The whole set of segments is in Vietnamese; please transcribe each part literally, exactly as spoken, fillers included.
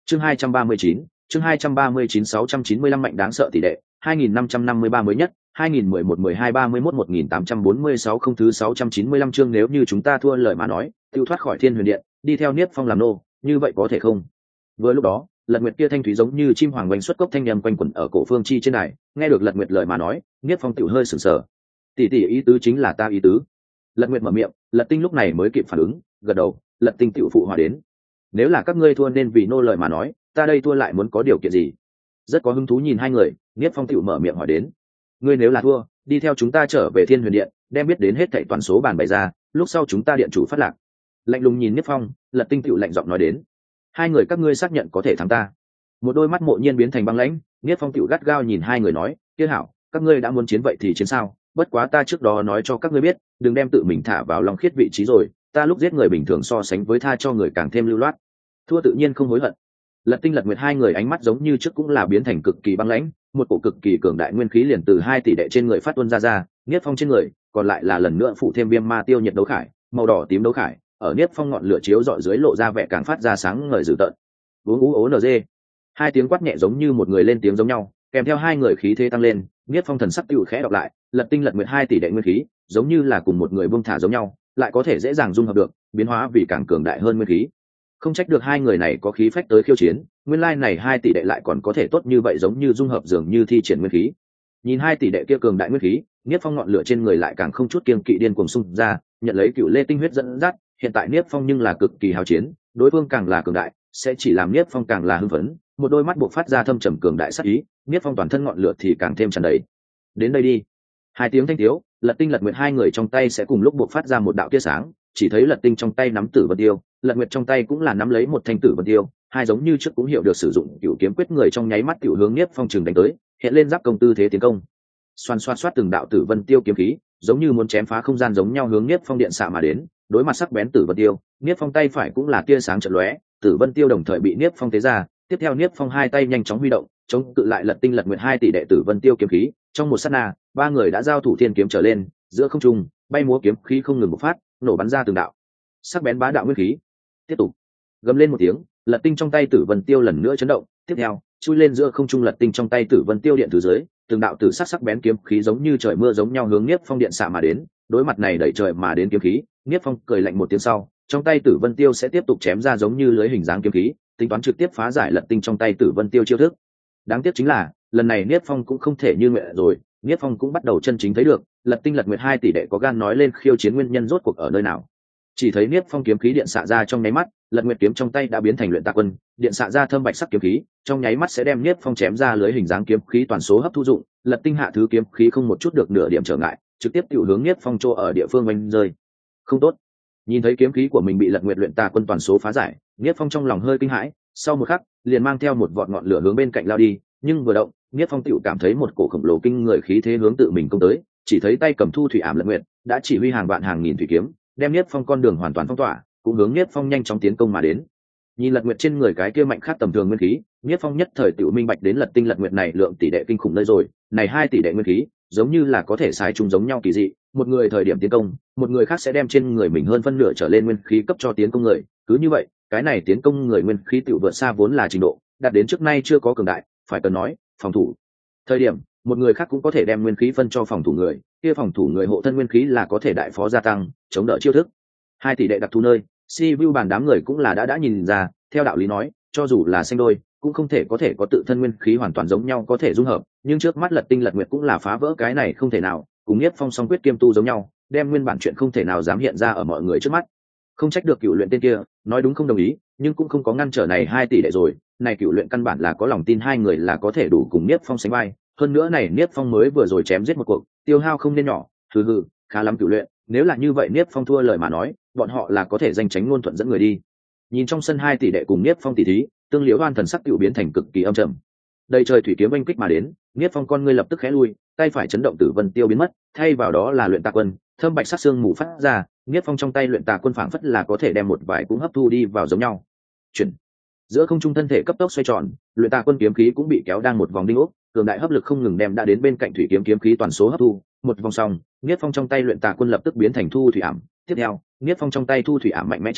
chương hai trăm ba mươi chín, chương hai trăm ba mươi chín sáu trăm chín mươi lăm mạnh đáng sợ tỷ lệ hai nghìn năm trăm năm mươi ba mới nhất hai nghìn mười một mười hai ba mươi mốt một nghìn tám trăm bốn mươi sáu không thứ sáu trăm chín mươi lăm chương nếu như chúng ta thua lời mà nói tiêu thoát khỏi Thiên Huyền Điện đi theo Niết Phong làm nô như vậy có thể không? Vừa lúc đó Lật Nguyệt kia thanh thúy giống như chim hoàng oanh xuất cốc thanh âm quanh quẩn ở cổ phương chi trên này, nghe được Lật Nguyệt lời mà nói Niết Phong tiểu hơi sửng sờ. Tỷ tỷ ý tứ chính là ta ý tứ. Lật Nguyệt mở miệng, Lật Tinh lúc này mới kịp phản ứng, gật đầu, Lật Tinh tiểu phụ hòa đến. Nếu là các ngươi thua nên vì nô lời mà nói ta đây thua lại muốn có điều kiện gì? Rất có hứng thú nhìn hai người, Niết Phong tiểu mở miệng hỏi đến. Ngươi nếu là thua đi theo chúng ta trở về Thiên Huyền Điện đem biết đến hết thảy toàn số bàn bày ra, lúc sau chúng ta điện chủ phát lạc. Lạnh lùng nhìn Niết Phong, Lật Tinh tiểu lạnh giọng nói đến. Hai người các ngươi xác nhận có thể thắng ta? Một đôi mắt mộ nhiên biến thành băng lãnh, Niết Phong tiểu gắt gao nhìn hai người nói, kia hảo, các ngươi đã muốn chiến vậy thì chiến sao? Bất quá ta trước đó nói cho các ngươi biết, đừng đem tự mình thả vào lòng khiết vị trí rồi, ta lúc giết người bình thường so sánh với tha cho người càng thêm lưu loát. Thua tự nhiên không hối hận. Lật Tinh Lật Nguyệt hai người ánh mắt giống như trước cũng là biến thành cực kỳ băng lãnh, một cổ cực kỳ cường đại nguyên khí liền từ hai tỷ đệ trên người phát tuôn ra ra, Niết Phong trên người, còn lại là lần nữa phụ thêm viêm ma tiêu nhiệt đấu khải, màu đỏ tím đấu khải, ở Niết Phong ngọn lửa chiếu rọi dưới lộ ra vẻ càng phát ra sáng ngời dữ tợn. Uống ú ố nz. Hai tiếng quát nhẹ giống như một người lên tiếng giống nhau, kèm theo hai người khí thế tăng lên, Niết Phong thần sắc tựu khẽ đọc lại, Lật Tinh Lật Nguyệt hai tỷ đệ nguyên khí, giống như là cùng một người buông thả giống nhau, lại có thể dễ dàng dung hợp được, biến hóa vì càng cường đại hơn nguyên khí. Không trách được hai người này có khí phách tới khiêu chiến, nguyên lai này hai tỷ đệ lại còn có thể tốt như vậy giống như dung hợp dường như thi triển nguyên khí. Nhìn hai tỷ đệ kia cường đại nguyên khí, Niết Phong ngọn lửa trên người lại càng không chút kiêng kỵ điên cuồng xung ra, nhận lấy cựu lê tinh huyết dẫn dắt, hiện tại Niết Phong nhưng là cực kỳ hào chiến, đối phương càng là cường đại, sẽ chỉ làm Niết Phong càng là hưng phấn, một đôi mắt buộc phát ra thâm trầm cường đại sát ý, Niết Phong toàn thân ngọn lửa thì càng thêm tràn đầy. Đến đây đi. Hai tiếng thanh thiếu, Lật Tinh Lật Nguyệt hai người trong tay sẽ cùng lúc buộc phát ra một đạo tia sáng, chỉ thấy Lật Tinh trong tay nắm Tử Vân Tiêu, Lật Nguyệt trong tay cũng là nắm lấy một thanh Tử Vân Tiêu, hai giống như trước cũng hiểu được sử dụng cửu kiếm quyết người trong nháy mắt tiểu hướng Niết Phong trường đánh tới, hiện lên giáp công tư thế tiến công. Xoan xoan xoát từng đạo Tử Vân Tiêu kiếm khí, giống như muốn chém phá không gian giống nhau hướng Niết Phong điện xạ mà đến, đối mặt sắc bén Tử Vân Tiêu, Niết Phong tay phải cũng là tia sáng chợt lóe, Tử Vân Tiêu đồng thời bị Niết Phong tế ra, tiếp theo Niết Phong hai tay nhanh chóng huy động, chống cự lại Lật Tinh Lật Nguyệt hai tỷ đệ Tử Vân Tiêu kiếm khí, trong một sát na, ba người đã giao thủ thiên kiếm trở lên, giữa không trung, bay múa kiếm khí không ngừng bộc phát, nổ bắn ra từng đạo sắc bén bá đạo nguyên khí. Tiếp tục gầm lên một tiếng, Lật Tinh trong tay Tử Vân Tiêu lần nữa chấn động, tiếp theo chui lên giữa không trung, Lật Tinh trong tay Tử Vân Tiêu điện từ dưới, từng đạo tử sắc sắc bén kiếm khí giống như trời mưa giống nhau hướng Niết Phong điện xạ mà đến, đối mặt này đẩy trời mà đến kiếm khí, Niết Phong cười lạnh một tiếng sau, trong tay Tử Vân Tiêu sẽ tiếp tục chém ra giống như lưới hình dáng kiếm khí, tính toán trực tiếp phá giải Lật Tinh trong tay Tử Vân Tiêu chiêu thức. Đáng tiếc chính là, lần này Niết Phong cũng không thể như nguyện rồi, Niết Phong cũng bắt đầu chân chính thấy được, Lật Tinh Lật Nguyệt hai tỷ đệ có gan nói lên khiêu chiến nguyên nhân rốt cuộc ở nơi nào. Chỉ thấy Niết Phong kiếm khí điện xạ ra trong nháy mắt, Lật Nguyệt kiếm trong tay đã biến thành luyện tà quân, điện xạ ra thâm bạch sắc kiếm khí, trong nháy mắt sẽ đem Niết Phong chém ra lưới hình dáng kiếm khí toàn số hấp thu dụng, Lật Tinh hạ thứ kiếm khí không một chút được nửa điểm trở ngại, trực tiếp tiểu hướng Niết Phong chỗ ở địa phương oanh rơi. Không tốt. Nhìn thấy kiếm khí của mình bị Lật Nguyệt luyện tà quân toàn số phá giải, Niết Phong trong lòng hơi kinh hãi, sau một khắc, liền mang theo một vọt ngọn lửa hướng bên cạnh lao đi, nhưng vừa động, Niết Phong tiểu cảm thấy một cổ khổng lồ kinh người khí thế hướng tự mình công tới, chỉ thấy tay cầm thu thủy ảm Lật Nguyệt đã chỉ huy hàng vạn hàng nghìn thủy kiếm, đem Niết Phong con đường hoàn toàn phong tỏa, cũng hướng Niết Phong nhanh chóng tiến công mà đến. Nhìn Lật Nguyệt trên người cái kia mạnh khác tầm thường nguyên khí, Niết Phong nhất thời tiểu minh bạch đến Lật Tinh Lật Nguyệt này lượng tỷ đệ kinh khủng nơi rồi, này hai tỷ đệ nguyên khí, giống như là có thể xài chung giống nhau kỳ dị, một người thời điểm tiến công, một người khác sẽ đem trên người mình hơn phân nửa trở lên nguyên khí cấp cho tiến công người, cứ như vậy, cái này tiến công người nguyên khí tiểu vượt xa vốn là trình độ, đạt đến trước nay chưa có cường đại, phải cần nói, phòng thủ. Thời điểm, một người khác cũng có thể đem nguyên khí phân cho phòng thủ người, kia phòng thủ người hộ thân nguyên khí là có thể đại phó gia tăng, chống đỡ chiêu thức. Hai tỷ đệ đặc thù nơi, si vu bàn đám người cũng là đã đã nhìn ra, theo đạo lý nói, cho dù là sinh đôi, cũng không thể có thể có tự thân nguyên khí hoàn toàn giống nhau có thể dung hợp, nhưng trước mắt Lật Tinh Lật Nguyệt cũng là phá vỡ cái này không thể nào, cùng Niết Phong song quyết kiêm tu giống nhau, đem nguyên bản chuyện không thể nào dám hiện ra ở mọi người trước mắt. Không trách được cựu luyện tên kia, nói đúng không đồng ý, nhưng cũng không có ngăn trở này hai tỷ đệ rồi, này cựu luyện căn bản là có lòng tin hai người là có thể đủ cùng Niết Phong sánh vai, hơn nữa này Niết Phong mới vừa rồi chém giết một cuộc, tiêu hao không nên nhỏ, hừ hừ, khá lắm cựu luyện, nếu là như vậy Niết Phong thua lời mà nói, bọn họ là có thể danh tránh ngôn thuận dẫn người đi. Nhìn trong sân hai tỷ đệ cùng Niết Phong tỷ thí, Tương Liễu Hoan thần sắc tiểu biến thành cực kỳ âm trầm. Đầy trời thủy kiếm oanh kích mà đến, Niết Phong con ngươi lập tức khẽ lui, tay phải chấn động Tử Vân Tiêu biến mất, thay vào đó là luyện tà quân, thâm bạch sắc xương mù phát ra, Niết Phong trong tay luyện tà quân phảng phất là có thể đem một vài cũng hấp thu đi vào giống nhau. Chuyển. Giữa không trung thân thể cấp tốc xoay tròn, luyện tà quân kiếm khí cũng bị kéo đang một vòng đinh ốc, cường đại hấp lực không ngừng đem đã đến bên cạnh thủy kiếm kiếm khí toàn số hấp thu, một vòng xong, Niết Phong trong tay luyện tà quân lập tức biến thành thu thủy ảm, tiếp theo, Niết Phong trong tay thu thủy ảm mạnh mẽ chém,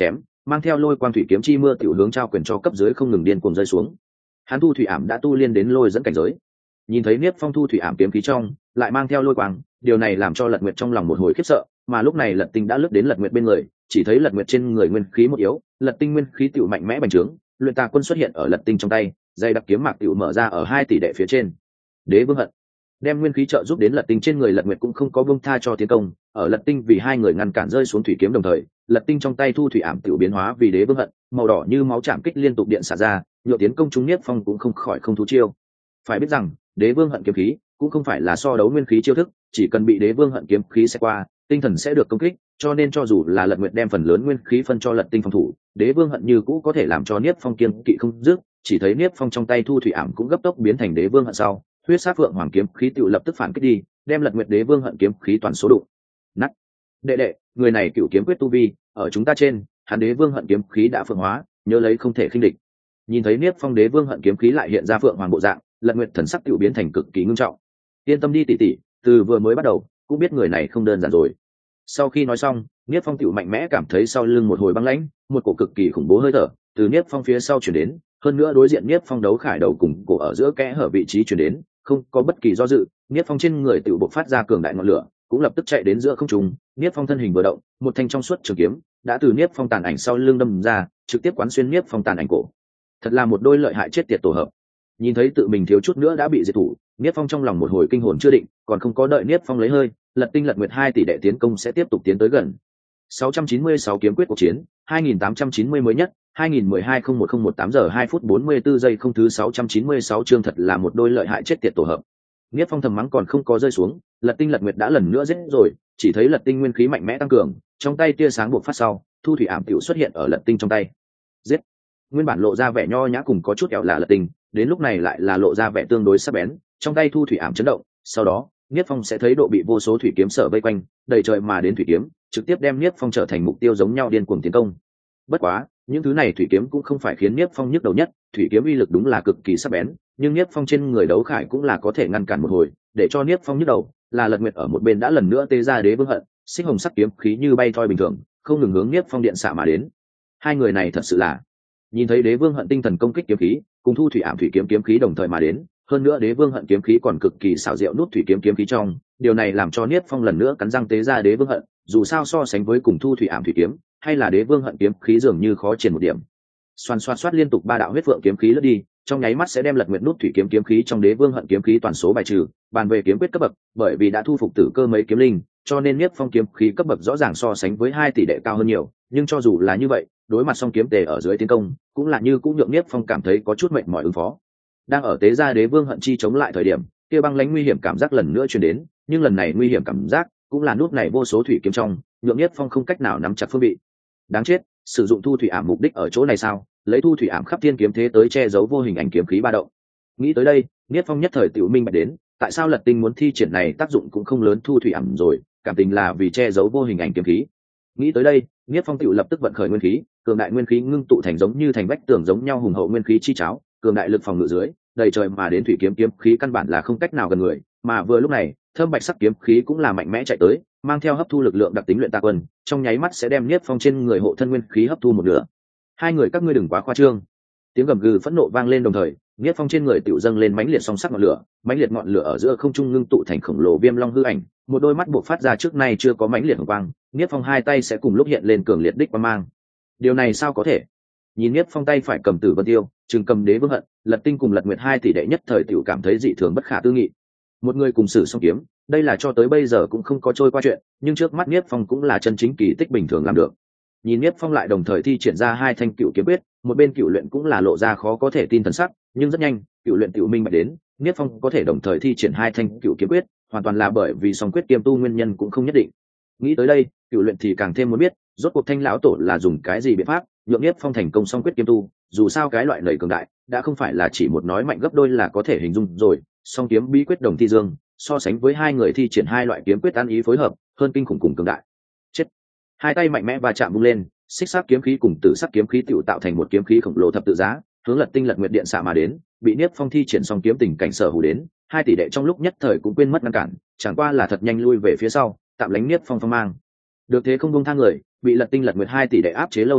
mang theo lôi quang thủy kiếm chi mưa tiểu hướng trao quyền cho cấp dưới không ngừng điên cuồng rơi xuống. Hắn thu thủy ảm đã tu liên đến lôi dẫn cảnh giới. Nhìn thấy Niếp Phong thu thủy ảm kiếm khí trong lại mang theo lôi quang, điều này làm cho Lật Nguyệt trong lòng một hồi khiếp sợ, mà lúc này Lật Tinh đã lướt đến Lật Nguyệt bên người, chỉ thấy Lật Nguyệt trên người nguyên khí một yếu, Lật Tinh nguyên khí tiểu mạnh mẽ bành trướng, luyện tà quân xuất hiện ở Lật Tinh trong tay, dây đặc kiếm mạc tiểu mở ra ở hai tỷ đệ phía trên. Đế Vương Hận đem nguyên khí trợ giúp đến Lật Tinh trên người, Lật Nguyệt cũng không có buông tha cho tiến công, ở Lật Tinh vì hai người ngăn cản rơi xuống thủy kiếm đồng thời, Lật Tinh trong tay thu thủy ảm tiểu biến hóa vì Đế Vương Hận, màu đỏ như máu chạm kích liên tục điện xả ra, nhựa tiến công chúng Niếp Phong cũng không khỏi không thú chiêu. Phải biết rằng, Đế Vương Hận kiếm khí cũng không phải là so đấu nguyên khí chiêu thức, chỉ cần bị Đế Vương Hận kiếm khí sẽ qua, tinh thần sẽ được công kích, cho nên cho dù là Lật Nguyệt đem phần lớn nguyên khí phân cho Lật Tinh phòng thủ, Đế Vương Hận như cũ có thể làm cho Niếp Phong kiên kỵ không dứt. Chỉ thấy Niếp Phong trong tay thu thủy ảm cũng gấp tốc biến thành Đế Vương Hận sau, huyết sát phượng hoàng kiếm khí tự lập tức phản kích đi, đem Lật Nguyệt Đế Vương Hận kiếm khí toàn số đụng nát. Đệ đệ, người này cửu kiếm quyết tu vi ở chúng ta trên, hắn Đế Vương Hận kiếm khí đã phượng hóa, nhớ lấy không thể khinh địch. Nhìn thấy Niếp Phong Đế Vương Hận kiếm khí lại hiện ra phượng hoàng bộ dạng, Lật Nguyệt thần sắc tự biến thành cực kỳ ngưng trọng. Yên tâm đi tỷ tỷ, từ vừa mới bắt đầu cũng biết người này không đơn giản rồi. Sau khi nói xong, Niếp Phong tự mạnh mẽ cảm thấy sau lưng một hồi băng lãnh, một cổ cực kỳ khủng bố hơi thở từ Niếp Phong phía sau chuyển đến, hơn nữa đối diện Niếp Phong đấu khải đầu cùng cổ ở giữa kẽ hở vị trí chuyển đến, không có bất kỳ do dự, Niếp Phong trên người tự bộc phát ra cường đại ngọn lửa, cũng lập tức chạy đến giữa không trung. Niếp Phong thân hình vừa động, một thanh trong suốt trường kiếm đã từ Niếp Phong tàn ảnh sau lưng đâm ra, trực tiếp quán xuyên Niếp Phong tàn ảnh cổ. Thật là một đôi lợi hại chết tiệt tổ hợp. Nhìn thấy tự mình thiếu chút nữa đã bị diệt thủ, Niếp Phong trong lòng một hồi kinh hồn chưa định, còn không có đợi Niếp Phong lấy hơi, Lật Tinh Lật Nguyệt hai tỷ đệ tiến công sẽ tiếp tục tiến tới gần. sáu trăm chín mươi sáu kiếm quyết cuộc chiến, hai nghìn tám trăm chín mươi mới nhất, hai nghìn mười hai không một không một tám giờ hai phút bốn mươi tư giây không thứ sáu trăm chín mươi sáu chương thật là một đôi lợi hại chết tiệt tổ hợp. Niếp Phong thầm mắng còn không có rơi xuống, Lật Tinh Lật Nguyệt đã lần nữa giết rồi, chỉ thấy Lật Tinh nguyên khí mạnh mẽ tăng cường, trong tay tia sáng buộc phát sau, thu thủy ảm tiểu xuất hiện ở Lật Tinh trong tay. Giết. Nguyên bản lộ ra vẻ nho nhã cùng có chút kẹo là Lật Tinh, đến lúc này lại là lộ ra vẻ tương đối sắc bén, trong tay thu thủy ảm chấn động, sau đó, Niếp Phong sẽ thấy độ bị vô số thủy kiếm sở vây quanh, đầy trời mà đến thủy kiếm, trực tiếp đem Niếp Phong trở thành mục tiêu giống nhau điên cuồng tiến công. Bất quá, những thứ này thủy kiếm cũng không phải khiến Niếp Phong nhức đầu nhất, thủy kiếm uy lực đúng là cực kỳ sắc bén, nhưng Niếp Phong trên người đấu khải cũng là có thể ngăn cản một hồi, để cho Niếp Phong nhức đầu, là Lật Nguyệt ở một bên đã lần nữa tê ra Đế Vương Hận, xích hồng sắc kiếm khí như bay thoi bình thường, không ngừng hướng Niếp Phong điện xạ mà đến. Hai người này thật sự là, nhìn thấy Đế Vương Hận tinh thần công kích kiếm khí, cùng thu thủy ảm thủy kiếm kiếm khí đồng thời mà đến, hơn nữa Đế Vương Hận kiếm khí còn cực kỳ xảo diệu nút thủy kiếm kiếm khí trong, điều này làm cho Niếp Phong lần nữa cắn răng tế ra Đế Vương Hận, dù sao so sánh với cùng thu thủy ảm thủy kiếm, hay là Đế Vương Hận kiếm khí dường như khó triển một điểm. Xoan xoan xoát liên tục ba đạo huyết phượng kiếm khí lướt đi, trong nháy mắt sẽ đem Lật Nguyệt nút thủy kiếm kiếm khí trong Đế Vương Hận kiếm khí toàn số bài trừ. Bàn về kiếm quyết cấp bậc, bởi vì đã thu phục tử cơ mấy kiếm linh, cho nên Niếp Phong kiếm khí cấp bậc rõ ràng so sánh với hai tỷ đệ cao hơn nhiều, nhưng cho dù là như vậy, đối mặt song kiếm tề ở dưới tiến công, cũng là như cũng nhượng Niếp Phong cảm thấy có chút mệt mỏi ứng phó. Đang ở tế gia Đế Vương Hận chi chống lại thời điểm, kia băng lãnh nguy hiểm cảm giác lần nữa truyền đến, nhưng lần này nguy hiểm cảm giác cũng là nút này vô số thủy kiếm trong, nhượng Niếp Phong không cách nào nắm chặt phương vị. Đáng chết, sử dụng thu thủy ảm mục đích ở chỗ này sao? Lấy thu thủy ảm khắp thiên kiếm thế tới che giấu vô hình ảnh kiếm khí ba động. Nghĩ tới đây, Niếp Phong nhất thời tiểu minh bạch đến, tại sao Lật Tinh muốn thi triển này tác dụng cũng không lớn thu thủy ảm rồi, cảm tình là vì che giấu vô hình ảnh kiếm khí. Nghĩ tới đây, Niếp Phong tiểu lập tức vận khởi nguyên khí, cường đại nguyên khí ngưng tụ thành giống như thành vách tường giống nhau hùng hậu nguyên khí chi cháo, cường đại lực phòng ngự dưới, đầy trời mà đến thủy kiếm kiếm khí căn bản là không cách nào gần người, mà vừa lúc này, thơm bạch sắc kiếm khí cũng là mạnh mẽ chạy tới, mang theo hấp thu lực lượng đặc tính luyện tà quân, trong nháy mắt sẽ đem Niếp Phong trên người hộ thân nguyên khí hấp thu một nửa. Hai người các ngươi đừng quá khoa trương. Tiếng gầm gừ phẫn nộ vang lên đồng thời, Niếp Phong trên người tiểu dâng lên mãnh liệt song sắc ngọn lửa, mãnh liệt ngọn lửa ở giữa không trung ngưng tụ thành khổng lồ viêm long hư ảnh, một đôi mắt buộc phát ra trước nay chưa có mãnh liệt hồng quang, Niếp Phong hai tay sẽ cùng lúc hiện lên cường liệt đích quang mang. Điều này sao có thể? Nhìn Niếp Phong tay phải cầm Tử Vân Tiêu, trừng cầm Đế Vương Hận, Lật Tinh cùng Lật Nguyệt hai tỷ đệ nhất thời tiểu cảm thấy dị thường bất khả tư nghị. Một người cùng sử song kiếm, đây là cho tới bây giờ cũng không có trôi qua chuyện, nhưng trước mắt Niếp Phong cũng là chân chính kỳ tích bình thường làm được. Nhìn Niếp Phong lại đồng thời thi triển ra hai thanh cựu kiếm quyết, một bên cựu luyện cũng là lộ ra khó có thể tin thần sắc, nhưng rất nhanh, cựu luyện tiểu minh bạch đến, Niếp Phong có thể đồng thời thi triển hai thanh cựu kiếm quyết, hoàn toàn là bởi vì song quyết kiêm tu nguyên nhân cũng không nhất định. Nghĩ tới đây, cựu luyện thì càng thêm muốn biết, rốt cuộc Thanh lão tổ là dùng cái gì biện pháp, nhượng Niếp Phong thành công song quyết kiêm tu, dù sao cái loại lời cường đại, đã không phải là chỉ một nói mạnh gấp đôi là có thể hình dung rồi, song kiếm bí quyết đồng thi dương, so sánh với hai người thi triển hai loại kiếm quyết ăn ý phối hợp, hơn kinh khủng cùng cường đại. Chết. Hai tay mạnh mẽ va chạm vung lên, xích sắc kiếm khí cùng tử sắc kiếm khí tựu tạo thành một kiếm khí khổng lồ thập tự giá, hướng Lật Tinh Lật Nguyệt điện xạ mà đến, bị Niếp Phong thi triển song kiếm tình cảnh sở hủ đến, hai tỷ đệ trong lúc nhất thời cũng quên mất ngăn cản, chẳng qua là thật nhanh lui về phía sau, tạm lánh Niếp Phong phong mang. Được thế không buông tha người, bị Lật Tinh Lật Nguyệt hai tỷ đệ áp chế lâu như vậy,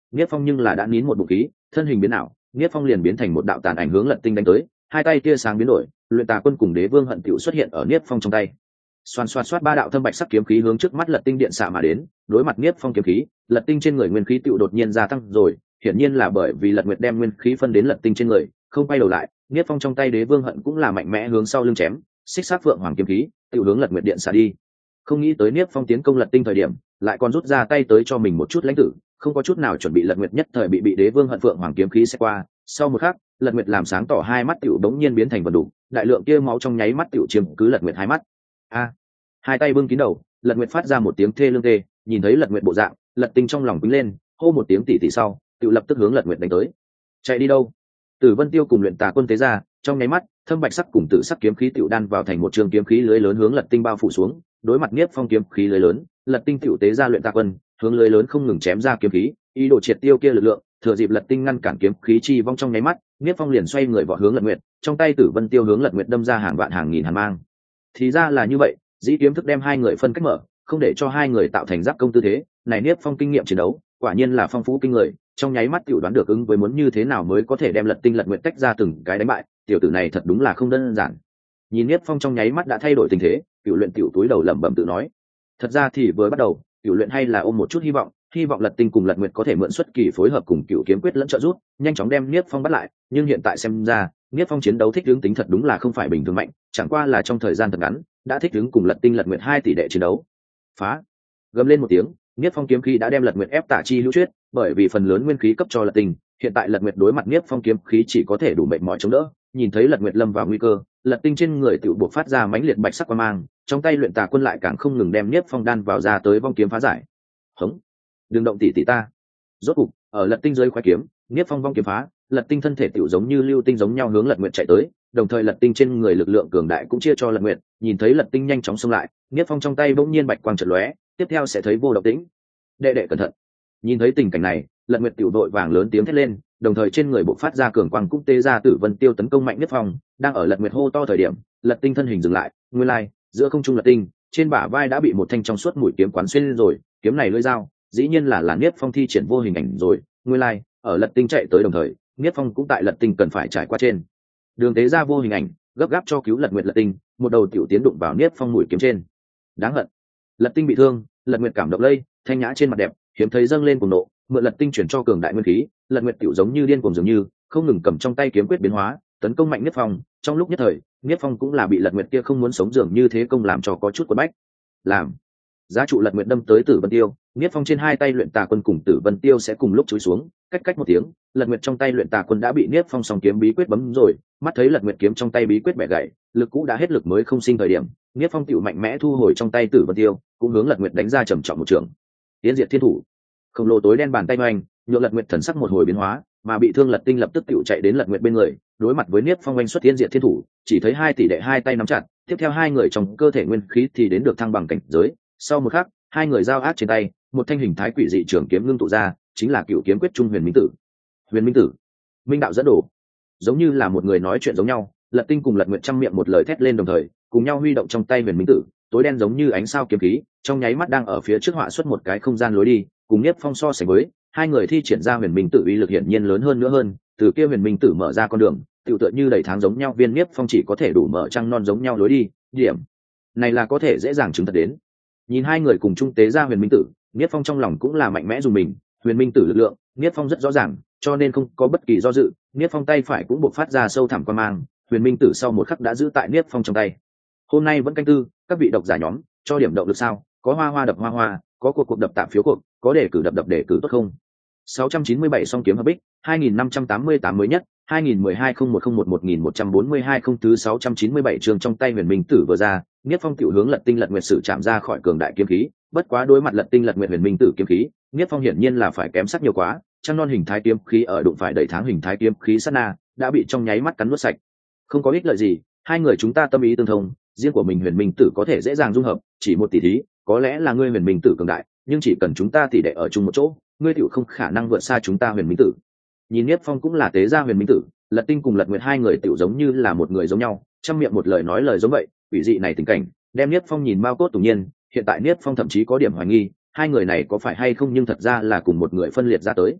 Niết Phong nhưng là đã nín một bụng khí, thân hình biến ảo, Niết Phong liền biến thành một đạo tàn ảnh hướng Lật Tinh đánh tới, hai tay tia sáng biến đổi, luyện tà quân cùng đế vương hận tiểu xuất hiện ở Niết Phong trong tay. Xoàn xoạt xoát ba đạo thâm bạch sắc kiếm khí hướng trước mắt Lật Tinh điện xạ mà đến, đối mặt Niết Phong kiếm khí, Lật Tinh trên người nguyên khí tiểu đột nhiên gia tăng rồi, hiển nhiên là bởi vì Lật Nguyệt đem nguyên khí phân đến Lật Tinh trên người, không quay đầu lại, Niết Phong trong tay đế vương hận cũng là mạnh mẽ hướng sau lưng chém, xích sát phượng hoàng kiếm khí, tiểu hướng Lật Nguyệt điện xạ đi. Không nghĩ tới Niết Phong tiến công Lật Tinh thời điểm, lại còn rút ra tay tới cho mình một chút lãnh tử, không có chút nào chuẩn bị Lật Nguyệt nhất thời bị bị đế vương hận phượng hoàng kiếm khí xét qua, sau một khắc, Lật Nguyệt làm sáng tỏ hai mắt tiểu đống nhiên biến thành vần đủ, đại lượng kia máu trong nháy mắt tiểu chiếm cứ Lật Nguyệt hai mắt. A! Hai tay bưng kín đầu, Lật Nguyệt phát ra một tiếng thê lương tê, nhìn thấy Lật Nguyệt bộ dạng, Lật Tinh trong lòng quýnh lên, hô một tiếng tỉ tỉ sau, tiểu lập tức hướng Lật Nguyệt đánh tới. Chạy đi đâu? Tử Vân Tiêu cùng luyện tà quân tế ra, trong nháy mắt, thâm bạch sắc cùng tử sắc kiếm khí tiểu đan vào thành một trường kiếm khí lưới lớn hướng Lật Tinh bao phủ xuống, đối mặt Niết Phong kiếm khí lưới lớn, Lật Tinh tiểu tế ra luyện tà quân, hướng lưới lớn không ngừng chém ra kiếm khí, ý đồ triệt tiêu kia lực lượng, thừa dịp Lật Tinh ngăn cản kiếm khí chi vong trong nháy mắt, Niết Phong liền xoay người vọt hướng Lật Nguyệt, trong tay Tử Vân Tiêu hướng Lật Nguyệt đâm ra hàng vạn hàng nghìn hàn mang. Thì ra là như vậy, dĩ kiếm thức đem hai người phân cách mở, không để cho hai người tạo thành giáp công tư thế, này Niết Phong kinh nghiệm chiến đấu, quả nhiên là phong phú kinh người, trong nháy mắt tiểu đoán được ứng với muốn như thế nào mới có thể đem Lật Tinh Lật Nguyệt tách ra từng cái đánh bại, tiểu tử này thật đúng là không đơn giản. Nhìn Niết Phong trong nháy mắt đã thay đổi tình thế, Cửu Luyện tiểu túi đầu lẩm bẩm tự nói, thật ra thì vừa bắt đầu, Cửu Luyện hay là ôm một chút hy vọng, hy vọng Lật Tinh cùng Lật Nguyệt có thể mượn xuất kỳ phối hợp cùng Cửu Kiếm Quyết lẫn trợ giúp, nhanh chóng đem Niết Phong bắt lại, nhưng hiện tại xem ra, Niết Phong chiến đấu thích ứng tính thật đúng là không phải bình thường mạnh, chẳng qua là trong thời gian thật ngắn, đã thích ứng cùng Lật Tinh Lật Nguyệt hai tỷ đệ chiến đấu. Phá! Gầm lên một tiếng, Niết Phong kiếm khí đã đem Lật Nguyệt ép tả chi hữu chuyết, bởi vì phần lớn nguyên khí cấp cho Lật Tinh, hiện tại Lật Nguyệt đối mặt Niết Phong kiếm khí chỉ có thể đủ mệt mỏi chống đỡ, nhìn thấy Lật Nguyệt lâm vào nguy cơ, Lật Tinh trên người tự buộc phát ra mãnh liệt bạch sắc quang mang, trong tay luyện tà quân lại càng không ngừng đem Niết Phong đan vào ra tới vong kiếm phá giải. Hống! Đừng động tỷ tỷ ta. Rốt cục, ở Lật Tinh dưới khoái kiếm, Niết Phong vong kiếm phá, Lật Tinh thân thể tiểu giống như lưu tinh giống nhau hướng Lật Nguyệt chạy tới, đồng thời Lật Tinh trên người lực lượng cường đại cũng chia cho Lật Nguyệt, nhìn thấy Lật Tinh nhanh chóng xông lại, Niết Phong trong tay bỗng nhiên bạch quang chợt lóe, tiếp theo sẽ thấy vô động tĩnh. Đệ đệ cẩn thận. Nhìn thấy tình cảnh này, Lật Nguyệt tiểu đội vàng lớn tiếng thét lên, đồng thời trên người bộc phát ra cường quang cũng tê ra Tử Vân Tiêu tấn công mạnh Niết Phong, đang ở Lật Nguyệt hô to thời điểm, Lật Tinh thân hình dừng lại, nguyên lai, giữa không trung Lật Tinh, trên bả vai đã bị một thanh trong suốt mũi kiếm quán xuyên rồi, kiếm này lưỡi dao, dĩ nhiên là là Niết Phong thi triển vô hình ảnh rồi, nguyên lai, ở Lật Tinh chạy tới đồng thời, Niết Phong cũng tại Lật Tinh cần phải trải qua trên đường tế ra vô hình ảnh, gấp gáp cho cứu Lật Nguyệt Lật Tinh, một đầu tiểu tiến đụng vào Niết Phong mũi kiếm trên. Đáng hận. Lật Tinh bị thương, Lật Nguyệt cảm động lây, thanh nhã trên mặt đẹp, hiếm thấy dâng lên cuồng nộ, mượn Lật Tinh chuyển cho cường đại nguyên khí, Lật Nguyệt tiểu giống như điên cuồng dường như, không ngừng cầm trong tay kiếm quyết biến hóa, tấn công mạnh Niết Phong, trong lúc nhất thời, Niết Phong cũng là bị Lật Nguyệt kia không muốn sống dường như thế công làm cho có chút quấn bách. Làm giá trụ Lật Nguyệt đâm tới Tử Vân Tiêu, Niết Phong trên hai tay luyện tà quân cùng Tử Vân Tiêu sẽ cùng lúc chúi xuống, cách cách một tiếng, Lật Nguyệt trong tay luyện tà quân đã bị Niết Phong song kiếm bí quyết bấm rồi, mắt thấy Lật Nguyệt kiếm trong tay bí quyết bẻ gãy, lực cũ đã hết lực mới không sinh thời điểm, Niết Phong tiểu mạnh mẽ thu hồi trong tay Tử Vân Tiêu, cũng hướng Lật Nguyệt đánh ra trầm trọng một trường. Tiến diệt thiên thủ. Khổng lồ tối đen bàn tay oanh, nhượng Lật Nguyệt thần sắc một hồi biến hóa, mà bị thương Lật Tinh lập tức tiểu chạy đến Lật Nguyệt bên người, đối mặt với Niết Phong oanh xuất tiến diệt thiên thủ, chỉ thấy hai tỷ đệ hai tay nắm chặt, tiếp theo hai người trong cơ thể nguyên khí thì đến được thăng bằng cảnh giới, sau một khắc, hai người giao ác trên tay, một thanh hình thái quỷ dị trường kiếm ngưng tụ ra, chính là Cửu Kiếm Quyết Trung Huyền Minh Tử. Huyền Minh Tử, Minh đạo dẫn đổ. Giống như là một người nói chuyện giống nhau, Lật Tinh cùng Lật Nguyệt trăm miệng một lời thét lên đồng thời, cùng nhau huy động trong tay Huyền Minh Tử, tối đen giống như ánh sao kiếm khí, trong nháy mắt đang ở phía trước họa xuất một cái không gian lối đi, cùng Niết Phong so sánh với, hai người thi triển ra Huyền Minh Tử uy lực hiển nhiên lớn hơn nữa hơn, từ kia Huyền Minh Tử mở ra con đường, tựu tựa như đầy tháng giống nhau, viên Niết Phong chỉ có thể đủ mở trăng non giống nhau lối đi, điểm này là có thể dễ dàng chứng thật đến. Nhìn hai người cùng chung tế ra Huyền Minh Tử, Niết Phong trong lòng cũng là mạnh mẽ dùng mình, Huyền Minh Tử lực lượng, Niết Phong rất rõ ràng, cho nên không có bất kỳ do dự, Niết Phong tay phải cũng bộc phát ra sâu thẳm quan mang, Huyền Minh Tử sau một khắc đã giữ tại Niết Phong trong tay. Hôm nay vẫn canh tư, các vị độc giả nhóm, cho điểm động lực sao? Có hoa hoa đập hoa hoa, có cuộc cuộc đập tạm phiếu cuộc, có đề cử đập đập đề cử tốt không? sáu trăm chín mươi bảy song kiếm hợp bích, hai nghìn năm trăm tám mươi tám mới nhất, hai nghìn mười hai không một không một một nghìn một trăm bốn mươi hai không thứ sáu trăm chín mươi bảy trường trong tay Huyền Minh Tử vừa ra, Niết Phong tiểu hướng Lật Tinh Lật Nguyệt sử chạm ra khỏi cường đại kiếm khí, bất quá đối mặt Lật Tinh Lật Nguyệt Huyền Minh Tử kiếm khí, Niết Phong hiển nhiên là phải kém sắc nhiều quá, trăng non hình thái kiếm khí ở đụng phải đẩy tháng hình thái kiếm khí sát na, đã bị trong nháy mắt cắn nuốt sạch. Không có ích lợi gì, hai người chúng ta tâm ý tương thông, riêng của mình Huyền Minh Tử có thể dễ dàng dung hợp, chỉ một tỷ thí, có lẽ là ngươi Huyền Minh Tử cường đại, nhưng chỉ cần chúng ta tỷ đệ ở chung một chỗ, ngươi tiểu không khả năng vượt xa chúng ta Huyền Minh Tử. Nhìn Niết Phong cũng là tế gia Huyền Minh Tử, Lật Tinh cùng Lật Nguyệt hai người tiểu giống như là một người giống nhau, trăm miệng một lời nói lời giống vậy, quỷ dị này tình cảnh, đem Niết Phong nhìn bao cốt tủng nhiên, hiện tại Niết Phong thậm chí có điểm hoài nghi, hai người này có phải hay không nhưng thật ra là cùng một người phân liệt ra tới.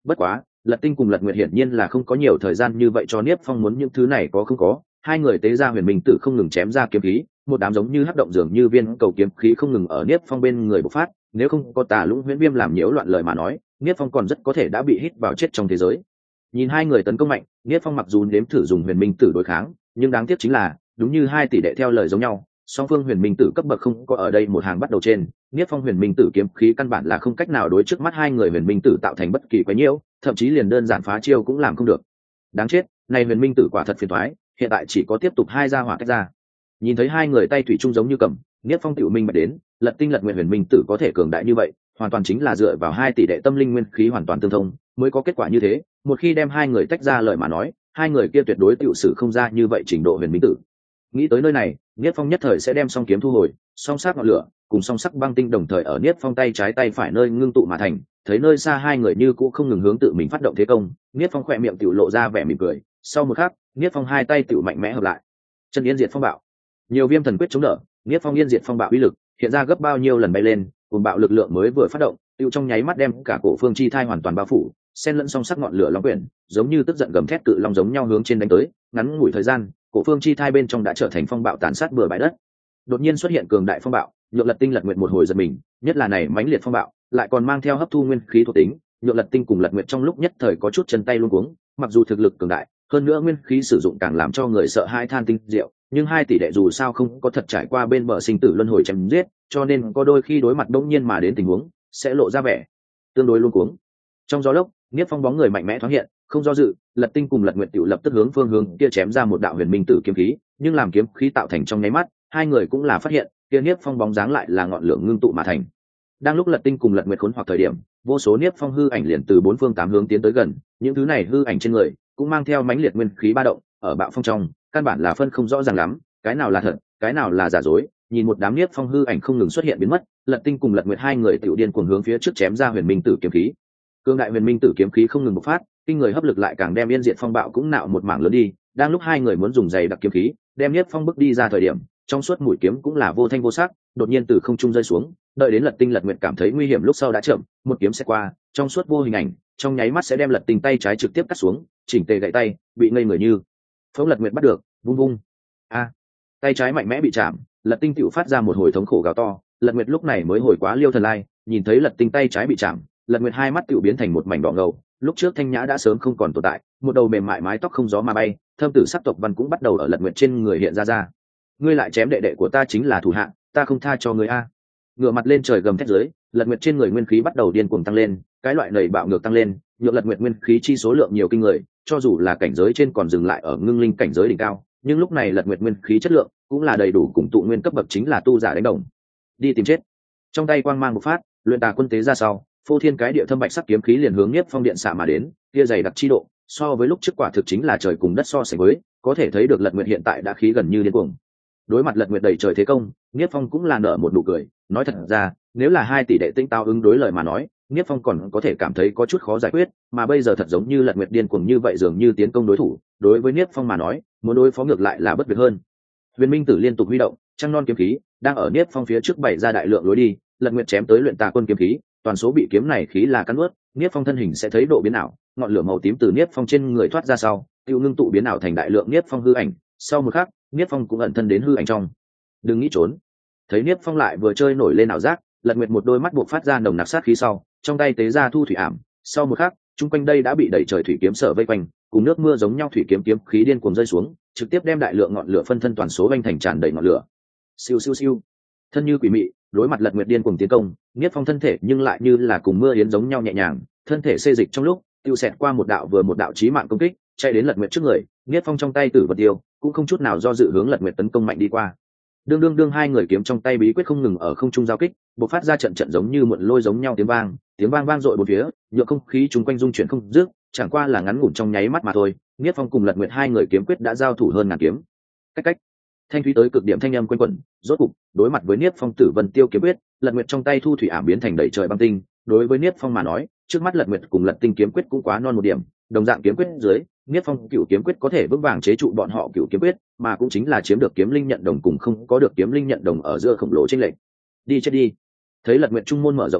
Bất quá Lật Tinh cùng Lật Nguyệt hiển nhiên là không có nhiều thời gian như vậy cho Niếp Phong muốn những thứ này có không có. Hai người tế ra huyền minh tử không ngừng chém ra kiếm khí, một đám giống như hắc động dường như viên cầu kiếm khí không ngừng ở Niếp Phong bên người bộc phát, nếu không có Tà Lũng Huyễn Viêm làm nhiễu loạn lời mà nói, Niếp Phong còn rất có thể đã bị hít vào chết trong thế giới. Nhìn hai người tấn công mạnh, Niếp Phong mặc dù nếm thử dùng huyền minh tử đối kháng, nhưng đáng tiếc chính là đúng như hai tỷ đệ theo lời giống nhau, song phương huyền minh tử cấp bậc không có ở đây một hàng bắt đầu trên. Niếp Phong huyền minh tử kiếm khí căn bản là không cách nào đối trước mắt hai người huyền minh tử tạo thành bất kỳ quấy nhiễu, thậm chí liền đơn giản phá chiêu cũng làm không được. Đáng chết, này huyền minh tử quả thật phiền toái, hiện tại chỉ có tiếp tục hai gia hỏa tách ra. Nhìn thấy hai người tay thủy chung giống như cầm, Niếp Phong tiểu minh bạch đến, Lật Tinh Lật Nguyệt huyền minh tử có thể cường đại như vậy, hoàn toàn chính là dựa vào hai tỷ đệ tâm linh nguyên khí hoàn toàn tương thông mới có kết quả như thế. Một khi đem hai người tách ra lời mà nói, hai người kia tuyệt đối tiểu sử không ra như vậy trình độ huyền minh tử. Nghĩ tới nơi này, Niếp Phong nhất thời sẽ đem song kiếm thu hồi, song sắc ngọn lửa cùng song sắc băng tinh đồng thời ở Niếp Phong tay trái tay phải nơi ngưng tụ mà thành. Thấy nơi xa hai người như cũ không ngừng hướng tự mình phát động thế công, Niếp Phong khỏe miệng tiểu lộ ra vẻ mỉm cười. Sau một khắc, Niếp Phong hai tay tiểu mạnh mẽ hợp lại, chân yên diệt phong bạo, nhiều viêm thần quyết chống đỡ. Niếp Phong yên diệt phong bạo uy lực hiện ra gấp bao nhiêu lần bay lên, cùng bạo lực lượng mới vừa phát động, tiêu trong nháy mắt đem cả cổ phương chi thai hoàn toàn bao phủ, xen lẫn song sắc ngọn lửa long quyển, giống như tức giận gầm thét cự long giống nhau hướng trên đánh tới. Ngắn ngủi thời gian, cổ phương chi thai bên trong đã trở thành phong bạo tàn sát bừa bãi đất. Đột nhiên xuất hiện cường đại phong bạo, nhượng Lật Tinh Lật Nguyệt một hồi giật mình, nhất là này mãnh liệt phong bạo, lại còn mang theo hấp thu nguyên khí thuộc tính, nhượng Lật Tinh cùng Lật Nguyệt trong lúc nhất thời có chút chân tay luống cuống. Mặc dù thực lực cường đại, hơn nữa nguyên khí sử dụng càng làm cho người sợ hãi than tinh diệu, nhưng hai tỷ đệ dù sao không có thật trải qua bên bờ sinh tử luân hồi chém giết, cho nên có đôi khi đối mặt đống nhiên mà đến tình huống sẽ lộ ra vẻ tương đối luống cuống. Trong gió lốc, Niếp Phong bóng người mạnh mẽ thoáng hiện, không do dự, Lật Tinh cùng Lật Nguyệt tiểu lập tức hướng phương hướng kia chém ra một đạo huyền minh tử kiếm khí, nhưng làm kiếm khí tạo thành trong nháy mắt, hai người cũng là phát hiện, kia Niếp Phong bóng dáng lại là ngọn lửa ngưng tụ mà thành. Đang lúc Lật Tinh cùng Lật Nguyệt khốn hoặc thời điểm, vô số Niếp Phong hư ảnh liền từ bốn phương tám hướng tiến tới gần, những thứ này hư ảnh trên người cũng mang theo mãnh liệt nguyên khí ba động, ở bạo phong trong, căn bản là phân không rõ ràng lắm, cái nào là thật, cái nào là giả dối. Nhìn một đám Niếp Phong hư ảnh không ngừng xuất hiện biến mất, Lật Tinh cùng Lật Nguyệt hai người tiểu điên cuồng hướng phía trước chém ra huyền minh tử kiếm khí. Cương đại huyền minh tử kiếm khí không ngừng bộc phát, kinh người hấp lực lại càng đem yên diệt phong bạo cũng nạo một mảng lớn đi. Đang lúc hai người muốn dùng giày đặc kiếm khí đem Niếp Phong bước đi ra thời điểm, trong suốt mũi kiếm cũng là vô thanh vô sắc, đột nhiên từ không trung rơi xuống. Đợi đến Lật Tinh Lật Nguyệt cảm thấy nguy hiểm lúc sau đã chậm, một kiếm sẽ qua, trong suốt vô hình ảnh, trong nháy mắt sẽ đem Lật Tinh tay trái trực tiếp cắt xuống, chỉnh tề gãy tay, bị ngây người như. Phong Lật Nguyệt bắt được, vung vung. A, tay trái mạnh mẽ bị chạm, Lật Tinh tiểu phát ra một hồi thống khổ gào to. Lật Nguyệt lúc này mới hồi quá liêu thần lai, nhìn thấy Lật Tinh tay trái bị chạm, Lật Nguyệt hai mắt tiểu biến thành một mảnh đỏ ngầu. Lúc trước thanh nhã đã sớm không còn tồn tại, một đầu mềm mại mái tóc không gió mà bay, thâm tử sắc tộc văn cũng bắt đầu ở Lật Nguyệt trên người hiện ra ra. Ngươi lại chém đệ đệ của ta chính là thủ hạ, ta không tha cho ngươi a. Ngửa mặt lên trời gầm thét dưới, Lật Nguyệt trên người nguyên khí bắt đầu điên cuồng tăng lên, cái loại nảy bạo ngược tăng lên, nhượng Lật Nguyệt nguyên khí chi số lượng nhiều kinh người, cho dù là cảnh giới trên còn dừng lại ở ngưng linh cảnh giới đỉnh cao, nhưng lúc này Lật Nguyệt nguyên khí chất lượng cũng là đầy đủ cùng tụ nguyên cấp bậc chính là tu giả đánh đồng. Đi tìm chết. Trong tay quang mang bộc phát, luyện tà quân tế ra sau, phô thiên cái địa thâm bạch sắc kiếm khí liền hướng Niếp Phong điện xạ mà đến, kia dày đặc chi độ, so với lúc trước quả thực chính là trời cùng đất so sánh với, có thể thấy được Lật Nguyệt hiện tại đã khí gần như điên cuồng. Đối mặt Lật Nguyệt đầy trời thế công, Niếp Phong cũng là nở một nụ cười, nói thật ra, nếu là hai tỷ đệ tinh tao ứng đối lời mà nói, Niếp Phong còn có thể cảm thấy có chút khó giải quyết, mà bây giờ thật giống như Lật Nguyệt điên cuồng như vậy dường như tiến công đối thủ, đối với Niếp Phong mà nói, muốn đối phó ngược lại là bất việc hơn. Huyền Minh Tử liên tục huy động, trăng non kiếm khí đang ở Niếp Phong phía trước bày ra đại lượng lối đi, Lật Nguyệt chém tới luyện tà quân kiếm khí, toàn số bị kiếm này khí là cắn nuốt, Niếp Phong thân hình sẽ thấy độ biến ảo, ngọn lửa màu tím từ Niếp Phong trên người thoát ra sau, tiêu ngưng tụ biến ảo thành đại lượng Niếp Phong hư ảnh, sau một khắc, Niếp Phong cũng ẩn thân đến hư ảnh trong. Đừng nghĩ trốn. Thấy Niếp Phong lại vừa chơi nổi lên ảo giác, Lật Nguyệt một đôi mắt buộc phát ra nồng nặc sát khí sau, trong tay tế ra thu thủy ảm, sau một khắc, chung quanh đây đã bị đẩy trời thủy kiếm sở vây quanh, cùng nước mưa giống nhau thủy kiếm kiếm khí điên cuồng rơi xuống, trực tiếp đem đại lượng ngọn lửa phân thân toàn số vành thành tràn đầy ngọn lửa. Siêu siêu siêu. Thân như quỷ mị, đối mặt Lật Nguyệt điên cuồng tiến công, Niếp Phong thân thể nhưng lại như là cùng mưa yến giống nhau nhẹ nhàng, thân thể xê dịch trong lúc, tiêu xẹt qua một đạo vừa một đạo chí mạng công kích, chạy đến Lật Nguyệt trước người, Niếp Phong trong tay tử vật tiêu, cũng không chút nào do dự hướng Lật Nguyệt tấn công mạnh đi qua. Đương đương đương hai người kiếm trong tay bí quyết không ngừng ở không trung giao kích, bộc phát ra trận trận giống như muộn lôi giống nhau tiếng vang, tiếng vang vang dội bốn phía, nhựa không khí chúng quanh dung chuyển không dứt, chẳng qua là ngắn ngủn trong nháy mắt mà thôi, Niếp Phong cùng Lật Nguyệt hai người kiếm quyết đã giao thủ hơn ngàn kiếm. Cách cách, thanh thúy tới cực điểm thanh âm quanh quẩn, rốt cục, đối mặt với Niếp Phong tử vân tiêu kiếm quyết, Lật Nguyệt trong tay thu thủy ảm biến thành đầy trời băng tinh, đối với Niếp Phong mà nói, trước mắt Lật Nguyệt cùng Lật Tinh kiếm quyết cũng quá non một điểm, đồng dạng kiếm quyết dưới, Niếp Phong cựu kiếm quyết có thể vững vàng chế trụ bọn họ cựu kiếm quyết, mà cũng chính là chiếm được kiếm linh nhận đồng cùng không có được kiếm linh nhận đồng ở giữa khổng lồ chênh lệch. Đi chết đi. Thấy Lật Nguyệt trung môn mở rộng ra,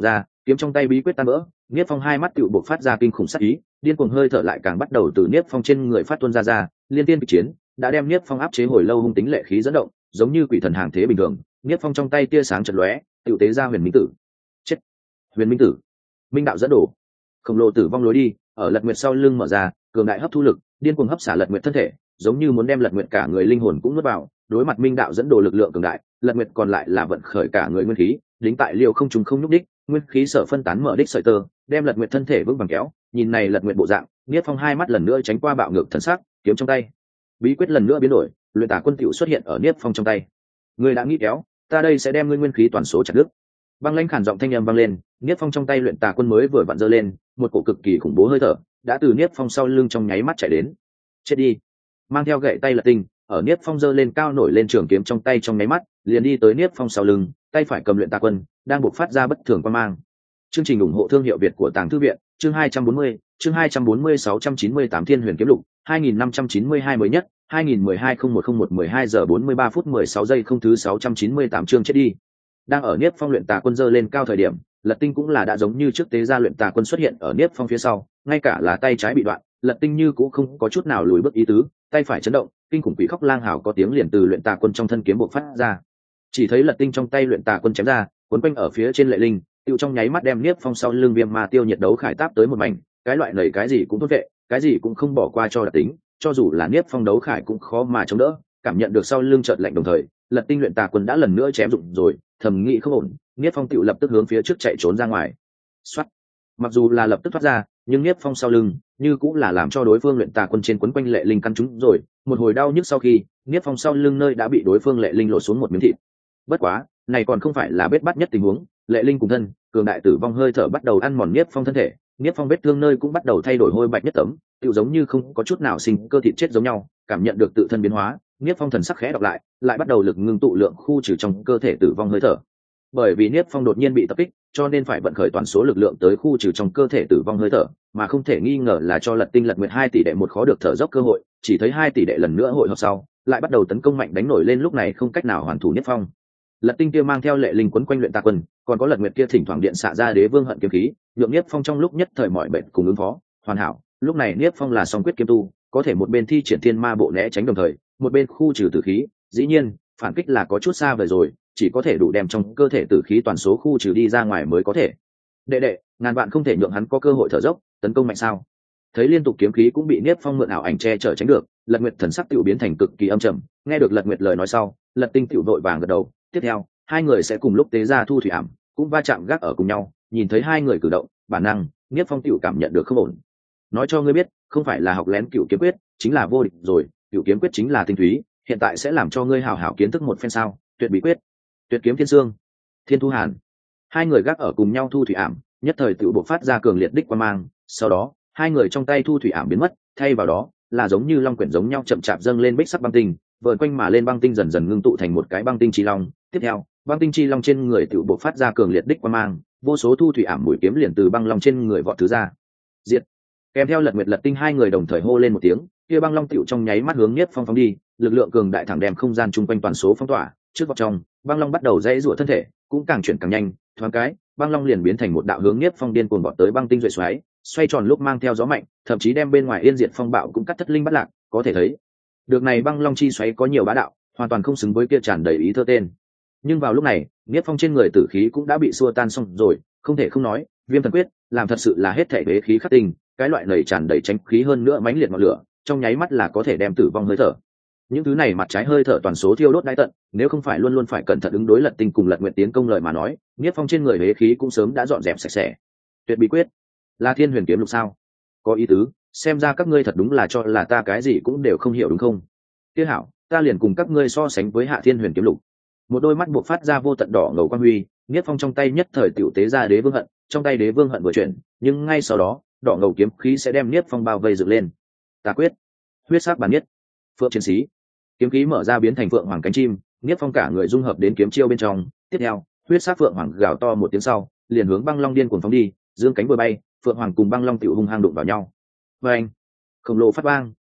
kiếm trong tay bí quyết tan vỡ, Niếp Phong hai mắt tựu bộc phát ra kinh khủng sát ý, điên cuồng hơi thở lại càng bắt đầu từ Niếp Phong trên người phát tuôn ra ra, liên tiên kịch chiến đã đem Niếp Phong áp chế hồi lâu hung tính lệ khí dẫn động, giống như quỷ thần hàng thế bình thường. Niếp Phong trong tay tia sáng chợt lóe, tựu tế ra Huyền Minh Tử. Chết! Huyền Minh Tử, Minh đạo dẫn đổ, khổng lồ tử vong lối đi ở Lật Nguyệt sau lưng mở ra, cường đại hấp thu lực, điên cuồng hấp xả Lật Nguyệt thân thể, giống như muốn đem Lật Nguyệt cả người linh hồn cũng nuốt vào. Đối mặt Minh đạo dẫn đồ lực lượng cường đại, Lật Nguyệt còn lại là vận khởi cả người nguyên khí, đính tại liều không trùng không nhúc đích, nguyên khí sở phân tán mở đích sợi tơ, đem Lật Nguyệt thân thể vững vàng kéo. Nhìn này Lật Nguyệt bộ dạng, Niết Phong hai mắt lần nữa tránh qua bạo ngược thần sắc, kiếm trong tay, bí quyết lần nữa biến đổi, luyện tà quân tiểu xuất hiện ở Niết Phong trong tay. Ngươi đã nghĩ kéo, ta đây sẽ đem ngươi nguyên khí toàn số chặt đứt. Băng lãnh khản giọng thanh âm vang lên, Niết Phong trong tay luyện tà quân mới vừa vặn giơ lên, một cổ cực kỳ khủng bố hơi thở đã từ Niết Phong sau lưng trong nháy mắt chạy đến. Chết đi! Mang theo gậy tay Lật Tinh, ở Niết Phong giơ lên cao nổi lên trường kiếm trong tay trong nháy mắt, liền đi tới Niết Phong sau lưng, tay phải cầm luyện tà quân, đang bộc phát ra bất thường quang mang. Chương trình ủng hộ thương hiệu Việt của Tàng Thư viện, chương hai trăm bốn mươi, chương hai trăm bốn mươi sáu trăm chín mươi tám Thiên Huyền Kiếm Lục, hai nghìn năm trăm chín mươi hai mới nhất, hai nghìn mười hai không một không một mười hai giờ bốn mươi ba phút mười sáu giây không thứ sáu trăm chín mươi tám chương chết đi. Đang ở Niết Phong luyện tà quân giơ lên cao thời điểm, Lật Tinh cũng là đã giống như trước tế gia luyện tà quân xuất hiện ở Niết Phong phía sau, ngay cả là tay trái bị đoạn, Lật Tinh như cũng không có chút nào lùi bước ý tứ, tay phải chấn động, kinh khủng quỷ khóc lang hào có tiếng liền từ luyện tà quân trong thân kiếm bộc phát ra. Chỉ thấy Lật Tinh trong tay luyện tà quân chém ra, cuốn quanh ở phía trên lệ linh, tiêu trong nháy mắt đem Niết Phong sau lưng viêm ma tiêu nhiệt đấu khải táp tới một mảnh, cái loại nảy cái gì cũng tốt vệ, cái gì cũng không bỏ qua cho đặc tính, cho dù là Niết Phong đấu khải cũng khó mà chống đỡ. Cảm nhận được sau lưng chợt lạnh đồng thời, Lật Tinh luyện tà quân đã lần nữa chém dụng rồi, thầm nghĩ không ổn, Niết Phong tiểu lập tức hướng phía trước chạy trốn ra ngoài. Soát. Mặc dù là lập tức thoát ra, nhưng Niết Phong sau lưng như cũng là làm cho đối phương luyện tà quân trên quấn quanh lệ linh căn trúng rồi, một hồi đau nhức sau khi, Niết Phong sau lưng nơi đã bị đối phương lệ linh lột xuống một miếng thịt. Bất quá, này còn không phải là bết bắt nhất tình huống, lệ linh cùng thân, cường đại tử vong hơi thở bắt đầu ăn mòn Niết Phong thân thể, Niết Phong vết thương nơi cũng bắt đầu thay đổi hôi bạch nhất tấm, tựu giống như không có chút nào sinh cơ thịt chết giống nhau. Cảm nhận được tự thân biến hóa, Niết Phong thần sắc khẽ đọc lại, lại bắt đầu lực ngưng tụ lượng khu trừ trong cơ thể tử vong hơi thở. Bởi vì Niết Phong đột nhiên bị tập kích, cho nên phải vận khởi toàn số lực lượng tới khu trừ trong cơ thể tử vong hơi thở, mà không thể nghi ngờ là cho Lật Tinh Lật Nguyệt hai tỷ đệ một khó được thở dốc cơ hội. Chỉ thấy hai tỷ đệ lần nữa hội họp sau, lại bắt đầu tấn công mạnh đánh nổi lên, lúc này không cách nào hoàn thủ Niết Phong. Lật Tinh kia mang theo lệ linh quấn quanh luyện tà quân, còn có Lật Nguyệt kia thỉnh thoảng điện xạ ra đế vương hận kiếm khí, nhượng Niết Phong trong lúc nhất thời mọi bệnh cùng ứng phó hoàn hảo. Lúc này Niết Phong là song quyết kiếm tu, có thể một bên thi triển thiên ma bộ né tránh đồng thời, một bên khu trừ tử khí. Dĩ nhiên, phản kích là có chút xa vời rồi, chỉ có thể đủ đem trong cơ thể tử khí toàn số khu trừ đi ra ngoài mới có thể. Đệ đệ, ngàn vạn không thể nhượng hắn có cơ hội thở dốc, tấn công mạnh sao? Thấy liên tục kiếm khí cũng bị Niết Phong mượn ảo ảnh che chở tránh được, Lật Nguyệt thần sắc tiểu biến thành cực kỳ âm trầm. Nghe được Lật Nguyệt lời nói sau, Lật Tinh tiểu vội vàng gật đầu. Tiếp theo, hai người sẽ cùng lúc tế ra thu thủy ảm, cũng va chạm gác ở cùng nhau. Nhìn thấy hai người cử động, bản năng, Niết Phong tiểu cảm nhận được không ổn. Nói cho ngươi biết, không phải là học lén cựu kiếm quyết, chính là vô địch rồi. Cựu kiếm quyết chính là tinh túy, hiện tại sẽ làm cho ngươi hào hào kiến thức một phen sao? Tuyệt bí quyết, tuyệt kiếm thiên xương, thiên thu hàn. Hai người gác ở cùng nhau thu thủy ảm, nhất thời tự bộc phát ra cường liệt đích quang mang. Sau đó, hai người trong tay thu thủy ảm biến mất, thay vào đó là giống như long quyển giống nhau chậm chạp dâng lên bích sắc băng tinh, vờn quanh mà lên băng tinh dần dần ngưng tụ thành một cái băng tinh chi long. Tiếp theo, băng tinh chi long trên người tự bộc phát ra cường liệt đích quang mang, vô số thu thủy ảm mũi kiếm liền từ băng long trên người vọt thứ ra. Diệt. Kèm theo Lật Nguyệt Lật Tinh hai người đồng thời hô lên một tiếng, kia băng long tiểu trong nháy mắt hướng Niết Phong phóng đi, lực lượng cường đại thẳng đem không gian chung quanh toàn số phong tỏa. Trước vọt trong, băng long bắt đầu dãy rủa thân thể, cũng càng chuyển càng nhanh, thoáng cái, băng long liền biến thành một đạo hướng Niết Phong điên cuồng vọt tới băng tinh duệ xoáy, xoay tròn lúc mang theo gió mạnh, thậm chí đem bên ngoài yên diệt phong bạo cũng cắt thất linh bắt lạc. Có thể thấy, được này băng long chi xoáy có nhiều bá đạo, hoàn toàn không xứng với kia tràn đầy ý thơ tên. Nhưng vào lúc này, Niết Phong trên người tử khí cũng đã bị xua tan xong rồi, không thể không nói, Viêm Thần Quyết làm thật sự là hết thảy bế khí khắc tinh, cái loại nảy tràn đầy tránh khí hơn nữa mãnh liệt ngọn lửa, trong nháy mắt là có thể đem tử vong hơi thở. Những thứ này mặt trái hơi thở toàn số thiêu đốt đái tận, nếu không phải luôn luôn phải cẩn thận ứng đối Lật Tinh cùng Lật Nguyệt tiến công lời mà nói, Niết Phong trên người bế khí cũng sớm đã dọn dẹp sạch sẽ. Tuyệt bí quyết là Thiên Huyền Kiếm Lục sao? Có ý tứ, xem ra các ngươi thật đúng là cho là ta cái gì cũng đều không hiểu đúng không? Tiếc hảo, ta liền cùng các ngươi so sánh với Hạ Thiên Huyền Kiếm Lục. Một đôi mắt buộc phát ra vô tận đỏ ngầu quang huy, Niết Phong trong tay nhất thời tiểu tế ra đế vương hận, trong tay đế vương hận vừa chuyển, nhưng ngay sau đó, đỏ ngầu kiếm khí sẽ đem Niết Phong bao vây dựng lên. Tà quyết, huyết sắc bản nhất, phượng chiến sĩ, kiếm khí mở ra biến thành phượng hoàng cánh chim, Niết Phong cả người dung hợp đến kiếm chiêu bên trong. Tiếp theo, huyết sắc phượng hoàng gào to một tiếng sau, liền hướng băng long điên cuồng phóng đi, dương cánh vừa bay, phượng hoàng cùng băng long tiểu hung hăng đụng vào nhau. Và anh, khổng lồ phát vang,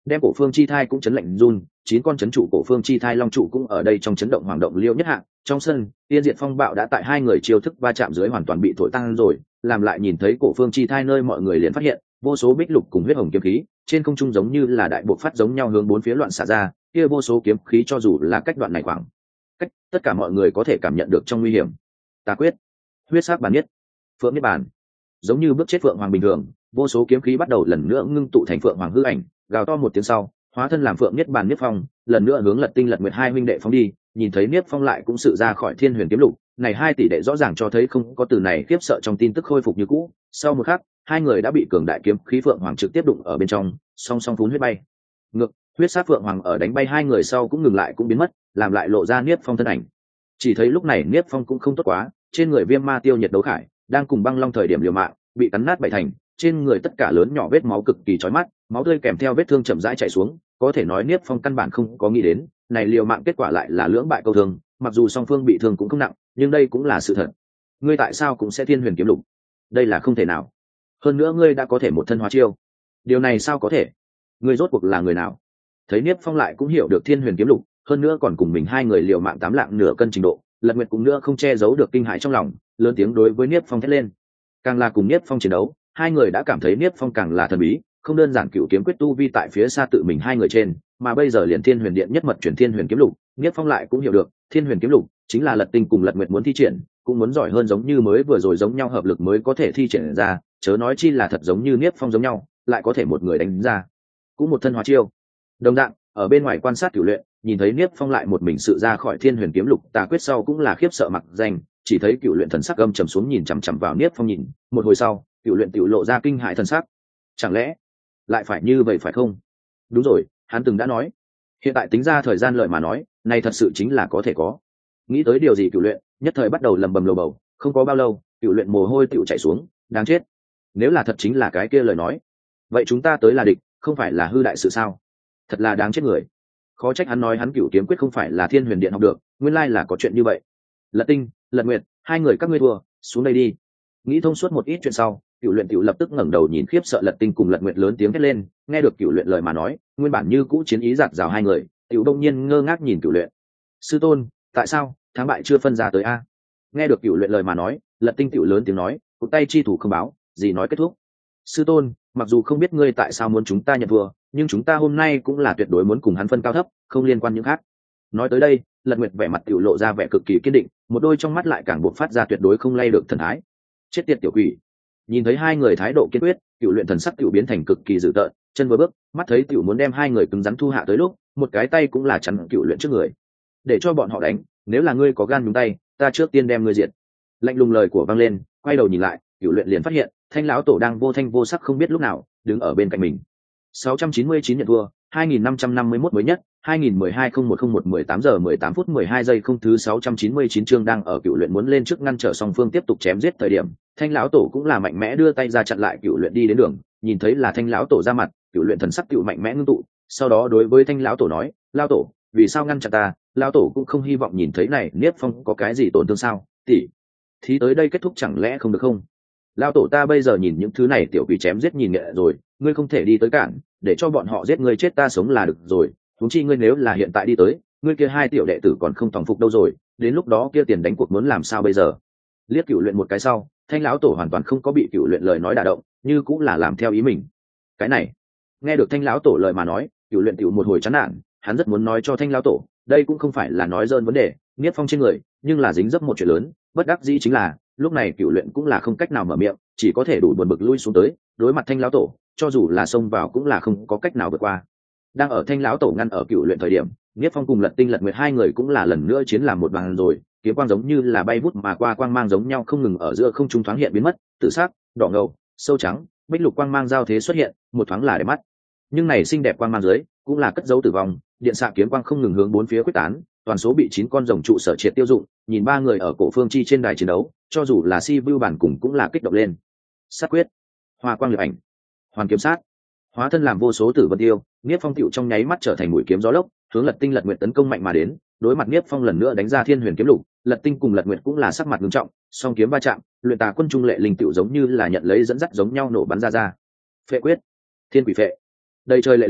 đem cổ phương chi thai cũng chấn lạnh run, chín con chấn trụ cổ phương chi thai long trụ cũng ở đây trong chấn động hoàng động liêu nhất hạng. Trong sân tiên diệt phong bạo đã tại hai người chiêu thức va chạm dưới hoàn toàn bị thổi tan rồi, làm lại nhìn thấy cổ phương chi thai nơi mọi người liền phát hiện vô số bích lục cùng huyết hồng kiếm khí trên không trung giống như là đại bộ phát giống nhau hướng bốn phía loạn xả ra, kia vô số kiếm khí cho dù là cách đoạn này khoảng cách tất cả mọi người có thể cảm nhận được trong nguy hiểm. Tà quyết, huyết sắc bản nhất, phượng niết bàn, giống như bước chết phượng hoàng bình thường, vô số kiếm khí bắt đầu lần nữa ngưng tụ thành phượng hoàng hư ảnh, gào to một tiếng sau hóa thân làm phượng niết bàn niết phong, lần nữa hướng Lật Tinh Lật Nguyệt hai huynh đệ phóng đi. Nhìn thấy niết phong lại cũng sự ra khỏi thiên huyền kiếm lục, này hai tỷ đệ rõ ràng cho thấy không có từ này khiếp sợ trong tin tức khôi phục như cũ. Sau một khắc hai người đã bị cường đại kiếm khí phượng hoàng trực tiếp đụng ở bên trong, song song phun huyết bay ngược. Huyết sát phượng hoàng ở đánh bay hai người sau cũng ngừng lại cũng biến mất, làm lại lộ ra niết phong thân ảnh. Chỉ thấy lúc này niết phong cũng không tốt quá, trên người viêm ma tiêu nhiệt đấu khải đang cùng băng long thời điểm liều mạng bị cắn nát bảy thành, trên người tất cả lớn nhỏ vết máu cực kỳ chói mắt, máu tươi kèm theo vết thương chậm rãi chảy xuống. Có thể nói niết phong căn bản không có nghĩ đến này liều mạng kết quả lại là lưỡng bại câu thương, mặc dù song phương bị thương cũng không nặng, nhưng đây cũng là sự thật. Ngươi tại sao cũng sẽ thiên huyền kiếm lục? Đây là không thể nào. Hơn nữa ngươi đã có thể một thân hóa chiêu, điều này sao có thể? Ngươi rốt cuộc là người nào? Thấy niết phong lại cũng hiểu được thiên huyền kiếm lục, hơn nữa còn cùng mình hai người liều mạng tám lạng nửa cân trình độ, Lật Nguyệt cũng nữa không che giấu được kinh hãi trong lòng, lớn tiếng đối với niết phong thét lên. Càng là cùng niết phong chiến đấu, hai người đã cảm thấy niết phong càng là thần bí, không đơn giản cựu kiếm quyết tu vi tại phía xa tự mình hai người trên, mà bây giờ liền thiên huyền điện nhất mật chuyển thiên huyền kiếm lục, niết phong lại cũng hiểu được thiên huyền kiếm lục chính là Lật Tinh cùng Lật Nguyệt muốn thi triển, cũng muốn giỏi hơn giống như mới vừa rồi giống nhau hợp lực mới có thể thi triển ra, chớ nói chi là thật giống như niết phong giống nhau lại có thể một người đánh ra cũng một thân hóa chiêu. Đồng dạng ở bên ngoài quan sát cửu luyện, nhìn thấy niết phong lại một mình sự ra khỏi thiên huyền kiếm lục tà quyết sau cũng là khiếp sợ mặc danh, chỉ thấy cửu luyện thần sắc âm trầm xuống nhìn chằm chằm vào niết phong nhìn một hồi sau, cửu luyện tiểu lộ ra kinh hãi thần sắc. Chẳng lẽ lại phải như vậy phải không? Đúng rồi, hắn từng đã nói, hiện tại tính ra thời gian lợi mà nói, này thật sự chính là có thể có. Nghĩ tới điều gì cửu luyện nhất thời bắt đầu lầm bầm lầu bầu, không có bao lâu cửu luyện mồ hôi tiểu chảy xuống, đáng chết. Nếu là thật chính là cái kia lời nói, vậy chúng ta tới là địch, không phải là hư đại sự sao? Thật là đáng chết người. Khó trách hắn nói hắn cửu kiếm quyết không phải là thiên huyền điện học được, nguyên lai là có chuyện như vậy. Lật Tinh, Lật Nguyệt, hai người các ngươi thua, xuống đây đi. Nghĩ thông suốt một ít chuyện sau, cửu luyện tiểu lập tức ngẩng đầu nhìn khiếp sợ Lật Tinh cùng Lật Nguyệt lớn tiếng hét lên. Nghe được cửu luyện lời mà nói, nguyên bản như cũ chiến ý giạt rào hai người tiểu đông nhiên ngơ ngác nhìn cửu luyện. Sư tôn, tại sao thắng bại chưa phân ra tới a? Nghe được cửu luyện lời mà nói, Lật Tinh tiểu lớn tiếng nói, cụt tay chi thủ không báo, gì nói kết thúc. Sư tôn, mặc dù không biết ngươi tại sao muốn chúng ta nhận thua, nhưng chúng ta hôm nay cũng là tuyệt đối muốn cùng hắn phân cao thấp, không liên quan những khác. Nói tới đây, Lật Nguyệt vẻ mặt tiểu lộ ra vẻ cực kỳ kiên định, một đôi trong mắt lại càng buộc phát ra tuyệt đối không lay được thần thái. Chết tiệt tiểu quỷ. Nhìn thấy hai người thái độ kiên quyết, cựu luyện thần sắc tiểu biến thành cực kỳ dữ tợn, chân vừa bước, mắt thấy tiểu muốn đem hai người cứng rắn thu hạ tới lúc, một cái tay cũng là chắn cựu luyện trước người. Để cho bọn họ đánh, nếu là ngươi có gan nhúng tay, ta trước tiên đem ngươi diệt. Lạnh lùng lời của vang lên, quay đầu nhìn lại, cựu luyện liền phát hiện, Thanh lão tổ đang vô thanh vô sắc không biết lúc nào đứng ở bên cạnh mình. sáu trăm chín mươi chín nhận thua, hai nghìn năm trăm năm mươi mốt mới nhất, hai nghìn mười hai không một không một mười tám giờ mười tám phút mười hai giây không thứ sáu trăm chín mươi chín chương đang ở cựu luyện muốn lên trước ngăn trở song phương tiếp tục chém giết thời điểm, Thanh lão tổ cũng là mạnh mẽ đưa tay ra chặn lại cựu luyện đi đến đường, nhìn thấy là Thanh lão tổ ra mặt, cựu luyện thần sắc cựu mạnh mẽ ngưng tụ, sau đó đối với Thanh lão tổ nói, lão tổ, vì sao ngăn chặn ta? Lão tổ cũng không hy vọng nhìn thấy này Niết Phong có cái gì tổn thương sao? Tỷ, thì tới đây kết thúc chẳng lẽ không được không? Lão tổ ta bây giờ nhìn những thứ này tiểu quỷ chém giết nhìn nghệ rồi, ngươi không thể đi tới cản, để cho bọn họ giết ngươi chết ta sống là được rồi. Huống chi ngươi nếu là hiện tại đi tới, ngươi kia hai tiểu đệ tử còn không tòng phục đâu rồi, đến lúc đó kia tiền đánh cuộc muốn làm sao bây giờ? Liếc cựu luyện một cái sau, Thanh lão tổ hoàn toàn không có bị cựu luyện lời nói đả động, như cũng là làm theo ý mình. Cái này, nghe được Thanh lão tổ lời mà nói, cựu luyện tiểu một hồi chán nản, hắn rất muốn nói cho Thanh lão tổ, đây cũng không phải là nói dơn vấn đề, Niết Phong trên người, nhưng là dính dấp một chuyện lớn, bất đắc dĩ chính là, lúc này cựu luyện cũng là không cách nào mở miệng, chỉ có thể đủ buồn bực lui xuống tới, đối mặt Thanh lão tổ, cho dù là xông vào cũng là không có cách nào vượt qua. Đang ở Thanh lão tổ ngăn ở cựu luyện thời điểm, Niết Phong cùng Lật Tinh Lật Nguyệt hai người cũng là lần nữa chiến làm một đoàn rồi, kiếm quang giống như là bay vút mà qua quang mang giống nhau không ngừng ở giữa không trung thoáng hiện biến mất, tự sắc, đỏ ngầu, sâu trắng, bích lục quang mang giao thế xuất hiện, một thoáng là để mắt. Nhưng này xinh đẹp quang mang dưới, cũng là cất dấu tử vong, điện xạ kiếm quang không ngừng hướng bốn phía quyết tán, toàn số bị chín con rồng trụ sở triệt tiêu dụng, nhìn ba người ở cổ phương chi trên đài chiến đấu, cho dù là Si Vu bản cùng cũng là kích động lên. Sát quyết, hoa quang liệt ảnh, hoàn kiếm sát, hóa thân làm vô số tử vân tiêu, Niết Phong tựu trong nháy mắt trở thành mũi kiếm gió lốc, hướng Lật Tinh Lật Nguyệt tấn công mạnh mà đến, đối mặt Niết Phong lần nữa đánh ra Thiên Huyền kiếm lục, Lật Tinh cùng Lật Nguyệt cũng là sắc mặt nghiêm trọng, song kiếm va chạm, luyện tà quân trung lệ linh tựu giống như là nhận lấy dẫn dắt giống nhau nổ bắn ra ra. Phệ quyết, Thiên Quỷ Phệ, đầy trời lệ linh,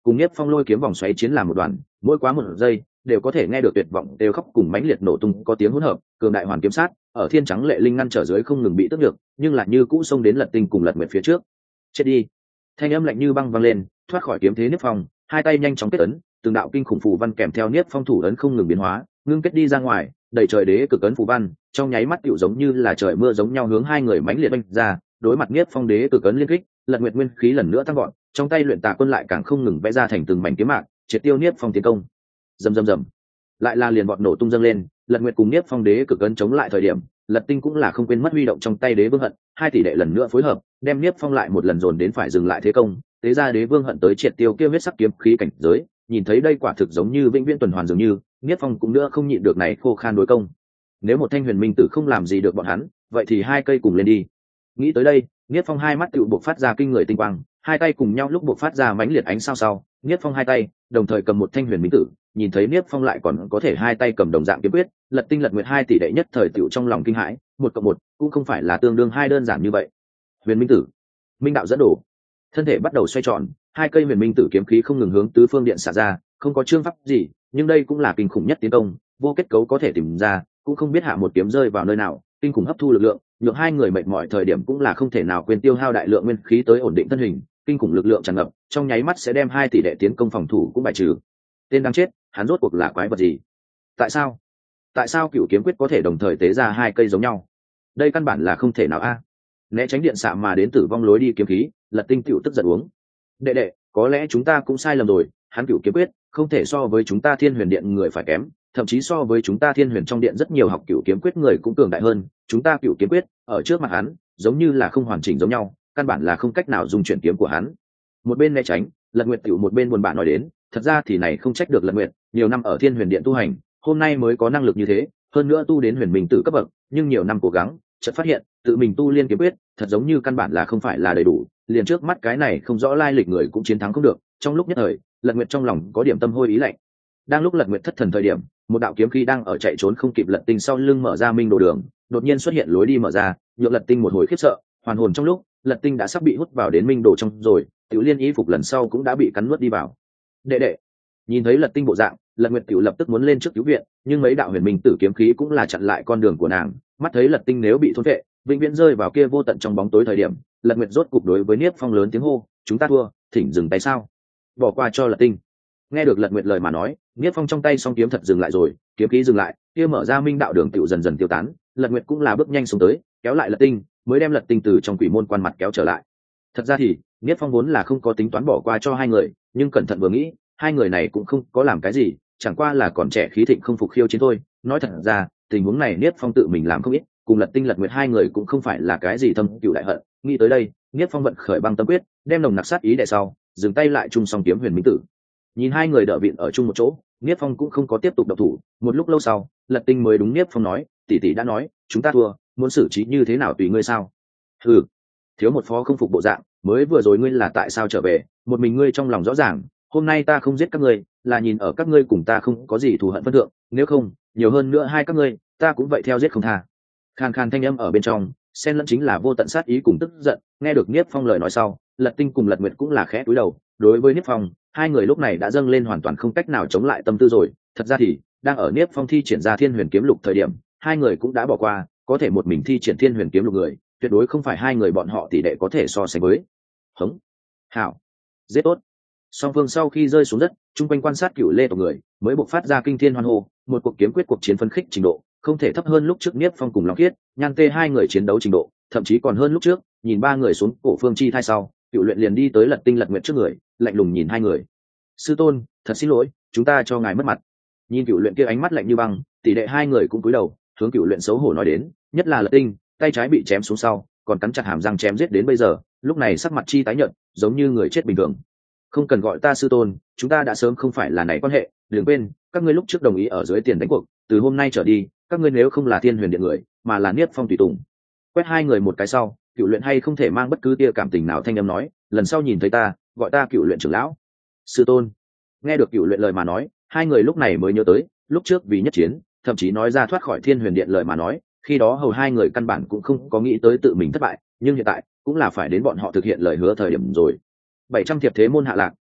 cùng Niếp Phong lôi kiếm vòng xoáy chiến làm một đoàn, mỗi quá một giây đều có thể nghe được tuyệt vọng đều khóc cùng mãnh liệt nổ tung có tiếng hỗn hợp, cường đại hoàn kiếm sát, ở thiên trắng lệ linh ngăn trở dưới không ngừng bị tức được, nhưng lại như cũ xông đến Lật Tinh cùng Lật Nguyệt phía trước. Chết đi. Thanh âm lạnh như băng vang lên, thoát khỏi kiếm thế Niếp Phong, hai tay nhanh chóng kết ấn, từng đạo kinh khủng phù văn kèm theo Niếp Phong thủ ấn không ngừng biến hóa, ngưng kết đi ra ngoài, đầy trời đế cực ấn phù văn, trong nháy mắt tựu giống như là trời mưa giống nhau hướng hai người mãnh liệt vung ra, đối mặt Niếp Phong đế cực ấn liên kích, Lật Nguyệt nguyên khí lần nữa tăng vọt, trong tay luyện tà quân lại càng không ngừng vẽ ra thành từng mảnh kiếm mạc, triệt tiêu Niếp Phong tiến công. Rầm rầm rầm. Lại là liền bọt nổ tung dâng lên, Lật Nguyệt cùng Niếp Phong đế cực ấn chống lại thời điểm, Lật Tinh cũng là không quên mất huy động trong tay đế vương hận, hai tỷ đệ lần nữa phối hợp, đem Niếp Phong lại một lần dồn đến phải dừng lại thế công, tế ra đế vương hận tới triệt tiêu kia huyết sắc kiếm khí cảnh giới, nhìn thấy đây quả thực giống như vĩnh viễn tuần hoàn dường như, Niếp Phong cũng nữa không nhịn được này khô khan đối công. Nếu một thanh huyền minh tử không làm gì được bọn hắn, vậy thì hai cây cùng lên đi. Nghĩ tới đây, Niếp Phong hai mắt tựu bộc phát ra kinh người tinh quang, hai tay cùng nhau lúc bộc phát ra mãnh liệt ánh sao sau, Niếp Phong hai tay đồng thời cầm một thanh huyền minh tử, nhìn thấy Niếp Phong lại còn có thể hai tay cầm đồng dạng kiếm quyết, Lật Tinh Lật Nguyệt hai tỷ đệ nhất thời tựu trong lòng kinh hãi, một cộng một cũng không phải là tương đương hai đơn giản như vậy. Huyền minh tử, minh đạo dẫn đổ, thân thể bắt đầu xoay tròn, hai cây huyền minh tử kiếm khí không ngừng hướng tứ phương điện xả ra, không có chương pháp gì, nhưng đây cũng là kinh khủng nhất tiến công, vô kết cấu có thể tìm ra, cũng không biết hạ một kiếm rơi vào nơi nào, kinh khủng hấp thu lực lượng, nhượng hai người mệt mỏi thời điểm cũng là không thể nào quên tiêu hao đại lượng nguyên khí tới ổn định thân hình, kinh khủng lực lượng tràn ngập, trong nháy mắt sẽ đem hai tỷ đệ tiến công phòng thủ cũng bài trừ. Tên đang chết, hắn rốt cuộc là quái vật gì? Tại sao? Tại sao cựu kiếm quyết có thể đồng thời tế ra hai cây giống nhau? Đây căn bản là không thể nào a. Né tránh điện xạ mà đến tử vong lối đi kiếm khí, Lật Tinh tiểu tức giận uống. Đệ đệ, có lẽ chúng ta cũng sai lầm rồi, hắn cựu kiếm quyết không thể so với chúng ta Thiên Huyền Điện người phải kém, thậm chí so với chúng ta Thiên Huyền trong điện rất nhiều học cựu kiếm quyết người cũng cường đại hơn, chúng ta cựu kiếm quyết ở trước mặt hắn giống như là không hoàn chỉnh giống nhau, căn bản là không cách nào dùng chuyển kiếm của hắn. Một bên né tránh, Lật Nguyệt tiểu một bên buồn bã nói đến, thật ra thì này không trách được Lật Nguyệt, nhiều năm ở Thiên Huyền Điện tu hành, hôm nay mới có năng lực như thế, hơn nữa tu đến huyền minh tử cấp bậc, nhưng nhiều năm cố gắng, chợt phát hiện, tự mình tu liên kiếm quyết, thật giống như căn bản là không phải là đầy đủ, liền trước mắt cái này không rõ lai lịch người cũng chiến thắng không được. Trong lúc nhất thời, Lật Nguyệt trong lòng có điểm tâm hôi ý lạnh. Đang lúc Lật Nguyệt thất thần thời điểm, một đạo kiếm khí đang ở chạy trốn không kịp Lật Tinh sau lưng mở ra minh đồ đường, đột nhiên xuất hiện lối đi mở ra, nhượng Lật Tinh một hồi khiếp sợ, hoàn hồn trong lúc, Lật Tinh đã sắp bị hút vào đến minh đồ trong rồi, Tiểu Liên y phục lần sau cũng đã bị cắn nuốt đi vào. Đệ đệ, nhìn thấy Lật Tinh bộ dạng, Lật Nguyệt Tiểu lập tức muốn lên trước cứu viện, nhưng mấy đạo huyền minh tử kiếm khí cũng là chặn lại con đường của nàng, mắt thấy Lật Tinh nếu bị thôn phệ, vĩnh viễn rơi vào kia vô tận trong bóng tối thời điểm, Lật Nguyệt rốt cục đối với Niếp Phong lớn tiếng hô, chúng ta thua, thỉnh dừng tay sao? Bỏ qua cho Lật Tinh. Nghe được Lật Nguyệt lời mà nói, Niếp Phong trong tay song kiếm thật dừng lại rồi, kiếm khí dừng lại, kia mở ra minh đạo đường tiểu dần dần tiêu tán, Lật Nguyệt cũng là bước nhanh xuống tới, kéo lại Lật Tinh, mới đem Lật Tinh từ trong quỷ môn quan mặt kéo trở lại. Thật ra thì, Niếp Phong vốn là không có tính toán bỏ qua cho hai người, nhưng cẩn thận vừa nghĩ, hai người này cũng không có làm cái gì, chẳng qua là còn trẻ khí thịnh không phục khiêu chiến thôi. Nói thật ra, tình huống này Niếp Phong tự mình làm không ít, cùng Lật Tinh Lật Nguyệt hai người cũng không phải là cái gì thâm cựu đại hận. Nghĩ tới đây, Niếp Phong vận khởi băng tâm quyết, đem nồng nặc sát ý đè sau, dừng tay lại chung song kiếm huyền minh tử. Nhìn hai người đỡ vịn ở chung một chỗ, Niếp Phong cũng không có tiếp tục động thủ. Một lúc lâu sau, Lật Tinh mới đúng Niếp Phong nói, tỷ tỷ đã nói, chúng ta thua, muốn xử trí như thế nào tùy ngươi sao? Ừ, thiếu một phó không phục bộ dạng, mới vừa rồi ngươi là tại sao trở về? Một mình ngươi trong lòng rõ ràng, hôm nay ta không giết các ngươi, là nhìn ở các ngươi cùng ta không có gì thù hận phân thượng, nếu không, nhiều hơn nữa hai các ngươi, ta cũng vậy theo giết không tha. Khàn khàn thanh âm ở bên trong, xen lẫn chính là vô tận sát ý cùng tức giận. Nghe được Niếp Phong lời nói sau, Lật Tinh cùng Lật Nguyệt cũng là khẽ cúi đầu. Đối với Niếp Phong, hai người lúc này đã dâng lên hoàn toàn không cách nào chống lại tâm tư rồi. Thật ra thì, đang ở Niếp Phong thi triển ra Thiên Huyền Kiếm Lục thời điểm, hai người cũng đã bỏ qua, có thể một mình thi triển Thiên Huyền Kiếm Lục người, tuyệt đối không phải hai người bọn họ tỷ đệ có thể so sánh với. Hống, hảo, giết tốt. Song phương sau khi rơi xuống đất, chung quanh quan sát cựu lê tộc người mới bộc phát ra kinh thiên hoan hô, một cuộc kiếm quyết cuộc chiến phân khích trình độ không thể thấp hơn lúc trước Niếp Phong cùng Long Khiết, Nhan Tê hai người chiến đấu trình độ, thậm chí còn hơn lúc trước. Nhìn ba người xuống cổ phương chi thai sau, cựu luyện liền đi tới Lật Tinh Lật Nguyệt trước người, lạnh lùng nhìn hai người. Sư tôn, thật xin lỗi, chúng ta cho ngài mất mặt. Nhìn cựu luyện kia ánh mắt lạnh như băng, tỷ đệ hai người cũng cúi đầu, hướng cựu luyện xấu hổ nói đến, nhất là Lật Tinh, tay trái bị chém xuống sau, còn cắn chặt hàm răng chém giết đến bây giờ, lúc này sắc mặt chi tái nhợt, giống như người chết bình thường. Không cần gọi ta sư tôn, chúng ta đã sớm không phải là này quan hệ, đừng quên, các ngươi lúc trước đồng ý ở dưới tiền đánh cuộc, từ hôm nay trở đi, các ngươi nếu không là Thiên Huyền Điện người, mà là Niếp Phong tùy tùng. Quét hai người một cái sau, cựu luyện hay không thể mang bất cứ tia cảm tình nào thanh âm nói, lần sau nhìn thấy ta, gọi ta cựu luyện trưởng lão. Sư tôn. Nghe được cựu luyện lời mà nói, hai người lúc này mới nhớ tới, lúc trước vì nhất chiến, thậm chí nói ra thoát khỏi Thiên Huyền Điện lời mà nói, khi đó hầu hai người căn bản cũng không có nghĩ tới tự mình thất bại, nhưng hiện tại cũng là phải đến bọn họ thực hiện lời hứa thời điểm rồi. bảy trăm thiệp thế môn hạ lạc,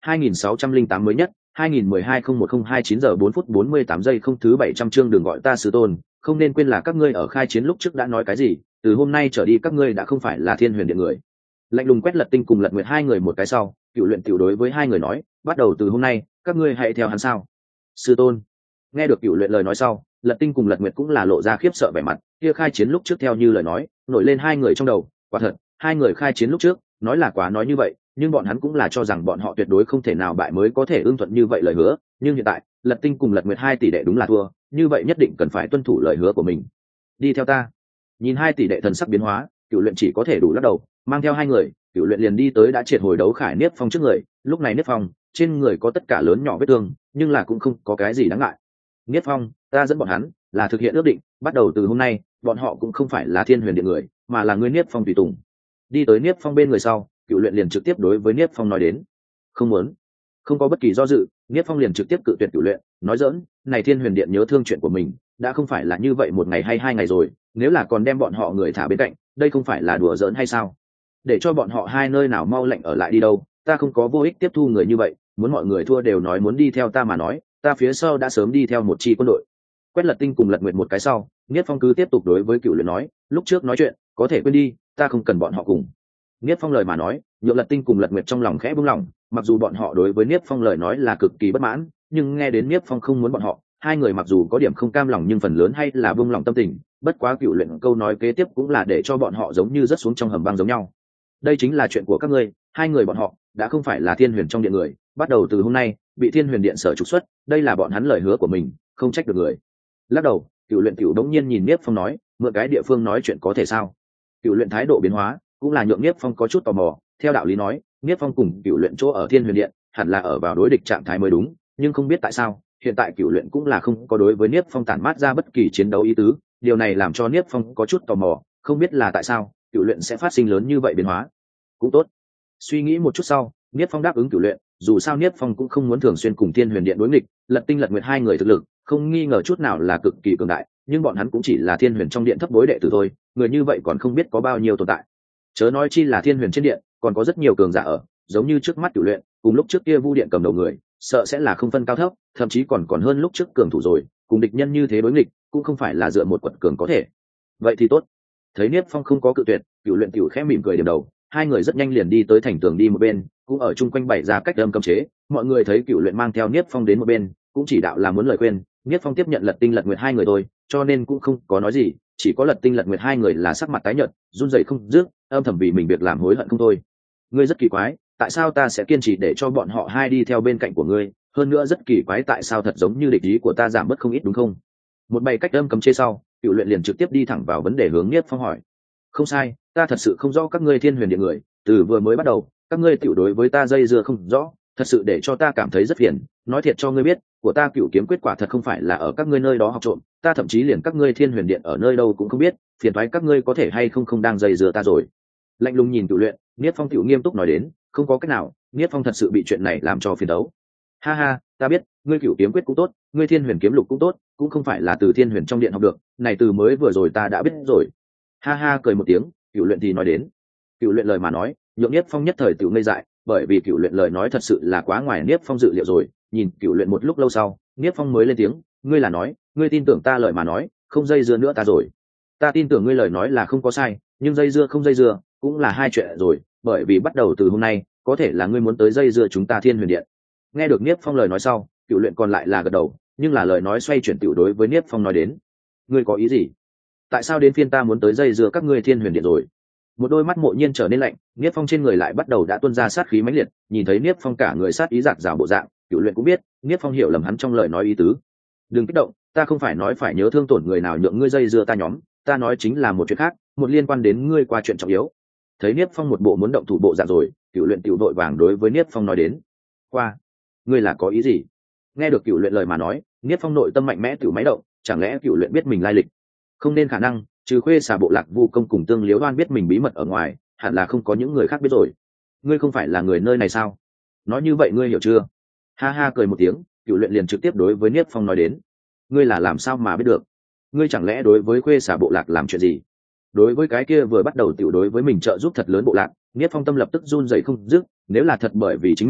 hai nghìn sáu trăm linh tám mới nhất, hai nghìn mười hai không một không hai chín giờ bốn phút bốn mươi tám giây không thứ bảy trăm chương đừng gọi ta sư tôn, không nên quên là các ngươi ở khai chiến lúc trước đã nói cái gì, từ hôm nay trở đi các ngươi đã không phải là Thiên Huyền Điện người. Lạnh lùng quét Lật Tinh cùng Lật Nguyệt hai người một cái sau, Cựu Luyện tiểu đối với hai người nói, bắt đầu từ hôm nay, các ngươi hãy theo hắn sao? Sư tôn. Nghe được Cựu Luyện lời nói sau, Lật Tinh cùng Lật Nguyệt cũng là lộ ra khiếp sợ vẻ mặt, kia khai chiến lúc trước theo như lời nói, nổi lên hai người trong đầu, quả thật, hai người khai chiến lúc trước, nói là quá nói như vậy, nhưng bọn hắn cũng là cho rằng bọn họ tuyệt đối không thể nào bại mới có thể ưng thuận như vậy lời hứa, nhưng hiện tại, Lật Tinh cùng Lật Nguyệt hai tỷ đệ đúng là thua, như vậy nhất định cần phải tuân thủ lời hứa của mình. Đi theo ta. Nhìn hai tỷ đệ thần sắc biến hóa, Cựu Luyện chỉ có thể đủ lắc đầu, mang theo hai người, Cựu Luyện liền đi tới đã triệt hồi đấu khải Niếp Phong trước người, lúc này Niếp Phong trên người có tất cả lớn nhỏ vết thương, nhưng là cũng không có cái gì đáng ngại. Niếp Phong, ta dẫn bọn hắn là thực hiện ước định, bắt đầu từ hôm nay, bọn họ cũng không phải là Thiên Huyền Điện người, mà là ngươi Niếp Phong tùy tùng. Đi tới Niếp Phong bên người sau, Cựu Luyện liền trực tiếp đối với Niếp Phong nói đến. Không muốn. Không có bất kỳ do dự, Niếp Phong liền trực tiếp cự tuyệt Cựu Luyện, nói giỡn, này Thiên Huyền Điện nhớ thương chuyện của mình, đã không phải là như vậy một ngày hay hai ngày rồi, nếu là còn đem bọn họ người thả bên cạnh, đây không phải là đùa giỡn hay sao? Để cho bọn họ hai nơi nào mau lạnh ở lại đi đâu, ta không có vô ích tiếp thu người như vậy, muốn mọi người thua đều nói muốn đi theo ta mà nói, ta phía sau đã sớm đi theo một chi quân đội. Quét Lật Tinh cùng Lật Nguyệt một cái sau, Niếp Phong cứ tiếp tục đối với Cựu Luyện nói, lúc trước nói chuyện, có thể quên đi, ta không cần bọn họ cùng. Niếp Phong lời mà nói, nhượng Lật Tinh cùng Lật Nguyệt trong lòng khẽ buông lỏng, mặc dù bọn họ đối với Niếp Phong lời nói là cực kỳ bất mãn, nhưng nghe đến Niếp Phong không muốn bọn họ, hai người mặc dù có điểm không cam lòng nhưng phần lớn hay là buông lòng tâm tình, bất quá Cựu Luyện câu nói kế tiếp cũng là để cho bọn họ giống như rớt xuống trong hầm băng giống nhau. Đây chính là chuyện của các ngươi, hai người bọn họ đã không phải là Thiên Huyền trong điện người, bắt đầu từ hôm nay, bị Thiên Huyền điện sở trục xuất, đây là bọn hắn lời hứa của mình, không trách được người. Lắc đầu, Cựu Luyện tiểu đống nhiên nhìn Niếp Phong nói, mượn cái địa phương nói chuyện có thể sao? Cựu Luyện thái độ biến hóa, cũng là nhượng Niếp Phong có chút tò mò, theo đạo lý nói, Niếp Phong cùng Cựu Luyện chỗ ở Thiên Huyền điện, hẳn là ở vào đối địch trạng thái mới đúng, nhưng không biết tại sao, hiện tại Cựu Luyện cũng là không có đối với Niếp Phong tản mát ra bất kỳ chiến đấu ý tứ, điều này làm cho Niếp Phong có chút tò mò, không biết là tại sao, Cựu Luyện sẽ phát sinh lớn như vậy biến hóa. Cũng tốt. Suy nghĩ một chút sau, Niếp Phong đáp ứng Cựu Luyện, dù sao Niếp Phong cũng không muốn thường xuyên cùng Thiên Huyền điện đối nghịch, Lật Tinh Lật Nguyệt hai người thực lực, không nghi ngờ chút nào là cực kỳ cường đại, nhưng bọn hắn cũng chỉ là Thiên Huyền trong điện thấp bối đệ tử thôi, người như vậy còn không biết có bao nhiêu tồn tại. Chớ nói chi là Thiên Huyền trên điện, còn có rất nhiều cường giả ở, giống như trước mắt Cựu Luyện, cùng lúc trước kia Vu điện cầm đầu người, sợ sẽ là không phân cao thấp, thậm chí còn còn hơn lúc trước cường thủ rồi, cùng địch nhân như thế đối nghịch, cũng không phải là dựa một quật cường có thể. Vậy thì tốt. Thấy Niếp Phong không có cự tuyệt, Cựu Luyện tiểu khẽ mỉm cười điểm đầu, hai người rất nhanh liền đi tới thành tường đi một bên, cũng ở chung quanh bày ra cách âm cấm chế, mọi người thấy Cựu Luyện mang theo Niếp Phong đến một bên, cũng chỉ đạo là muốn lời khuyên, Niếp Phong tiếp nhận Lật Tinh Lật Nguyệt hai người thôi, cho nên cũng không có nói gì, chỉ có Lật Tinh Lật Nguyệt hai người là sắc mặt tái nhợt, run rẩy không dứt, âm thầm vì mình việc làm hối hận không thôi. Ngươi rất kỳ quái, tại sao ta sẽ kiên trì để cho bọn họ hai đi theo bên cạnh của ngươi, hơn nữa rất kỳ quái tại sao thật giống như địch ý của ta giảm bớt không ít đúng không? Một bày cách âm cấm chế sau, Cựu Luyện liền trực tiếp đi thẳng vào vấn đề hướng Niếp Phong hỏi. Không sai, ta thật sự không rõ các ngươi Thiên Huyền điện người, từ vừa mới bắt đầu, các ngươi tiểu đối với ta dây dưa không rõ, thật sự để cho ta cảm thấy rất phiền, nói thiệt cho ngươi biết, của ta Cựu kiếm quyết quả thật không phải là ở các ngươi nơi đó học trộm, ta thậm chí liền các ngươi Thiên Huyền điện ở nơi đâu cũng không biết, phiền toái các ngươi có thể hay không không đang dây dưa ta rồi. Lạnh lùng nhìn Cựu Luyện, Niếp Phong tiểu nghiêm túc nói đến, không có cách nào, Niếp Phong thật sự bị chuyện này làm cho phiền đấu. Ha ha, ta biết, ngươi Cựu kiếm quyết cũng tốt, ngươi Thiên Huyền kiếm lục cũng tốt, cũng không phải là từ Thiên Huyền trong điện học được, này từ mới vừa rồi ta đã biết rồi. Ha ha cười một tiếng, Cựu Luyện thì nói đến. Cựu Luyện lời mà nói, nhượng Niếp Phong nhất thời tự ngây dại, bởi vì Cựu Luyện lời nói thật sự là quá ngoài Niếp Phong dự liệu rồi. Nhìn Cựu Luyện một lúc lâu sau, Niếp Phong mới lên tiếng, ngươi là nói, ngươi tin tưởng ta lời mà nói, không dây dưa nữa ta rồi. Ta tin tưởng ngươi lời nói là không có sai, nhưng dây dưa không dây dưa cũng là hai chuyện rồi, bởi vì bắt đầu từ hôm nay, có thể là ngươi muốn tới dây dưa chúng ta Thiên Huyền điện. Nghe được Niếp Phong lời nói sau, Cựu Luyện còn lại là gật đầu, nhưng là lời nói xoay chuyển tiểu đối với Niếp Phong nói đến, ngươi có ý gì? Tại sao đến phiên ta muốn tới dây dưa các ngươi Thiên Huyền điện rồi? Một đôi mắt mộ nhiên trở nên lạnh, Niếp Phong trên người lại bắt đầu đã tuôn ra sát khí mãnh liệt, nhìn thấy Niếp Phong cả người sát ý rạc rào bộ dạng, Cựu Luyện cũng biết Niếp Phong hiểu lầm hắn trong lời nói ý tứ. Đừng kích động, ta không phải nói phải nhớ thương tổn người nào nhượng ngươi dây dưa ta nhóm, ta nói chính là một chuyện khác, một liên quan đến ngươi qua chuyện trọng yếu. Thấy Niếp Phong một bộ muốn động thủ bộ dạng rồi, Cựu Luyện tiểu đội vàng đối với Niếp Phong nói đến, qua, ngươi là có ý gì? Nghe được Cựu Luyện lời mà nói, Niếp Phong nội tâm mạnh mẽ tiểu máy động, chẳng lẽ Cựu Luyện biết mình lai lịch? Không nên khả năng, trừ Khuê Xà bộ lạc Vu công cùng Tương Liếu Đoan biết mình bí mật ở ngoài, hẳn là không có những người khác biết rồi. Ngươi không phải là người nơi này sao? Nói như vậy ngươi hiểu chưa? Ha ha cười một tiếng, Cựu Luyện liền trực tiếp đối với Niếp Phong nói đến, ngươi là làm sao mà biết được? Ngươi chẳng lẽ đối với Khuê Xà bộ lạc làm chuyện gì? Đối với cái kia vừa bắt đầu tiểu đối với mình trợ giúp thật lớn bộ lạc, Niếp Phong tâm lập tức run rẩy không dứt, nếu là thật bởi vì chính mình,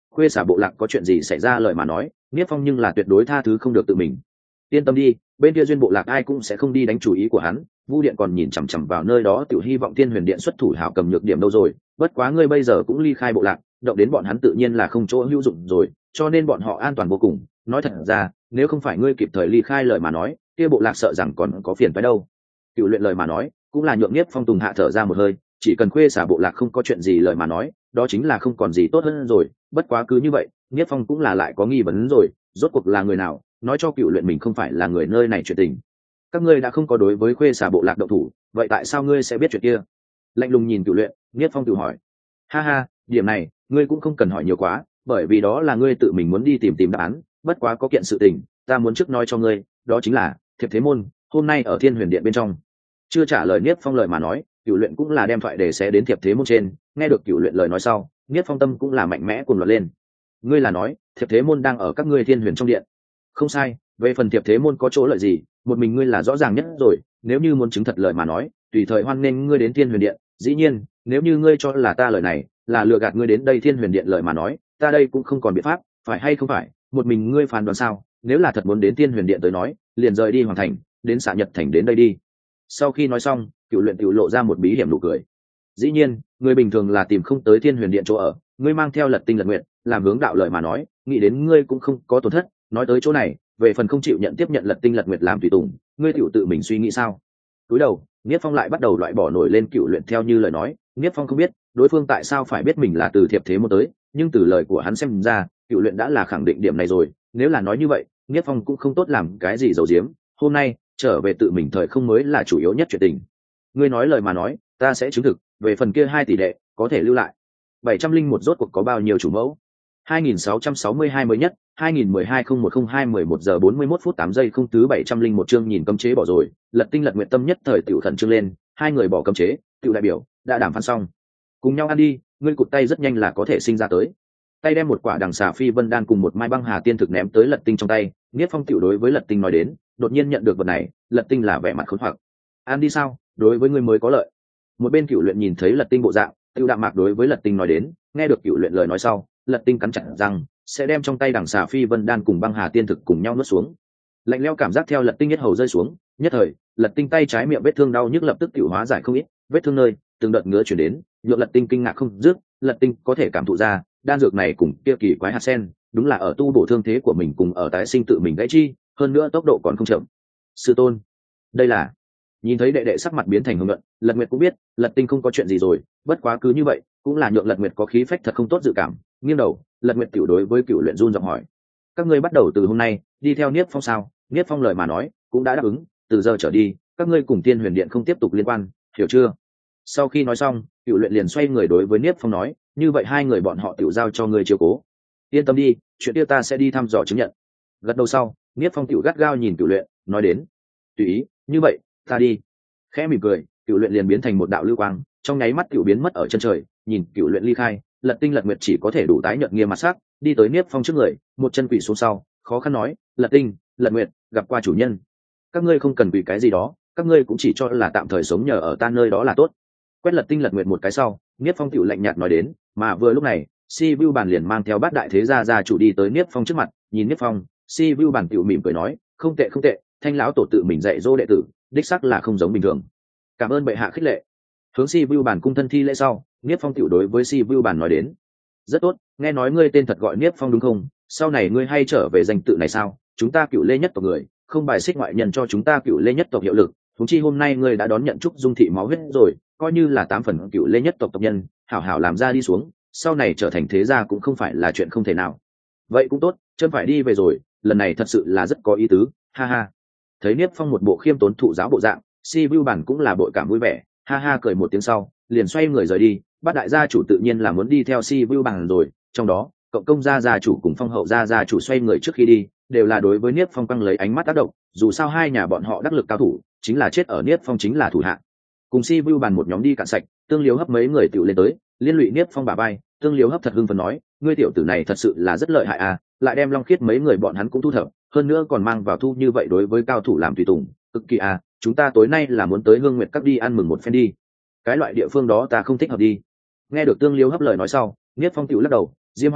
khuê xả bộ lạc có chuyện gì xảy ra lời mà nói, Niết Phong nhưng là tuyệt đối tha thứ không được tự mình. Yên tâm đi, bên kia duyên bộ lạc ai cũng sẽ không đi đánh chủ ý của hắn. Vu Điện còn nhìn chằm chằm vào nơi đó, tiểu hy vọng Thiên Huyền Điện xuất thủ hảo cầm nhược điểm đâu rồi. Bất quá ngươi bây giờ cũng ly khai bộ lạc, động đến bọn hắn tự nhiên là không chỗ hữu dụng rồi, cho nên bọn họ an toàn vô cùng. Nói thật ra, nếu không phải ngươi kịp thời ly khai lời mà nói, kia bộ lạc sợ rằng còn có phiền phải đâu. Cựu luyện lời mà nói, cũng là nhượng Niết Phong tùng hạ thở ra một hơi, chỉ cần khuê xả bộ lạc không có chuyện gì lời mà nói, đó chính là không còn gì tốt hơn rồi. Bất quá cứ như vậy, Niết Phong cũng là lại có nghi vấn rồi, rốt cuộc là người nào nói cho Cựu luyện mình không phải là người nơi này chuyện tình. Các ngươi đã không có đối với khuê xả bộ lạc động thủ, vậy tại sao ngươi sẽ biết chuyện kia? Lạnh lùng nhìn Cựu luyện, Niết Phong tự hỏi. Ha ha, điểm này ngươi cũng không cần hỏi nhiều quá, bởi vì đó là ngươi tự mình muốn đi tìm tìm đáp án. Bất quá có kiện sự tình ta muốn trước nói cho ngươi, đó chính là thiệp thế môn hôm nay ở Thiên Huyền Điện bên trong. Chưa trả lời Niết Phong lời mà nói, Cựu luyện cũng là đem thoại để xé đến thiệp thế môn trên. Nghe được Cựu luyện lời nói sau, Niết Phong tâm cũng là mạnh mẽ cuồn loạn lên. Ngươi là nói thiệp thế môn đang ở các ngươi Thiên Huyền trong điện? Không sai, về phần thiệp thế môn có chỗ lợi gì, một mình ngươi là rõ ràng nhất rồi. Nếu như muốn chứng thật lời mà nói, tùy thời hoan nghênh ngươi đến Thiên Huyền Điện. Dĩ nhiên, nếu như ngươi cho là ta lời này là lừa gạt ngươi đến đây Thiên Huyền Điện lời mà nói, ta đây cũng không còn biện pháp, phải hay không phải, một mình ngươi phán đoán sao? Nếu là thật muốn đến Thiên Huyền Điện tới nói, liền rời đi Hoàng Thành, đến Xạ Nhật Thành đến đây đi. Sau khi nói xong, Cựu luyện tiểu lộ ra một bí hiểm nụ cười. Dĩ nhiên, người bình thường là tìm không tới Thiên Huyền Điện chỗ ở, ngươi mang theo Lật Tinh Lật Nguyện, làm hướng đạo lời mà nói, nghĩ đến ngươi cũng không có tổn thất. Nói tới chỗ này, về phần không chịu nhận tiếp nhận Lật Tinh Lật Nguyện làm tùy tùng, ngươi tiểu tự mình suy nghĩ sao? Cúi đầu, Niết Phong lại bắt đầu loại bỏ nổi lên Cựu luyện theo như lời nói. Niết Phong không biết đối phương tại sao phải biết mình là từ thiệp thế môn tới, nhưng từ lời của hắn xem ra, Cựu luyện đã là khẳng định điểm này rồi. Nếu là nói như vậy, Niết Phong cũng không tốt làm cái gì giấu giếm. Hôm nay trở về tự mình thời không mới là chủ yếu nhất chuyện tình. Ngươi nói lời mà nói, ta sẽ chứng thực. Về phần kia hai tỷ đệ có thể lưu lại. Bảy trăm linh một rốt cuộc có bao nhiêu chủ mẫu? Hai nghìn sáu trăm sáu mươi hai mới nhất. Hai nghìn mười hai không một không hai mười một giờ bốn mươi mốt phút tám giây không thứ bảy trăm linh một chương nhìn cấm chế bỏ rồi. Lật Tinh Lật Nguyện tâm nhất thời tiểu thần trương lên. Hai người bỏ cấm chế, tiểu đại biểu đã đàm phán xong, cùng nhau ăn đi. Ngươi cụt tay rất nhanh là có thể sinh ra tới. Tay đem một quả đằng xà phi vân đan cùng một mai băng hà tiên thực ném tới Lật Tinh trong tay. Niết Phong tiểu đối với Lật Tinh nói đến, đột nhiên nhận được vật này, Lật Tinh là vẻ mặt khốn hoặc. Ăn đi sao, đối với ngươi mới có lợi. Một bên Cựu luyện nhìn thấy Lật Tinh bộ dạng, tiêu đạm mạc đối với Lật Tinh nói đến. Nghe được Cựu luyện lời nói sau, Lật Tinh cắn chặt răng, sẽ đem trong tay đằng xà phi vân đan cùng băng hà tiên thực cùng nhau nuốt xuống. Lạnh lẽo cảm giác theo Lật Tinh nhất hầu rơi xuống, nhất thời Lật Tinh tay trái miệng vết thương đau nhức lập tức tiểu hóa giải không ít, vết thương nơi từng đợt ngứa chuyển đến, nhượng Lật Tinh kinh ngạc không dứt. Lật Tinh có thể cảm thụ ra đan dược này cùng kia kỳ quái hạt sen đúng là ở tu bổ thương thế của mình cùng ở tái sinh tự mình gãy chi, hơn nữa tốc độ còn không chậm. Sư tôn, đây là. Nhìn thấy đệ đệ sắc mặt biến thành hưng luận, Lật Nguyệt cũng biết Lật Tinh không có chuyện gì rồi. Bất quá cứ như vậy cũng là nhượng Lật Nguyệt có khí phách thật không tốt dự cảm. Nghiêng đầu, Lật Nguyệt tiểu đối với Cựu luyện run giọng hỏi: các ngươi bắt đầu từ hôm nay đi theo Niết Phong sao? Niết Phong lời mà nói cũng đã đáp ứng, từ giờ trở đi các ngươi cùng Thiên Huyền Điện không tiếp tục liên quan, hiểu chưa? Sau khi nói xong, Cựu luyện liền xoay người đối với Niết Phong nói: như vậy hai người bọn họ tiểu giao cho ngươi chiếu cố. Yên tâm đi, chuyện kia ta sẽ đi thăm dò chứng nhận. Gật đầu sau, Niết Phong tiểu gắt gao nhìn Cựu luyện, nói đến: tùy ý, như vậy ta đi. Khẽ mỉm cười, Cựu luyện liền biến thành một đạo lưu quang, trong nháy mắt Cựu biến mất ở chân trời. Nhìn Cựu luyện ly khai, Lật Tinh Lật Nguyệt chỉ có thể đủ tái nhợt nghiêm mặt sắc, đi tới Niết Phong trước người, một chân quỳ xuống sau, khó khăn nói: Lật Tinh, Lật Nguyệt, gặp qua chủ nhân. Các ngươi không cần quỳ cái gì đó, các ngươi cũng chỉ cho là tạm thời sống nhờ ở ta nơi đó là tốt. Quét Lật Tinh Lật Nguyệt một cái sau, Niết Phong tiểu lạnh nhạt nói đến. Mà vừa lúc này, Si Vu Bàn liền mang theo bát đại thế gia gia chủ đi tới Niết Phong trước mặt. Nhìn Niết Phong, Si Vu Bàn tiểu mỉm cười nói: không tệ không tệ, Thanh lão tổ tự mình dạy dỗ đệ tử, đích xác là không giống bình thường. Cảm ơn bệ hạ khích lệ. Hướng Si Vu Bàn cung thân thi lễ sau, Niết Phong tiểu đối với Si Vu Bàn nói đến: rất tốt, nghe nói ngươi tên thật gọi Niết Phong đúng không? Sau này ngươi hay trở về danh tự này sao? Chúng ta Cựu Lê nhất tộc người không bài xích ngoại nhân cho chúng ta Cựu Lê nhất tộc hiệu lực. Huống chi hôm nay ngươi đã đón nhận Trúc Dung thị máu huyết rồi, coi như là tám phần Cựu Lê nhất tộc tộc nhân, hảo hảo làm ra đi xuống, sau này trở thành thế gia cũng không phải là chuyện không thể nào. Vậy cũng tốt, chân phải đi về rồi, lần này thật sự là rất có ý tứ, ha ha. Thấy Niết Phong một bộ khiêm tốn thụ giáo bộ dạng, Si Vu Bản cũng là bội cảm vui vẻ, ha ha cười một tiếng sau, liền xoay người rời đi. Bát đại gia chủ tự nhiên là muốn đi theo Si Vu Bản rồi, trong đó cộng công gia gia chủ cùng Phong hậu gia gia chủ xoay người trước khi đi, đều là đối với Niết Phong quăng lấy ánh mắt tác động. Dù sao hai nhà bọn họ đắc lực cao thủ, chính là chết ở Niết Phong chính là thủ hạ. Cùng Si Vu Bàn một nhóm đi cạn sạch, Tương Liếu Hấp mấy người tiểu lên tới, liên lụy Niết Phong bả vai. Tương Liếu Hấp thật hưng phấn nói: ngươi tiểu tử này thật sự là rất lợi hại à, lại đem Long Khiết mấy người bọn hắn cũng thu thập, hơn nữa còn mang vào thu như vậy đối với cao thủ làm tùy tùng, cực kỳ à. Chúng ta tối nay là muốn tới Hương Nguyệt Các đi ăn mừng một phen đi. Cái loại địa phương đó ta không thích hợp đi. Nghe được Tương Liếu Hấp lời nói sau, Niết Phong tiểu lắc đầu: Diêm Hoàng,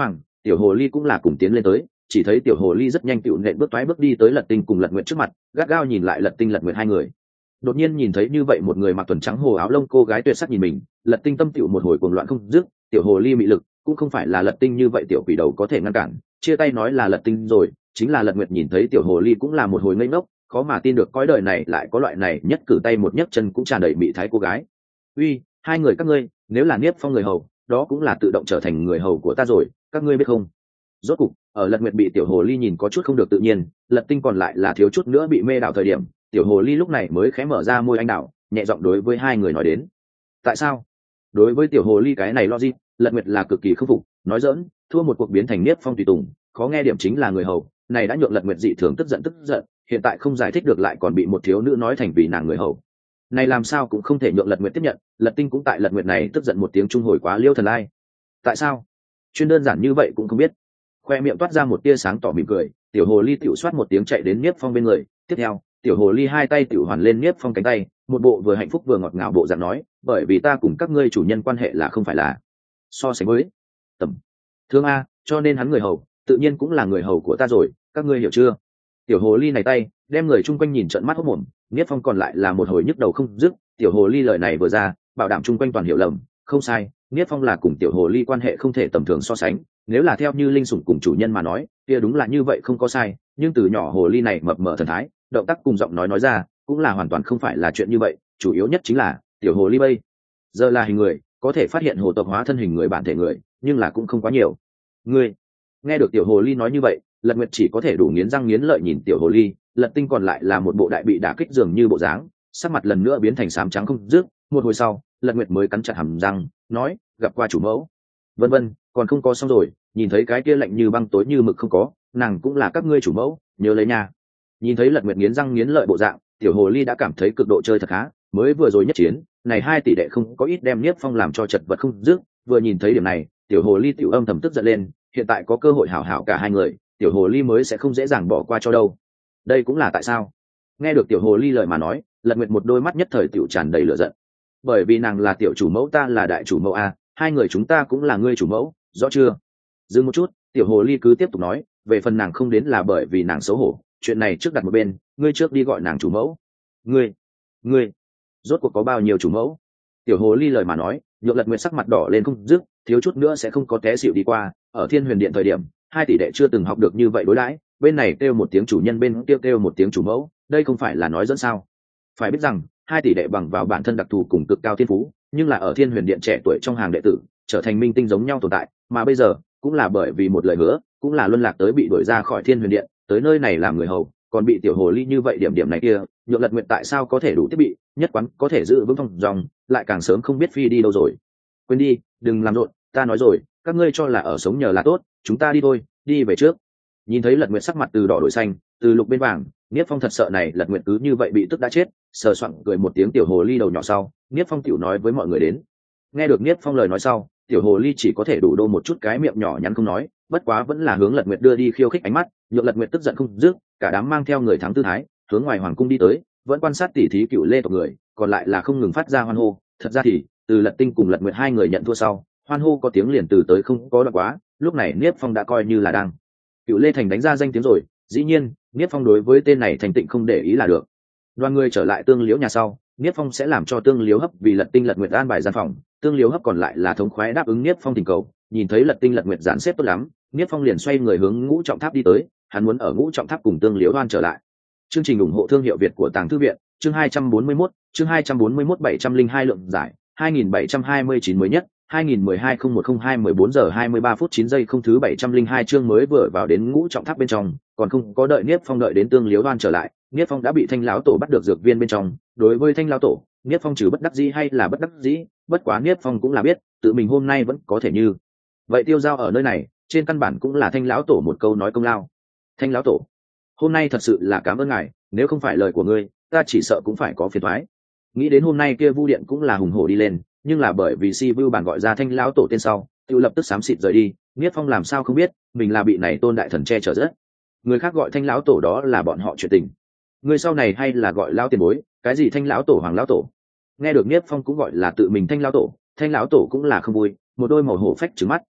tiểu hồ ly cũng là cùng tiến lên tới, chỉ thấy tiểu hồ ly rất nhanh tựu nện bước toái bước đi tới Lật Tinh cùng Lật Nguyệt trước mặt, gắt gao nhìn lại Lật Tinh Lật Nguyệt hai người. Đột nhiên nhìn thấy như vậy một người mặc tuần trắng hồ áo lông cô gái tuyệt sắc nhìn mình, Lật Tinh tâm tựu một hồi cuồng loạn không dứt. Tiểu hồ ly mị lực cũng không phải là Lật Tinh như vậy tiểu quỷ đầu có thể ngăn cản, chia tay nói là Lật Tinh rồi, chính là Lật Nguyệt nhìn thấy tiểu hồ ly cũng là một hồi ngây ngốc, khó mà tin được cõi đời này lại có loại này nhất cử tay một nhấc chân cũng tràn đầy mị thái cô gái. Uy, hai người các ngươi, nếu là Niếp Phong người hầu, đó cũng là tự động trở thành người hầu của ta rồi, các ngươi biết không? Rốt cục, ở Lật Nguyệt bị tiểu hồ ly nhìn có chút không được tự nhiên, Lật Tinh còn lại là thiếu chút nữa bị mê đảo thời điểm, tiểu hồ ly lúc này mới khẽ mở ra môi anh đảo, nhẹ giọng đối với hai người nói đến. Tại sao? Đối với tiểu hồ ly cái này logic, Lật Nguyệt là cực kỳ khâm phục, nói giỡn, thua một cuộc biến thành Niếp Phong tùy tùng, khó nghe điểm chính là người hầu, này đã nhượng Lật Nguyệt dị thường tức giận tức giận, hiện tại không giải thích được lại còn bị một thiếu nữ nói thành vì nàng người hầu. Này làm sao cũng không thể nhượng Lật Nguyệt tiếp nhận, Lật Tinh cũng tại Lật Nguyệt này tức giận một tiếng trung hồi quá liêu thần lai. Tại sao? Chuyên đơn giản như vậy cũng không biết. Khoe miệng toát ra một tia sáng tỏ mỉm cười, tiểu hồ ly tiểu soát một tiếng chạy đến Niếp Phong bên người, tiếp theo, tiểu hồ ly hai tay tiểu hoàn lên Niếp Phong cánh tay, một bộ vừa hạnh phúc vừa ngọt ngào bộ dạng nói, bởi vì ta cùng các ngươi chủ nhân quan hệ là không phải là so sánh với tầm thương a, cho nên hắn người hầu, tự nhiên cũng là người hầu của ta rồi, các ngươi hiểu chưa? Tiểu hồ ly này tay đem người chung quanh nhìn trợn mắt hốt mồm, Niếp Phong còn lại là một hồi nhức đầu không dứt. Tiểu hồ ly lời này vừa ra, bảo đảm chung quanh toàn hiểu lầm, không sai, Niếp Phong là cùng tiểu hồ ly quan hệ không thể tầm thường so sánh, nếu là theo như linh sủng cùng chủ nhân mà nói, kia đúng là như vậy không có sai, nhưng từ nhỏ hồ ly này mập mờ thần thái, động tác cùng giọng nói nói ra, cũng là hoàn toàn không phải là chuyện như vậy, chủ yếu nhất chính là tiểu hồ ly bây giờ là hình người, có thể phát hiện hồ tộc hóa thân hình người bản thể người, nhưng là cũng không quá nhiều. Ngươi nghe được tiểu hồ ly nói như vậy, Lật Nguyệt chỉ có thể đủ nghiến răng nghiến lợi nhìn tiểu hồ ly, Lật Tinh còn lại là một bộ đại bị đả kích dường như bộ dáng, sắc mặt lần nữa biến thành xám trắng không dứt. Một hồi sau, Lật Nguyệt mới cắn chặt hàm răng, nói, gặp qua chủ mẫu. Vân vân, còn không có xong rồi, nhìn thấy cái kia lạnh như băng tối như mực không có, nàng cũng là các ngươi chủ mẫu, nhớ lấy nha. Nhìn thấy Lật Nguyệt nghiến răng nghiến lợi bộ dạng, tiểu hồ ly đã cảm thấy cực độ chơi thật khá, mới vừa rồi nhất chiến, này hai tỷ đệ không có ít đem Niếp Phong làm cho chật vật không dứt, vừa nhìn thấy điểm này, tiểu hồ ly tiểu âm thầm tức giận lên, hiện tại có cơ hội hảo hảo cả hai người, tiểu hồ ly mới sẽ không dễ dàng bỏ qua cho đâu. Đây cũng là tại sao. Nghe được tiểu hồ ly lời mà nói, Lật Nguyệt một đôi mắt nhất thời tiểu tràn đầy lửa giận. Bởi vì nàng là tiểu chủ mẫu, ta là đại chủ mẫu a, hai người chúng ta cũng là ngươi chủ mẫu, rõ chưa? Dừng một chút, tiểu hồ ly cứ tiếp tục nói, về phần nàng không đến là bởi vì nàng xấu hổ, chuyện này trước đặt một bên, ngươi trước đi gọi nàng chủ mẫu. Ngươi, ngươi, rốt cuộc có bao nhiêu chủ mẫu? Tiểu hồ ly lời mà nói, nhượng Lật Nguyệt sắc mặt đỏ lên không dứt, thiếu chút nữa sẽ không có té xỉu đi qua. Ở Thiên Huyền Điện thời điểm, hai tỷ đệ chưa từng học được như vậy đối đãi, bên này kêu một tiếng chủ nhân, bên kia kêu, kêu một tiếng chủ mẫu, đây không phải là nói dẫn sao? Phải biết rằng, hai tỷ đệ bằng vào bản thân đặc thù cùng cực cao thiên phú, nhưng là ở Thiên Huyền Điện trẻ tuổi trong hàng đệ tử, trở thành minh tinh giống nhau tồn tại, mà bây giờ cũng là bởi vì một lời hứa, cũng là luân lạc tới bị đuổi ra khỏi Thiên Huyền Điện, tới nơi này làm người hầu, còn bị tiểu hồ ly như vậy điểm điểm này kia, nhượng Lật Nguyệt tại sao có thể đủ thiết bị, nhất quán có thể giữ vững phong dòng, lại càng sớm không biết phi đi đâu rồi. Quên đi, đừng làm rộn, ta nói rồi, các ngươi cho là ở sống nhờ là tốt, chúng ta đi thôi, đi về trước. Nhìn thấy Lật Nguyệt sắc mặt từ đỏ đổi xanh, từ lục bên vàng, Niếp Phong thật sợ này Lật Nguyệt cứ như vậy bị tức đã chết, sờ soạng cười một tiếng tiểu hồ ly đầu nhỏ sau, Niếp Phong tiểu nói với mọi người đến. Nghe được Niếp Phong lời nói sau, tiểu hồ ly chỉ có thể đủ đô một chút cái miệng nhỏ nhắn không nói, bất quá vẫn là hướng Lật Nguyệt đưa đi khiêu khích ánh mắt, nhượng Lật Nguyệt tức giận không dứt, cả đám mang theo người thắng tư thái, hướng ngoài hoàng cung đi tới, vẫn quan sát tỉ thí cựu lê tộc người, còn lại là không ngừng phát ra hoan hô. Thật ra thì, từ Lật Tinh cùng Lật Nguyệt hai người nhận thua sau, hoan hô có tiếng liền từ tới không có đoạn quá, lúc này Niếp Phong đã coi như là đang cựu lê thành đánh ra danh tiếng rồi, dĩ nhiên, Niếp Phong đối với tên này thành tịnh không để ý là được. Đoàn người trở lại Tương Liễu nhà sau, Niếp Phong sẽ làm cho Tương Liễu Hấp vì Lật Tinh Lật Nguyệt an bài gian phòng, Tương Liễu Hấp còn lại là thống khoái đáp ứng Niếp Phong tình cầu. Nhìn thấy Lật Tinh Lật Nguyệt dàn xếp tốt lắm, Niếp Phong liền xoay người hướng Ngũ Trọng Tháp đi tới, hắn muốn ở Ngũ Trọng Tháp cùng Tương Liễu Đoan trở lại. Chương trình ủng hộ thương hiệu Việt của Tàng Thư viện, chương hai trăm bốn mươi mốt, chương hai trăm bốn mươi mốt bảy trăm linh hai lượng giải, hai nghìn bảy trăm hai mươi chín mới nhất, hai nghìn mười hai không một không hai mười bốn giờ hai mươi ba phút chín giây không thứ bảy trăm linh hai chương mới vừa vào đến Ngũ Trọng Tháp bên trong, còn không có đợi Niếp Phong đợi đến Tương Liễu Đoan trở lại, Niếp Phong đã bị Thanh lão tổ bắt được dược viên bên trong. Đối với Thanh lão tổ, Niếp Phong trừ bất đắc dĩ hay là bất đắc dĩ, bất quá Niếp Phong cũng là biết, tự mình hôm nay vẫn có thể như vậy tiêu dao ở nơi này, trên căn bản cũng là Thanh lão tổ một câu nói công lao. Thanh lão tổ, hôm nay thật sự là cảm ơn ngài, nếu không phải lời của ngươi, ta chỉ sợ cũng phải có phiền toái. Nghĩ đến hôm nay kia Vu Điện cũng là hùng hổ đi lên, nhưng là bởi vì Si Vu bản gọi ra Thanh lão tổ tên sau, tự lập tức xám xịt rời đi. Niếp Phong làm sao không biết, mình là bị này tôn đại thần che chở rất. Người khác gọi Thanh lão tổ đó là bọn họ chuyện tình. Người sau này hay là gọi lão tiền bối, cái gì Thanh lão tổ Hoàng lão tổ. Nghe được Niếp Phong cũng gọi là tự mình Thanh lão tổ, Thanh lão tổ cũng là không vui, một đôi màu hổ phách trừng mắt,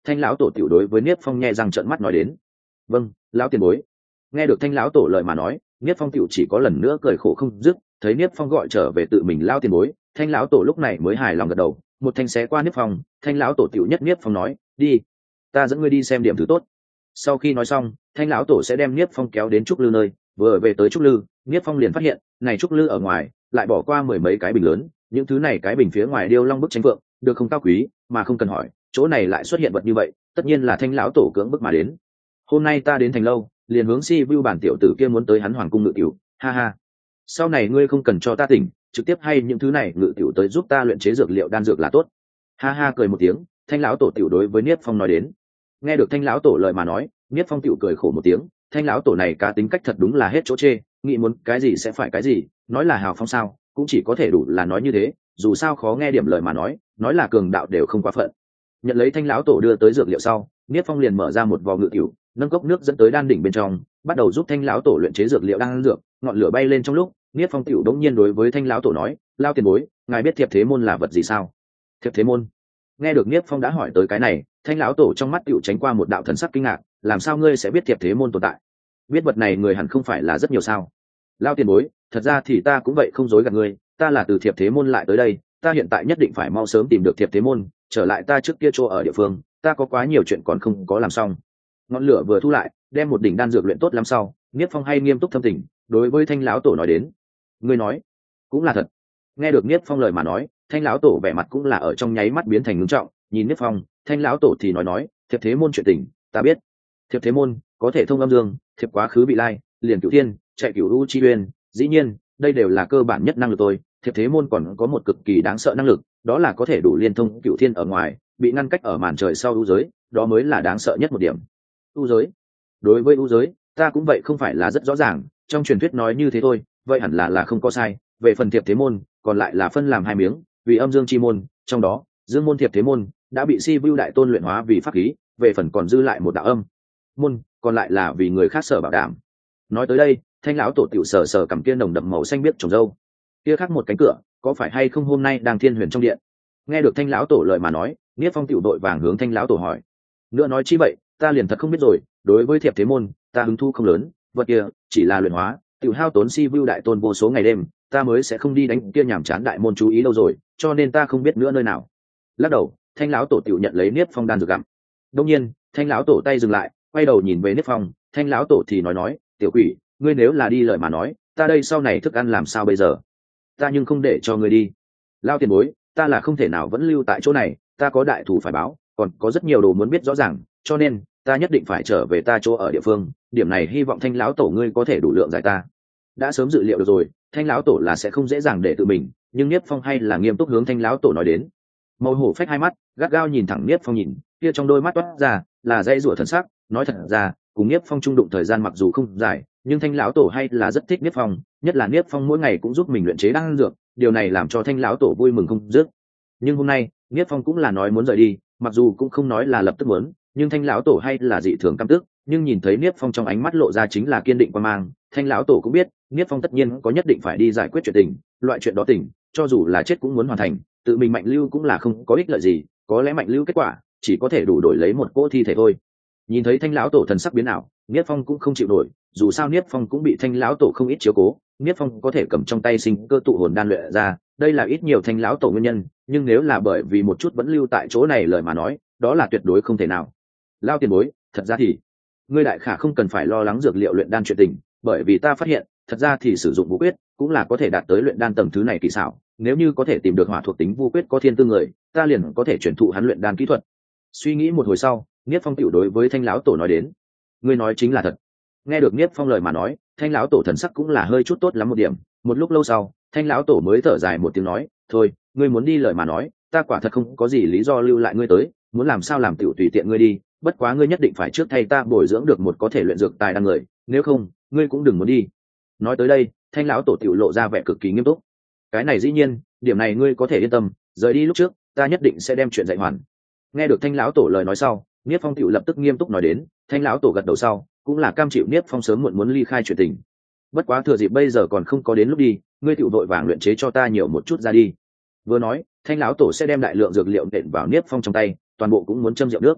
thanh lão tổ tiểu đối với Niếp Phong nhẹ răng trợn mắt nói đến. Vâng, lão tiền bối. Nghe được thanh lão tổ lời mà nói, Niếp Phong tiểu chỉ có lần nữa cười khổ không dứt, thấy Niếp Phong gọi trở về tự mình lão tiền bối, thanh lão tổ lúc này mới hài lòng gật đầu, một thanh xé qua Niếp Phong, thanh lão tổ tiểu nhất Niếp Phong nói, đi, ta dẫn ngươi đi xem điểm thứ tốt. Sau khi nói xong, thanh lão tổ sẽ đem Niếp Phong kéo đến trúc lư nơi, vừa về tới trúc lư, Niếp Phong liền phát hiện, này trúc lư ở ngoài lại bỏ qua mười mấy cái bình lớn, những thứ này cái bình phía ngoài điêu long bức tranh phượng, được không cao quý, mà không cần hỏi, chỗ này lại xuất hiện vật như vậy, tất nhiên là thanh lão tổ cưỡng bức mà đến. Hôm nay ta đến thành lâu, liền hướng si vu bản tiểu tử kia muốn tới hắn hoàng cung ngự tiểu, ha ha. Sau này ngươi không cần cho ta tỉnh, trực tiếp hay những thứ này ngự tiểu tới giúp ta luyện chế dược liệu đan dược là tốt. Ha ha cười một tiếng, thanh lão tổ tiểu đối với Niếp Phong nói đến. Nghe được thanh lão tổ lời mà nói, Niếp Phong tiểu cười khổ một tiếng, thanh lão tổ này cá tính cách thật đúng là hết chỗ chê, nghĩ muốn cái gì sẽ phải cái gì, nói là hào phong sao, cũng chỉ có thể đủ là nói như thế, dù sao khó nghe điểm lời mà nói, nói là cường đạo đều không quá phận. Nhận lấy thanh lão tổ đưa tới dược liệu sau, Niếp Phong liền mở ra một vò ngự tiểu, nâng cốc nước dẫn tới đan đỉnh bên trong, bắt đầu giúp thanh lão tổ luyện chế dược liệu đan dược. Ngọn lửa bay lên trong lúc, Niếp Phong tiểu đống nhiên đối với thanh lão tổ nói, lao tiền bối, ngài biết thiệp thế môn là vật gì sao? Thiệp thế môn? Nghe được Niếp Phong đã hỏi tới cái này, thanh lão tổ trong mắt tiểu tránh qua một đạo thần sắc kinh ngạc, làm sao ngươi sẽ biết thiệp thế môn tồn tại? Biết vật này người hẳn không phải là rất nhiều sao? Lao tiền bối, thật ra thì ta cũng vậy không dối gạt ngươi, ta là từ thiệp thế môn lại tới đây, ta hiện tại nhất định phải mau sớm tìm được thiệp thế môn, trở lại ta trước kia chỗ ở địa phương, ta có quá nhiều chuyện còn không có làm xong. Ngọn lửa vừa thu lại, đem một đỉnh đan dược luyện tốt lắm sau, Niếp Phong hay nghiêm túc thâm tình, đối với thanh lão tổ nói đến. Ngươi nói, cũng là thật. Nghe được Niếp Phong lời mà nói, thanh lão tổ vẻ mặt cũng là ở trong nháy mắt biến thành ngưng trọng, nhìn Niếp Phong, thanh lão tổ thì nói nói, thiệp thế môn chuyện tình, ta biết. Thiệp thế môn có thể thông âm dương, thiệp quá khứ bị lai, liền cửu thiên, chạy cửu u chi uyên, dĩ nhiên, đây đều là cơ bản nhất năng lực tôi. Thiệp thế môn còn có một cực kỳ đáng sợ năng lực, đó là có thể đủ liên thông cửu thiên ở ngoài, bị ngăn cách ở màn trời sau u giới, đó mới là đáng sợ nhất một điểm. U giới, đối với u giới, ta cũng vậy không phải là rất rõ ràng, trong truyền thuyết nói như thế thôi, vậy hẳn là là không có sai. Về phần thiệp thế môn, còn lại là phân làm hai miếng, vì âm dương chi môn, trong đó dương môn thiệp thế môn đã bị si vu đại tôn luyện hóa vì pháp khí, về phần còn dư lại một đạo âm môn, còn lại là vì người khác sở bảo đảm. Nói tới đây, thanh lão tổ tiểu sờ sờ cầm kia nồng đậm màu xanh biếc trồng dâu, kia khác một cánh cửa, có phải hay không hôm nay đang thiên huyền trong điện? Nghe được thanh lão tổ lời mà nói, Niếp Phong tiểu đội vàng hướng thanh lão tổ hỏi. Nữa nói chi vậy, ta liền thật không biết rồi, đối với thiệp thế môn, ta hứng thu không lớn, vật kia chỉ là luyện hóa, tiểu hao tốn si vu đại tôn vô số ngày đêm, ta mới sẽ không đi đánh kia nhảm chán đại môn chú ý đâu rồi, cho nên ta không biết nữa nơi nào. Lắc đầu, thanh lão tổ tiểu nhận lấy Niếp Phong đan dược gặm. Đương nhiên, thanh lão tổ tay dừng lại, quay đầu nhìn về Niếp Phong, thanh lão tổ thì nói nói, tiểu quỷ, ngươi nếu là đi lời mà nói, ta đây sau này thức ăn làm sao bây giờ? Ta nhưng không để cho ngươi đi. Lao tiền bối, ta là không thể nào vẫn lưu tại chỗ này, ta có đại thù phải báo, còn có rất nhiều đồ muốn biết rõ ràng, cho nên ta nhất định phải trở về ta chỗ ở địa phương, điểm này hy vọng thanh lão tổ ngươi có thể đủ lượng giải ta. Đã sớm dự liệu được rồi, thanh lão tổ là sẽ không dễ dàng để tự mình, nhưng Niếp Phong hay là nghiêm túc hướng thanh lão tổ nói đến. Màu hổ phách hai mắt gắt gao nhìn thẳng Niếp Phong nhìn, kia trong đôi mắt toát ra là dây rủa thần sắc, nói thật ra, cùng Niếp Phong trung đụng thời gian mặc dù không dài, nhưng thanh lão tổ hay là rất thích Niếp Phong, nhất là Niếp Phong mỗi ngày cũng giúp mình luyện chế đan dược, điều này làm cho thanh lão tổ vui mừng không dứt. Nhưng hôm nay, Niếp Phong cũng là nói muốn rời đi, mặc dù cũng không nói là lập tức muốn, nhưng thanh lão tổ hay là dị thường căm tức, nhưng nhìn thấy Niếp Phong trong ánh mắt lộ ra chính là kiên định quan mang, thanh lão tổ cũng biết, Niếp Phong tất nhiên có nhất định phải đi giải quyết chuyện tình, loại chuyện đó tình, cho dù là chết cũng muốn hoàn thành, tự mình mạnh lưu cũng là không có ích lợi gì, có lẽ mạnh lưu kết quả chỉ có thể đủ đổi lấy một cỗ thi thể thôi. Nhìn thấy thanh lão tổ thần sắc biến ảo, Niếp Phong cũng không chịu nổi, dù sao Niếp Phong cũng bị thanh lão tổ không ít chiếu cố, Niếp Phong có thể cầm trong tay sinh cơ tụ hồn đan luyện ra, đây là ít nhiều thanh lão tổ nguyên nhân, nhưng nếu là bởi vì một chút vẫn lưu tại chỗ này lời mà nói, đó là tuyệt đối không thể nào. Lao tiền bối, thật ra thì ngươi đại khả không cần phải lo lắng dược liệu luyện đan chuyện tình, bởi vì ta phát hiện, thật ra thì sử dụng vũ quyết cũng là có thể đạt tới luyện đan tầng thứ này kỳ xảo, nếu như có thể tìm được hỏa thuộc tính vũ quyết có thiên tư người, ta liền có thể truyền thụ hắn luyện đan kỹ thuật. Suy nghĩ một hồi sau, Niếp Phong tiểu đối với thanh lão tổ nói đến. Ngươi nói chính là thật. Nghe được Niếp Phong lời mà nói, thanh lão tổ thần sắc cũng là hơi chút tốt lắm một điểm, một lúc lâu sau, thanh lão tổ mới thở dài một tiếng nói, thôi, ngươi muốn đi lời mà nói, ta quả thật không có gì lý do lưu lại ngươi tới, muốn làm sao làm tiểu tùy tiện ngươi đi, bất quá ngươi nhất định phải trước thay ta bồi dưỡng được một có thể luyện dược tài đan người, nếu không, ngươi cũng đừng muốn đi. Nói tới đây, thanh lão tổ tiểu lộ ra vẻ cực kỳ nghiêm túc. Cái này dĩ nhiên, điểm này ngươi có thể yên tâm, rời đi lúc trước, ta nhất định sẽ đem chuyện dạy hoàn. Nghe được thanh lão tổ lời nói sau, Niếp Phong tiểu lập tức nghiêm túc nói đến, thanh lão tổ gật đầu sau, cũng là cam chịu Niếp Phong sớm muộn muốn ly khai chuyện tình. Bất quá thừa dịp bây giờ còn không có đến lúc đi, ngươi tiểu vội vàng luyện chế cho ta nhiều một chút ra đi. Vừa nói, thanh lão tổ sẽ đem đại lượng dược liệu nện vào Niếp Phong trong tay, toàn bộ cũng muốn châm rượu nước.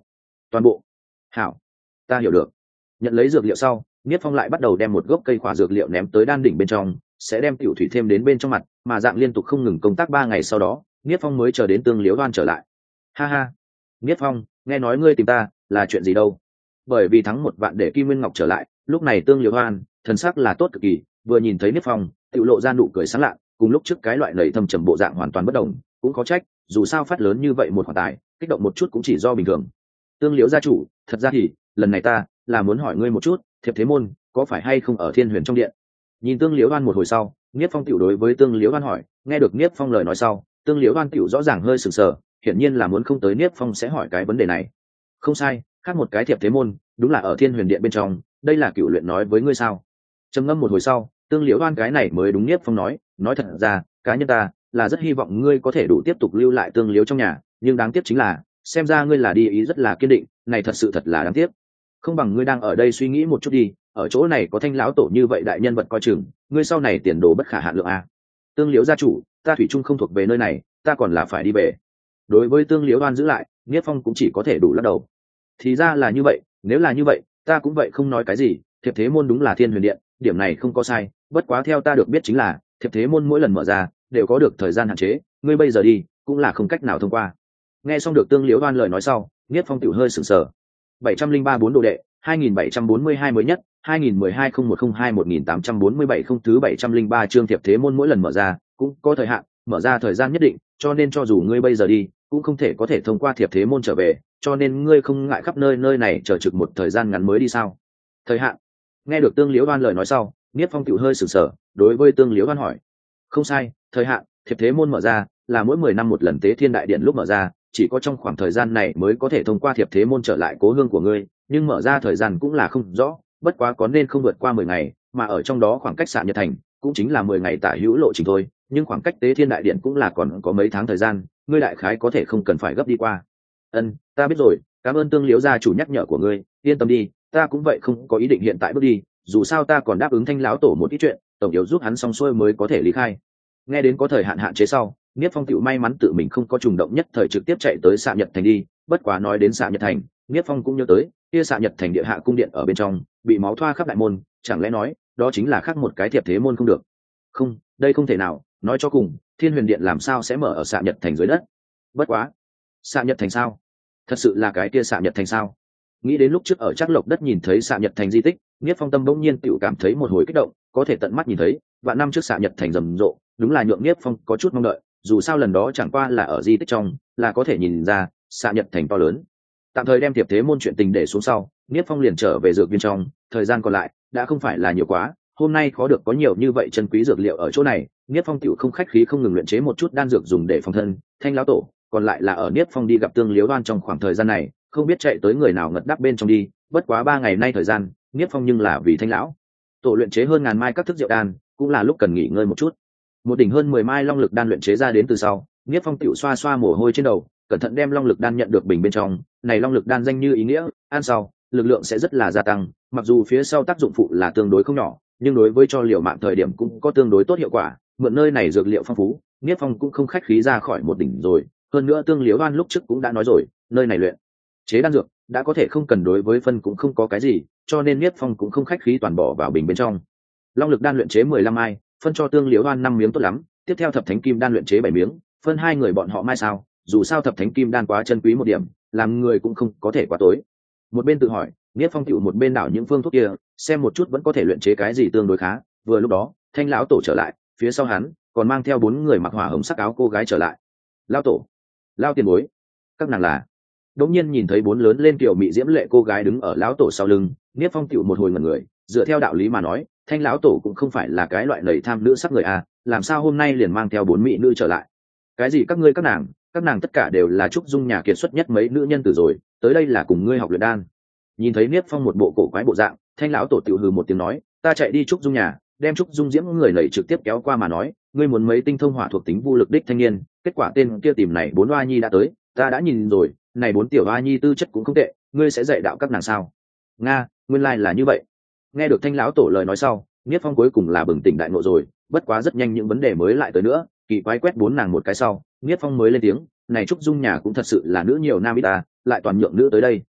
toàn bộ. Hảo, ta hiểu được. Nhận lấy dược liệu sau, Niết Phong lại bắt đầu đem một gốc cây khỏa dược liệu ném tới đan đỉnh bên trong, sẽ đem tiểu thủy thêm đến bên trong mặt, mà dạng liên tục không ngừng công tác ba ngày sau đó, Niết Phong mới chờ đến Tương Liễu Đoan trở lại. Ha ha, Niết Phong, nghe nói ngươi tìm ta, là chuyện gì đâu? Bởi vì thắng một vạn để Kim Nguyên Ngọc trở lại, lúc này Tương Liễu Đoan, thần sắc là tốt cực kỳ, vừa nhìn thấy Niết Phong, tiểu lộ ra nụ cười sáng lạ, cùng lúc trước cái loại lầy thâm trầm bộ dạng hoàn toàn bất đồng, cũng có trách, dù sao phát lớn như vậy một khoản tài, kích động một chút cũng chỉ do bình thường. Tương Liễu gia chủ, thật ra thì, lần này ta là muốn hỏi ngươi một chút, Thiệp Thế môn có phải hay không ở Thiên Huyền trong điện? Nhìn Tương Liễu Đoan một hồi sau, Niết Phong tiểu đối với Tương Liễu Đoan hỏi, nghe được Niết Phong lời nói sau, Tương Liễu Đoan tiểu rõ ràng hơi sừng sờ, hiển nhiên là muốn không tới Niết Phong sẽ hỏi cái vấn đề này. Không sai, khác một cái Thiệp Thế môn, đúng là ở Thiên Huyền điện bên trong, đây là cựu luyện nói với ngươi sao? Trầm ngâm một hồi sau, Tương Liễu Đoan cái này mới đúng Niết Phong nói, nói thật ra, cá nhân ta là rất hy vọng ngươi có thể đủ tiếp tục lưu lại Tương Liễu trong nhà, nhưng đáng tiếc chính là, xem ra ngươi là đi ý rất là kiên định, này thật sự thật là đáng tiếc. Không bằng ngươi đang ở đây suy nghĩ một chút đi, ở chỗ này có Thanh lão tổ như vậy đại nhân vật coi chừng, ngươi sau này tiền đồ bất khả hạn lượng a. Tương Liễu gia chủ, ta thủy chung không thuộc về nơi này, ta còn là phải đi về. Đối với Tương Liễu Đoan giữ lại, Niết Phong cũng chỉ có thể đủ lắc đầu. Thì ra là như vậy, nếu là như vậy, ta cũng vậy không nói cái gì, Thiệp Thế môn đúng là Thiên Huyền điện, điểm này không có sai, bất quá theo ta được biết chính là, Thiệp Thế môn mỗi lần mở ra đều có được thời gian hạn chế, ngươi bây giờ đi, cũng là không cách nào thông qua. Nghe xong được Tương Liễu Đoan lời nói sau, Niết Phong tiểu hơi sửng sở. bảy trăm linh ba bốn đồ đệ, hai nghìn bảy trăm bốn mươi hai mới nhất, hai nghìn mười hai không một không hai một nghìn tám trăm bốn mươi bảy không thứ bảy trăm linh ba chương Thiệp Thế môn mỗi lần mở ra cũng có thời hạn, mở ra thời gian nhất định, cho nên cho dù ngươi bây giờ đi, cũng không thể có thể thông qua Thiệp Thế môn trở về, cho nên ngươi không ngại khắp nơi nơi này chờ trực một thời gian ngắn mới đi sao? Thời hạn? Nghe được Tương Liễu Đoan lời nói sau, Niết Phong tiểu hơi sửng sở, đối với Tương Liễu Đoan hỏi. Không sai, thời hạn, Thiệp Thế môn mở ra là mỗi mười năm một lần Tế Thiên đại điện lúc mở ra, chỉ có trong khoảng thời gian này mới có thể thông qua Thiệp Thế môn trở lại cố hương của ngươi, nhưng mở ra thời gian cũng là không rõ, bất quá có nên không vượt qua mười ngày, mà ở trong đó khoảng cách Xạ Nhật thành cũng chính là mười ngày tả hữu lộ trình thôi, nhưng khoảng cách Tế Thiên đại điện cũng là còn có mấy tháng thời gian, ngươi đại khái có thể không cần phải gấp đi qua. Ân, ta biết rồi, cảm ơn Tương Liễu gia chủ nhắc nhở của ngươi, yên tâm đi, ta cũng vậy không có ý định hiện tại bước đi, dù sao ta còn đáp ứng Thanh lão tổ một ít chuyện, tổng yếu giúp hắn xong xuôi mới có thể lý khai. Nghe đến có thời hạn hạn chế sau, Niết Phong tiểu may mắn tự mình không có trùng động nhất thời trực tiếp chạy tới Xạ Nhật thành đi, bất quá nói đến Xạ Nhật thành, Niết Phong cũng nhớ tới, kia Xạ Nhật thành địa hạ cung điện ở bên trong, bị máu thoa khắp đại môn, chẳng lẽ nói, đó chính là khác một cái Thiệp Thế môn không được? Không, đây không thể nào, nói cho cùng, Thiên Huyền điện làm sao sẽ mở ở Xạ Nhật thành dưới đất? Bất quá, Xạ Nhật thành sao? Thật sự là cái kia Xạ Nhật thành sao? Nghĩ đến lúc trước ở Trác Lộc đất nhìn thấy Xạ Nhật thành di tích, Niết Phong tâm bỗng nhiên tiểu cảm thấy một hồi kích động, có thể tận mắt nhìn thấy, vạn năm trước Xạ Nhật thành rầm rộ, đúng là nhượng Niết Phong có chút mong đợi, dù sao lần đó chẳng qua là ở di tích trong, là có thể nhìn ra Xạ Nhật thành to lớn. Tạm thời đem Thiệp Thế môn chuyện tình để xuống sau, Niết Phong liền trở về dược viên trong, thời gian còn lại đã không phải là nhiều quá, hôm nay khó được có nhiều như vậy chân quý dược liệu ở chỗ này, Niết Phong tiểu không khách khí không ngừng luyện chế một chút đan dược dùng để phòng thân. Thanh lão tổ, còn lại là ở Niết Phong đi gặp Tương Liễu Đoan trong khoảng thời gian này, không biết chạy tới người nào ngật đáp bên trong đi, bất quá ba ngày nay thời gian, Niết Phong nhưng là vì Thanh lão tổ luyện chế hơn ngàn mai các thức rượu đan, cũng là lúc cần nghỉ ngơi một chút. Một đỉnh hơn mười mai long lực đan luyện chế ra đến từ sau, Niết Phong tiểu xoa xoa mồ hôi trên đầu, cẩn thận đem long lực đan nhận được bình bên trong, này long lực đan danh như ý nghĩa, ăn sau, lực lượng sẽ rất là gia tăng, mặc dù phía sau tác dụng phụ là tương đối không nhỏ, nhưng đối với cho liều mạng thời điểm cũng có tương đối tốt hiệu quả, mượn nơi này dược liệu phong phú, Niết Phong cũng không khách khí ra khỏi một đỉnh rồi, hơn nữa Tương Liễu Đoan lúc trước cũng đã nói rồi, nơi này luyện chế đan dược đã có thể không cần đối với phân cũng không có cái gì, cho nên Niết Phong cũng không khách khí toàn bỏ vào bình bên trong. Long lực đan luyện chế mười lăm mai, phân cho Tương Liễu Đoan năm miếng tốt lắm, tiếp theo thập thánh kim đan luyện chế bảy miếng, phân hai người bọn họ mai sao, dù sao thập thánh kim đan quá chân quý một điểm, làm người cũng không có thể quá tối. Một bên tự hỏi, Niết Phong tiểu một bên đảo những phương thuốc kia, xem một chút vẫn có thể luyện chế cái gì tương đối khá, vừa lúc đó, Thanh lão tổ trở lại, phía sau hắn còn mang theo bốn người mặc hỏa hồng sắc áo cô gái trở lại. Lão tổ, lão tiền bối, các nàng là? Đống nhiên nhìn thấy bốn lớn lên kiểu mỹ diễm lệ cô gái đứng ở lão tổ sau lưng, Niết Phong tiểu một hồi ngẩn người, dựa theo đạo lý mà nói, Thanh lão tổ cũng không phải là cái loại lầy tham nữ sắc người à, làm sao hôm nay liền mang theo bốn mỹ nữ trở lại? Cái gì các ngươi các nàng, các nàng tất cả đều là trúc dung nhà kiệt xuất nhất mấy nữ nhân tử rồi, tới đây là cùng ngươi học luyện đan. Nhìn thấy Niết Phong một bộ cổ quái bộ dạng, Thanh lão tổ tiểu hừ một tiếng nói, ta chạy đi trúc dung nhà, đem trúc dung diễm người lầy trực tiếp kéo qua mà nói, ngươi muốn mấy tinh thông hỏa thuộc tính vô lực đích thanh niên, kết quả tên kia tìm này bốn oa nhi đã tới, ta đã nhìn rồi, này bốn tiểu oa nhi tư chất cũng không tệ, ngươi sẽ dạy đạo các nàng sao? Nga, nguyên lai like là như vậy. Nghe được Thanh lão tổ lời nói sau, Niết Phong cuối cùng là bừng tỉnh đại ngộ rồi, bất quá rất nhanh những vấn đề mới lại tới nữa, kỳ quái quét bốn nàng một cái sau, Niết Phong mới lên tiếng, này trúc dung nhà cũng thật sự là nữ nhiều nam ít ta, lại toàn nhượng nữ tới đây.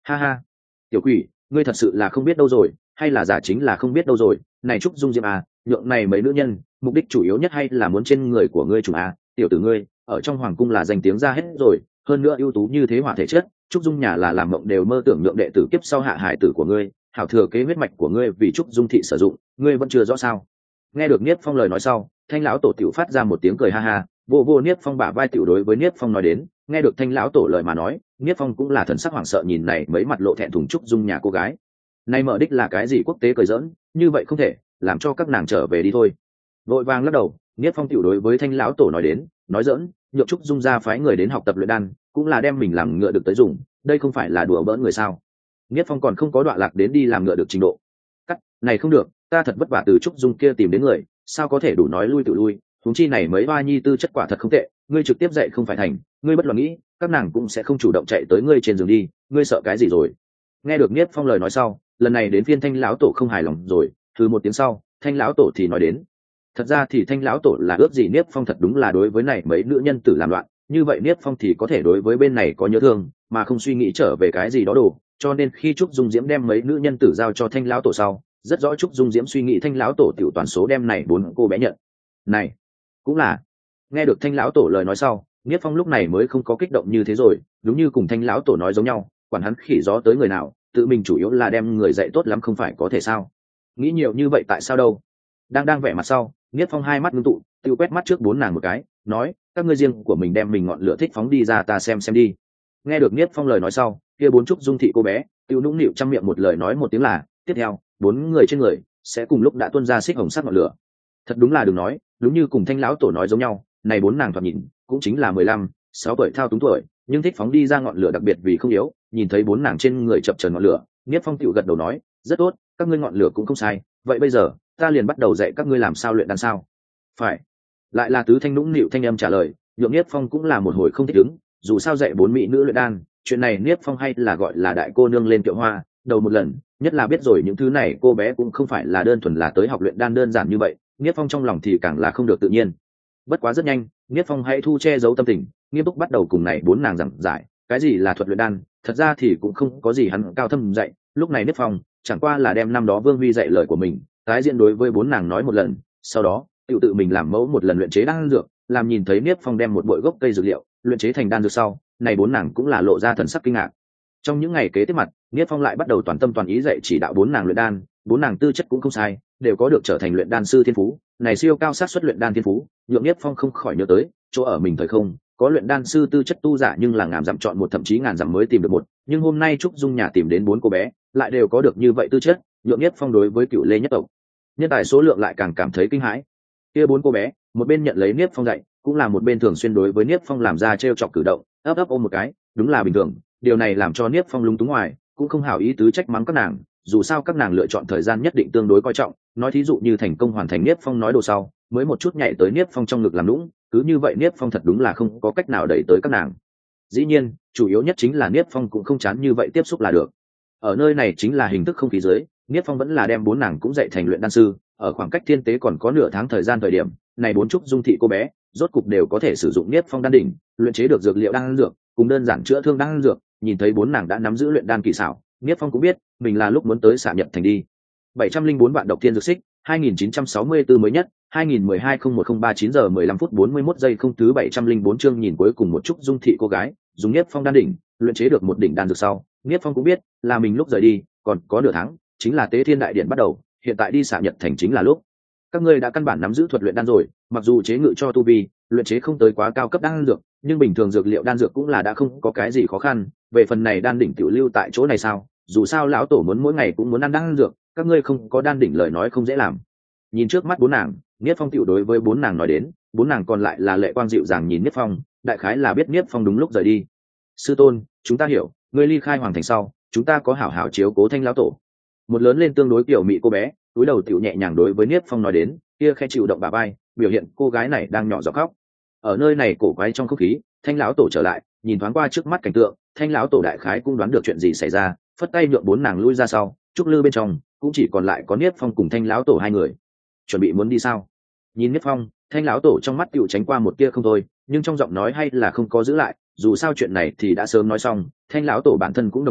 Ha ha, tiểu quỷ, ngươi thật sự là không biết đâu rồi, hay là giả chính là không biết đâu rồi. Này Trúc Dung Diễm à, nhượng này mấy nữ nhân mục đích chủ yếu nhất hay là muốn trên người của ngươi chủ à, tiểu tử ngươi ở trong hoàng cung là danh tiếng ra hết rồi, hơn nữa ưu tú như thế hỏa thể chất, Trúc Dung nhà là làm mộng đều mơ tưởng nhượng đệ tử kiếp sau hạ hải tử của ngươi, hảo thừa kế huyết mạch của ngươi vì Trúc Dung thị sử dụng, ngươi vẫn chưa rõ sao? Nghe được Niết Phong lời nói sau, Thanh lão tổ tiểu phát ra một tiếng cười ha ha, vô vô Niết Phong bả vai tiểu đối với Niết Phong nói đến. Nghe được Thanh lão tổ lời mà nói, Niết Phong cũng là thần sắc hoảng sợ nhìn này mấy mặt lộ thẹn thùng Trúc Dung nhà cô gái. Này mở đích là cái gì quốc tế cười giỡn, như vậy không thể, làm cho các nàng trở về đi thôi. Vội vàng lắc đầu, Niết Phong tiểu đối với Thanh lão tổ nói đến, nói giỡn, nhượng Trúc Dung ra phái người đến học tập luyện đan, cũng là đem mình làm ngựa được tới dùng, đây không phải là đùa bỡn người sao? Niết Phong còn không có đọa lạc đến đi làm ngựa được trình độ. Cắt, này không được, ta thật vất vả từ Trúc Dung kia tìm đến người, sao có thể đủ nói lui tự lui, huống chi này mấy hoa nhi tư chất quả thật không tệ, ngươi trực tiếp dạy không phải thành, ngươi bất luận nghĩ, các nàng cũng sẽ không chủ động chạy tới ngươi trên giường đi, ngươi sợ cái gì rồi? Nghe được Niết Phong lời nói sau, lần này đến phiên Thanh lão tổ không hài lòng rồi, từ một tiếng sau, Thanh lão tổ thì nói đến, thật ra thì Thanh lão tổ là ước gì Niết Phong thật đúng là đối với này mấy nữ nhân tử làm loạn, như vậy Niết Phong thì có thể đối với bên này có nhớ thương, mà không suy nghĩ trở về cái gì đó đồ, cho nên khi Trúc Dung Diễm đem mấy nữ nhân tử giao cho Thanh lão tổ sau, rất rõ Trúc Dung Diễm suy nghĩ Thanh lão tổ tiểu toàn số đem này bốn cô bé nhận. Này, cũng là. Nghe được Thanh lão tổ lời nói sau, Niết Phong lúc này mới không có kích động như thế rồi, đúng như cùng Thanh lão tổ nói giống nhau, quản hắn khỉ gió tới người nào, tự mình chủ yếu là đem người dạy tốt lắm không phải có thể sao? Nghĩ nhiều như vậy tại sao đâu? Đang đang vẻ mặt sau, Niết Phong hai mắt ngưng tụ, tiêu quét mắt trước bốn nàng một cái, nói, các ngươi riêng của mình đem mình ngọn lửa thích phóng đi ra ta xem xem đi. Nghe được Niết Phong lời nói sau, kia bốn Trúc Dung thị cô bé, tiêu nũng nịu trong miệng một lời nói một tiếng là, tiếp theo, bốn người trên người sẽ cùng lúc đã tuôn ra xích hồng sắc ngọn lửa. Thật đúng là đừng nói, đúng như cùng Thanh lão tổ nói giống nhau, này bốn nàng thoạt nhìn cũng chính là mười lăm, sáu tuổi thao túng tuổi, nhưng thích phóng đi ra ngọn lửa đặc biệt vì không yếu, nhìn thấy bốn nàng trên người chập chờn ngọn lửa, Niết Phong tiểu gật đầu nói, rất tốt, các ngươi ngọn lửa cũng không sai, vậy bây giờ, ta liền bắt đầu dạy các ngươi làm sao luyện đan sao? Phải. Lại là tứ thanh nũng nịu thanh âm trả lời, nhượng Niết Phong cũng là một hồi không thích ứng, dù sao dạy bốn mỹ nữ luyện đan, chuyện này Niết Phong hay là gọi là đại cô nương lên kiệu hoa, đầu một lần, nhất là biết rồi những thứ này cô bé cũng không phải là đơn thuần là tới học luyện đan đơn giản như vậy, Niết Phong trong lòng thì càng là không được tự nhiên. Bất quá rất nhanh, Niết Phong hãy thu che giấu tâm tình, nghiêm túc bắt đầu cùng này bốn nàng giảng giải, cái gì là thuật luyện đan, thật ra thì cũng không có gì hắn cao thâm dạy, lúc này Niết Phong chẳng qua là đem năm đó Vương Huy dạy lời của mình, tái diễn đối với bốn nàng nói một lần, sau đó, tự tự mình làm mẫu một lần luyện chế đan dược, làm nhìn thấy Niết Phong đem một bội gốc cây dược liệu luyện chế thành đan dược sau, này bốn nàng cũng là lộ ra thần sắc kinh ngạc. Trong những ngày kế tiếp mặt, Niết Phong lại bắt đầu toàn tâm toàn ý dạy chỉ đạo bốn nàng luyện đan, bốn nàng tư chất cũng không sai, đều có được trở thành luyện đan sư thiên phú, này siêu cao sát xuất luyện đan thiên phú, nhượng Niết Phong không khỏi nhớ tới, chỗ ở mình thời không, có luyện đan sư tư chất tu giả nhưng là ngàn dặm chọn một thậm chí ngàn dặm mới tìm được một, nhưng hôm nay Trúc Dung nhà tìm đến bốn cô bé, lại đều có được như vậy tư chất, nhượng Niết Phong đối với Cựu Lê nhất tộc, nhân tài số lượng lại càng cảm thấy kinh hãi. Kia bốn cô bé, một bên nhận lấy Niết Phong dạy, cũng là một bên thường xuyên đối với Niết Phong làm ra trêu chọc cử động, ấp ấp ôm một cái, đúng là bình thường, điều này làm cho Niết Phong lúng túng ngoài, cũng không hảo ý tứ trách mắng các nàng, dù sao các nàng lựa chọn thời gian nhất định tương đối coi trọng, nói thí dụ như thành công hoàn thành Niết Phong nói đồ sau, mới một chút nhảy tới Niết Phong trong ngực làm lũng, cứ như vậy Niết Phong thật đúng là không có cách nào đẩy tới các nàng. Dĩ nhiên, chủ yếu nhất chính là Niết Phong cũng không chán như vậy tiếp xúc là được. Ở nơi này chính là hình thức không khí dưới, Niết Phong vẫn là đem bốn nàng cũng dạy thành luyện đan sư, ở khoảng cách thiên tế còn có nửa tháng thời gian thời điểm, này bốn Trúc Dung thị cô bé, rốt cục đều có thể sử dụng Niết Phong đan đỉnh, luyện chế được dược liệu đan dược, cùng đơn giản chữa thương đan dược, nhìn thấy bốn nàng đã nắm giữ luyện đan kỳ xảo, Niết Phong cũng biết, mình là lúc muốn tới xạ nhập thành đi. bảy trăm linh bốn vạn độc thiên dược xích, hai nghìn chín trăm sáu mươi tư mới nhất, hai nghìn mười hai không một không ba chín giờ mười lăm phút bốn mươi mốt giây không thứ bảy trăm linh bốn chương nhìn cuối cùng một Trúc Dung thị cô gái, dùng Niết Phong đan đỉnh, luyện chế được một đỉnh đan dược sau, Niết Phong cũng biết, là mình lúc rời đi, còn có nửa tháng, chính là Tế Thiên đại điện bắt đầu, hiện tại đi xạ nhật thành chính là lúc. Các ngươi đã căn bản nắm giữ thuật luyện đan rồi, mặc dù chế ngự cho tu vi, luyện chế không tới quá cao cấp đan dược, nhưng bình thường dược liệu đan dược cũng là đã không có cái gì khó khăn, về phần này đan đỉnh tiểu lưu tại chỗ này sao? Dù sao lão tổ muốn mỗi ngày cũng muốn ăn đan dược, các ngươi không có đan đỉnh lời nói không dễ làm. Nhìn trước mắt bốn nàng, Niết Phong tiểu đối với bốn nàng nói đến, bốn nàng còn lại là lệ quang dịu dàng nhìn Niết Phong, đại khái là biết Niết Phong đúng lúc rời đi. Sư tôn, chúng ta hiểu, ngươi ly khai hoàng thành sau, chúng ta có hảo hảo chiếu cố Thanh lão tổ. Một lớn lên tương đối kiểu mị cô bé, túi đầu tiểu nhẹ nhàng đối với Niết Phong nói đến, kia khe chịu động bà vai, biểu hiện cô gái này đang nhỏ giọt khóc. Ở nơi này cổ quái trong không khí, Thanh lão tổ trở lại, nhìn thoáng qua trước mắt cảnh tượng, Thanh lão tổ đại khái cũng đoán được chuyện gì xảy ra, phất tay nhượng bốn nàng lui ra sau, trúc lư bên trong cũng chỉ còn lại có Niết Phong cùng Thanh lão tổ hai người. Chuẩn bị muốn đi sao? Nhìn Niết Phong, Thanh lão tổ trong mắt tựu tránh qua một tia không thôi, nhưng trong giọng nói hay là không có giữ lại, dù sao chuyện này thì đã sớm nói xong, Thanh lão tổ bản thân cũng đồng ý,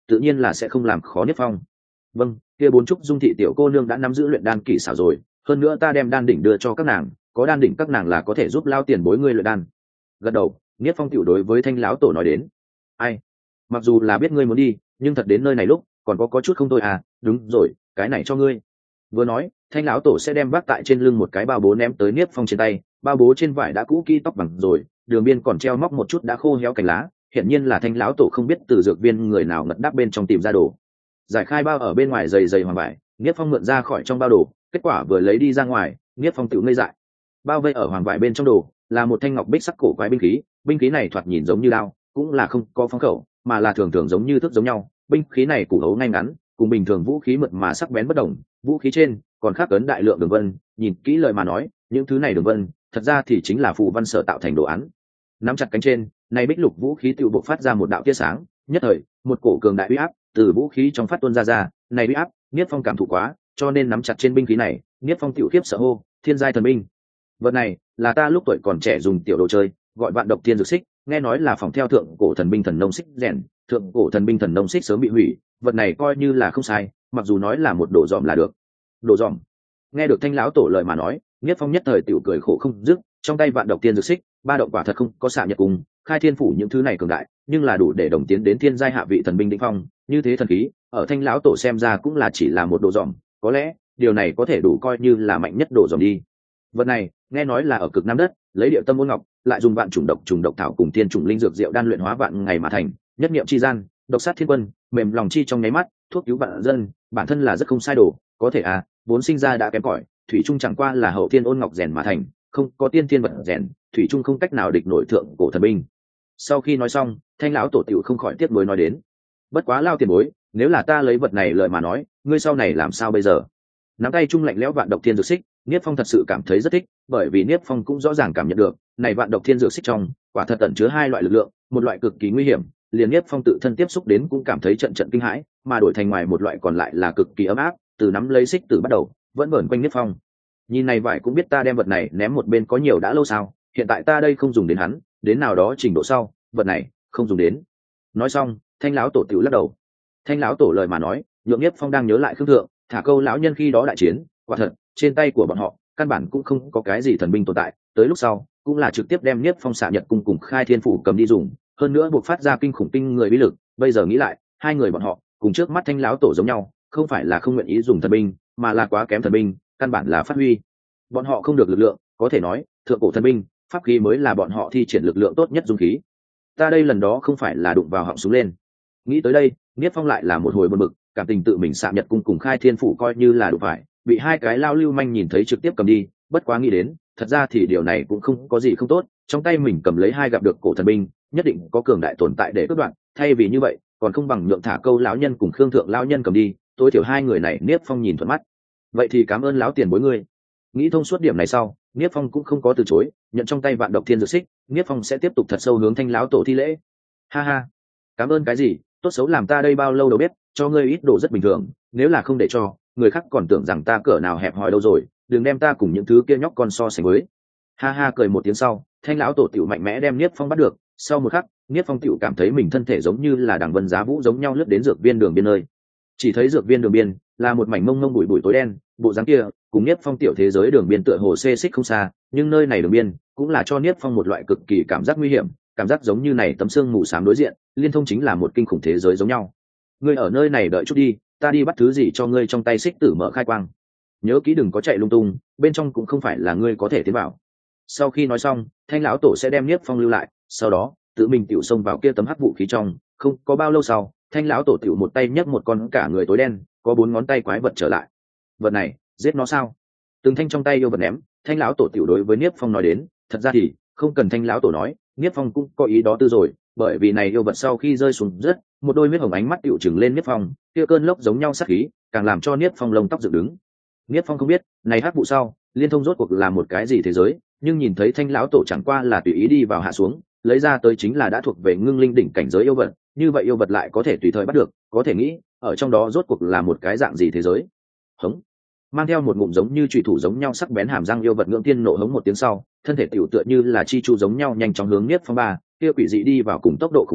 tự nhiên là sẽ không làm khó Niếp Phong. Vâng, kia bốn trúc dung thị tiểu cô nương đã nắm giữ luyện đan kỳ xảo rồi, hơn nữa ta đem đan đỉnh đưa cho các nàng, có đan đỉnh các nàng là có thể giúp lao tiền bối ngươi luyện đan. Gật đầu, Niếp Phong tiểu đối với Thanh lão tổ nói đến. Ai, mặc dù là biết ngươi muốn đi, nhưng thật đến nơi này lúc còn có có chút không thôi à. Đúng rồi, cái này cho ngươi. Vừa nói, Thanh lão tổ sẽ đem vác tại trên lưng một cái bao bố ném tới Niếp Phong trên tay, bao bố trên vải đã cũ kỹ tóc bằng rồi, đường biên còn treo móc một chút đã khô héo cành lá, hiển nhiên là Thanh lão tổ không biết từ dược viên người nào ngật đáp bên trong tìm ra đồ. Giải khai bao ở bên ngoài dày dày hoàng vải, Niếp Phong mượn ra khỏi trong bao đồ, kết quả vừa lấy đi ra ngoài, Niếp Phong tự ngây dại. Bao vây ở hoàng vải bên trong đồ là một thanh ngọc bích sắc cổ quái binh khí, binh khí này thoạt nhìn giống như đao, cũng là không có phong khẩu, mà là thường thường giống như thước giống nhau. Binh khí này củ hấu ngay ngắn, cùng bình thường vũ khí mượt mà sắc bén bất đồng, vũ khí trên còn khắc ấn đại lượng đường vân, nhìn kỹ lời mà nói, những thứ này đường vân, thật ra thì chính là phù văn sở tạo thành đồ án. Nắm chặt cánh trên, này bích lục vũ khí tự bộc phát ra một đạo tia sáng, nhất thời, một cổ cường đại uy áp từ vũ khí trong phát tuôn ra ra, này uy áp, Niếp Phong cảm thụ quá, cho nên nắm chặt trên binh khí này, Niếp Phong tiểu khiếp sợ hô, thiên giai thần binh. Vật này là ta lúc tuổi còn trẻ dùng tiểu đồ chơi, gọi vạn độc thiên dược xích, nghe nói là phòng theo thượng cổ thần binh thần nông xích rèn, thượng cổ thần binh thần nông xích sớm bị hủy, vật này coi như là không sai, mặc dù nói là một đồ dòm là được. Đồ dòm? Nghe được Thanh lão tổ lời mà nói, Niếp Phong nhất thời tiểu cười khổ không dứt, trong tay vạn độc thiên dược xích, ba động quả thật không có xạ nhật cùng, khai thiên phủ những thứ này cường đại, nhưng là đủ để đồng tiến đến thiên giai hạ vị thần binh đỉnh phong, như thế thần khí, ở Thanh lão tổ xem ra cũng là chỉ là một đồ dòm, có lẽ điều này có thể đủ coi như là mạnh nhất đồ dòm đi. Vật này nghe nói là ở cực nam đất lấy địa tâm môn ngọc, lại dùng vạn chủng độc trùng độc thảo cùng thiên chủng linh dược diệu đan luyện hóa vạn ngày mà thành, nhất niệm chi gian, độc sát thiên quân, mềm lòng chi trong nháy mắt, thuốc cứu vạn dân, bản thân là rất không sai đồ, có thể à, vốn sinh ra đã kém cỏi, thủy trung chẳng qua là hậu thiên ôn ngọc rèn mà thành, không có tiên thiên vật rèn, thủy trung không cách nào địch nổi thượng cổ thần binh. Sau khi nói xong, Thanh lão tổ tiểu không khỏi tiếc nuối nói đến, bất quá lao tiền bối, nếu là ta lấy vật này lời mà nói, ngươi sau này làm sao bây giờ? Nắm tay trung lạnh lẽo vạn độc thiên dược xích, Niếp Phong thật sự cảm thấy rất thích, bởi vì Niếp Phong cũng rõ ràng cảm nhận được, này vạn độc thiên dược xích trong, quả thật ẩn chứa hai loại lực lượng, một loại cực kỳ nguy hiểm, liền Niếp Phong tự thân tiếp xúc đến cũng cảm thấy trận trận kinh hãi, mà đổi thành ngoài một loại còn lại là cực kỳ ấm áp, từ nắm lấy xích từ bắt đầu, vẫn vẩn quanh Niếp Phong. Nhìn này vải cũng biết ta đem vật này ném một bên có nhiều đã lâu sao, hiện tại ta đây không dùng đến hắn, đến nào đó trình độ sau, vật này không dùng đến. Nói xong, Thanh lão tổ tiểu lắc đầu. Thanh lão tổ lời mà nói, nhượng Niếp Phong đang nhớ lại Khương Thượng, Thả Câu lão nhân khi đó đại chiến, quả thật, trên tay của bọn họ, căn bản cũng không có cái gì thần binh tồn tại, tới lúc sau, cũng là trực tiếp đem Niếp Phong xạ nhật cung cùng khai thiên phủ cầm đi dùng, hơn nữa buộc phát ra kinh khủng kinh người bí lực, bây giờ nghĩ lại, hai người bọn họ, cùng trước mắt Thanh lão tổ giống nhau, không phải là không nguyện ý dùng thần binh, mà là quá kém thần binh, căn bản là phát huy. Bọn họ không được lực lượng, có thể nói, thượng cổ thần binh, pháp khí mới là bọn họ thi triển lực lượng tốt nhất dung khí. Ta đây lần đó không phải là đụng vào họng súng lên. Nghĩ tới đây, Niếp Phong lại là một hồi buồn bực, cảm tình tự mình xạ nhật cung cùng khai thiên phủ coi như là đủ phải, bị hai cái lao lưu manh nhìn thấy trực tiếp cầm đi, bất quá nghĩ đến, thật ra thì điều này cũng không có gì không tốt, trong tay mình cầm lấy hai gặp được cổ thần binh, nhất định có cường đại tồn tại để cướp đoạn, thay vì như vậy, còn không bằng nhượng Thả Câu lão nhân cùng Khương Thượng lão nhân cầm đi, tối thiểu hai người này Niếp Phong nhìn thuận mắt. Vậy thì cảm ơn lão tiền bối ngươi. Nghĩ thông suốt điểm này sau, Niếp Phong cũng không có từ chối, nhận trong tay vạn độc thiên dược xích, Niếp Phong sẽ tiếp tục thật sâu hướng Thanh lão tổ thi lễ. Ha ha, cảm ơn cái gì, tốt xấu làm ta đây bao lâu đâu biết, cho ngươi ít đồ rất bình thường, nếu là không để cho, người khác còn tưởng rằng ta cỡ nào hẹp hòi đâu rồi, đừng đem ta cùng những thứ kia nhóc con so sánh với. Ha ha, cười một tiếng sau, Thanh lão tổ tiểu mạnh mẽ đem Niếp Phong bắt được, sau một khắc, Niếp Phong tiểu cảm thấy mình thân thể giống như là đằng vân giá vũ giống nhau lướt đến dược viên đường biên nơi. Chỉ thấy dược viên đường biên là một mảnh mông mông bụi bụi tối đen, bộ dáng kia cùng Niếp Phong tiểu thế giới đường biên tựa hồ xê xích không xa, nhưng nơi này đường biên cũng là cho Niếp Phong một loại cực kỳ cảm giác nguy hiểm, cảm giác giống như này tấm xương mù xám đối diện, liên thông chính là một kinh khủng thế giới giống nhau. Ngươi ở nơi này đợi chút đi, ta đi bắt thứ gì cho ngươi trong tay xích tử mở khai quang. Nhớ kỹ đừng có chạy lung tung, bên trong cũng không phải là ngươi có thể tiến vào. Sau khi nói xong, Thanh lão tổ sẽ đem Niếp Phong lưu lại, sau đó tự mình tiểu xông vào kia tấm hắc vũ khí trong. Không có bao lâu sau, Thanh lão tổ tiểu một tay nhấc một con cả người tối đen, có bốn ngón tay quái vật trở lại. Vật này, giết nó sao? Từng thanh trong tay yêu vật ném, Thanh lão tổ tiểu đối với Niếp Phong nói đến, thật ra thì không cần Thanh lão tổ nói, Niếp Phong cũng có ý đó tư rồi, bởi vì này yêu vật sau khi rơi xuống rất, một đôi huyết hồng ánh mắt tiểu trừng lên Niếp Phong, kia cơn lốc giống nhau sát khí, càng làm cho Niếp Phong lông tóc dựng đứng. Niếp Phong không biết, này hắc vụ sau, liên thông rốt cuộc là một cái gì thế giới, nhưng nhìn thấy Thanh lão tổ chẳng qua là tùy ý đi vào hạ xuống, lấy ra tới chính là đã thuộc về ngưng linh đỉnh cảnh giới yêu vật, như vậy yêu vật lại có thể tùy thời bắt được, có thể nghĩ, ở trong đó rốt cuộc là một cái dạng gì thế giới. Hống. Mang theo một ngụm giống như chủy thủ giống nhau sắc bén hàm răng yêu vật ngưỡng tiên nộ hống một tiếng sau, thân thể tiểu tựa như là chi chu giống nhau nhanh chóng hướng Niếp Phong ba, kia quỷ dị đi vào cùng tốc độ khủng khiếp,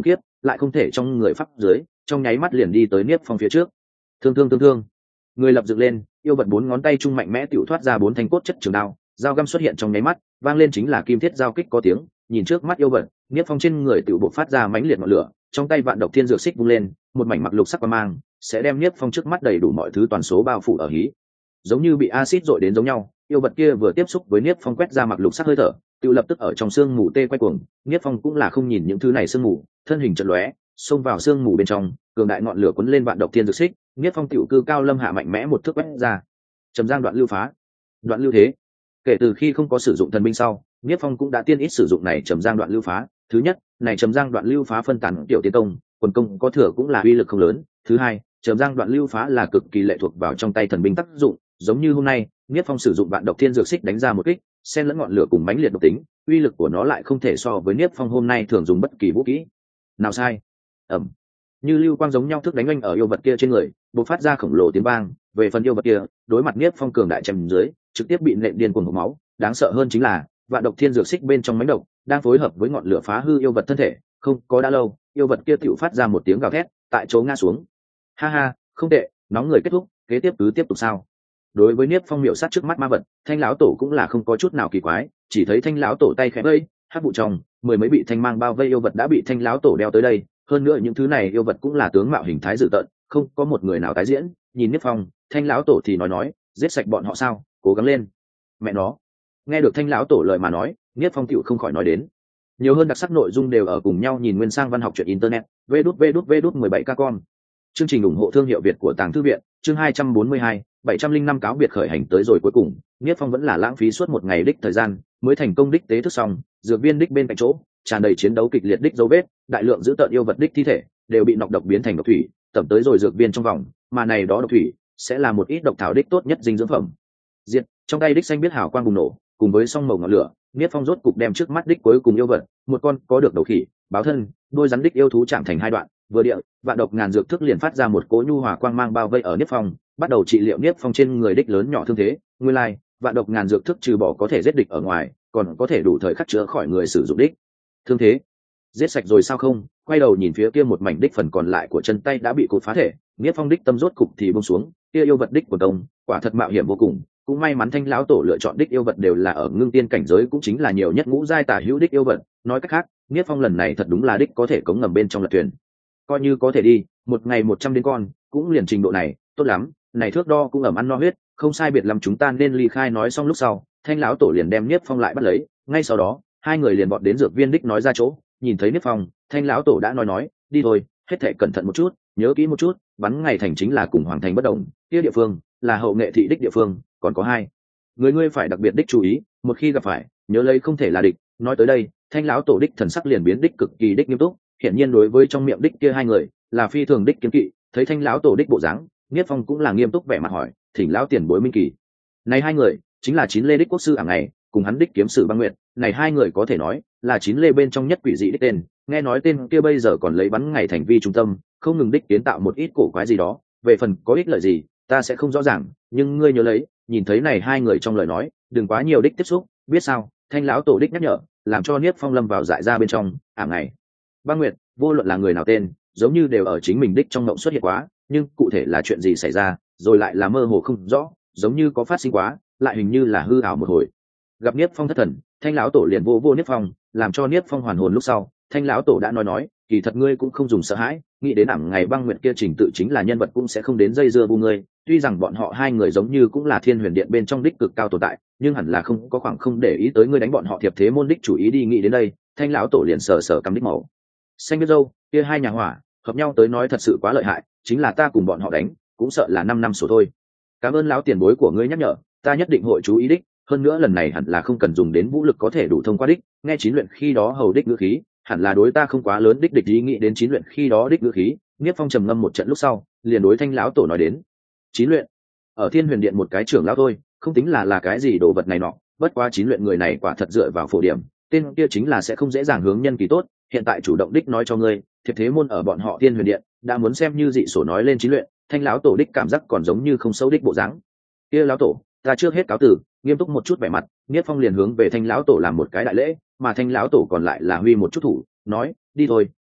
lại không thể trong người pháp dưới, trong nháy mắt liền đi tới Niếp Phong phía trước. Thương thương thương thương. Người lập dựng lên, yêu vật bốn ngón tay trung mạnh mẽ tiểu thoát ra bốn thanh cốt chất trường đao, dao găm xuất hiện trong nháy mắt, vang lên chính là kim thiết giao kích có tiếng, nhìn trước mắt yêu vật, Niếp Phong trên người tiểu bộc phát ra mãnh liệt ngọn lửa, trong tay vạn độc thiên dược xích vung lên, một mảnh mặc lục sắc quang mang, sẽ đem Niếp Phong trước mắt đầy đủ mọi thứ toàn số bao phủ ở hí. Giống như bị axit dội đến giống nhau, yêu vật kia vừa tiếp xúc với Niếp Phong quét ra mặc lục sắc hơi thở, tự lập tức ở trong sương mù tê quay cuồng. Niếp Phong cũng là không nhìn những thứ này sương mù, thân hình chợt lóe, xông vào sương mù bên trong, cường đại ngọn lửa cuốn lên vạn độc thiên dược xích, Niếp Phong tiểu cư cao lâm hạ mạnh mẽ một thước quét ra. Trầm giang đoạn lưu phá. Đoạn lưu thế. Kể từ khi không có sử dụng thần binh sau, Niếp Phong cũng đã tiên ít sử dụng này trầm giang đoạn lưu phá. Thứ nhất, này trầm giang đoạn lưu phá phân tán tiểu tiến công, quần công có thừa cũng là uy lực không lớn. Thứ hai, trầm giang đoạn lưu phá là cực kỳ lệ thuộc vào trong tay thần binh tác dụng, giống như hôm nay, Niếp Phong sử dụng vạn độc thiên dược xích đánh ra một kích, xen lẫn ngọn lửa cùng mãnh liệt độc tính, uy lực của nó lại không thể so với Niếp Phong hôm nay thường dùng bất kỳ vũ khí nào sai. Ầm. Như lưu quang giống nhau thức đánh anh ở yêu vật kia trên người, bộc phát ra khổng lồ tiếng vang. Về phần yêu vật kia, đối mặt Niếp Phong cường đại chém dưới, trực tiếp bị nện điên cuồng hộc máu. Đáng sợ hơn chính là vạn độc thiên dược xích bên trong mãnh độc đang phối hợp với ngọn lửa phá hư yêu vật thân thể. Không có đã lâu, yêu vật kia tựu phát ra một tiếng gào thét, tại chỗ ngã xuống. Ha ha, không tệ, nóng người kết thúc, kế tiếp cứ tiếp tục sao? Đối với Niếp Phong miểu sát trước mắt ma vật, Thanh lão tổ cũng là không có chút nào kỳ quái, chỉ thấy Thanh lão tổ tay khẽ vẫy, hắc vụ trong mười mấy bị thanh mang bao vây yêu vật đã bị Thanh lão tổ đeo tới đây. Hơn nữa những thứ này yêu vật cũng là tướng mạo hình thái dữ tợn, không có một người nào tái diễn. Nhìn Niếp Phong, Thanh lão tổ thì nói nói, giết sạch bọn họ sao? Cố gắng lên. Mẹ nó. Nghe được Thanh lão tổ lời mà nói, Niếp Phong tựu không khỏi nói đến. Nhiều hơn đặc sắc nội dung đều ở cùng nhau nhìn nguyên sang văn học truyện internet. vê đút vê đút vê đút mười bảy ca con. Chương trình ủng hộ thương hiệu Việt của Tàng Thư viện, chương hai trăm bốn mươi hai, bảy trăm linh năm cáo biệt khởi hành tới rồi cuối cùng, Niếp Phong vẫn là lãng phí suốt một ngày đích thời gian, mới thành công đích tế thức xong, dược viên đích bên cạnh chỗ, tràn đầy chiến đấu kịch liệt đích dấu vết, đại lượng giữ tợn yêu vật đích thi thể đều bị nọc độc biến thành độc thủy, tẩm tới rồi dược viên trong vòng, mà này đó độc thủy sẽ là một ít độc thảo đích tốt nhất dinh dưỡng phẩm. Diệt, trong tay đích xanh biết hào quang bùng nổ, cùng với song màu ngọn lửa, Niếp Phong rốt cục đem trước mắt đích cuối cùng yêu vật, một con có được đầu khỉ, báo thân, đôi rắn đích yêu thú chạm thành hai đoạn, vừa địa, vạn độc ngàn dược thức liền phát ra một cỗ nhu hòa quang mang bao vây ở Niếp Phong, bắt đầu trị liệu Niếp Phong trên người đích lớn nhỏ thương thế. Nguyên lai, like, vạn độc ngàn dược thức trừ bỏ có thể giết địch ở ngoài, còn có thể đủ thời khắc chữa khỏi người sử dụng đích thương thế. Giết sạch rồi sao không? Quay đầu nhìn phía kia một mảnh đích phần còn lại của chân tay đã bị cột phá thể, Niếp Phong đích tâm rốt cục thì buông xuống, kia yêu vật đích của công, quả thật mạo hiểm vô cùng. Cũng may mắn Thanh lão tổ lựa chọn đích yêu vật đều là ở ngưng tiên cảnh giới, cũng chính là nhiều nhất ngũ giai tả hữu đích yêu vật. Nói cách khác, Niếp Phong lần này thật đúng là đích có thể cống ngầm bên trong lật thuyền. Coi như có thể đi, một ngày một trăm đến con, cũng liền trình độ này, tốt lắm, này thước đo cũng ẩm ăn no huyết, không sai biệt lắm chúng ta nên ly khai. Nói xong lúc sau, Thanh lão tổ liền đem Niếp Phong lại bắt lấy, ngay sau đó, hai người liền bọn đến dược viên đích nói ra chỗ, nhìn thấy Niếp Phong, Thanh lão tổ đã nói nói, đi thôi, hết thảy cẩn thận một chút, nhớ kỹ một chút, bắn ngày thành chính là cùng hoàng thành bất động, kia địa phương là hậu nghệ thị đích địa phương, còn có hai người ngươi phải đặc biệt đích chú ý, một khi gặp phải, nhớ lấy không thể là địch. Nói tới đây, Thanh lão tổ đích thần sắc liền biến đích cực kỳ đích nghiêm túc, hiển nhiên đối với trong miệng đích kia hai người là phi thường đích kiến kỵ. Thấy Thanh lão tổ đích bộ dáng, Niếp Phong cũng là nghiêm túc vẻ mặt hỏi, thỉnh lão tiền bối minh kỳ. Này hai người chính là chín lê đích quốc sư ảng ngày, cùng hắn đích kiếm sử băng nguyệt, này hai người có thể nói là chín lê bên trong nhất quỷ dị đích tên. Nghe nói tên kia bây giờ còn lấy bắn ngày thành vi trung tâm, không ngừng đích kiến tạo một ít cổ quái gì đó, về phần có ích lợi gì ta sẽ không rõ ràng, nhưng ngươi nhớ lấy, nhìn thấy này hai người trong lời nói, đừng quá nhiều đích tiếp xúc, biết sao? Thanh lão tổ đích nhắc nhở, làm cho Niếp Phong lâm vào dại ra bên trong. Ảng ngày, băng nguyệt, vô luận là người nào tên, giống như đều ở chính mình đích trong mộng xuất hiện quá, nhưng cụ thể là chuyện gì xảy ra, rồi lại là mơ hồ không rõ, giống như có phát sinh quá, lại hình như là hư ảo một hồi. Gặp Niếp Phong thất thần, Thanh lão tổ liền vô vô Niếp Phong, làm cho Niếp Phong hoàn hồn lúc sau, Thanh lão tổ đã nói nói, kỳ thật ngươi cũng không dùng sợ hãi, nghĩ đến ảng ngày băng nguyệt kia trình tự chính là nhân vật cũng sẽ không đến dây dưa vu ngươi. Tuy rằng bọn họ hai người giống như cũng là Thiên Huyền Điện bên trong đích cực cao tồn tại, nhưng hẳn là không có khoảng không để ý tới ngươi đánh bọn họ thiệp thế môn đích chủ ý đi. Nghĩ đến đây, Thanh lão tổ liền sờ sờ cắm đích màu xanh biết dâu, kia hai nhà hỏa hợp nhau tới nói thật sự quá lợi hại, chính là ta cùng bọn họ đánh cũng sợ là năm năm sổ thôi. Cảm ơn lão tiền bối của ngươi nhắc nhở, ta nhất định hội chú ý đích, hơn nữa lần này hẳn là không cần dùng đến vũ lực có thể đủ thông qua đích. Nghe chín luyện khi đó hầu đích ngữ khí, hẳn là đối ta không quá lớn đích địch ý. Nghĩ đến chín luyện khi đó đích ngữ khí, Niếp Phong trầm ngâm một trận lúc sau, liền đối Thanh lão tổ nói đến, chín luyện ở Thiên Huyền Điện một cái trưởng lão thôi, không tính là là cái gì đồ vật này nọ, bất quá chín luyện người này quả thật dựa vào phổ điểm, tên kia chính là sẽ không dễ dàng hướng nhân kỳ tốt. Hiện tại chủ động đích nói cho ngươi, thiệp thế môn ở bọn họ Thiên Huyền Điện đã muốn xem như dị sổ. Nói lên chín luyện, Thanh lão tổ đích cảm giác còn giống như không xấu đích bộ dáng. Kia lão tổ, ta trước hết cáo tử. Nghiêm túc một chút vẻ mặt, Niếp Phong liền hướng về Thanh lão tổ làm một cái đại lễ, mà Thanh lão tổ còn lại là huy một chút thủ, nói, đi thôi,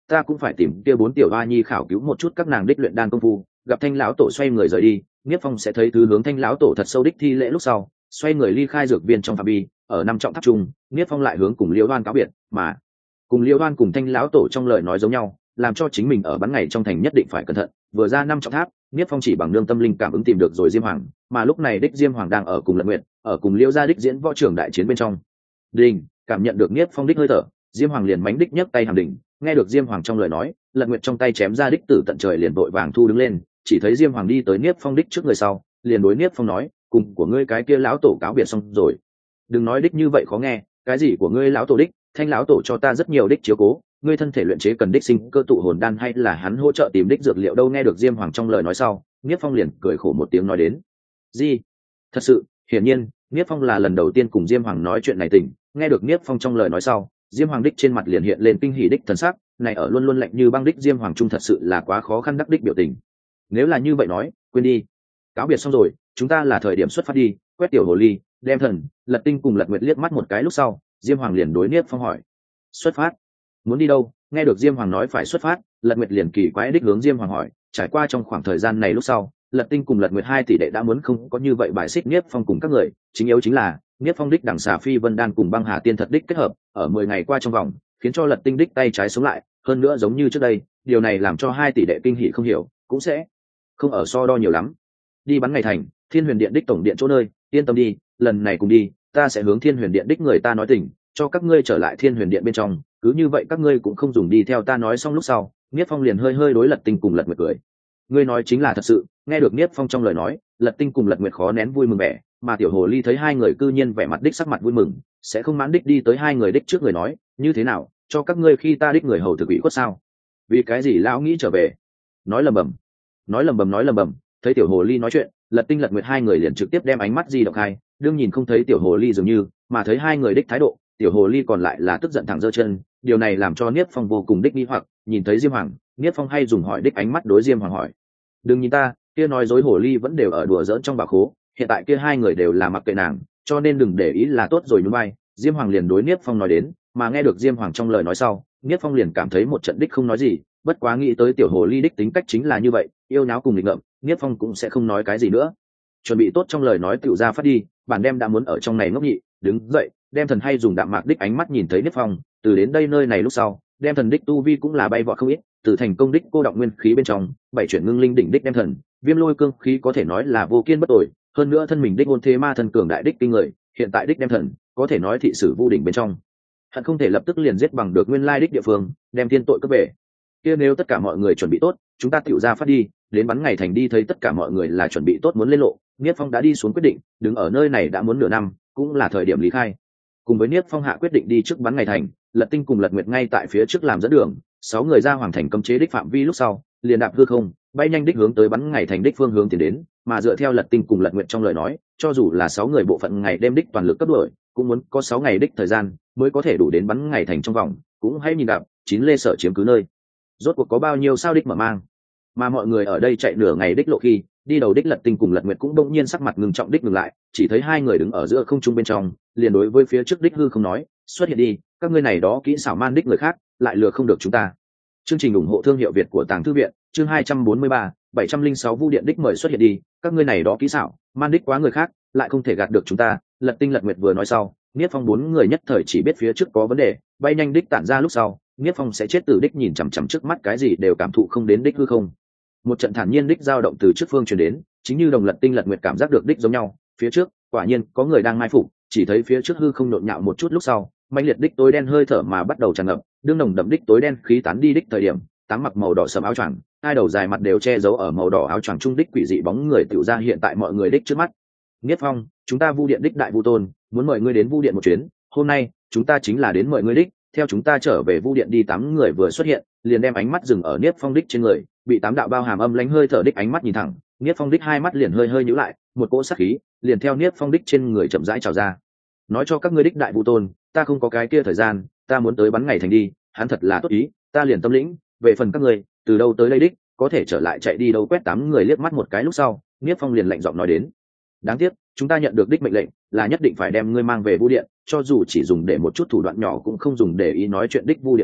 ta cũng phải tìm kia bốn tiểu hoa nhi khảo cứu một chút các nàng đích luyện đan công phu. Gặp Thanh lão tổ xoay người rời đi, Niếp Phong sẽ thấy thứ hướng Thanh lão tổ thật sâu đích thi lễ lúc sau, xoay người ly khai dược viên trong phạm vi, ở năm trọng tháp trung, Niếp Phong lại hướng cùng Liễu Đoan cáo biệt, mà cùng Liễu Đoan cùng Thanh lão tổ trong lời nói giống nhau, làm cho chính mình ở bắn ngày trong thành nhất định phải cẩn thận. Vừa ra năm trọng tháp, Niếp Phong chỉ bằng nương tâm linh cảm ứng tìm được rồi Diêm Hoàng, mà lúc này đích Diêm Hoàng đang ở cùng Lật Nguyệt, ở cùng Liễu gia đích diễn võ trưởng đại chiến bên trong. Đình, cảm nhận được Niếp Phong đích hơi thở, Diêm Hoàng liền mánh đích nhấc tay hàm đỉnh, nghe được Diêm Hoàng trong lời nói, Lật Nguyệt trong tay chém ra đích tử tận trời liền vội vàng thu đứng lên, chỉ thấy Diêm Hoàng đi tới Niếp Phong đích trước người sau, liền đối Niếp Phong nói, cùng của ngươi cái kia lão tổ cáo biệt xong rồi. Đừng nói đích như vậy khó nghe, cái gì của ngươi lão tổ đích, Thanh lão tổ cho ta rất nhiều đích chiếu cố, ngươi thân thể luyện chế cần đích sinh cơ tụ hồn đan hay là hắn hỗ trợ tìm đích dược liệu đâu. Nghe được Diêm Hoàng trong lời nói sau, Niếp Phong liền cười khổ một tiếng nói đến, gì? Thật sự, hiển nhiên, Niếp Phong là lần đầu tiên cùng Diêm Hoàng nói chuyện này tỉnh, nghe được Niếp Phong trong lời nói sau, Diêm Hoàng đích trên mặt liền hiện lên kinh hỉ đích thần sắc, này ở luôn luôn lạnh như băng đích Diêm Hoàng trung thật sự là quá khó khăn đắc đích biểu tình. Nếu là như vậy nói, quên đi, cáo biệt xong rồi, chúng ta là thời điểm xuất phát đi. Quét tiểu hồ ly, đem thần, Lật Tinh cùng Lật Nguyệt liếc mắt một cái lúc sau, Diêm Hoàng liền đối Niếp Phong hỏi, xuất phát? Muốn đi đâu? Nghe được Diêm Hoàng nói phải xuất phát, Lật Nguyệt liền kỳ quái đích hướng Diêm Hoàng hỏi. Trải qua trong khoảng thời gian này lúc sau, Lật Tinh cùng Lật Nguyệt hai tỷ đệ đã muốn không có như vậy bài xích Niếp Phong cùng các người, chính yếu chính là Niếp Phong đích đằng xà phi vân đan cùng băng hà tiên thật đích kết hợp, ở mười ngày qua trong vòng, khiến cho Lật Tinh đích tay trái sống lại, hơn nữa giống như trước đây, điều này làm cho hai tỷ đệ kinh hỉ không hiểu, cũng sẽ không ở so đo nhiều lắm. Đi bắn ngày thành, Thiên Huyền Điện đích tổng điện chỗ nơi, yên tâm đi, lần này cùng đi, ta sẽ hướng Thiên Huyền Điện đích người ta nói tình, cho các ngươi trở lại Thiên Huyền Điện bên trong, cứ như vậy các ngươi cũng không dùng đi theo ta. Nói xong lúc sau, Niếp Phong liền hơi hơi đối Lật Tinh cùng Lật Nguyệt cười. Ngươi nói chính là thật sự. Nghe được Niếp Phong trong lời nói, Lật Tinh cùng Lật Nguyệt khó nén vui mừng vẻ, mà tiểu hồ ly thấy hai người cư nhiên vẻ mặt đích sắc mặt vui mừng, sẽ không mãn đích đi tới hai người đích trước người nói, như thế nào, cho các ngươi khi ta đích người hầu thực ủy khuất sao? Vì cái gì lão nghĩ trở về? Nói lầm bầm, nói lầm bầm, nói lầm bầm. Thấy tiểu hồ ly nói chuyện, Lật Tinh Lật Nguyệt hai người liền trực tiếp đem ánh mắt di động hai, đương nhìn không thấy tiểu hồ ly dường như, mà thấy hai người đích thái độ, tiểu hồ ly còn lại là tức giận thẳng giơ chân. Điều này làm cho Niếp Phong vô cùng đích nghi hoặc, nhìn thấy Diêm Hoàng, Niếp Phong hay dùng hỏi đích ánh mắt đối Diêm Hoàng hỏi, đừng nhìn ta, kia nói dối hồ ly vẫn đều ở đùa giỡn trong bảo khố, hiện tại kia hai người đều là mặc kệ nàng, cho nên đừng để ý là tốt rồi. Nhún vai, Diêm Hoàng liền đối Niếp Phong nói đến, mà nghe được Diêm Hoàng trong lời nói sau, Niếp Phong liền cảm thấy một trận đích không nói gì, bất quá nghĩ tới tiểu hồ ly đích tính cách chính là như vậy, yêu nháo cùng nghịch ngợm, Niếp Phong cũng sẽ không nói cái gì nữa. Chuẩn bị tốt trong lời nói tiểu ra phát đi, bản đem đã muốn ở trong này ngốc nhị, đứng dậy, đem thần hay dùng đạm mạc đích ánh mắt nhìn thấy Niếp Phong, từ đến đây nơi này lúc sau, đem thần đích tu vi cũng là bay vọt không ít, từ thành công đích cô động nguyên khí bên trong, bảy chuyển ngưng linh đỉnh đích đem thần, viêm lôi cương khí có thể nói là vô kiên bất tồi, hơn nữa thân mình đích ôn thế ma thần cường đại đích kinh người, hiện tại đích đem thần, có thể nói thị sử vu đỉnh bên trong, hận không thể lập tức liền giết bằng được nguyên lai đích địa phương, đem thiên tội cấp về. Kia nếu tất cả mọi người chuẩn bị tốt, chúng ta tiểu ra phát đi, đến bắn ngày thành đi. Thấy tất cả mọi người là chuẩn bị tốt muốn lên lộ, Niếp Phong đã đi xuống quyết định, đứng ở nơi này đã muốn nửa năm, cũng là thời điểm lý khai. Cùng với Niếp Phong hạ quyết định đi trước bắn ngày thành, Lật Tinh cùng Lật Nguyệt ngay tại phía trước làm dẫn đường, sáu người ra hoàng thành cấm chế đích phạm vi lúc sau, liền đạp hư không, bay nhanh đích hướng tới bắn ngày thành đích phương hướng tiến đến. Mà dựa theo Lật Tinh cùng Lật Nguyệt trong lời nói, cho dù là sáu người bộ phận ngày đêm đích toàn lực cấp đuổi, cũng muốn có sáu ngày đích thời gian mới có thể đủ đến bắn ngày thành trong vòng. Cũng hãy nhìn đạp chín lê sở chiếm cứ nơi, rốt cuộc có bao nhiêu sao đích mở mang. Mà mọi người ở đây chạy nửa ngày đích lộ khi, đi đầu đích Lật Tinh cùng Lật Nguyệt cũng bỗng nhiên sắc mặt ngừng trọng đích ngừng lại, chỉ thấy hai người đứng ở giữa không trung bên trong, liền đối với phía trước đích hư không nói, xuất hiện đi, các ngươi này đó kỹ xảo man đích người khác, lại lừa không được chúng ta. Chương trình ủng hộ thương hiệu Việt của Tàng Thư viện, chương hai trăm bốn mươi ba, bảy trăm linh sáu Vu Điện đích mời xuất hiện đi, các ngươi này đó kỹ xảo man đích quá người khác, lại không thể gạt được chúng ta. Lật Tinh Lật Nguyệt vừa nói sau, Niếp Phong bốn người nhất thời chỉ biết phía trước có vấn đề, bay nhanh đích tản ra lúc sau, Niếp Phong sẽ chết từ đích nhìn chằm chằm trước mắt cái gì đều cảm thụ không đến đích hư không. Một trận thản nhiên đích dao động từ trước phương truyền đến, chính như đồng Lật Tinh Lật Nguyệt cảm giác được đích giống nhau, phía trước quả nhiên có người đang mai phục, chỉ thấy phía trước hư không nhộn nhạo một chút lúc sau, mãnh liệt đích tối đen hơi thở mà bắt đầu tràn ngập, đương nồng đậm đích tối đen khí tán đi đích thời điểm, tám mặc màu đỏ sẫm áo choàng, hai đầu dài mặt đều che giấu ở màu đỏ áo choàng trung đích quỷ dị bóng người tiểu ra hiện tại mọi người đích trước mắt. Niếp Phong, chúng ta Vu Điện đích đại Vu Tôn, muốn mời ngươi đến Vu Điện một chuyến, hôm nay chúng ta chính là đến mời ngươi đích, theo chúng ta trở về Vu Điện đi. Tám người vừa xuất hiện, liền đem ánh mắt dừng ở Niếp Phong đích trên người, bị tám đạo bao hàm âm lãnh hơi thở đích ánh mắt nhìn thẳng, Niếp Phong đích hai mắt liền hơi hơi nhíu lại, một cỗ sát khí liền theo Niếp Phong đích trên người chậm rãi trào ra. Nói cho các ngươi đích đại Vu Tôn, ta không có cái kia thời gian, ta muốn tới bắn ngày thành đi, hắn thật là tốt ý, ta liền tâm lĩnh, về phần các ngươi, từ đâu tới đây đích, có thể trở lại chạy đi đâu. Quét tám người liếc mắt một cái lúc sau, Niếp Phong liền lạnh giọng nói đến, đáng tiếc, chúng ta nhận được đích mệnh lệnh là nhất định phải đem ngươi mang về Vu Điện, cho dù chỉ dùng để một chút thủ đoạn nhỏ cũng không dùng để ý nói chuyện đích Vu Điện người,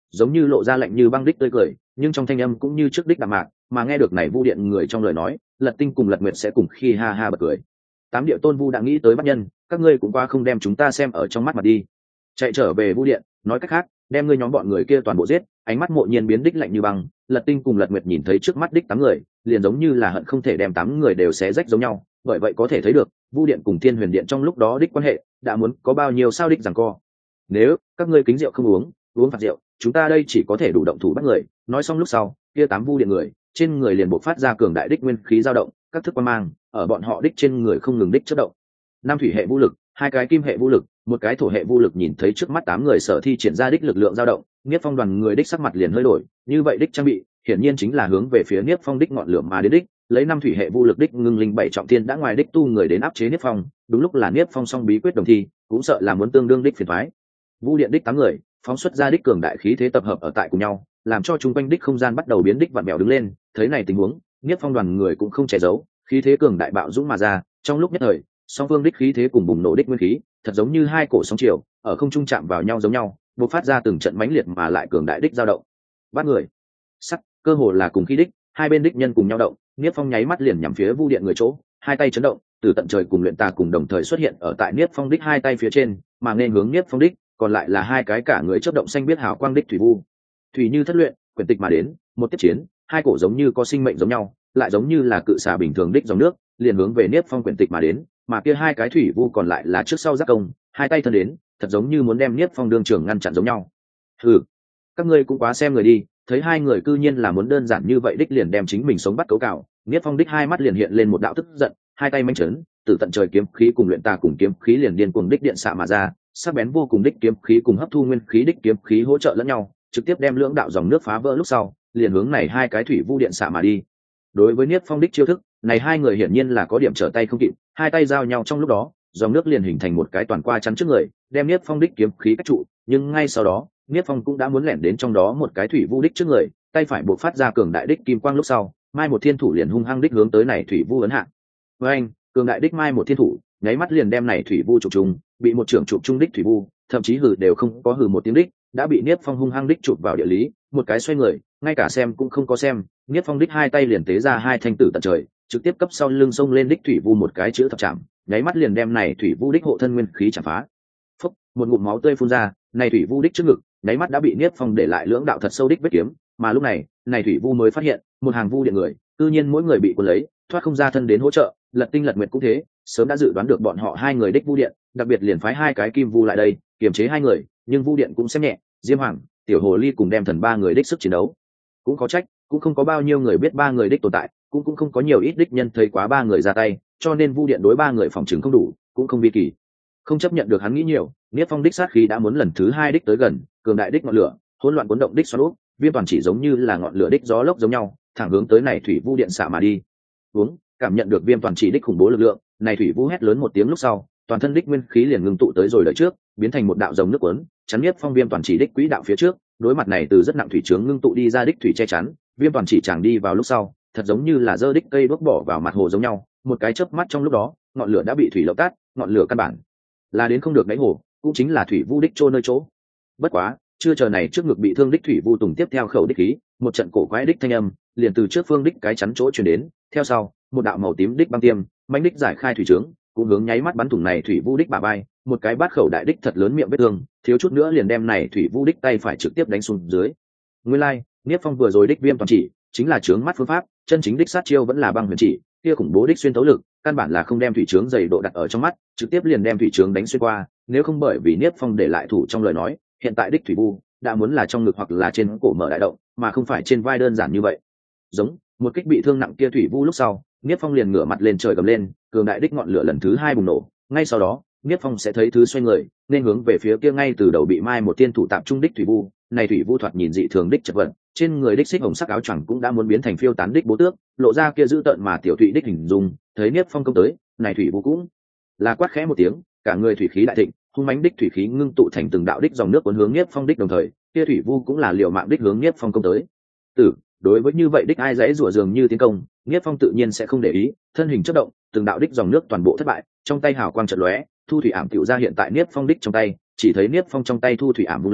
giống như lộ ra lạnh như băng đích tươi cười, nhưng trong thanh âm cũng như trước đích đạm mạc, mà nghe được này vu điện người trong lời nói, Lật Tinh cùng Lật Nguyệt sẽ cùng khi ha ha bật cười. Tám địa tôn vu đã nghĩ tới bắt nhân, các ngươi cũng qua không đem chúng ta xem ở trong mắt mà đi. Chạy trở về vu điện, nói cách khác, đem ngươi nhóm bọn người kia toàn bộ giết. Ánh mắt Mộ Nhiên biến đích lạnh như băng, Lật Tinh cùng Lật Nguyệt nhìn thấy trước mắt đích tám người, liền giống như là hận không thể đem tám người đều xé rách giống nhau, bởi vậy có thể thấy được, vu điện cùng Thiên Huyền điện trong lúc đó đích quan hệ đã muốn có bao nhiêu sao đích giằng co. Nếu các ngươi kính rượu không uống, uống phạt rượu, chúng ta đây chỉ có thể đủ động thủ bắt người. Nói xong lúc sau, kia tám vu điện người, trên người liền bộc phát ra cường đại đích nguyên khí dao động, các thức quan mang ở bọn họ đích trên người không ngừng đích chớp động. Năm thủy hệ vũ lực, hai cái kim hệ vũ lực, một cái thổ hệ vũ lực, nhìn thấy trước mắt tám người sở thi triển ra đích lực lượng dao động, Niết Phong đoàn người đích sắc mặt liền hơi đổi, như vậy đích trang bị, hiển nhiên chính là hướng về phía Niết Phong đích ngọn lửa mà đến đích, lấy năm thủy hệ vũ lực đích ngưng linh bảy trọng thiên đã ngoài đích tu người đến áp chế Niết Phong, đúng lúc là Niết Phong song bí quyết đồng thi, cũng sợ là muốn tương đương đích phiền toái. Vu điện đích tám người, phóng xuất ra đích cường đại khí thế tập hợp ở tại cùng nhau, làm cho chung quanh đích không gian bắt đầu biến đích vặn vẹo đứng lên, thấy này tình huống, Niết Phong đoàn người cũng không che giấu, khí thế cường đại bạo dũng mà ra, trong lúc nhất thời, song phương đích khí thế cùng bùng nổ đích nguyên khí, thật giống như hai cổ sóng chiều, ở không trung chạm vào nhau giống nhau, bộc phát ra từng trận mãnh liệt mà lại cường đại đích dao động. Bắt người, sắt, cơ hồ là cùng khí đích, hai bên đích nhân cùng nhau động, Niết Phong nháy mắt liền nhắm phía Vu điện người chỗ, hai tay chấn động, từ tận trời cùng luyện tà cùng đồng thời xuất hiện ở tại Niết Phong đích hai tay phía trên, mà nên hướng Niết Phong đích, còn lại là hai cái cả người chớp động xanh biết hào quang đích thủy vu. Thủy như thất luyện, quyển tịch mà đến, một tiếp chiến, hai cổ giống như có sinh mệnh giống nhau, lại giống như là cự xà bình thường đích dòng nước, liền hướng về Niết Phong quyển tịch mà đến, mà kia hai cái thủy vu còn lại là trước sau giác công, hai tay thân đến, thật giống như muốn đem Niết Phong đương trường ngăn chặn giống nhau. Hừ, các ngươi cũng quá xem người đi, thấy hai người cư nhiên là muốn đơn giản như vậy đích liền đem chính mình sống bắt cấu cào. Niết Phong đích hai mắt liền hiện lên một đạo tức giận, hai tay manh chấn, từ tận trời kiếm khí cùng luyện tà cùng kiếm khí liền điên cuồng đích điện xạ mà ra, sắc bén vô cùng đích kiếm khí cùng hấp thu nguyên khí đích kiếm khí hỗ trợ lẫn nhau, trực tiếp đem lưỡng đạo dòng nước phá vỡ lúc sau, liền hướng này hai cái thủy vu điện xạ mà đi. Đối với Niết Phong đích chiêu thức, này hai người hiển nhiên là có điểm trở tay không kịp, hai tay giao nhau trong lúc đó, dòng nước liền hình thành một cái toàn qua chắn trước người, đem Niết Phong đích kiếm khí cách trụ, nhưng ngay sau đó, Niết Phong cũng đã muốn lẻn đến trong đó một cái thủy vu đích trước người, tay phải buộc phát ra cường đại đích kim quang lúc sau, Mai một thiên thủ liền hung hăng đích hướng tới này thủy vu ấn hạ. Với anh, cường đại đích Mai một thiên thủ, nháy mắt liền đem này thủy vu chụp trùng, bị một trưởng chụp trung đích thủy vu, thậm chí hừ đều không có hừ một tiếng đích, đã bị Niết Phong hung hăng đích chụp vào địa lý, một cái xoay người, ngay cả xem cũng không có xem, Niết Phong đích hai tay liền tế ra hai thanh tử tận trời, trực tiếp cấp sau lưng xông lên đích thủy vu một cái chữ thập chạm, nháy mắt liền đem này thủy vu đích hộ thân nguyên khí chạm phá. Phốc, một ngụm máu tươi phun ra, này thủy vu đích trước ngực, nháy mắt đã bị Niết Phong để lại lưỡng đạo thật sâu đích vết kiếm, mà lúc này, này thủy vu mới phát hiện, một hàng vu điện người, tự nhiên mỗi người bị cuốn lấy, thoát không ra thân đến hỗ trợ, Lật Tinh Lật Nguyệt cũng thế, sớm đã dự đoán được bọn họ hai người đích vu điện, đặc biệt liền phái hai cái kim vu lại đây, kiềm chế hai người, nhưng vu điện cũng xem nhẹ, Diêm Hoàng, Tiểu Hồ Ly cùng đem thần ba người đích sức chiến đấu. Cũng có trách, cũng không có bao nhiêu người biết ba người đích tồn tại, cũng cũng không có nhiều ít đích nhân thấy quá ba người ra tay, cho nên vu điện đối ba người phòng chứng không đủ, cũng không vi kỳ. Không chấp nhận được hắn nghĩ nhiều, Niết Phong đích sát khí đã muốn lần thứ hai đích tới gần, cường đại đích ngọn lửa, hỗn loạn cuốn động đích xoắn úp, Viêm toàn chỉ giống như là ngọn lửa đích gió lốc giống nhau, thẳng hướng tới này thủy vu điện xạ mà đi. Uống, cảm nhận được Viêm toàn chỉ đích khủng bố lực lượng, này thủy vu hét lớn một tiếng lúc sau, toàn thân đích nguyên khí liền ngưng tụ tới rồi đợi trước, biến thành một đạo dòng nước cuốn, chắn Niết Phong Viêm toàn chỉ đích quỹ đạo phía trước, đối mặt này từ rất nặng thủy chướng ngưng tụ đi ra đích thủy che chắn, Viêm toàn chỉ chẳng đi vào lúc sau, thật giống như là dơ đích cây bước bỏ vào mặt hồ giống nhau, một cái chớp mắt trong lúc đó, ngọn lửa đã bị thủy lộng tắt, ngọn lửa căn bản là đến không được đáy hồ, cũng chính là thủy vu đích trô nơi chỗ. Bất quá, chưa chờ này trước ngực bị thương đích thủy vu tùng tiếp theo khẩu đích khí, một trận cổ quái đích thanh âm liền từ trước phương đích cái chắn chỗ truyền đến, theo sau, một đạo màu tím đích băng tiêm, mãnh đích giải khai thủy trướng, cũng hướng nháy mắt bắn thủng này thủy vu đích bả vai, một cái bát khẩu đại đích thật lớn miệng vết thương, thiếu chút nữa liền đem này thủy vu đích tay phải trực tiếp đánh xuống dưới. Nguyên lai, like, Niết Phong vừa rồi đích Viêm toàn chỉ, chính là trướng mắt phương pháp, chân chính đích sát chiêu vẫn là băng huyền chỉ, kia khủng bố đích xuyên thấu lực, căn bản là không đem thủy trướng dày độ đặt ở trong mắt, trực tiếp liền đem thủy trướng đánh xuyên qua, nếu không bởi vì Niết Phong để lại thủ trong lời nói, hiện tại đích thủy vu đã muốn là trong ngực hoặc là trên cổ mở đại động, mà không phải trên vai đơn giản như vậy. Giống một kích bị thương nặng kia thủy vu lúc sau, Niết Phong liền ngửa mặt lên trời gầm lên, cường đại đích ngọn lửa lần thứ hai bùng nổ, ngay sau đó, Niết Phong sẽ thấy thứ xoay người, nên hướng về phía kia ngay từ đầu bị mai một tiên thủ tạm trung đích thủy vu, này thủy vu thoạt nhìn dị thường đích chật vật, trên người đích xích hồng sắc áo choàng cũng đã muốn biến thành phiêu tán đích bố tước, lộ ra kia dữ tợn mà tiểu thụy đích hình dung, thấy Niết Phong công tới, này thủy vu cũng là quát khẽ một tiếng, cả người thủy khí đại thịnh, hung mãnh đích thủy khí ngưng tụ thành từng đạo đích dòng nước cuốn hướng Niết Phong đích đồng thời, kia thủy vu cũng là liều mạng đích hướng Niết Phong công tới. Tử, đối với như vậy đích ai dãy rủa dường như tiến công, Niết Phong tự nhiên sẽ không để ý, thân hình chớp động, từng đạo đích dòng nước toàn bộ thất bại, trong tay hào quang chợt lóe, thu thủy ảm tiểu ra hiện tại Niết Phong đích trong tay, chỉ thấy Niết Phong trong tay thu thủy ảm vung lên,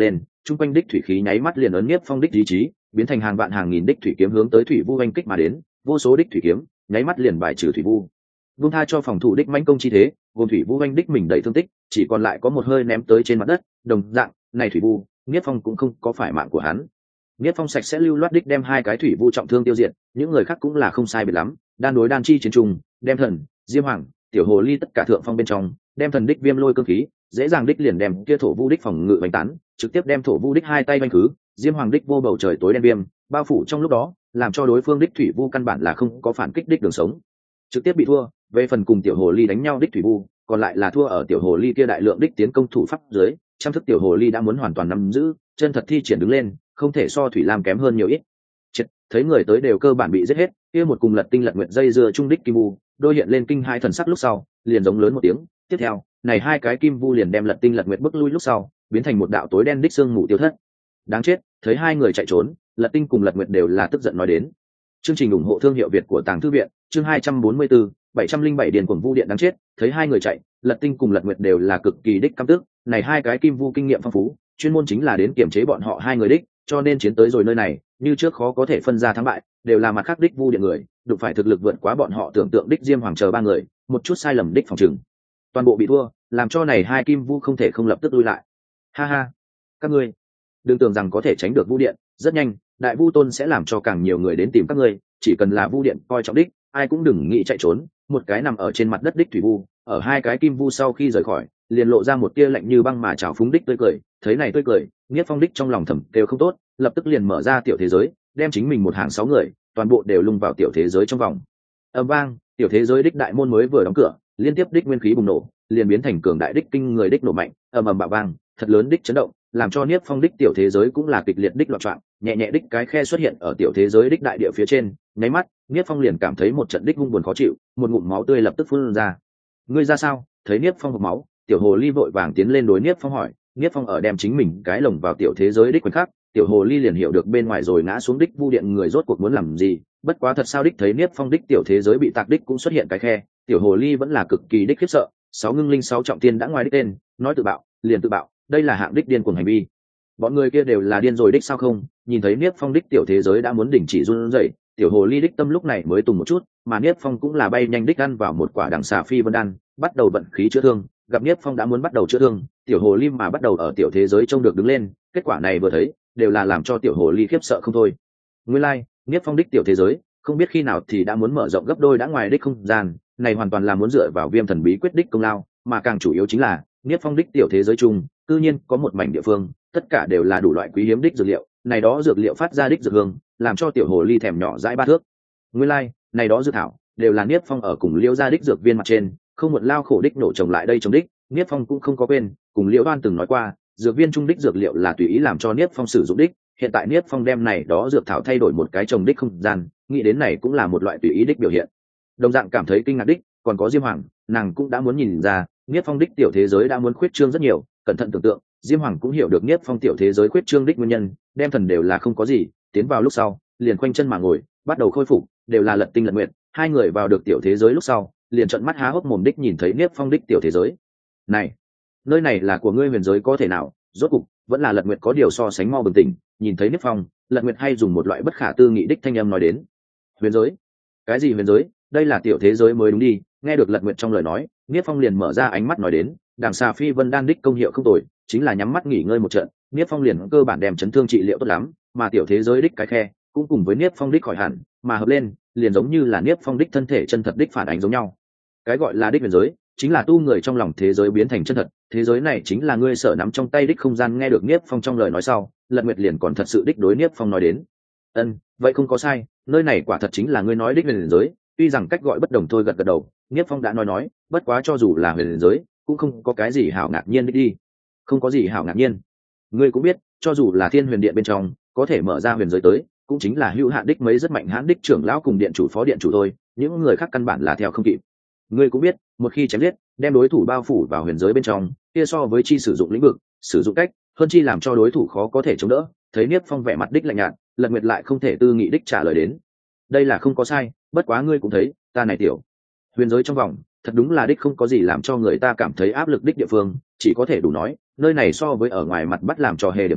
chung quanh đích thủy khí nháy mắt liền ấn Niếp Phong đích ý chí, biến thành hàng vạn hàng nghìn đích thủy kiếm hướng tới thủy vu oanh kích mà đến, vô số đích thủy kiếm nháy mắt liền bài trừ thủy vu. Vung tha cho phòng thủ đích mãnh công chi thế, gồm thủy vu oanh đích mình đầy thương tích, chỉ còn lại có một hơi ném tới trên mặt đất, đồng dạng, này thủy vu, Niếp Phong cũng không có phải mạng của hắn. Niếp Phong sạch sẽ lưu loát đích đem hai cái thủy vu trọng thương tiêu diệt, những người khác cũng là không sai biệt lắm, đan đối đan chi chiến trùng, đem thần, Diêm Hoàng, tiểu hồ ly tất cả thượng phong bên trong, đem thần đích viêm lôi cương khí, dễ dàng đích liền đem kia thổ vu đích phòng ngự bánh tán, trực tiếp đem thổ vu đích hai tay vanh khứ, Diêm Hoàng đích vô bầu trời tối đen viêm, bao phủ trong lúc đó, làm cho đối phương đích thủy vu căn bản là không có phản kích đích đường sống, trực tiếp bị thua. Về phần cùng tiểu hồ ly đánh nhau đích thủy vu, còn lại là thua ở tiểu hồ ly kia đại lượng đích tiến công thủ pháp dưới, trăm thức tiểu hồ ly đã muốn hoàn toàn nắm giữ, chân thật thi triển đứng lên, không thể so thủy lam kém hơn nhiều ít. Chết, thấy người tới đều cơ bản bị giết hết, kia một cùng lật tinh lật nguyệt dây dưa trung đích kim vu, đôi hiện lên kinh hai thần sắc lúc sau, liền giống lớn một tiếng, tiếp theo, này hai cái kim vu liền đem lật tinh lật nguyệt bước lui lúc sau, biến thành một đạo tối đen đích xương mù tiêu thất. Đáng chết, thấy hai người chạy trốn, lật tinh cùng lật nguyệt đều là tức giận nói đến. Chương trình ủng hộ thương hiệu Việt của Tàng Thư viện, chương hai trăm bốn mươi tư, bảy trăm linh bảy điền cuồng vu điện đáng chết, thấy hai người chạy, lật tinh cùng lật nguyệt đều là cực kỳ đích căm tức, này hai cái kim vu kinh nghiệm phong phú, chuyên môn chính là đến kiểm chế bọn họ hai người đích, cho nên chiến tới rồi nơi này, như trước khó có thể phân ra thắng bại, đều là mặt khác đích vu điện người, đụng phải thực lực vượt quá bọn họ tưởng tượng đích Diêm Hoàng chờ ba người, một chút sai lầm đích phòng trừng, toàn bộ bị thua, làm cho này hai kim vu không thể không lập tức lui lại. Ha ha, các ngươi đừng tưởng rằng có thể tránh được vu điện, rất nhanh, đại vu tôn sẽ làm cho càng nhiều người đến tìm các ngươi, chỉ cần là vu điện coi trọng đích, ai cũng đừng nghĩ chạy trốn. Một cái nằm ở trên mặt đất đích thủy vu, ở hai cái kim vu sau khi rời khỏi, liền lộ ra một tia lạnh như băng mà trào phúng đích tươi cười, thấy này tươi cười, Niếp Phong đích trong lòng thầm kêu không tốt, lập tức liền mở ra tiểu thế giới, đem chính mình một hàng sáu người, toàn bộ đều lung vào tiểu thế giới trong vòng. Ầm vang, tiểu thế giới đích đại môn mới vừa đóng cửa, liên tiếp đích nguyên khí bùng nổ, liền biến thành cường đại đích kinh người đích nổ mạnh, ầm ầm bạo vang, thật lớn đích chấn động, làm cho Niếp Phong đích tiểu thế giới cũng là kịch liệt đích loạn trọn, nhẹ nhẹ đích cái khe xuất hiện ở tiểu thế giới đích đại địa phía trên, nháy mắt, Niếp Phong liền cảm thấy một trận đích hung buồn khó chịu, một ngụm máu tươi lập tức phun ra. Ngươi ra sao? Thấy Niếp Phong hộc máu, tiểu hồ ly vội vàng tiến lên đối Niếp Phong hỏi, Niếp Phong ở đem chính mình cái lồng vào tiểu thế giới đích khoảnh khắc, tiểu hồ ly liền hiểu được bên ngoài rồi ngã xuống đích vu điện người rốt cuộc muốn làm gì, bất quá thật sao đích thấy Niếp Phong đích tiểu thế giới bị tạc đích cũng xuất hiện cái khe, tiểu hồ ly vẫn là cực kỳ đích khiếp sợ, sáu ngưng linh sáu trọng tiên đã ngoài đích tên, nói tự bạo, liền tự bạo, đây là hạng đích điên cuồng hành vi. Bọn người kia đều là điên rồi đích sao không? Nhìn thấy Niếp Phong đích tiểu thế giới đã muốn đình chỉ run rẩy, tiểu hồ ly đích tâm lúc này mới tùng một chút, mà Niếp Phong cũng là bay nhanh đích ăn vào một quả đằng xà phi vân đan, bắt đầu vận khí chữa thương. Gặp Niếp Phong đã muốn bắt đầu chữa thương, tiểu hồ ly mà bắt đầu ở tiểu thế giới trông được đứng lên, kết quả này vừa thấy, đều là làm cho tiểu hồ ly khiếp sợ không thôi. Nguyên lai, like, Niếp Phong đích tiểu thế giới, không biết khi nào thì đã muốn mở rộng gấp đôi đã ngoài đích không gian, này hoàn toàn là muốn dựa vào Viêm Thần Bí quyết đích công lao, mà càng chủ yếu chính là, Niếp Phong đích tiểu thế giới chung, tự nhiên có một mảnh địa phương, tất cả đều là đủ loại quý hiếm đích dược liệu, này đó dược liệu phát ra đích dược hương, làm cho tiểu hồ ly thèm nhỏ dãi ba thước. Nguyên lai, like, này đó dược thảo đều là Niếp Phong ở cùng Liễu gia đích dược viên mặt trên, không muộn lao khổ đích nổ trồng lại đây trồng đích, Niếp Phong cũng không có quên, cùng Liễu Đoan từng nói qua, dược viên trung đích dược liệu là tùy ý làm cho Niếp Phong sử dụng đích, hiện tại Niếp Phong đem này đó dược thảo thay đổi một cái trồng đích không gian, nghĩ đến này cũng là một loại tùy ý đích biểu hiện. Đồng dạng cảm thấy kinh ngạc đích, còn có Diêm Hoàng, nàng cũng đã muốn nhìn ra, Niếp Phong đích tiểu thế giới đã muốn khuyết trương rất nhiều, cẩn thận tưởng tượng, Diêm Hoàng cũng hiểu được Niếp Phong tiểu thế giới khuyết trương đích nguyên nhân, đem thần đều là không có gì, tiến vào lúc sau, liền khoanh chân mà ngồi, bắt đầu khôi phục, đều là lật tinh lật nguyện, hai người vào được tiểu thế giới lúc sau, liền trợn mắt há hốc mồm đích nhìn thấy Niếp Phong đích tiểu thế giới. Này, nơi này là của ngươi huyền giới có thể nào? Rốt cục, vẫn là Lật Nguyệt có điều so sánh mau bừng tỉnh, nhìn thấy Niếp Phong, Lật Nguyệt hay dùng một loại bất khả tư nghị đích thanh âm nói đến. Huyền giới? Cái gì huyền giới? Đây là tiểu thế giới mới đúng đi. Nghe được Lật Nguyệt trong lời nói, Niếp Phong liền mở ra ánh mắt nói đến, đằng xà phi vân đan đích công hiệu không tồi, chính là nhắm mắt nghỉ ngơi một trận, Niếp Phong liền cơ bản đem chấn thương trị liệu tốt lắm, mà tiểu thế giới đích cái khe cũng cùng với Niếp Phong đích khỏi hẳn, mà hợp lên, liền giống như là Niếp Phong đích thân thể chân thật đích phản ánh giống nhau. Cái gọi là đích huyền giới, chính là tu người trong lòng thế giới biến thành chân thật, thế giới này chính là ngươi sở nắm trong tay đích không gian. Nghe được Niếp Phong trong lời nói sau, Lật Nguyệt liền còn thật sự đích đối Niếp Phong nói đến. Ân, vậy không có sai, nơi này quả thật chính là ngươi nói đích huyền giới, tuy rằng cách gọi bất đồng thôi, gật gật đầu. Niếp Phong đã nói nói, bất quá cho dù là huyền giới, cũng không có cái gì hảo ngạc nhiên đích đi. Không có gì hảo ngạc nhiên. Ngươi cũng biết, cho dù là Thiên Huyền Điện bên trong, có thể mở ra huyền giới tới, cũng chính là hữu hạn đích mấy rất mạnh hãn đích trưởng lão cùng điện chủ phó điện chủ thôi, những người khác căn bản là theo không kịp. Ngươi cũng biết, một khi chém giết, đem đối thủ bao phủ vào huyền giới bên trong, kia so với chi sử dụng lĩnh vực, sử dụng cách, hơn chi làm cho đối thủ khó có thể chống đỡ. Thấy Niếp Phong vẻ mặt đích lạnh nhạt, Lật Nguyệt lại không thể tư nghị đích trả lời đến. Đây là không có sai, bất quá ngươi cũng thấy, ta này tiểu huyền giới trong vòng, thật đúng là đích không có gì làm cho người ta cảm thấy áp lực đích địa phương, chỉ có thể đủ nói, nơi này so với ở ngoài mặt bắt làm trò hề điểm thôi.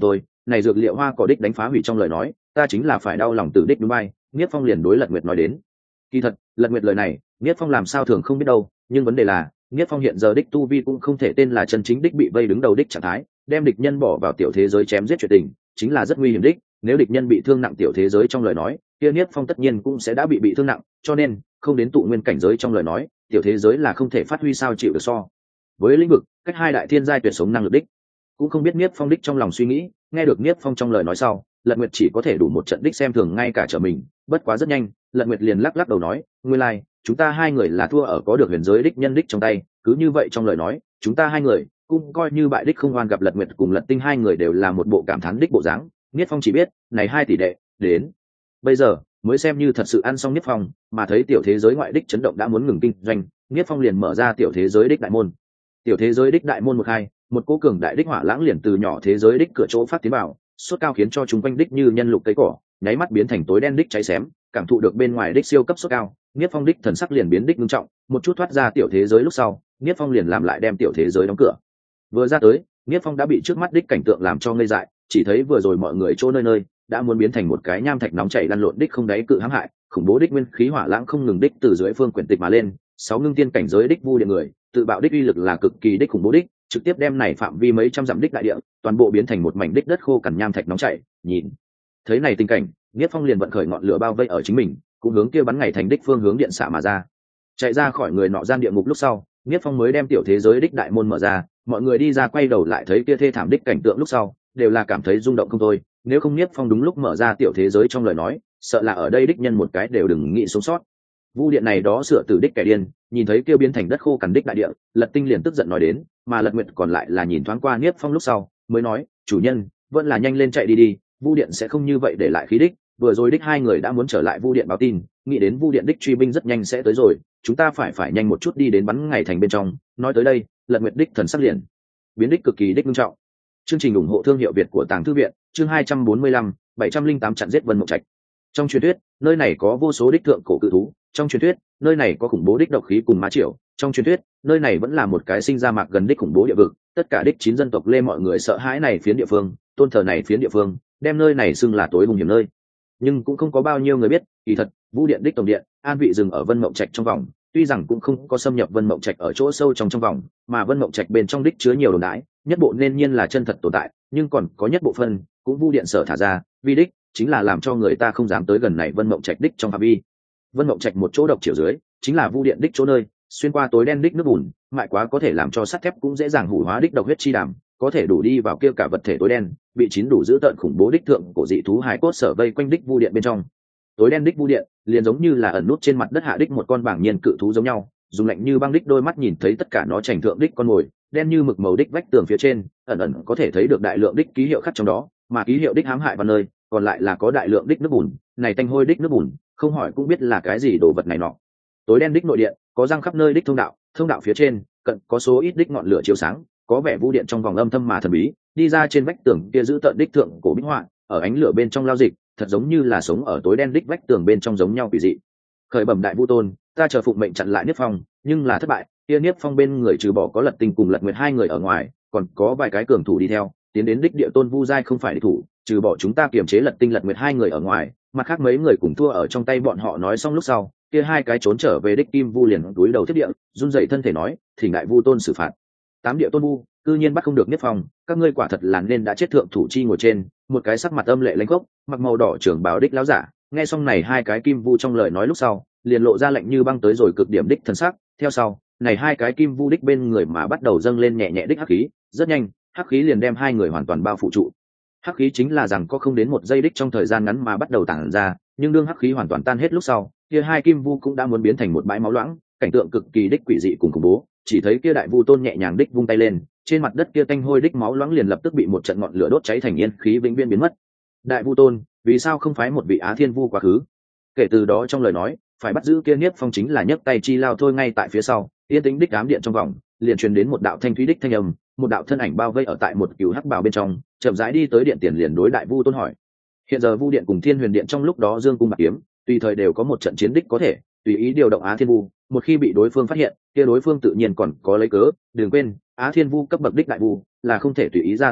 này dược liệu hoa cỏ đích đánh phá hủy trong lời nói ta chính là phải đau lòng tử đích đúng bay. Niết Phong liền đối Lật Nguyệt nói đến. Kỳ thật Lật Nguyệt lời này Niết Phong làm sao thường không biết đâu, nhưng vấn đề là Niết Phong hiện giờ đích tu vi cũng không thể tên là chân chính đích bị vây đứng đầu đích trạng thái, đem địch nhân bỏ vào tiểu thế giới chém giết chuyện tình chính là rất nguy hiểm đích. Nếu địch nhân bị thương nặng tiểu thế giới trong lời nói kia Niết Phong tất nhiên cũng sẽ đã bị bị thương nặng, cho nên không đến tụ nguyên cảnh giới trong lời nói tiểu thế giới là không thể phát huy sao chịu được so với lĩnh vực cách hai đại thiên giai tuyệt sống năng lực đích. Cũng không biết Niết Phong đích trong lòng suy nghĩ, nghe được Niết Phong trong lời nói sau Lật Nguyệt chỉ có thể đủ một trận đích xem thường ngay cả trở mình. Bất quá rất nhanh Lật Nguyệt liền lắc lắc đầu nói, nguyên lai like, chúng ta hai người là thua ở có được huyền giới đích nhân đích trong tay, cứ như vậy trong lời nói chúng ta hai người cũng coi như bại đích không oan. Gặp Lật Nguyệt cùng Lật Tinh hai người đều là một bộ cảm thán đích bộ dáng, Niết Phong chỉ biết này hai tỷ đệ đến bây giờ mới xem như thật sự ăn xong Niết Phong, mà thấy tiểu thế giới ngoại đích chấn động đã muốn ngừng kinh doanh, Niết Phong liền mở ra tiểu thế giới đích đại môn. Tiểu thế giới đích đại môn một hai, một cố cường đại đích hỏa lãng liền từ nhỏ thế giới đích cửa chỗ phát tiến vào, sốt cao khiến cho chúng quanh đích như nhân lục cây cỏ nháy mắt biến thành tối đen đích cháy xém, cảm thụ được bên ngoài đích siêu cấp sốt cao, Niết Phong đích thần sắc liền biến đích nghiêm trọng, một chút thoát ra tiểu thế giới lúc sau Niết Phong liền làm lại đem tiểu thế giới đóng cửa. Vừa ra tới Niết Phong đã bị trước mắt đích cảnh tượng làm cho ngây dại, chỉ thấy vừa rồi mọi người chỗ nơi nơi đã muốn biến thành một cái nham thạch nóng chảy lăn lộn đích không đáy cự hãm hại, khủng bố đích nguyên khí hỏa lãng không ngừng đích từ dưới phương quyển tịch mà lên, sáu ngưng tiên cảnh giới đích vu điện người tự bạo đích uy lực là cực kỳ đích khủng bố đích, trực tiếp đem này phạm vi mấy trăm dặm đích đại địa toàn bộ biến thành một mảnh đích đất khô cằn nham thạch nóng chảy. Nhìn thấy này tình cảnh Niết Phong liền vận khởi ngọn lửa bao vây ở chính mình, cũng hướng kia bắn ngày thành đích phương hướng điện xạ mà ra. Chạy ra khỏi người nọ gian địa ngục lúc sau Niết Phong mới đem tiểu thế giới đích đại môn mở ra, mọi người đi ra quay đầu lại thấy kia thê thảm đích cảnh tượng lúc sau đều là cảm thấy rung động không thôi. Nếu không Niết Phong đúng lúc mở ra tiểu thế giới trong lời nói sợ là ở đây đích nhân một cái đều đừng nghĩ sống sót. Vu điện này đó sửa tử đích kẻ điên nhìn thấy kêu biến thành đất khô cằn đích đại địa, Lật Tinh liền tức giận nói đến, mà Lật Nguyệt còn lại là nhìn thoáng qua Niết Phong lúc sau mới nói, chủ nhân vẫn là nhanh lên chạy đi đi, Vu điện sẽ không như vậy để lại khí đích. Vừa rồi đích hai người đã muốn trở lại Vu điện báo tin, nghĩ đến Vu điện đích truy binh rất nhanh sẽ tới rồi, chúng ta phải phải nhanh một chút đi đến bắn ngày thành bên trong. Nói tới đây Lật Nguyệt đích thần sắc liền biến đích cực kỳ đích nghiêm trọng. Chương trình ủng hộ thương hiệu Việt của Tàng Thư viện, chương hai trăm bốn mươi lăm, bảy trăm linh tám chặn giết Vân Mộng Trạch. Trong truyền thuyết nơi này có vô số đích thượng cổ cự thú, trong truyền thuyết nơi này có khủng bố đích độc khí cùng ma triều, trong truyền thuyết nơi này vẫn là một cái sinh ra mạc gần đích khủng bố địa vực. Tất cả đích chín dân tộc lê mọi người sợ hãi này phiến địa phương, tôn thờ này phiến địa phương, đem nơi này xưng là tối hung hiểm nơi. Nhưng cũng không có bao nhiêu người biết, kỳ thật Vu điện đích tổng điện an vị dừng ở Vân Mộng Trạch trong vòng, tuy rằng cũng không có xâm nhập Vân Mộng Trạch ở chỗ sâu trong trong vòng, mà Vân Mộng Trạch bên trong đích chứa nhiều đồn đãi, nhất bộ nên nhiên là chân thật tồn tại, nhưng còn có nhất bộ phân cũng Vu điện sở thả ra, vi đích chính là làm cho người ta không dám tới gần này Vân Mộng Trạch đích trong phạm vi. Vân Mộng Trạch một chỗ độc chiều dưới chính là Vu điện đích chỗ nơi, xuyên qua tối đen đích nước bùn, mại quá có thể làm cho sắt thép cũng dễ dàng hủ hóa đích độc huyết chi đàm, có thể đủ đi vào kia cả vật thể tối đen, bị chín đủ giữ tợn khủng bố đích thượng cổ dị thú hài cốt sở vây quanh đích Vu điện bên trong. Tối đen đích Vu điện liền giống như là ẩn nút trên mặt đất hạ đích một con bảng nhiên cự thú giống nhau, dùng lạnh như băng đích đôi mắt nhìn thấy tất cả nó chảnh thượng đích con mồi, đen như mực màu đích vách tường phía trên ẩn ẩn có thể thấy được đại lượng đích ký hiệu khắc trong đó, mà ký hiệu đích hãm hại vào nơi còn lại là có đại lượng đích nước bùn, này tanh hôi đích nước bùn không hỏi cũng biết là cái gì đồ vật này nọ. Tối đen đích nội điện có răng khắp nơi đích thông đạo, thông đạo phía trên cận có số ít đích ngọn lửa chiếu sáng, có vẻ Vu điện trong vòng âm thâm mà thần bí, đi ra trên vách tường kia giữ tợn đích thượng cổ bích họa ở ánh lửa bên trong lao dịch, thật giống như là sống ở tối đen đích vách tường bên trong giống nhau quỷ dị. Khởi bẩm đại Vu tôn, ta chờ phụng mệnh chặn lại Niết Phong, nhưng là thất bại, kia Niết Phong bên người trừ bỏ có Lật Tinh cùng Lật Nguyệt hai người ở ngoài, còn có vài cái cường thủ đi theo, tiến đến đích địa tôn Vu giai không phải địch thủ, trừ bỏ chúng ta kiềm chế Lật Tinh Lật Nguyệt hai người ở ngoài, mặt khác mấy người cùng thua ở trong tay bọn họ. Nói xong lúc sau, kia hai cái trốn trở về đích Kim Vu liền túi đầu thiết địa, run rẩy thân thể nói, thỉnh đại Vu tôn xử phạt. Tám địa tôn Vu, cư nhiên bắt không được Niết Phong, các ngươi quả thật là nên đã chết. Thượng thủ chi ngồi trên một cái sắc mặt âm lệ lãnh khốc, mặc màu đỏ trưởng bào đích lão giả, nghe xong này hai cái Kim Vu trong lời nói lúc sau, liền lộ ra lạnh như băng tới rồi cực điểm đích thần sắc. Theo sau, này hai cái Kim Vu đích bên người mà bắt đầu dâng lên nhẹ nhẹ đích hắc khí, rất nhanh hắc khí liền đem hai người hoàn toàn bao phủ trụ. Hắc khí chính là rằng có không đến một giây đích trong thời gian ngắn mà bắt đầu tản ra, nhưng đương hắc khí hoàn toàn tan hết lúc sau, kia hai Kim Vu cũng đã muốn biến thành một bãi máu loãng, cảnh tượng cực kỳ đích quỷ dị cùng khủng bố. Chỉ thấy kia đại Vu tôn nhẹ nhàng đích vung tay lên, trên mặt đất kia tanh hôi đích máu loãng liền lập tức bị một trận ngọn lửa đốt cháy thành yên khí vĩnh viễn biến mất. Đại Vu tôn, vì sao không phái một vị Á Thiên Vu quá khứ? Kể từ đó trong lời nói, phải bắt giữ kia Niết Phong chính là nhấc tay chi lao thôi. Ngay tại phía sau, yên tĩnh đích ám điện trong vòng, liền truyền đến một đạo thanh thúy đích thanh âm, một đạo thân ảnh bao vây ở tại một cửu hắc bào bên trong, chậm rãi đi tới điện tiền, liền đối đại Vu tôn hỏi. Hiện giờ Vu điện cùng Thiên Huyền điện trong lúc đó dương cung bạc kiếm, tùy thời đều có một trận chiến đích có thể tùy ý điều động Á Thiên Vu, một khi bị đối phương phát hiện, kia đối phương tự nhiên còn có lấy cớ. Đừng quên, Á Thiên Vu cấp bậc đích đại Vu là không thể tùy ý ra tay đích,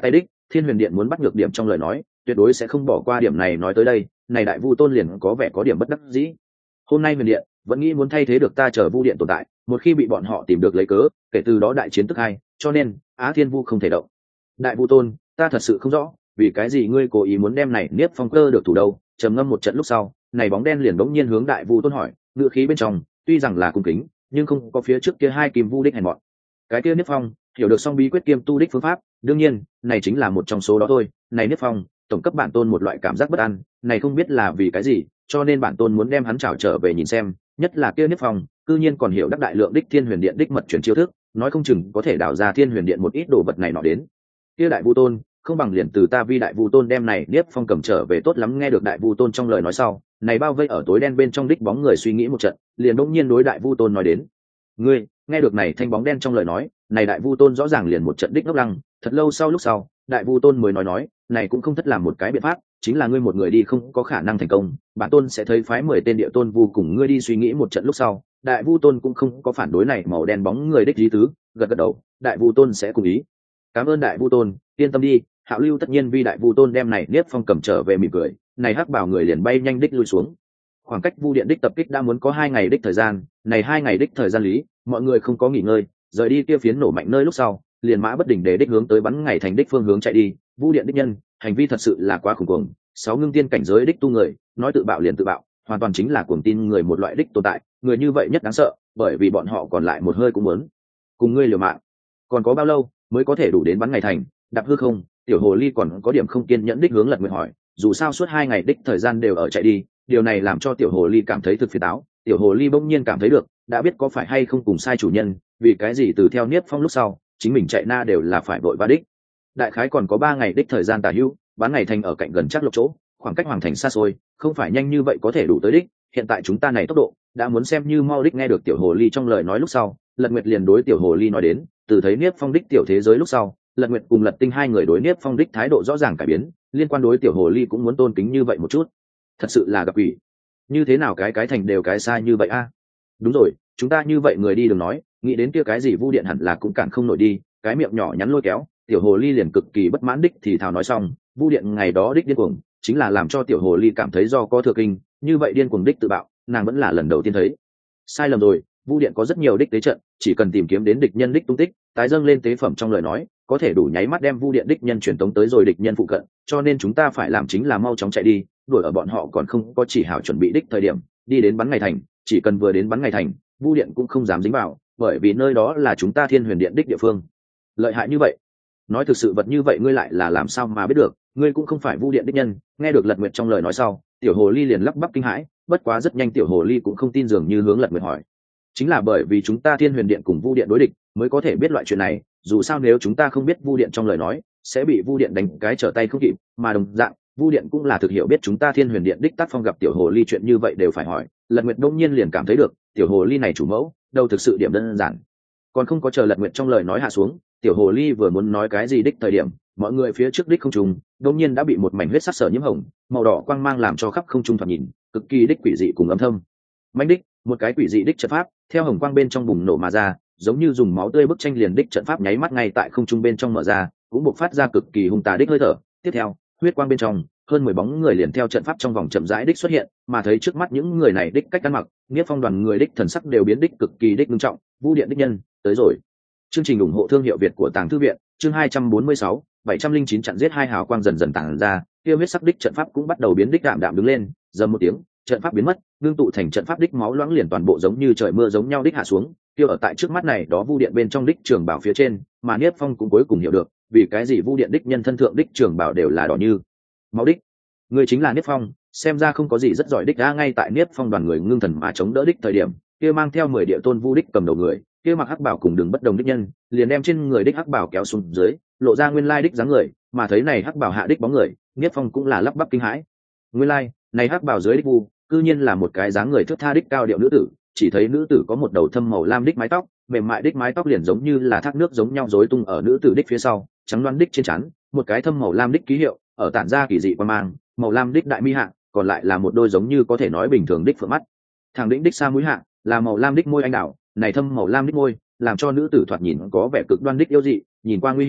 thiên huyền điện muốn bắt nhược điểm trong lời nói tuyệt đối sẽ không bỏ qua điểm này. Nói tới đây này đại vu tôn liền có vẻ có điểm bất đắc dĩ. Hôm nay huyền điện vẫn nghĩ muốn thay thế được ta chờ vu điện tồn tại, một khi bị bọn họ tìm được lấy cớ, kể từ đó đại chiến tức hai, cho nên Á Thiên Vu không thể động. Đại vu tôn, ta thật sự không rõ vì cái gì ngươi cố ý muốn đem này Niếp Phong cơ được thủ đâu. Trầm ngâm một trận lúc sau, này bóng đen liền bỗng nhiên hướng đại vu tôn hỏi, ngựa khí bên trong tuy rằng là cung kính nhưng không có phía trước kia hai kim vu đích hèn mọn. Cái kia Niếp Phong hiểu được song bí quyết kiêm tu đích phương pháp, đương nhiên này chính là một trong số đó thôi. Này Niếp Phong tổng cấp bản tôn một loại cảm giác bất an, này không biết là vì cái gì, cho nên bản tôn muốn đem hắn trảo trở về nhìn xem, nhất là kia Niếp Phong cư nhiên còn hiểu đắc đại lượng đích thiên huyền điện đích mật truyền chiêu thức, nói không chừng có thể đào ra thiên huyền điện một ít đồ vật này nọ đến. Kia đại vu tôn không bằng liền từ ta vi đại vu tôn đem này Niếp Phong cầm trở về tốt lắm. Nghe được đại vu tôn trong lời nói sau, này bao vây ở tối đen bên trong đích bóng người suy nghĩ một trận, liền đột nhiên đối đại vu tôn nói đến, ngươi nghe được này thanh bóng đen trong lời nói, này đại vu tôn rõ ràng liền một trận đích ngốc lăng. Thật lâu sau lúc sau, đại vu tôn mới nói nói, này cũng không thất làm một cái biện pháp, chính là ngươi một người đi không có khả năng thành công, bản tôn sẽ thấy phái mười tên địa tôn vu cùng ngươi đi. Suy nghĩ một trận lúc sau, đại vu tôn cũng không có phản đối này màu đen bóng người đích lý tứ, gật gật đầu, đại vu tôn sẽ cùng ý. Cảm ơn đại vu tôn, yên tâm đi. Hạo Lưu tất nhiên vi đại vu tôn đem này Niếp Phong cầm trở về mỉm cười, này hắc bảo người liền bay nhanh đích lui xuống. Khoảng cách vu điện đích tập kích đã muốn có hai ngày đích thời gian, này hai ngày đích thời gian lý, mọi người không có nghỉ ngơi, rời đi kia phiến nổ mạnh nơi lúc sau, liền mã bất đình để đích hướng tới bắn ngày thành đích phương hướng chạy đi. Vu điện đích nhân hành vi thật sự là quá khủng cuồng, sáu ngưng tiên cảnh giới đích tu người, nói tự bạo liền tự bạo, hoàn toàn chính là cuồng tin người một loại đích tồn tại. Người như vậy nhất đáng sợ, bởi vì bọn họ còn lại một hơi cũng muốn cùng ngươi liều mạng. Còn có bao lâu mới có thể đủ đến bắn ngày thành? Đạp hư không, tiểu hồ ly còn có điểm không kiên nhẫn đích hướng Lật Nguyệt hỏi, dù sao suốt hai ngày đích thời gian đều ở chạy đi, điều này làm cho tiểu hồ ly cảm thấy thực phiền táo. Tiểu hồ ly bỗng nhiên cảm thấy được, đã biết có phải hay không cùng sai chủ nhân, vì cái gì từ theo Niếp Phong lúc sau chính mình chạy na đều là phải vội vã đích. Đại khái còn có ba ngày đích thời gian tả hữu, bán ngày thành ở cạnh gần chắc lộc chỗ, khoảng cách hoàng thành xa xôi, không phải nhanh như vậy có thể đủ tới đích. Hiện tại chúng ta này tốc độ đã muốn xem như mau đích. Nghe được tiểu hồ ly trong lời nói lúc sau, Lật Nguyệt liền đối tiểu hồ ly nói đến, từ thấy Niếp Phong đích tiểu thế giới lúc sau, Lật Nguyệt cùng Lật Tinh hai người đối Niếp Phong đích thái độ rõ ràng cải biến, liên quan đối tiểu hồ ly cũng muốn tôn kính như vậy một chút. Thật sự là gặp quỷ, như thế nào cái cái thành đều cái sai như vậy a? Đúng rồi, chúng ta như vậy người đi đừng nói, nghĩ đến kia cái gì vu điện hẳn là cũng cản không nổi đi. Cái miệng nhỏ nhắn lôi kéo, tiểu hồ ly liền cực kỳ bất mãn đích thì thào nói xong, vu điện ngày đó đích điên cuồng chính là làm cho tiểu hồ ly cảm thấy do có thừa kinh, như vậy điên cuồng đích tự bạo nàng vẫn là lần đầu tiên thấy. Sai lầm rồi, vu điện có rất nhiều đích tế trận, chỉ cần tìm kiếm đến địch nhân đích tung tích, tái dâng lên tế phẩm trong lời nói, có thể đủ nháy mắt đem vu điện đích nhân truyền tống tới rồi địch nhân phụ cận. Cho nên chúng ta phải làm chính là mau chóng chạy đi, đuổi ở bọn họ còn không có chỉ hảo chuẩn bị đích thời điểm, đi đến bắn ngày thành. Chỉ cần vừa đến bắn ngày thành, vu điện cũng không dám dính vào, bởi vì nơi đó là chúng ta thiên huyền điện đích địa phương. Lợi hại như vậy, nói thực sự vật như vậy ngươi lại là làm sao mà biết được? Ngươi cũng không phải vu điện đích nhân. Nghe được Lật Nguyệt trong lời nói sau, tiểu hồ ly liền lắp bắp kinh hãi, bất quá rất nhanh tiểu hồ ly cũng không tin, dường như hướng Lật Nguyệt hỏi, chính là bởi vì chúng ta thiên huyền điện cùng vu điện đối địch mới có thể biết loại chuyện này. Dù sao nếu chúng ta không biết vu điện trong lời nói, sẽ bị vu điện đánh cái trở tay không kịp, mà đồng dạng vu điện cũng là thực hiểu biết chúng ta thiên huyền điện đích tác phong. Gặp tiểu hồ ly chuyện như vậy đều phải hỏi, Lật Nguyệt đông nhiên liền cảm thấy được tiểu hồ ly này chủ mẫu đâu thực sự điểm đơn giản. Còn không có chờ Lật Nguyệt trong lời nói hạ xuống, tiểu hồ ly vừa muốn nói cái gì đích thời điểm, mọi người phía trước đích không trung đông nhiên đã bị một mảnh huyết sắc sở nhiễm hồng, màu đỏ quang mang làm cho khắp không trung thoạt nhìn cực kỳ đích quỷ dị cùng âm thâm. Mạnh đích một cái quỷ dị đích trận pháp theo hồng quang bên trong bùng nổ mà ra, giống như dùng máu tươi bức tranh liền đích trận pháp nháy mắt ngay tại không trung bên trong mở ra, cũng bộc phát ra cực kỳ hung tà đích hơi thở. Tiếp theo huyết quang bên trong hơn mười bóng người liền theo trận pháp trong vòng chậm rãi đích xuất hiện, mà thấy trước mắt những người này đích cách ăn mặc, Niếp Phong đoàn người đích thần sắc đều biến đích cực kỳ đích nghiêm trọng. Vu điện đích nhân tới rồi. Chương trình ủng hộ thương hiệu Việt của Tàng Thư viện, chương hai trăm bốn mươi sáu, bảy trăm linh chín chặn giết hai hào quang dần dần tản ra, kia huyết sắc đích trận pháp cũng bắt đầu biến đích đạm đạm đứng lên, dầm một tiếng, trận pháp biến mất, ngưng tụ thành trận pháp đích máu loãng liền toàn bộ giống như trời mưa giống nhau đích hạ xuống, kia ở tại trước mắt này đó vu điện bên trong đích trường bảo phía trên, mà Niếp Phong cũng cuối cùng hiểu được, vì cái gì vu điện đích nhân thân thượng đích trường bảo đều là đỏ như máu đích. Người chính là Niếp Phong, xem ra không có gì rất giỏi đích đã. Ngay tại Niếp Phong đoàn người ngưng thần mà chống đỡ đích thời điểm, kia mang theo mười địa tôn vu đích cầm đầu người, kia mặc hắc bảo cùng đường bất đồng đích nhân, liền đem trên người đích hắc bảo kéo xuống dưới, lộ ra nguyên lai đích dáng người. Mà thấy này hắc bảo hạ đích bóng người, Niếp Phong cũng là lắp bắp kinh hãi. Nguyên lai, này hắc bảo dưới đích vu, cư nhiên là một cái dáng người thướt tha đích cao điệu nữ tử. Chỉ thấy nữ tử có một đầu thâm màu lam đích mái tóc, mềm mại đích mái tóc liền giống như là thác nước giống nhau rối tung ở nữ tử đích phía sau, trắng loáng đích trên trán, một cái thâm màu lam đích ký hiệu, ở tản ra kỳ dị quan mang, màu lam đích đại mi hạ, còn lại là một đôi giống như có thể nói bình thường đích phượng mắt. Thẳng đỉnh đích xa mũi hạ, là màu lam đích môi anh đào, này thâm màu lam đích môi, làm cho nữ tử thoạt nhìn có vẻ cực đoan đích yêu dị, nhìn qua nguy hiểm,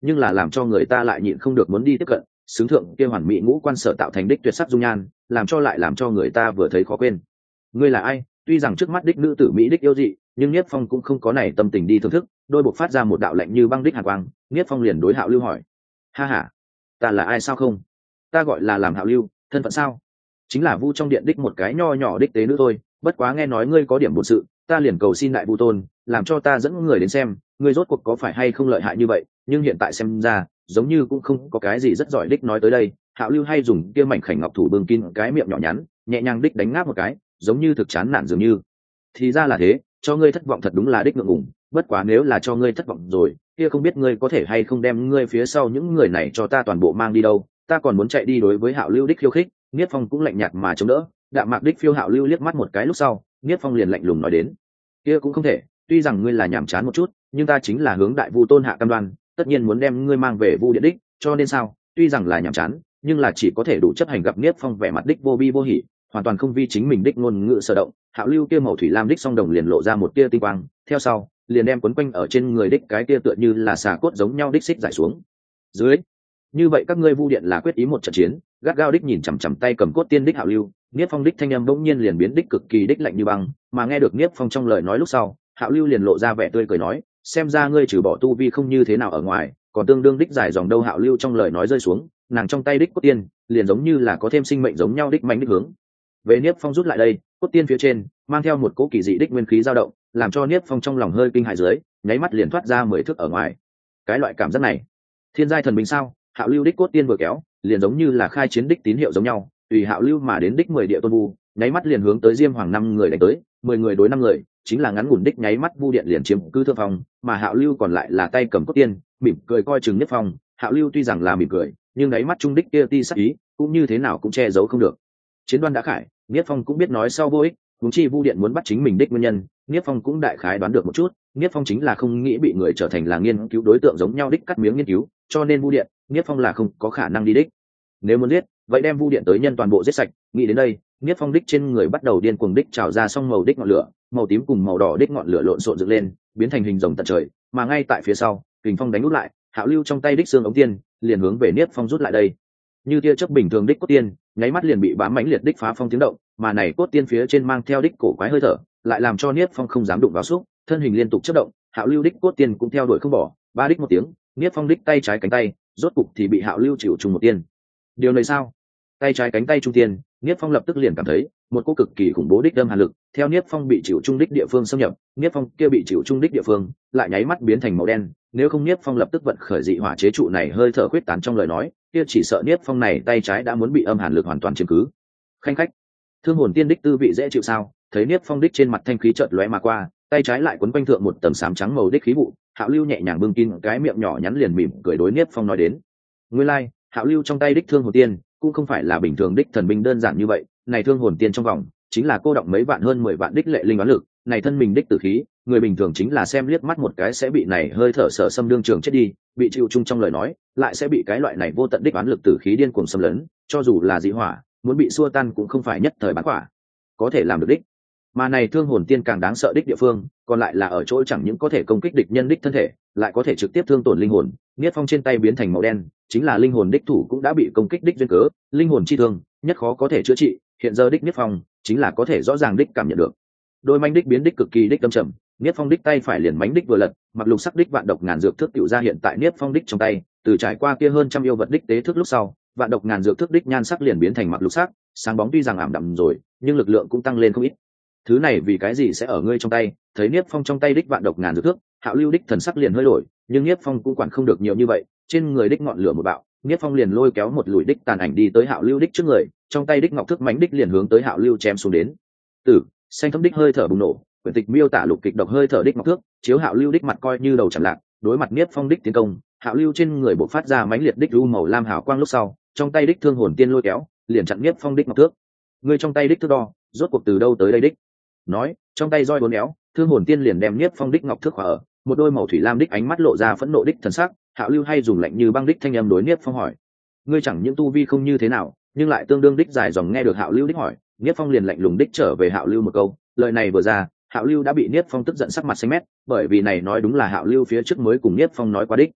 nhưng là làm cho người ta lại nhịn không được muốn đi tiếp cận, xứng thượng kia hoàn mỹ ngũ quan sở tạo thành đích tuyệt sắc dung nhan, làm cho lại làm cho người ta vừa thấy khó quên. Ngươi là ai? Tuy rằng trước mắt đích nữ tử mỹ đích yêu dị, nhưng Niết Phong cũng không có này tâm tình đi thưởng thức, đôi bộc phát ra một đạo lạnh như băng đích hàn quang. Niết Phong liền đối Hạo Lưu hỏi: ha ha, ta là ai sao không? Ta gọi là làm Hạo Lưu, thân phận sao? Chính là Vu trong điện đích một cái nho nhỏ đích tế nữ thôi, bất quá nghe nói ngươi có điểm bổn sự, ta liền cầu xin đại Vu tôn, làm cho ta dẫn người đến xem, ngươi rốt cuộc có phải hay không lợi hại như vậy, nhưng hiện tại xem ra, giống như cũng không có cái gì rất giỏi đích. Nói tới đây, Hạo Lưu hay dùng kia mảnh khảnh ngọc thủ bưng kín cái miệng nhỏ nhắn, nhẹ nhàng đích đánh ngáp một cái, giống như thực chán nản dường như. Thì ra là thế, cho ngươi thất vọng thật đúng là đích ngượng ngùng, bất quá nếu là cho ngươi thất vọng rồi, kia không biết ngươi có thể hay không đem ngươi phía sau những người này cho ta toàn bộ mang đi đâu, ta còn muốn chạy đi. Đối với Hạo Lưu đích khiêu khích, Niết Phong cũng lạnh nhạt mà chống đỡ. Đạm mạc đích phiêu Hạo Lưu liếc mắt một cái lúc sau, Niết Phong liền lạnh lùng nói đến: kia cũng không thể, tuy rằng ngươi là nhàm chán một chút, nhưng ta chính là hướng đại Vu tôn hạ cam đoan, tất nhiên muốn đem ngươi mang về Vu điện đích, cho nên sao, tuy rằng là nhàm chán, nhưng là chỉ có thể đủ chấp hành. Gặp Niết Phong vẻ mặt đích vô bi vô hỉ, hoàn toàn không vi chính mình đích ngôn ngữ sở động, Hạo Lưu kia màu thủy lam đích song đồng liền lộ ra một tia tinh quang, theo sau liền đem quấn quanh ở trên người đích cái tia tựa như là xà cốt giống nhau đích xích giải xuống dưới. Như vậy các ngươi Vu điện là quyết ý một trận chiến? Gắt gao đích nhìn chằm chằm tay cầm cốt tiên đích Hạo Lưu, Niết Phong đích thanh âm bỗng nhiên liền biến đích cực kỳ đích lạnh như băng, mà nghe được Niết Phong trong lời nói lúc sau, Hạo Lưu liền lộ ra vẻ tươi cười nói: xem ra ngươi trừ bỏ tu vi không như thế nào ở ngoài, còn tương đương đích dài dòng đâu. Hạo Lưu trong lời nói rơi xuống, nàng trong tay đích cốt tiên liền giống như là có thêm sinh mệnh giống nhau đích mạnh đích hướng về Niết Phong rút lại đây. Cốt tiên phía trên mang theo một cỗ kỳ dị đích nguyên khí dao động, làm cho Niết Phong trong lòng hơi kinh hãi dưới, nháy mắt liền thoát ra mười thước ở ngoài. Cái loại cảm giác này, thiên giai thần binh sao? Hạo Lưu đích cốt tiên vừa kéo, liền giống như là khai chiến đích tín hiệu giống nhau, tùy Hạo Lưu mà đến đích mười địa tôn vu, nháy mắt liền hướng tới Diêm Hoàng năm người đánh tới. Mười người đối năm người, chính là ngắn ngủn đích nháy mắt Vu điện liền chiếm cứ thượng phong, mà Hạo Lưu còn lại là tay cầm cốt tiên, mỉm cười coi chừng Niết Phong. Hạo Lưu tuy rằng là mỉm cười, nhưng nháy mắt trung đích kia ti sắc ý, cũng như thế nào cũng che giấu không được. Chiến đoan đã khải, Niết Phong cũng biết nói sau vô ích, huống chi Vu điện muốn bắt chính mình đích nguyên nhân, Niết Phong cũng đại khái đoán được một chút. Niết Phong chính là không nghĩ bị người trở thành là nghiên cứu đối tượng giống nhau đích cắt miếng nghiên cứu, cho nên Vu điện, Niết Phong là không có khả năng đi đích. Nếu muốn giết, vậy đem Vu điện tới nhân toàn bộ giết sạch. Nghĩ đến đây, Niết Phong đích trên người bắt đầu điên cuồng đích trào ra song màu đích ngọn lửa, màu tím cùng màu đỏ đích ngọn lửa lộn xộn dựng lên, biến thành hình rồng tận trời. Mà ngay tại phía sau, kình phong đánh út lại, Hạo Lưu trong tay đích xương ống tiên liền hướng về Niết Phong rút lại đây. Như tia chớp bình thường đích cốt tiên, nháy mắt liền bị bám mãnh liệt đích phá phong tiếng động, mà này cốt tiên phía trên mang theo đích cổ quái hơi thở, lại làm cho Niết Phong không dám đụng vào xúc, thân hình liên tục chớp động. Hạo Lưu đích cốt tiên cũng theo đuổi không bỏ, ba đích một tiếng, Niết Phong đích tay trái cánh tay, rốt cục thì bị Hạo Lưu chịu trùng một tiên. Điều này sao? Tay trái cánh tay trung tiên, Niết Phong lập tức liền cảm thấy một cô cực kỳ khủng bố đích đâm hàn lực, theo Niết Phong bị chịu trung đích địa phương xâm nhập, Niết Phong kia bị chịu trung đích địa phương lại nháy mắt biến thành màu đen. Nếu không Niết Phong lập tức vận khởi dị hỏa chế trụ này hơi thở khuyết tán trong lời nói, kia chỉ sợ Niết Phong này tay trái đã muốn bị âm hàn lực hoàn toàn chiếm cứ. Khanh khách, thương hồn tiên đích tư vị dễ chịu sao? Thấy Niết Phong đích trên mặt thanh khí chợt lóe mà qua, tay trái lại quấn quanh thượng một tầng xám trắng màu đích khí vụ, Hạo Lưu nhẹ nhàng bưng kín cái miệng nhỏ nhắn liền mỉm cười đối Niết Phong nói đến: nguyên lai, like, Hạo Lưu trong tay đích thương hồn tiên cũng không phải là bình thường đích thần binh đơn giản như vậy, này thương hồn tiên trong vòng chính là cô động mấy vạn hơn mười vạn đích lệ linh oán lực, này thân mình đích tử khí, người bình thường chính là xem liếc mắt một cái sẽ bị này hơi thở sở xâm đương trường chết đi, bị chịu chung trong lời nói, lại sẽ bị cái loại này vô tận đích oán lực tử khí điên cuồng xâm lấn, cho dù là dị hỏa, muốn bị xua tan cũng không phải nhất thời bán quả có thể làm được đích. Mà này thương hồn tiên càng đáng sợ đích địa phương, còn lại là ở chỗ chẳng những có thể công kích địch nhân đích thân thể, lại có thể trực tiếp thương tổn linh hồn. Niết Phong trên tay biến thành màu đen, chính là linh hồn đích thủ cũng đã bị công kích đích duyên cớ, linh hồn chi thương, nhất khó có thể chữa trị, hiện giờ đích Niết Phong chính là có thể rõ ràng đích cảm nhận được. Đôi manh đích biến đích cực kỳ đích âm trầm, Niết Phong đích tay phải liền mánh đích vừa lật, mặc lục sắc đích vạn độc ngàn dược thước tiểu ra hiện tại Niết Phong đích trong tay, từ trải qua kia hơn trăm yêu vật đích tế thước lúc sau, vạn độc ngàn dược thước đích nhan sắc liền biến thành mặc lục sắc, sáng bóng tuy rằng ảm đạm rồi, nhưng lực lượng cũng tăng lên không ít. Thứ này vì cái gì sẽ ở ngươi trong tay? Thấy Niết Phong trong tay đích vạn độc ngàn dược thước, Hạo Lưu đích thần sắc liền hơi đổi, nhưng Niết Phong cũng quản không được nhiều như vậy, trên người đích ngọn lửa một bạo, Niết Phong liền lôi kéo một lùi đích tàn ảnh đi tới Hạo Lưu đích trước người, trong tay đích ngọc thước mãnh đích liền hướng tới Hạo Lưu chém xuống đến. Tử, xanh thấm đích hơi thở bùng nổ, quyển tịch miêu tả lục kịch độc hơi thở đích ngọc thước, chiếu Hạo Lưu đích mặt coi như đầu chạm lạc, đối mặt Niết Phong đích tiến công, Hạo Lưu trên người bộc phát ra mãnh liệt đích u màu lam hào quang lúc sau, trong tay đích thương hồn tiên lôi kéo, liền chặn Niết Phong đích ngọc thước. Ngươi trong tay đích thước đo, rốt cuộc từ đâu tới đây đích? Nói, trong tay roi bốn éo, thương hồn tiên liền đem Niết Phong đích ngọc thước khóa ở, một đôi màu thủy lam đích ánh mắt lộ ra phẫn nộ đích thần sắc. Hạo Lưu hay dùng lạnh như băng đích thanh âm đối Niết Phong hỏi: ngươi chẳng những tu vi không như thế nào, nhưng lại tương đương đích dài dòng. Nghe được Hạo Lưu đích hỏi, Niết Phong liền lạnh lùng đích trở về Hạo Lưu một câu. Lời này vừa ra, Hạo Lưu đã bị Niết Phong tức giận sắc mặt xanh mét, bởi vì này nói đúng là Hạo Lưu phía trước mới cùng Niết Phong nói qua đích.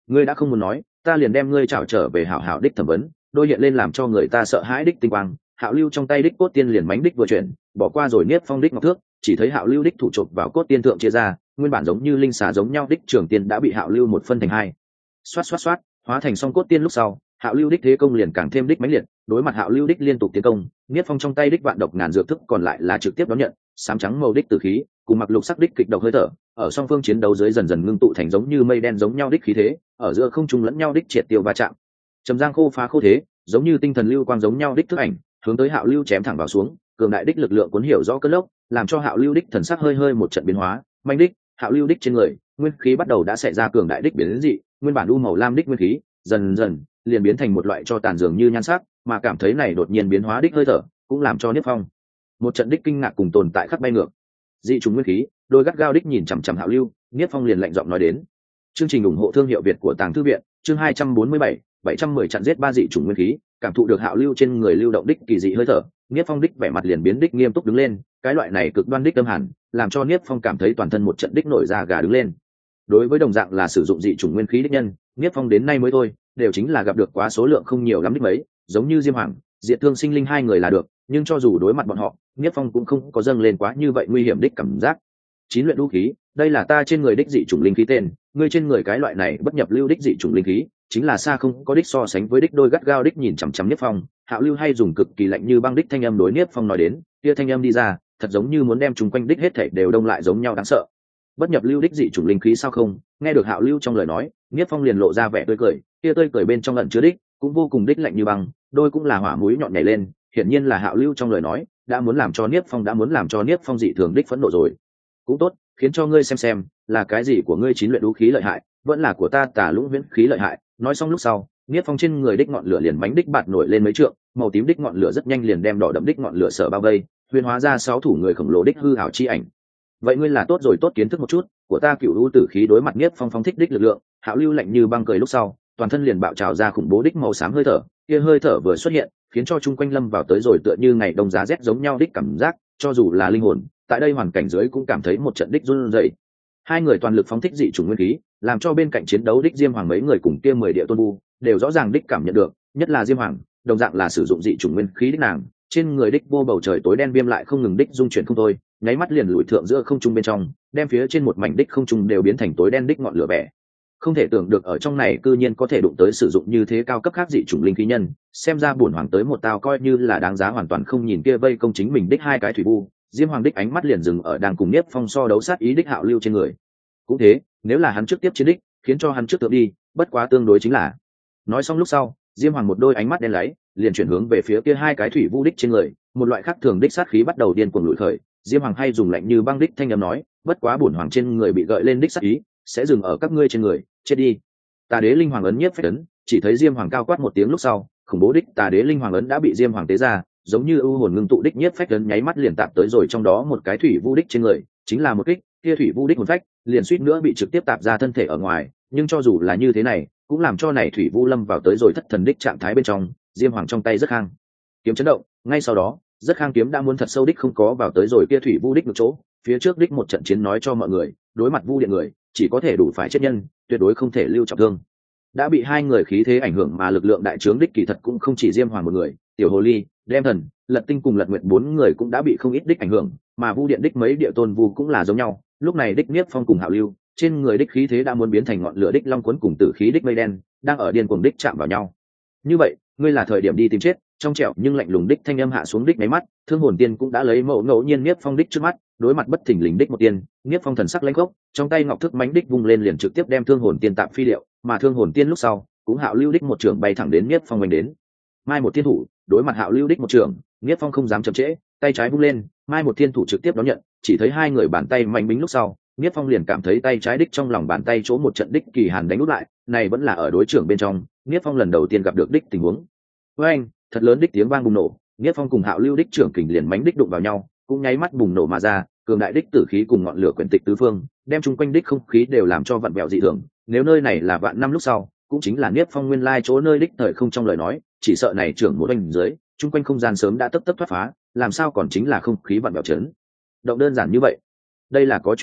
ngươi đã không muốn nói, ta liền đem ngươi trảo trở về hảo hảo đích thẩm vấn. Đôi hiện lên làm cho người ta sợ hãi đích tinh quang, Hạo Lưu trong tay đích cốt tiên liền mánh đích vừa chuyển, bỏ qua rồi Niếp Phong đích ngọc thước, chỉ thấy Hạo Lưu đích thủ chộp vào cốt tiên thượng chia ra, nguyên bản giống như linh xà giống nhau đích trường tiên đã bị Hạo Lưu một phân thành hai. Xoát xoát xoát, hóa thành song cốt tiên lúc sau, Hạo Lưu đích thế công liền càng thêm đích mãnh liệt, đối mặt Hạo Lưu đích liên tục tiến công, Niếp Phong trong tay đích vạn độc ngàn dược thức còn lại là trực tiếp đón nhận, sám trắng màu đích tử khí, cùng mặc lục sắc đích kịch độc hơi thở, ở song phương chiến đấu dưới dần dần ngưng tụ thành giống như mây đen giống nhau đích khí thế, ở giữa không trung lẫn nhau đích triệt tiêu va chạm. Trầm giang khô phá khô thế, giống như tinh thần lưu quang giống nhau đích thức ảnh, hướng tới Hạo Lưu chém thẳng vào xuống, cường đại đích lực lượng cuốn hiểu rõ cơn lốc, làm cho Hạo Lưu đích thần sắc hơi hơi một trận biến hóa, manh đích, Hạo Lưu đích trên người, nguyên khí bắt đầu đã xảy ra cường đại đích biến dị, nguyên bản u màu lam đích nguyên khí, dần dần liền biến thành một loại cho tàn dường như nhan sắc, mà cảm thấy này đột nhiên biến hóa đích hơi thở, cũng làm cho Niếp Phong một trận đích kinh ngạc cùng tồn tại khắc bay ngược. Dị trùng nguyên khí, đôi gắt gao đích nhìn chằm chằm Hạo Lưu, Niếp Phong liền lạnh giọng nói đến. Chương trình ủng hộ thương hiệu Việt của Tàng Thư viện, chương hai trăm bốn mươi bảy, bảy trăm mười chặn giết ba dị trùng nguyên khí, cảm thụ được Hạo Lưu trên người lưu động đích kỳ dị hơi thở, Niếp Phong đích vẻ mặt liền biến đích nghiêm túc đứng lên, cái loại này cực đoan đích âm hàn, làm cho Niếp Phong cảm thấy toàn thân một trận đích nổi da gà đứng lên. Đối với đồng dạng là sử dụng dị trùng nguyên khí đích nhân, Niếp Phong đến nay mới thôi, đều chính là gặp được quá số lượng không nhiều lắm đích mấy, giống như Diêm Hoàng, Diệt Thương Sinh Linh hai người là được, nhưng cho dù đối mặt bọn họ, Niếp Phong cũng không có dâng lên quá như vậy nguy hiểm đích cảm giác. Chín luyện vũ khí, đây là ta trên người đích dị chủng linh khí tên, ngươi trên người cái loại này bất nhập lưu đích dị chủng linh khí, chính là xa không có đích so sánh với đích đôi gắt gao đích nhìn chằm chằm Niếp Phong. Hạo Lưu hay dùng cực kỳ lạnh như băng đích thanh âm đối Niếp Phong nói đến, kia thanh âm đi ra, thật giống như muốn đem chúng quanh đích hết thảy đều đông lại giống nhau đáng sợ. Bất nhập lưu đích dị chủng linh khí sao không? Nghe được Hạo Lưu trong lời nói, Niếp Phong liền lộ ra vẻ tươi cười, kia tươi cười bên trong ẩn chứa đích cũng vô cùng đích lạnh như băng, đôi cũng là hỏa mũi nhọn nhảy lên, hiển nhiên là Hạo Lưu trong lời nói đã muốn làm cho Niếp Phong đã muốn làm cho Niếp Phong dị thường đích phẫn nộ rồi. Cũng tốt, khiến cho ngươi xem xem, là cái gì của ngươi chín luyện vũ khí lợi hại, vẫn là của ta Tà Lũng Huyễn khí lợi hại. Nói xong lúc sau, Niếp Phong trên người đích ngọn lửa liền bánh đích bạt nổi lên mấy trượng, màu tím đích ngọn lửa rất nhanh liền đem đỏ đậm đích ngọn lửa sở bao vây, huyền hóa ra sáu thủ người khổng lồ đích hư ảo chi ảnh. Vậy ngươi là tốt rồi, tốt kiến thức một chút, của ta Cửu U Tử khí đối mặt Niếp Phong phóng thích đích lực lượng. Hạo Lưu lạnh như băng cười lúc sau, toàn thân liền bạo trào ra khủng bố đích màu xám hơi thở, kia hơi thở vừa xuất hiện, khiến cho chung quanh lâm vào tới rồi tựa như ngày đông giá rét giống nhau đích cảm giác, cho dù là linh hồn, tại đây hoàn cảnh dưới cũng cảm thấy một trận đích run rẩy. Hai người toàn lực phóng thích dị chủng nguyên khí, làm cho bên cạnh chiến đấu đích Diêm Hoàng mấy người cùng kia mười địa tôn vu đều rõ ràng đích cảm nhận được, nhất là Diêm Hoàng, đồng dạng là sử dụng dị chủng nguyên khí đích nàng, trên người đích vô bầu trời tối đen viêm lại không ngừng đích dung chuyển không thôi, nháy mắt liền lùi thượng giữa không trung bên trong, đem phía trên một mảnh đích không trung đều biến thành tối đen đích ngọn lửa bẻ. Không thể tưởng được ở trong này cư nhiên có thể đụng tới sử dụng như thế cao cấp khác dị chủng linh khí nhân, xem ra bổn hoàng tới một tao coi như là đáng giá, hoàn toàn không nhìn kia vây công chính mình đích hai cái thủy vu. Diêm Hoàng đích ánh mắt liền dừng ở đang cùng Niếp Phong so đấu sát ý đích Hạo Lưu trên người. Cũng thế, nếu là hắn trước tiếp chiến đích, khiến cho hắn trước tượng đi, bất quá tương đối chính là. Nói xong lúc sau, Diêm Hoàng một đôi ánh mắt đen láy, liền chuyển hướng về phía kia hai cái thủy vu đích trên người, một loại khác thường đích sát khí bắt đầu điên cuồng lùi khởi. Diêm Hoàng hay dùng lạnh như băng đích thanh âm nói, bất quá bổn hoàng trên người bị gợi lên đích sát ý, sẽ dừng ở các ngươi trên người, chết đi. Tà Đế Linh Hoàng ấn nhiếp phách ấn, chỉ thấy Diêm Hoàng cao quát một tiếng lúc sau, khủng bố đích Tà Đế Linh Hoàng ấn đã bị Diêm Hoàng tế ra, giống như ưu hồn ngưng tụ đích nhiếp phách ấn nháy mắt liền tạp tới rồi trong đó một cái thủy vu đích trên người, chính là một kích, kia thủy vu đích hồn phách liền suýt nữa bị trực tiếp tạp ra thân thể ở ngoài, nhưng cho dù là như thế này, cũng làm cho này thủy vu lâm vào tới rồi thất thần đích trạng thái bên trong. Diêm Hoàng trong tay rất khang kiếm chấn động, ngay sau đó, rất khang kiếm đã muốn thật sâu đích không có vào tới rồi kia thủy vu đích ngược chỗ, phía trước đích một trận chiến nói cho mọi người, đối mặt vu điện người, chỉ có thể đủ phải chết nhân, tuyệt đối không thể lưu trọng thương. Đã bị hai người khí thế ảnh hưởng mà lực lượng đại trướng đích kỳ thật cũng không chỉ Diêm Hoàng một người, Tiểu Hồ Ly, Đem Thần, Lật Tinh cùng Lật Nguyệt bốn người cũng đã bị không ít đích ảnh hưởng, mà vu điện đích mấy địa tôn vu cũng là giống nhau. Lúc này đích Niếp Phong cùng Hạo Lưu, trên người đích khí thế đã muốn biến thành ngọn lửa đích long cuốn cùng tử khí đích mây đen, đang ở điên cuồng đích chạm vào nhau. Như vậy, ngươi là thời điểm đi tìm chết. Trong trẻo nhưng lạnh lùng đích thanh âm hạ xuống đích mấy mắt, Thương Hồn Tiên cũng đã lấy mẫu ngẫu nhiên Niếp Phong đích trước mắt, đối mặt bất thình lình đích một tiên, Niếp Phong thần sắc lãnh khốc, trong tay ngọc thức mánh đích vung lên liền trực tiếp đem Thương Hồn Tiên tạm phi điệu, mà Thương Hồn Tiên lúc sau cũng Hạo Lưu đích một trường bay thẳng đến Niếp Phong đánh đến. Mai một thiên thủ, đối mặt Hạo Lưu đích một trường, Niếp Phong không dám chậm trễ, tay trái vung lên, Mai một thiên thủ trực tiếp đón nhận, chỉ thấy hai người bàn tay mạnh bính lúc sau, Niếp Phong liền cảm thấy tay trái đích trong lòng bàn tay chỗ một trận đích kỳ hàn đánh úp lại, này vẫn là ở đối trưởng bên trong, Niếp Phong lần đầu tiên gặp được đích tình huống. Với anh, thật lớn đích tiếng vang bùng nổ, Niếp Phong cùng Hạo Lưu đích trưởng kình liền mánh đích đụng vào nhau, cũng nháy mắt bùng nổ mà ra, cường đại đích tử khí cùng ngọn lửa quyển tịch tứ phương, đem chung quanh đích không khí đều làm cho vặn vẹo dị thường. Nếu nơi này là vạn năm lúc sau, cũng chính là Niếp Phong nguyên lai chỗ nơi đích thời không trong lời nói, chỉ sợ này trưởng một anh dưới, chung quanh không gian sớm đã tấp tấp thoát phá, làm sao còn chính là không khí vặn vẹo chấn động đơn giản như vậy. Đây là có chuyện gì?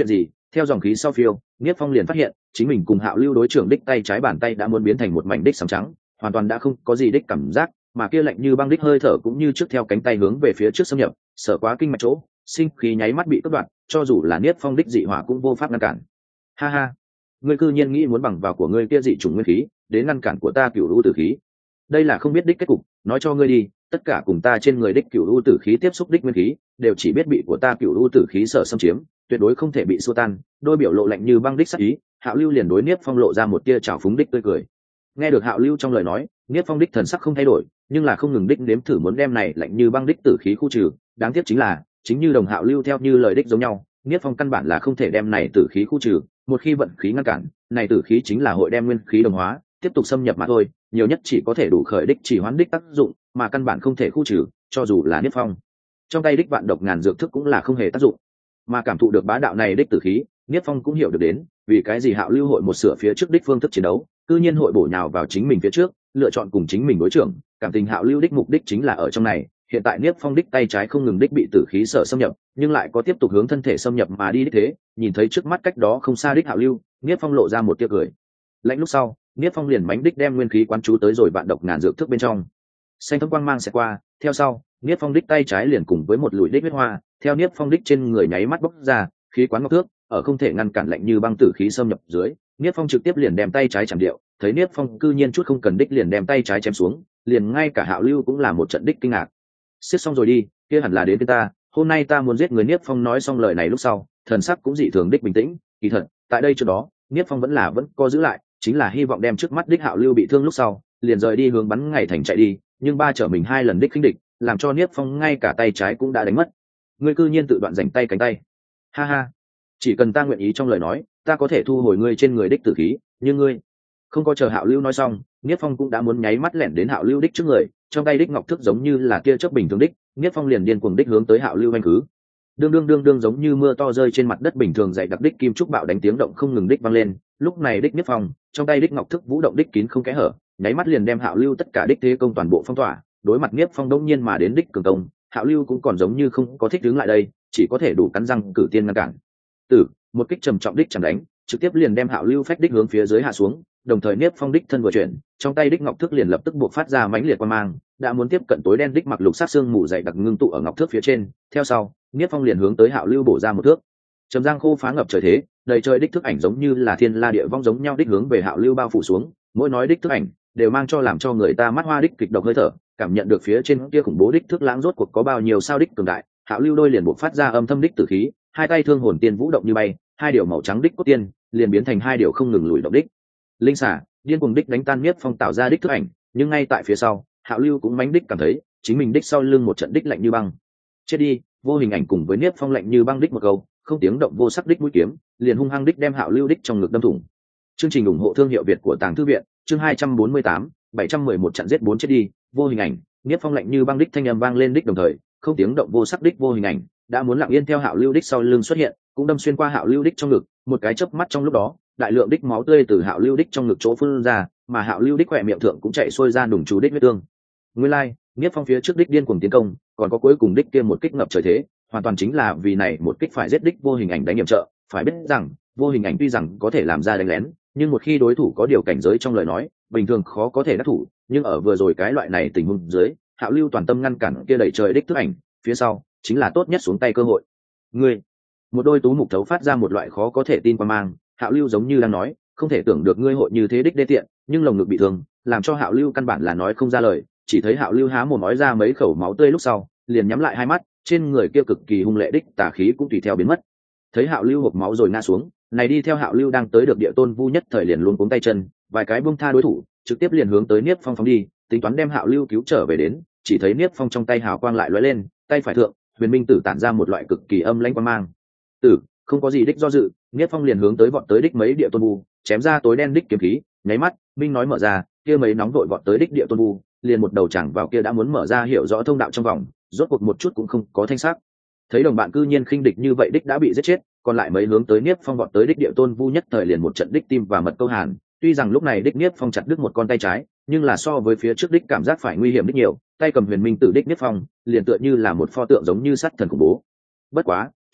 theo dòng khí sau phiêu, Niếp Phong liền phát hiện chính mình cùng Hạo Lưu đối trưởng đích tay trái bàn tay đã muốn biến thành một mảnh đích sóng trắng, hoàn toàn đã không có gì đích cảm giác, mà kia lạnh như băng đích hơi thở cũng như trước theo cánh tay hướng về phía trước xâm nhập, sợ quá kinh mạch chỗ, sinh khí nháy mắt bị cắt đoạn, cho dù là Niếp Phong đích dị hỏa cũng vô pháp ngăn cản. Ha ha, ngươi cư nhiên nghĩ muốn bằng vào của ngươi kia dị chủng nguyên khí đến ngăn cản của ta cửu u tử khí, đây là không biết đích kết cục, nói cho ngươi đi, tất cả cùng ta trên người đích cửu u tử khí tiếp xúc đích nguyên khí đều chỉ biết bị của ta cửu u tử khí sở xâm chiếm, tuyệt đối không thể bị xua tan. Đôi biểu lộ lạnh như băng đích sắc ý, Hạo Lưu liền đối Niếp Phong lộ ra một tia trào phúng đích tươi cười. Nghe được Hạo Lưu trong lời nói, Niếp Phong đích thần sắc không thay đổi, nhưng là không ngừng đích nếm thử muốn đem này lạnh như băng đích tử khí khu trừ. Đáng tiếc chính là, chính như đồng Hạo Lưu theo như lời đích giống nhau, Niếp Phong căn bản là không thể đem này tử khí khu trừ. Một khi vận khí ngăn cản, này tử khí chính là hội đem nguyên khí đồng hóa, tiếp tục xâm nhập mà thôi, nhiều nhất chỉ có thể đủ khởi đích chỉ hoán đích tác dụng, mà căn bản không thể khu trừ. Cho dù là Niếp Phong trong tay đích vạn độc ngàn dược thức cũng là không hề tác dụng. Mà cảm thụ được bá đạo này đích tử khí, Niếp Phong cũng hiểu được đến vì cái gì Hạo Lưu hội một sửa phía trước đích phương thức chiến đấu, cư nhiên hội bổ nhào vào chính mình phía trước, lựa chọn cùng chính mình đối trưởng. Cảm tình Hạo Lưu đích mục đích chính là ở trong này. Hiện tại Niếp Phong đích tay trái không ngừng đích bị tử khí sở xâm nhập, nhưng lại có tiếp tục hướng thân thể xâm nhập mà đi đích thế. Nhìn thấy trước mắt cách đó không xa đích Hạo Lưu, Niếp Phong lộ ra một tia cười lạnh. Lúc sau, Niếp Phong liền mánh đích đem nguyên khí quán chú tới rồi vạn độc ngàn dược thức bên trong. Xanh thấm quang mang sẽ qua, theo sau, Niếp Phong đích tay trái liền cùng với một lùi đích huyết hoa, theo Niếp Phong đích trên người nháy mắt bốc ra, khí quán ngọc thước, ở không thể ngăn cản lạnh như băng tử khí xâm nhập dưới, Niếp Phong trực tiếp liền đem tay trái chạm điệu, thấy Niếp Phong cư nhiên chút không cần đích liền đem tay trái chém xuống, liền ngay cả Hạo Lưu cũng là một trận đích kinh ngạc. Xiết xong rồi đi, kia hẳn là đến với ta, hôm nay ta muốn giết người. Niếp Phong nói xong lời này lúc sau, thần sắc cũng dị thường đích bình tĩnh, kỳ thật, tại đây trước đó, Niếp Phong vẫn là vẫn co giữ lại, chính là hy vọng đem trước mắt đích Hạo Lưu bị thương lúc sau, liền rời đi hướng bắn ngày thành chạy đi, nhưng ba trở mình hai lần đích khinh địch, làm cho Niếp Phong ngay cả tay trái cũng đã đánh mất. Ngươi cư nhiên tự đoạn rảnh tay cánh tay. Ha ha, chỉ cần ta nguyện ý trong lời nói, ta có thể thu hồi ngươi trên người đích tử khí, nhưng ngươi không có chờ Hạo Lưu nói xong, Niếp Phong cũng đã muốn nháy mắt lẻn đến Hạo Lưu đích trước người, trong tay đích ngọc thức giống như là kia chớp bình thường đích, Niếp Phong liền điên cuồng đích hướng tới Hạo Lưu anh cứ. Đương đương đương đương giống như mưa to rơi trên mặt đất bình thường, dậy đặc đích kim trúc bạo đánh tiếng động không ngừng đích vang lên. Lúc này đích Niếp Phong, trong tay đích ngọc thức vũ động đích kín không kẽ hở, nháy mắt liền đem Hạo Lưu tất cả đích thế công toàn bộ phong tỏa. Đối mặt Niếp Phong đông nhiên mà đến đích cường công, Hạo Lưu cũng còn giống như không có thích đứng lại đây, chỉ có thể đủ cắn răng cử tiên ngăn cản. Tử, một kích trầm trọng đích chẳng đánh, trực tiếp liền đem Hạo Lưu phách đích hướng phía dưới hạ xuống, đồng thời Niếp Phong đích thân vừa chuyển, trong tay đích ngọc thước liền lập tức buộc phát ra mãnh liệt quang mang, đã muốn tiếp cận tối đen đích mặc lục sát xương mù dày đặc ngưng tụ ở ngọc thước phía trên. Theo sau, Niếp Phong liền hướng tới Hạo Lưu bổ ra một thước. Trầm giang khô phá ngập trời thế, đầy trời đích thước ảnh giống như là thiên la địa vong giống nhau đích hướng về Hạo Lưu bao phủ xuống, mỗi nói đích thước ảnh đều mang cho làm cho người ta mắt hoa đích kịch độc hơi thở, cảm nhận được phía trên kia khủng bố đích thước lãng rốt cuộc có bao nhiêu sao đích cường đại. Hạo Lưu đôi liền buộc phát ra âm thâm đích tử khí, hai tay thương hồn tiên vũ động như bay, hai điều màu trắng đích cốt tiên liền biến thành hai điều không ngừng lùi động đích linh xả, điên cuồng đích đánh tan Niếp Phong tạo ra đích thước ảnh. Nhưng ngay tại phía sau, Hạo Lưu cũng mánh đích cảm thấy chính mình đích sau lưng một trận đích lạnh như băng. Chết đi! Vô hình ảnh cùng với Niếp Phong lạnh như băng đích một câu, không tiếng động vô sắc đích mũi kiếm liền hung hăng đích đem Hạo Lưu đích trong ngực đâm thủng. Chương trình ủng hộ thương hiệu Việt của Tàng Thư viện, chương hai trăm bốn mươi tám, bảy trăm mười một trận giết bốn chết đi. Vô hình ảnh, Niếp Phong lạnh như băng đích thanh âm vang lên đích đồng thời, không tiếng động vô sắc đích vô hình ảnh đã muốn lặng yên theo Hạo Lưu đích sau lưng xuất hiện, cũng đâm xuyên qua Hạo Lưu đích trong ngực. Một cái chớp mắt trong lúc đó, đại lượng đích máu tươi từ Hạo Lưu đích trong ngực chỗ phun ra, mà Hạo Lưu đích khỏe miệng thượng cũng chạy xuôi ra đùng chú đích huyết tương. Nguyên lai, like, Niếp Phong phía trước đích điên cuồng tiến công, còn có cuối cùng đích kia một kích ngập trời thế, hoàn toàn chính là vì này một kích phải giết đích vô hình ảnh đánh nhiệm trợ. Phải biết rằng, vô hình ảnh tuy rằng có thể làm ra đánh lén, nhưng một khi đối thủ có điều cảnh giới trong lời nói, bình thường khó có thể đắc thủ. Nhưng ở vừa rồi cái loại này tình huống dưới, Hạo Lưu toàn tâm ngăn cản kia đẩy trời đích thức ảnh, phía sau chính là tốt nhất xuống tay cơ hội. Ngươi, một đôi tú mục thấu phát ra một loại khó có thể tin quan mang. Hạo Lưu giống như đang nói, không thể tưởng được ngươi hội như thế đích đê tiện, nhưng lồng ngực bị thương, làm cho Hạo Lưu căn bản là nói không ra lời. Chỉ thấy Hạo Lưu há mồm nói ra mấy khẩu máu tươi lúc sau, liền nhắm lại hai mắt, trên người kia cực kỳ hung lệ đích tà khí cũng tùy theo biến mất. Thấy Hạo Lưu hộc máu rồi ngã xuống, này đi theo Hạo Lưu đang tới được địa tôn vu nhất thời liền luôn cuống tay chân, vài cái buông tha đối thủ, trực tiếp liền hướng tới Niếp Phong phóng đi, tính toán đem Hạo Lưu cứu trở về đến. Chỉ thấy Niếp Phong trong tay hào quang lại lóe lên, tay phải thượng, huyền minh tử tản ra một loại cực kỳ âm lãnh quang mang. Tử, không có gì đích do dự, Niếp Phong liền hướng tới vọt tới đích mấy địa tôn vu, chém ra tối đen đích kiếm khí, nháy mắt, minh nói mở ra, kia mấy nóng vội vọt tới đích địa tôn vu, liền một đầu chẳng vào kia đã muốn mở ra hiểu rõ thông đạo trong vòng, rốt cuộc một chút cũng không có thanh sắc. Thấy đồng bạn cư nhiên khinh địch như vậy đích đã bị giết chết, còn lại mấy hướng tới Niếp Phong vọt tới đích địa tôn vu nhất thời liền một trận đích tim và mật câu hàn. Tuy rằng lúc này đích Niếp Phong chặt đứt một con tay trái, nhưng là so với phía trước đích cảm giác phải nguy hiểm đích nhiều, tay cầm huyền minh tử đích Niếp Phong liền tựa như là một pho tượng giống như sắt thần khủng bố. Bất quá,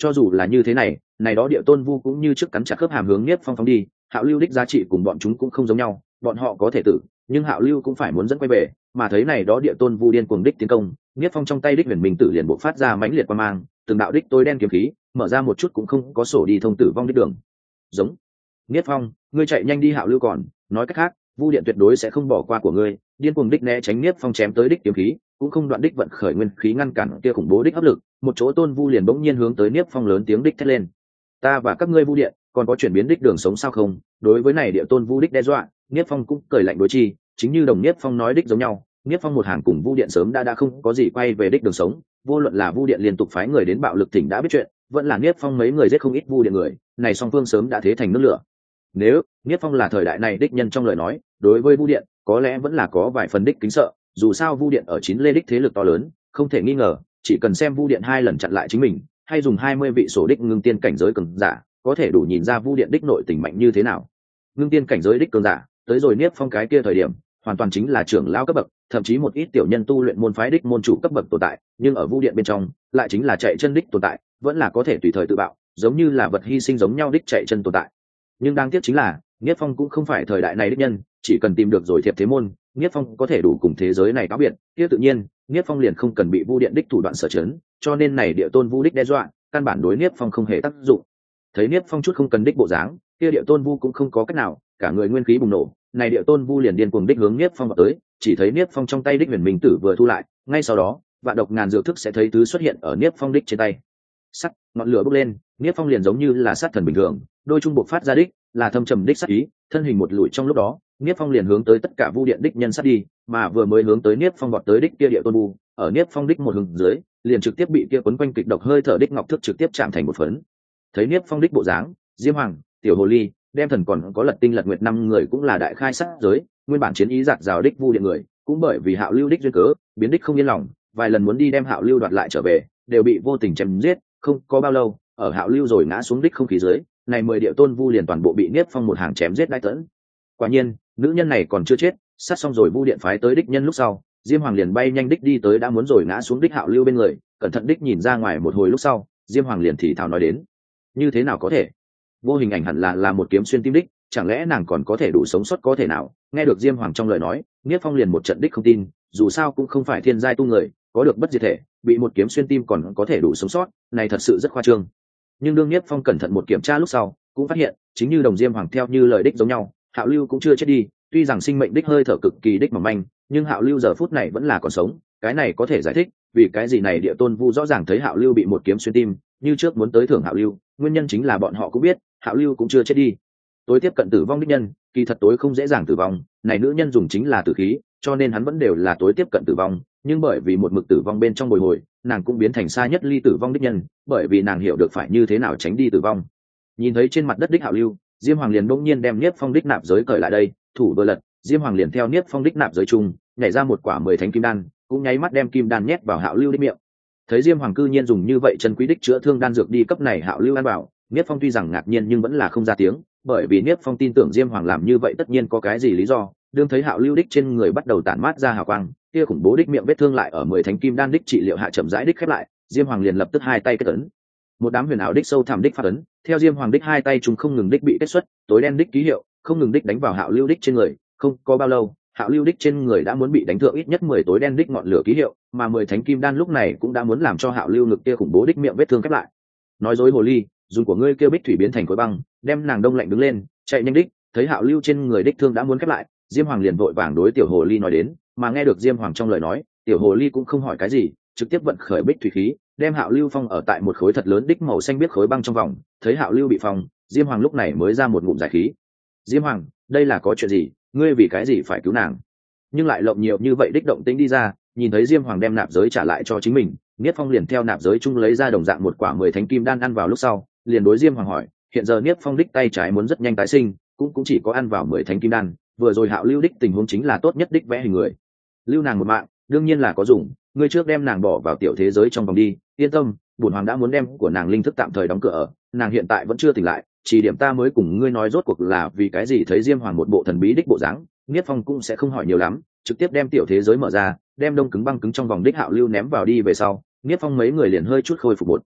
cho dù là như thế này, này đó địa tôn vu cũng như trước cắn chặt khớp hàm hướng Niếp Phong phóng đi. Hạo Lưu đích giá trị cùng bọn chúng cũng không giống nhau, bọn họ có thể tử, nhưng Hạo Lưu cũng phải muốn dẫn quay về, mà thấy này đó địa tôn vu điên cuồng đích tiến công, Niếp Phong trong tay đích huyền minh tử liền bộc phát ra mãnh liệt quang mang, từng đạo đích tối đen kiếm khí, mở ra một chút cũng không có sổ đi thông tử vong đích đường. Giống. Niếp Phong, ngươi chạy nhanh đi Hạo Lưu còn, nói cách khác, vu điện tuyệt đối sẽ không bỏ qua của ngươi. Điên cuồng đích né tránh Niếp Phong chém tới đích kiếm khí, cũng không đoạn đích vận khởi nguyên khí ngăn cản kia khủng bố đích áp lực, một chỗ tôn vu liền bỗng nhiên hướng tới Niếp Phong lớn tiếng đích thét lên. Ta và các ngươi vu điện, còn có chuyển biến đích đường sống sao không? Đối với này địa tôn vu đích đe dọa, Niếp Phong cũng cười lạnh đối chi, chính như đồng Niếp Phong nói đích giống nhau, Niếp Phong một hàng cùng vu điện sớm đã đã không có gì quay về đích đường sống, vô luận là vu điện liên tục phái người đến bạo lực thỉnh đã biết chuyện, vẫn là Niếp Phong mấy người giết không ít vu điện người, này song phương sớm đã thế thành nước lửa. Nếu Niếp Phong là thời đại này đích nhân trong lời nói, đối với vu điện, có lẽ vẫn là có vài phần đích kính sợ, dù sao vu điện ở chín lê đích thế lực to lớn, không thể nghi ngờ, chỉ cần xem vu điện hai lần chặn lại chính mình, hay dùng hai mươi vị sổ đích ngưng tiên cảnh giới cường giả, có thể đủ nhìn ra vu điện đích nội tình mạnh như thế nào. Ngưng tiên cảnh giới đích cường giả, tới rồi Niếp Phong cái kia thời điểm, hoàn toàn chính là trưởng lão cấp bậc, thậm chí một ít tiểu nhân tu luyện môn phái đích môn chủ cấp bậc tồn tại, nhưng ở vu điện bên trong, lại chính là chạy chân đích tồn tại, vẫn là có thể tùy thời tự bạo, giống như là vật hy sinh giống nhau đích chạy chân tồn tại. Nhưng đáng tiếc chính là, Niếp Phong cũng không phải thời đại này đích nhân, chỉ cần tìm được rồi thiệp thế môn, Niếp Phong có thể đủ cùng thế giới này cáo biệt, kia tự nhiên, Niếp Phong liền không cần bị vu điện đích thủ đoạn sở chấn, cho nên này địa tôn vu đích đe dọa, căn bản đối Niếp Phong không hề tác dụng. Thấy Niếp Phong chút không cần đích bộ dáng, kia địa tôn vu cũng không có cách nào, cả người nguyên khí bùng nổ, này địa tôn vu liền điên cuồng đích hướng Niếp Phong vào tới, chỉ thấy Niếp Phong trong tay đích huyền minh tử vừa thu lại, ngay sau đó, vạn độc ngàn dược thức sẽ thấy thứ xuất hiện ở Niếp Phong đích trên tay. Sắt, ngọn lửa bốc lên, Niếp Phong liền giống như là sát thần bình thường, đôi trung bộc phát ra đích, là thâm trầm đích sát ý, thân hình một lùi trong lúc đó, Niếp Phong liền hướng tới tất cả vu điện đích nhân sát đi, mà vừa mới hướng tới Niếp Phong vọt tới đích kia địa tôn vu, ở Niếp Phong đích một hướng dưới, liền trực tiếp bị kia quấn quanh kịch độc hơi thở đích ngọc thức trực tiếp chạm thành một phấn. Thấy Niếp Phong đích bộ dáng, Diêm Hoàng, Tiểu Hồ Ly, đem thần còn có Lật Tinh Lật Nguyệt năm người cũng là đại khai sát giới, nguyên bản chiến ý giạt rào đích vu điện người, cũng bởi vì Hạo Lưu đích duyên cớ, biến đích không yên lòng, vài lần muốn đi đem Hạo Lưu đoạt lại trở về, đều bị vô tình chém giết, không có bao lâu, ở Hạo Lưu rồi ngã xuống đích không khí dưới, này mười địa tôn vu liền toàn bộ bị Niếp Phong một hàng chém giết đai tẫn. Quả nhiên, nữ nhân này còn chưa chết, sát xong rồi vu điện phái tới đích nhân lúc sau, Diêm Hoàng liền bay nhanh đích đi tới đã muốn rồi ngã xuống đích Hạo Lưu bên người, cẩn thận đích nhìn ra ngoài một hồi lúc sau, Diêm Hoàng liền thì thào nói đến: như thế nào có thể? Vô hình ảnh hẳn là là một kiếm xuyên tim đích, chẳng lẽ nàng còn có thể đủ sống sót có thể nào? Nghe được Diêm Hoàng trong lời nói, Niếp Phong liền một trận đích không tin, dù sao cũng không phải thiên giai tu người, có được bất diệt thể, bị một kiếm xuyên tim còn có thể đủ sống sót, này thật sự rất khoa trương. Nhưng đương Niếp Phong cẩn thận một kiểm tra lúc sau, cũng phát hiện, chính như đồng Diêm Hoàng theo như lời đích giống nhau, Hạo Lưu cũng chưa chết đi, tuy rằng sinh mệnh đích hơi thở cực kỳ đích mỏng manh, nhưng Hạo Lưu giờ phút này vẫn là còn sống, cái này có thể giải thích, vì cái gì này địa tôn vu rõ ràng thấy Hạo Lưu bị một kiếm xuyên tim, như trước muốn tới thưởng Hạo Lưu, nguyên nhân chính là bọn họ cũng biết, Hạo Lưu cũng chưa chết đi. Tối tiếp cận tử vong đích nhân, kỳ thật tối không dễ dàng tử vong, này nữ nhân dùng chính là tử khí, cho nên hắn vẫn đều là tối tiếp cận tử vong, nhưng bởi vì một mực tử vong bên trong bồi hồi, nàng cũng biến thành xa nhất ly tử vong đích nhân, bởi vì nàng hiểu được phải như thế nào tránh đi tử vong. Nhìn thấy trên mặt đất đích Hạo Lưu, Diêm Hoàng liền bỗng nhiên đem Niếp Phong đích nạp giới cởi lại đây, thủ vừa lật, Diêm Hoàng liền theo Niếp Phong đích nạp giới chung, nhảy ra một quả mười thánh kim đan, cũng nháy mắt đem kim đan nhét vào Hạo Lưu đích miệng. Thấy Diêm Hoàng cư nhiên dùng như vậy chân quý đích chữa thương đan dược đi cấp này Hạo Lưu ăn vào, Niếp Phong tuy rằng ngạc nhiên nhưng vẫn là không ra tiếng, bởi vì Niếp Phong tin tưởng Diêm Hoàng làm như vậy tất nhiên có cái gì lý do. Đương thấy Hạo Lưu đích trên người bắt đầu tản mát ra hào quang, kia khủng bố đích miệng vết thương lại ở mười thánh kim đan đích trị liệu hạ chậm rãi đích khép lại, Diêm Hoàng liền lập tức hai tay kết ấn. Một đám huyền ảo đích sâu thẳm đích phát ấn, theo Diêm Hoàng đích hai tay chúng không ngừng đích bị kết xuất, tối đen đích ký hiệu, không ngừng đích đánh vào Hạo Lưu đích trên người, không có bao lâu, Hạo Lưu đích trên người đã muốn bị đánh thượng ít nhất mười tối đen đích ngọn lửa ký hiệu, mà mười thánh kim đan lúc này cũng đã muốn làm cho Hạo Lưu ngực kia khủng bố đích miệng vết thương khép lại. Nói dối hồ ly, dùng của ngươi kêu bích thủy biến thành khối băng, đem nàng đông lạnh đứng lên, chạy nhanh đích. Thấy Hạo Lưu trên người đích thương đã muốn khép lại, Diêm Hoàng liền vội vàng đối tiểu hồ ly nói đến, mà nghe được Diêm Hoàng trong lời nói, tiểu hồ ly cũng không hỏi cái gì, trực tiếp vận khởi bích thủy khí, đem Hạo Lưu phong ở tại một khối thật lớn đích màu xanh biết khối băng trong vòng. Thấy Hạo Lưu bị phong, Diêm Hoàng lúc này mới ra một ngụm giải khí. Diêm Hoàng, đây là có chuyện gì? Ngươi vì cái gì phải cứu nàng? Nhưng lại lộng nhiều như vậy đích động tĩnh đi ra, nhìn thấy Diêm Hoàng đem nạp giới trả lại cho chính mình, Niếp Phong liền theo nạp giới chung lấy ra đồng dạng một quả mười thánh kim đan ăn vào lúc sau, liền đối Diêm Hoàng hỏi, hiện giờ Niếp Phong đích tay trái muốn rất nhanh tái sinh, cũng cũng chỉ có ăn vào mười thánh kim đan, vừa rồi Hạo Lưu đích tình huống chính là tốt nhất đích vẽ hình người. Lưu nàng một mạng, đương nhiên là có dùng, ngươi trước đem nàng bỏ vào tiểu thế giới trong vòng đi, yên tâm, bổn hoàng đã muốn đem của nàng linh thức tạm thời đóng cửa ở, nàng hiện tại vẫn chưa tỉnh lại, chỉ điểm ta mới cùng ngươi nói rốt cuộc là vì cái gì. Thấy Diêm Hoàng một bộ thần bí đích bộ dáng, Niếp Phong cũng sẽ không hỏi nhiều lắm, trực tiếp đem tiểu thế giới mở ra, đem đông cứng băng cứng trong vòng đích Hạo Lưu ném vào đi về sau, Niếp Phong mấy người liền hơi chút khôi phục một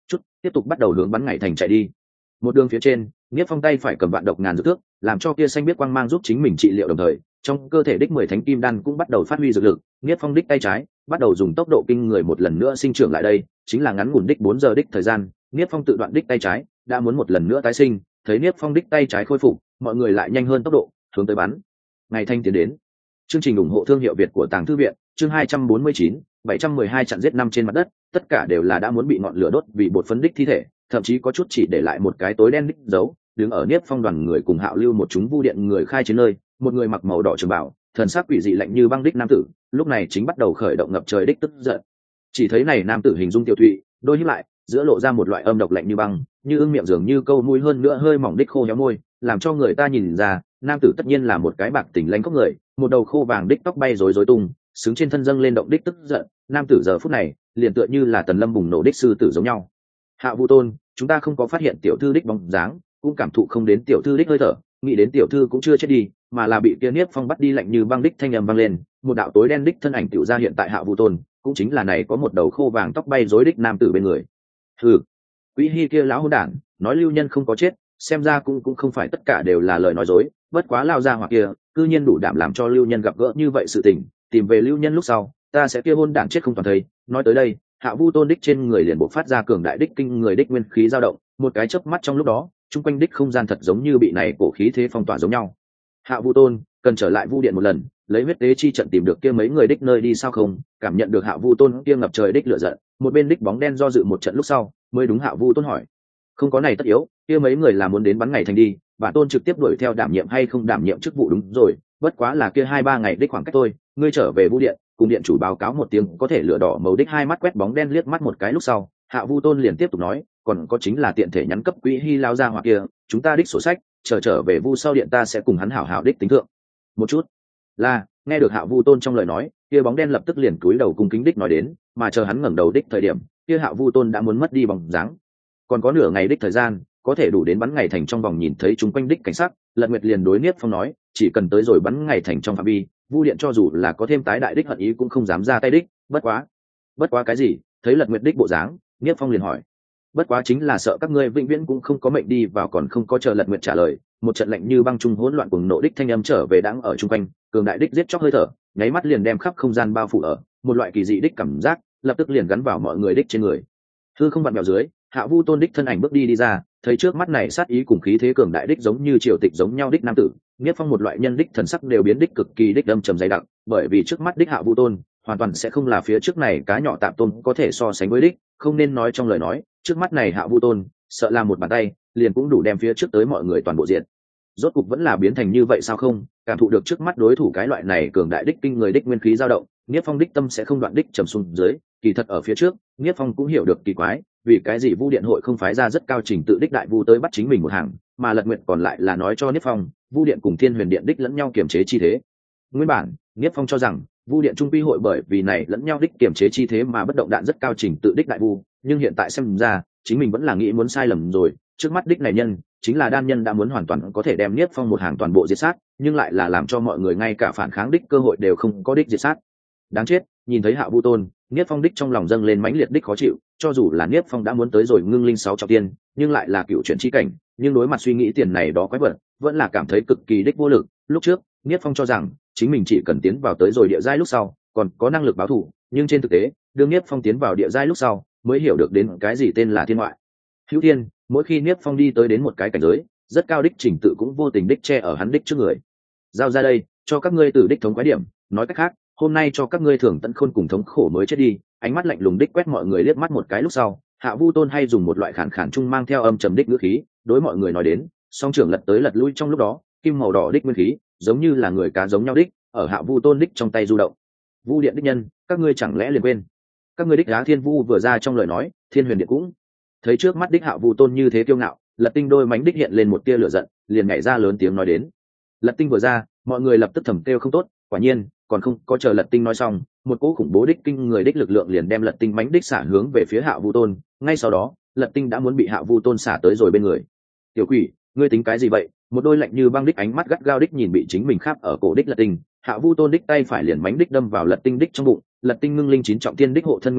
chút tiếp tục bắt đầu hướng bắn ngày thành chạy đi. Một đường phía trên, Niết Phong tay phải cầm vạn độc ngàn dược thước, làm cho kia xanh biết quang mang giúp chính mình trị liệu, đồng thời trong cơ thể đích mười thánh kim đan cũng bắt đầu phát huy dược lực. Niết Phong đích tay trái bắt đầu dùng tốc độ kinh người một lần nữa sinh trưởng lại đây, chính là ngắn ngủn đích bốn giờ đích thời gian, Niết Phong tự đoạn đích tay trái đã muốn một lần nữa tái sinh. Thấy Niết Phong đích tay trái khôi phục, mọi người lại nhanh hơn tốc độ hướng tới bắn ngày thanh tiến đến. Chương trình ủng hộ thương hiệu Việt của Tàng Thư viện, chương hai trăm bốn mươi chín, bảy trăm mười hai trận giết năm trên mặt đất, tất cả đều là đã muốn bị ngọn lửa đốt vì bột phấn đích thi thể, thậm chí có chút chỉ để lại một cái tối đen đích dấu. Đứng ở Niết Phong đoàn người cùng Hạo Lưu một chúng vu điện người khai chiến nơi, một người mặc màu đỏ trường bào, thần sắc quỷ dị lạnh như băng đích nam tử, lúc này chính bắt đầu khởi động ngập trời đích tức giận. Chỉ thấy này nam tử hình dung tiểu thụy, đôi híp lại, giữa lộ ra một loại âm độc lạnh như băng, như ưng miệng dường như câu mũi, hơn nữa hơi mỏng đích khô héo môi, làm cho người ta nhìn ra, nam tử tất nhiên là một cái bạc tình lãnh cốc người, một đầu khô vàng đích tóc bay rối rối tung, xứng trên thân dâng lên động đích tức giận. Nam tử giờ phút này liền tựa như là tần lâm bùng nổ đích sư tử giống nhau. Hạ Vu Tôn, chúng ta không có phát hiện tiểu thư đích bóng dáng, cũng cảm thụ không đến tiểu thư đích hơi thở, nghĩ đến tiểu thư cũng chưa chết đi, mà là bị kia Niết Phong bắt đi lạnh như băng đích thanh âm vang lên, một đạo tối đen đích thân ảnh tiểu ra hiện tại Hạ Vu Tôn, cũng chính là này có một đầu khô vàng tóc bay rối đích nam tử bên người. Hừ, Quý Hi kia lão hỗn đản, nói lưu nhân không có chết, xem ra cũng cũng không phải tất cả đều là lời nói dối, bất quá lao ra hoặc kia, cư nhiên đủ đảm làm cho lưu nhân gặp gỡ như vậy sự tình, tìm về lưu nhân lúc sau, ta sẽ kia hôn đản chết không toàn thây. Nói tới đây, Hạ Vu Tôn đích trên người liền bộc phát ra cường đại đích kinh người đích nguyên khí dao động, một cái chớp mắt trong lúc đó, chung quanh đích không gian thật giống như bị này cổ khí thế phong tỏa giống nhau. Hạ Vu Tôn cần trở lại vu điện một lần, lấy huyết tế chi trận tìm được kia mấy người đích nơi đi sao không? Cảm nhận được Hạ Vu Tôn kia ngập trời đích lửa giận, một bên đích bóng đen do dự một trận lúc sau, mới đúng Hạ Vu Tôn hỏi: không có này tất yếu, kia mấy người là muốn đến bắn ngày thành đi, bản tôn trực tiếp đuổi theo đảm nhiệm hay không đảm nhiệm chức vụ đúng rồi, bất quá là kia hai ba ngày đích khoảng cách thôi, ngươi trở về vu điện, cùng điện chủ báo cáo một tiếng có thể lửa đỏ màu đích. Hai mắt quét bóng đen liếc mắt một cái lúc sau, Hạ Vu Tôn liền tiếp tục nói: còn có chính là tiện thể nhắn cấp Quý Hi lao ra hoặc kia, chúng ta đích sổ sách, chờ trở về vu sau điện ta sẽ cùng hắn hảo hảo đích tính thượng một chút. Là, nghe được Hạ Vu Tôn trong lời nói, kia bóng đen lập tức liền cúi đầu cung kính đích nói đến, mà chờ hắn ngẩng đầu đích thời điểm, kia Hạ Vu Tôn đã muốn mất đi bóng dáng. Còn có nửa ngày đích thời gian, có thể đủ đến bắn ngày thành trong vòng nhìn thấy chúng quanh đích cảnh sát. Lật Nguyệt liền đối Niết Phong nói, chỉ cần tới rồi bắn ngày thành trong phạm vi, vu điện cho dù là có thêm tái đại đích hận ý cũng không dám ra tay đích. Bất quá, bất quá cái gì? Thấy Lật Nguyệt đích bộ dáng, Niết Phong liền hỏi: bất quá chính là sợ các ngươi vĩnh viễn cũng không có mệnh đi vào. Còn không có chờ Lật Nguyệt trả lời, một trận lạnh như băng trung hỗn loạn cuồng nộ đích thanh âm trở về đãng ở chung quanh, cường đại đích giết chóc hơi thở, nháy mắt liền đem khắp không gian bao phủ ở, một loại kỳ dị đích cảm giác lập tức liền gắn vào mọi người đích trên người. Hư không vặn vẹo dưới, Hạ Vu Tôn đích thân ảnh bước đi đi ra, thấy trước mắt này sát ý cùng khí thế cường đại đích giống như triều tịch giống nhau đích nam tử, Niết Phong một loại nhân đích thần sắc đều biến đích cực kỳ đích đâm trầm dày đặc, bởi vì trước mắt đích Hạ Vu Tôn hoàn toàn sẽ không là phía trước này cá nhỏ tạm tôn có thể so sánh với đích, không nên nói trong lời nói, trước mắt này Hạ Vu Tôn sợ là một bàn tay liền cũng đủ đem phía trước tới mọi người toàn bộ diện. Rốt cục vẫn là biến thành như vậy sao không? Cảm thụ được trước mắt đối thủ cái loại này cường đại đích kinh người đích nguyên khí dao động, Niết Phong đích tâm sẽ không đoạn đích trầm xuống dưới. Kỳ thật ở phía trước, Niết Phong cũng hiểu được kỳ quái, vì cái gì vu điện hội không phái ra rất cao trình tự đích đại vu tới bắt chính mình một hàng, mà Lật Nguyệt còn lại là nói cho Niết Phong, vu điện cùng Thiên Huyền điện đích lẫn nhau kiềm chế chi thế. Nguyên bản, Niết Phong cho rằng vu điện trung quy hội bởi vì này lẫn nhau đích kiềm chế chi thế mà bất động đạn rất cao trình tự đích đại vu, nhưng hiện tại xem ra, chính mình vẫn là nghĩ muốn sai lầm rồi. Trước mắt đích này nhân chính là đan nhân đã muốn hoàn toàn có thể đem Niết Phong một hàng toàn bộ diệt sát, nhưng lại là làm cho mọi người ngay cả phản kháng đích cơ hội đều không có đích diệt sát. Đáng chết! Nhìn thấy Hạ Vu Tôn, Niết Phong đích trong lòng dâng lên mãnh liệt đích khó chịu, cho dù là Niết Phong đã muốn tới rồi ngưng linh sáu trọng tiên, nhưng lại là cựu chuyển chi cảnh, nhưng đối mặt suy nghĩ tiền này đó quái vật, vẫn là cảm thấy cực kỳ đích vô lực. Lúc trước, Niết Phong cho rằng chính mình chỉ cần tiến vào tới rồi địa giai lúc sau, còn có năng lực báo thù, nhưng trên thực tế, đương Niết Phong tiến vào địa giai lúc sau, mới hiểu được đến cái gì tên là thiên ngoại hữu thiên. Mỗi khi Niết Phong đi tới đến một cái cảnh giới rất cao đích trình tự cũng vô tình đích che ở hắn đích trước người. Giao ra đây, cho các ngươi từ đích thống quái điểm, nói cách khác, hôm nay cho các ngươi thưởng tận khôn cùng thống khổ mới chết đi. Ánh mắt lạnh lùng đích quét mọi người liếc mắt một cái lúc sau, Hạ Vu Tôn hay dùng một loại khản khản trung mang theo âm trầm đích ngữ khí đối mọi người nói đến, song trưởng lật tới lật lui trong lúc đó, kim màu đỏ đích nguyên khí giống như là người cá giống nhau đích ở Hạ Vu Tôn đích trong tay du động. Vu điện đích nhân, các ngươi chẳng lẽ liền quên các ngươi đích Á Thiên Vu vừa ra trong lời nói, Thiên Huyền điện cũng thấy trước mắt đích Hạ Vu Tôn như thế kiêu ngạo, Lật Tinh đôi mánh đích hiện lên một tia lửa giận, liền nhảy ra lớn tiếng nói đến. Lật Tinh vừa ra, mọi người lập tức thầm kêu không tốt. Quả nhiên, còn không có chờ Lật Tinh nói xong, một cỗ khủng bố đích kinh người đích lực lượng liền đem Lật Tinh mánh đích xả hướng về phía Hạ Vu Tôn. Ngay sau đó, Lật Tinh đã muốn bị Hạ Vu Tôn xả tới rồi bên người. Tiểu quỷ, ngươi tính cái gì vậy? Một đôi lạnh như băng đích ánh mắt gắt gao đích nhìn bị chính mình khắp ở cổ đích Lật Tinh. Hạ Vu Tôn đích tay phải liền mánh đích đâm vào Lật Tinh đích trong bụng. Lật Tinh ngưng linh chín trọng tiên đích hộ thân nguyên khí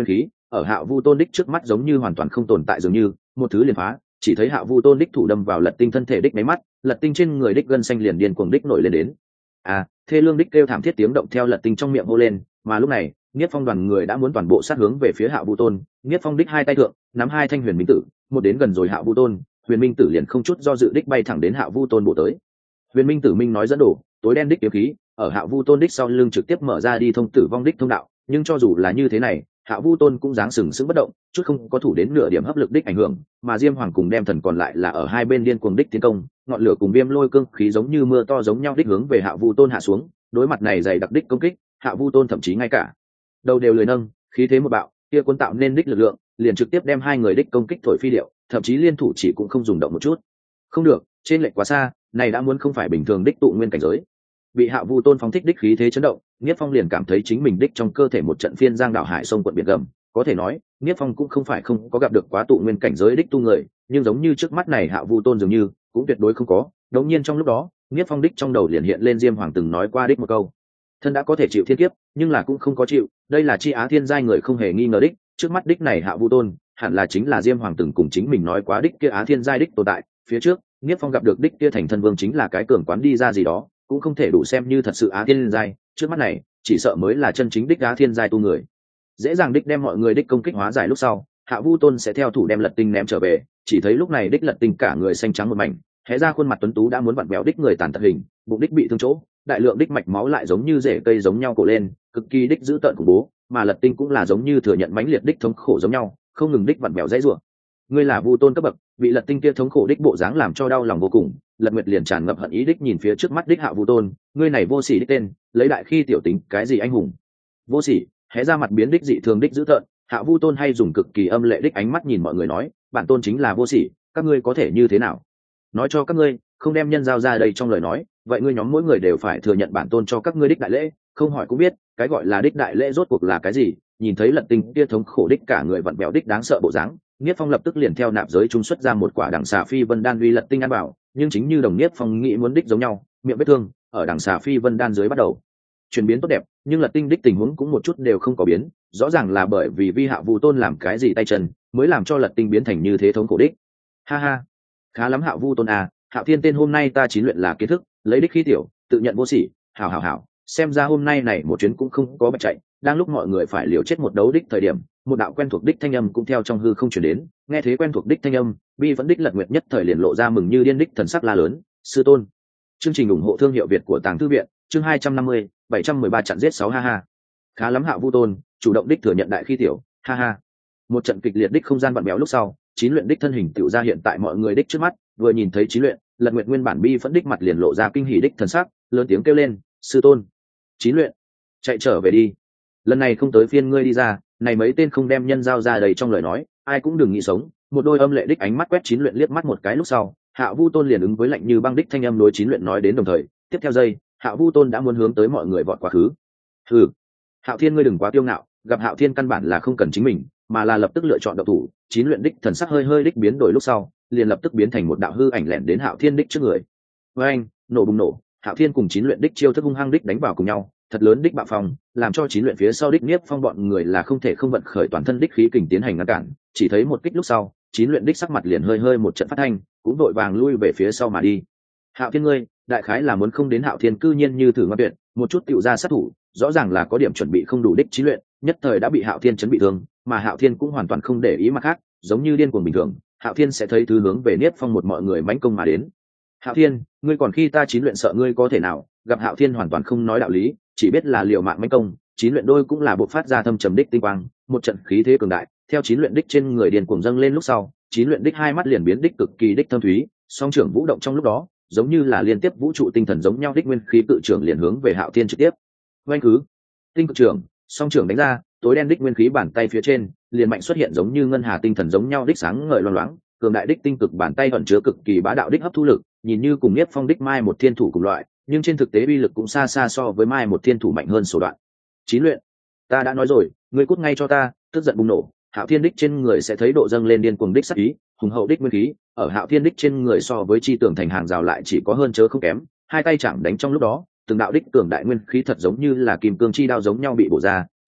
ở Hạ Vu Tôn đích trước mắt giống như hoàn toàn không tồn tại dường như một thứ liền phá, chỉ thấy Hạ Vu Tôn đích thủ đâm vào Lật Tinh thân thể đích máy mắt, Lật Tinh trên người đích gân xanh liền điên cuồng đích nổi lên đến. À, thê lương đích kêu thảm thiết tiếng động theo Lật Tinh trong miệng hô lên, mà lúc này Niết Phong đoàn người đã muốn toàn bộ sát hướng về phía Hạ Vu Tôn. Niết Phong đích hai tay thượng nắm hai thanh huyền minh tử, một đến gần rồi Hạ Vu Tôn, huyền minh tử liền không chút do dự đích bay thẳng đến Hạ Vu Tôn bộ tới. Huyền minh tử minh nói dẫn đổ, tối đen đích kiếm khí ở Hạ Vu Tôn đích sau lưng trực tiếp mở ra đi thông tử vong đích thông đạo, nhưng cho dù là như thế này, Hạ Vu Tôn cũng dáng sừng sững bất động, chút không có thủ đến nửa điểm hấp lực đích ảnh hưởng, mà Diêm Hoàng cùng Đem Thần còn lại là ở hai bên điên cuồng đích tiến công, ngọn lửa cùng viêm lôi cương khí giống như mưa to giống nhau đích hướng về Hạ Vu Tôn hạ xuống. Đối mặt này dày đặc đích công kích, Hạ Vu Tôn thậm chí ngay cả đầu đều lười nâng, khí thế một bạo, kia cuốn tạo nên đích lực lượng, liền trực tiếp đem hai người đích công kích thổi phi điệu, thậm chí liên thủ chỉ cũng không dùng động một chút. Không được, trên lệch quá xa, này đã muốn không phải bình thường đích tụ nguyên cảnh giới. Bị Hạ Vu Tôn phóng thích đích khí thế chấn động, Niết Phong liền cảm thấy chính mình đích trong cơ thể một trận phiên giang đảo hải sông quận biển gầm, có thể nói, Niết Phong cũng không phải không có gặp được quá tụ nguyên cảnh giới đích tu người, nhưng giống như trước mắt này Hạ Vu Tôn dường như cũng tuyệt đối không có. Đống nhiên trong lúc đó, Niết Phong đích trong đầu liền hiện lên Diêm Hoàng từng nói qua đích một câu: thân đã có thể chịu thiên kiếp, nhưng là cũng không có chịu, đây là chi á thiên giai người không hề nghi ngờ đích. Trước mắt đích này Hạ Vu Tôn, hẳn là chính là Diêm Hoàng từng cùng chính mình nói quá đích kia á thiên giai đích tồn tại. Phía trước, Niết Phong gặp được đích kia thành thân vương chính là cái cường quán đi ra gì đó, cũng không thể đủ xem như thật sự á thiên giai. Trước mắt này, chỉ sợ mới là chân chính đích á thiên giai tu người. Dễ dàng đích đem mọi người đích công kích hóa giải lúc sau, Hạ Vu Tôn sẽ theo thủ đem Lật Tinh ném trở về. Chỉ thấy lúc này đích Lật Tinh cả người xanh trắng một mảnh, hé ra khuôn mặt tuấn tú đã muốn vặn béo đích người tàn tật hình, bụng đích bị thương chỗ, đại lượng đích mạch máu lại giống như rễ cây giống nhau cổ lên, cực kỳ đích dữ tợn khủng bố, mà Lật Tinh cũng là giống như thừa nhận mãnh liệt đích thống khổ giống nhau, không ngừng đích vặn béo dãy rủa. Ngươi là Vu Tôn cấp bậc, bị Lật Tinh kia thống khổ đích bộ dáng làm cho đau lòng vô cùng. Lật Nguyệt liền tràn ngập hận ý đích nhìn phía trước mắt đích Hạ Vu Tôn, ngươi này vô sỉ đích tên, lấy đại khi tiểu tính, cái gì anh hùng? Vô sỉ, hé ra mặt biến đích dị thường đích dữ tợn. Hạ Vu Tôn hay dùng cực kỳ âm lệ đích ánh mắt nhìn mọi người nói, bản tôn chính là vô sỉ, các ngươi có thể như thế nào? Nói cho các ngươi, không đem nhân giao ra đây trong lời nói, vậy ngươi nhóm mỗi người đều phải thừa nhận bản tôn cho các ngươi đích đại lễ. Không hỏi cũng biết, cái gọi là đích đại lễ rốt cuộc là cái gì. Nhìn thấy Lật Tinh kia thống khổ đích cả người vặn vẹo đích đáng sợ bộ dáng, Niết Phong lập tức liền theo nạp giới trung xuất ra một quả đằng xà phi vân đan uy Lật Tinh ăn bảo, nhưng chính như đồng Niết Phong nghĩ muốn đích giống nhau, miệng vết thương ở đằng xà phi vân đan dưới bắt đầu chuyển biến tốt đẹp, nhưng Lật Tinh đích tình huống cũng một chút đều không có biến, rõ ràng là bởi vì vi Hạ Vu Tôn làm cái gì tay chân, mới làm cho Lật Tinh biến thành như thế thống khổ đích. Ha ha, khá lắm Hạ Vu Tôn à, Hạo Thiên tên hôm nay ta chín luyện là kiến thức, lấy đích khí tiểu, tự nhận vô sỉ, hảo hảo hảo, xem ra hôm nay này một chuyến cũng không có bạch chạy. Đang lúc mọi người phải liều chết một đấu đích thời điểm, một đạo quen thuộc đích thanh âm cũng theo trong hư không truyền đến. Nghe thế quen thuộc đích thanh âm, bi vẫn đích Lật Nguyệt nhất thời liền lộ ra mừng như điên đích thần sắc la lớn, sư tôn. Chương trình ủng hộ thương hiệu Việt của Tàng Thư viện, chương hai trăm năm mươi, bảy trăm mười ba chặn giết sáu ha ha. Khá lắm Hạ Vu Tôn, chủ động đích thừa nhận đại khi tiểu, ha ha. Một trận kịch liệt đích không gian vặn béo lúc sau, Chín Luyện đích thân hình tựu ra hiện tại mọi người đích trước mắt, vừa nhìn thấy Chín Luyện, Lật Nguyệt nguyên bản bi phẫn đích mặt liền lộ ra kinh hỉ đích thần sắc, lớn tiếng kêu lên, sư tôn. Chín Luyện, chạy trở về đi. Lần này không tới phiên ngươi đi ra, này mấy tên không đem nhân giao ra đầy trong lời nói, ai cũng đừng nghĩ sống. Một đôi âm lệ đích ánh mắt quét Chín Luyện liếc mắt một cái lúc sau, Hạ Vu Tôn liền ứng với lạnh như băng đích thanh âm đối Chín Luyện nói đến đồng thời, tiếp theo giây, Hạ Vu Tôn đã muốn hướng tới mọi người vọt quá khứ. Hừ, Hạo Thiên ngươi đừng quá kiêu ngạo, gặp Hạo Thiên căn bản là không cần chính mình, mà là lập tức lựa chọn động thủ. Chín Luyện đích thần sắc hơi hơi đích biến đổi lúc sau, liền lập tức biến thành một đạo hư ảnh lẻn đến Hạo Thiên đích trước người. Với anh, nổ bùng nổ, Hạo Thiên cùng Chín Luyện đích chiêu thức hung hăng đích đánh vào cùng nhau, thật lớn đích bạo phong, làm cho Chín Luyện phía sau đích Niếp Phong bọn người là không thể không vận khởi toàn thân đích khí kình tiến hành ngăn cản. Chỉ thấy một kích lúc sau, Chín Luyện đích sắc mặt liền hơi hơi một trận phát thanh, cũng đội vàng lui về phía sau mà đi. Hạo Thiên ngươi, đại khái là muốn không đến Hạo Thiên cư nhiên như thử ngoan tuyệt, một chút tựu ra sát thủ, rõ ràng là có điểm chuẩn bị không đủ đích. Chín Luyện nhất thời đã bị Hạo Thiên chấn bị thương, mà Hạo Thiên cũng hoàn toàn không để ý mặt khác, giống như điên cuồng bình thường, Hạo Thiên sẽ thấy thứ hướng về Niếp Phong một mọi người mãnh công mà đến. Hạo Thiên, ngươi còn khi ta Chín Luyện sợ ngươi có thể nào? Gặp Hạo Thiên hoàn toàn không nói đạo lý, chỉ biết là liều mạng mãnh công, Chín Luyện đôi cũng là bộc phát ra thâm trầm đích tinh quang, một trận khí thế cường đại, theo Chín Luyện đích trên người điên cuồng dâng lên lúc sau, Chín Luyện đích hai mắt liền biến đích cực kỳ đích thâm thúy, song trưởng vũ động trong lúc đó, giống như là liên tiếp vũ trụ tinh thần giống nhau đích nguyên khí cự trưởng liền hướng về Hạo Thiên trực tiếp. Oanh cứ, tinh cực trưởng, song trưởng đánh ra, tối đen đích nguyên khí bàn tay phía trên, liền mạnh xuất hiện giống như ngân hà tinh thần giống nhau đích sáng ngời loang loáng, cường đại đích tinh cực bàn tay ẩn chứa cực kỳ bá đạo đích hấp thu lực, nhìn như cùng Niếp Phong đích Mai một thiên thủ cùng loại, nhưng trên thực tế uy lực cũng xa xa so với Mai một thiên thủ mạnh hơn số đoạn. Chín Luyện, ta đã nói rồi, ngươi cút ngay cho ta. Tức giận bùng nổ, Hạo Thiên đích trên người sẽ thấy độ dâng lên điên cuồng đích sắc ý, hùng hậu đích nguyên khí, ở Hạo Thiên đích trên người so với chi tưởng thành hàng rào lại chỉ có hơn chớ không kém, hai tay chạm đánh trong lúc đó, từng đạo đích cường đại nguyên khí thật giống như là kim cương chi đao giống nhau bị bổ ra,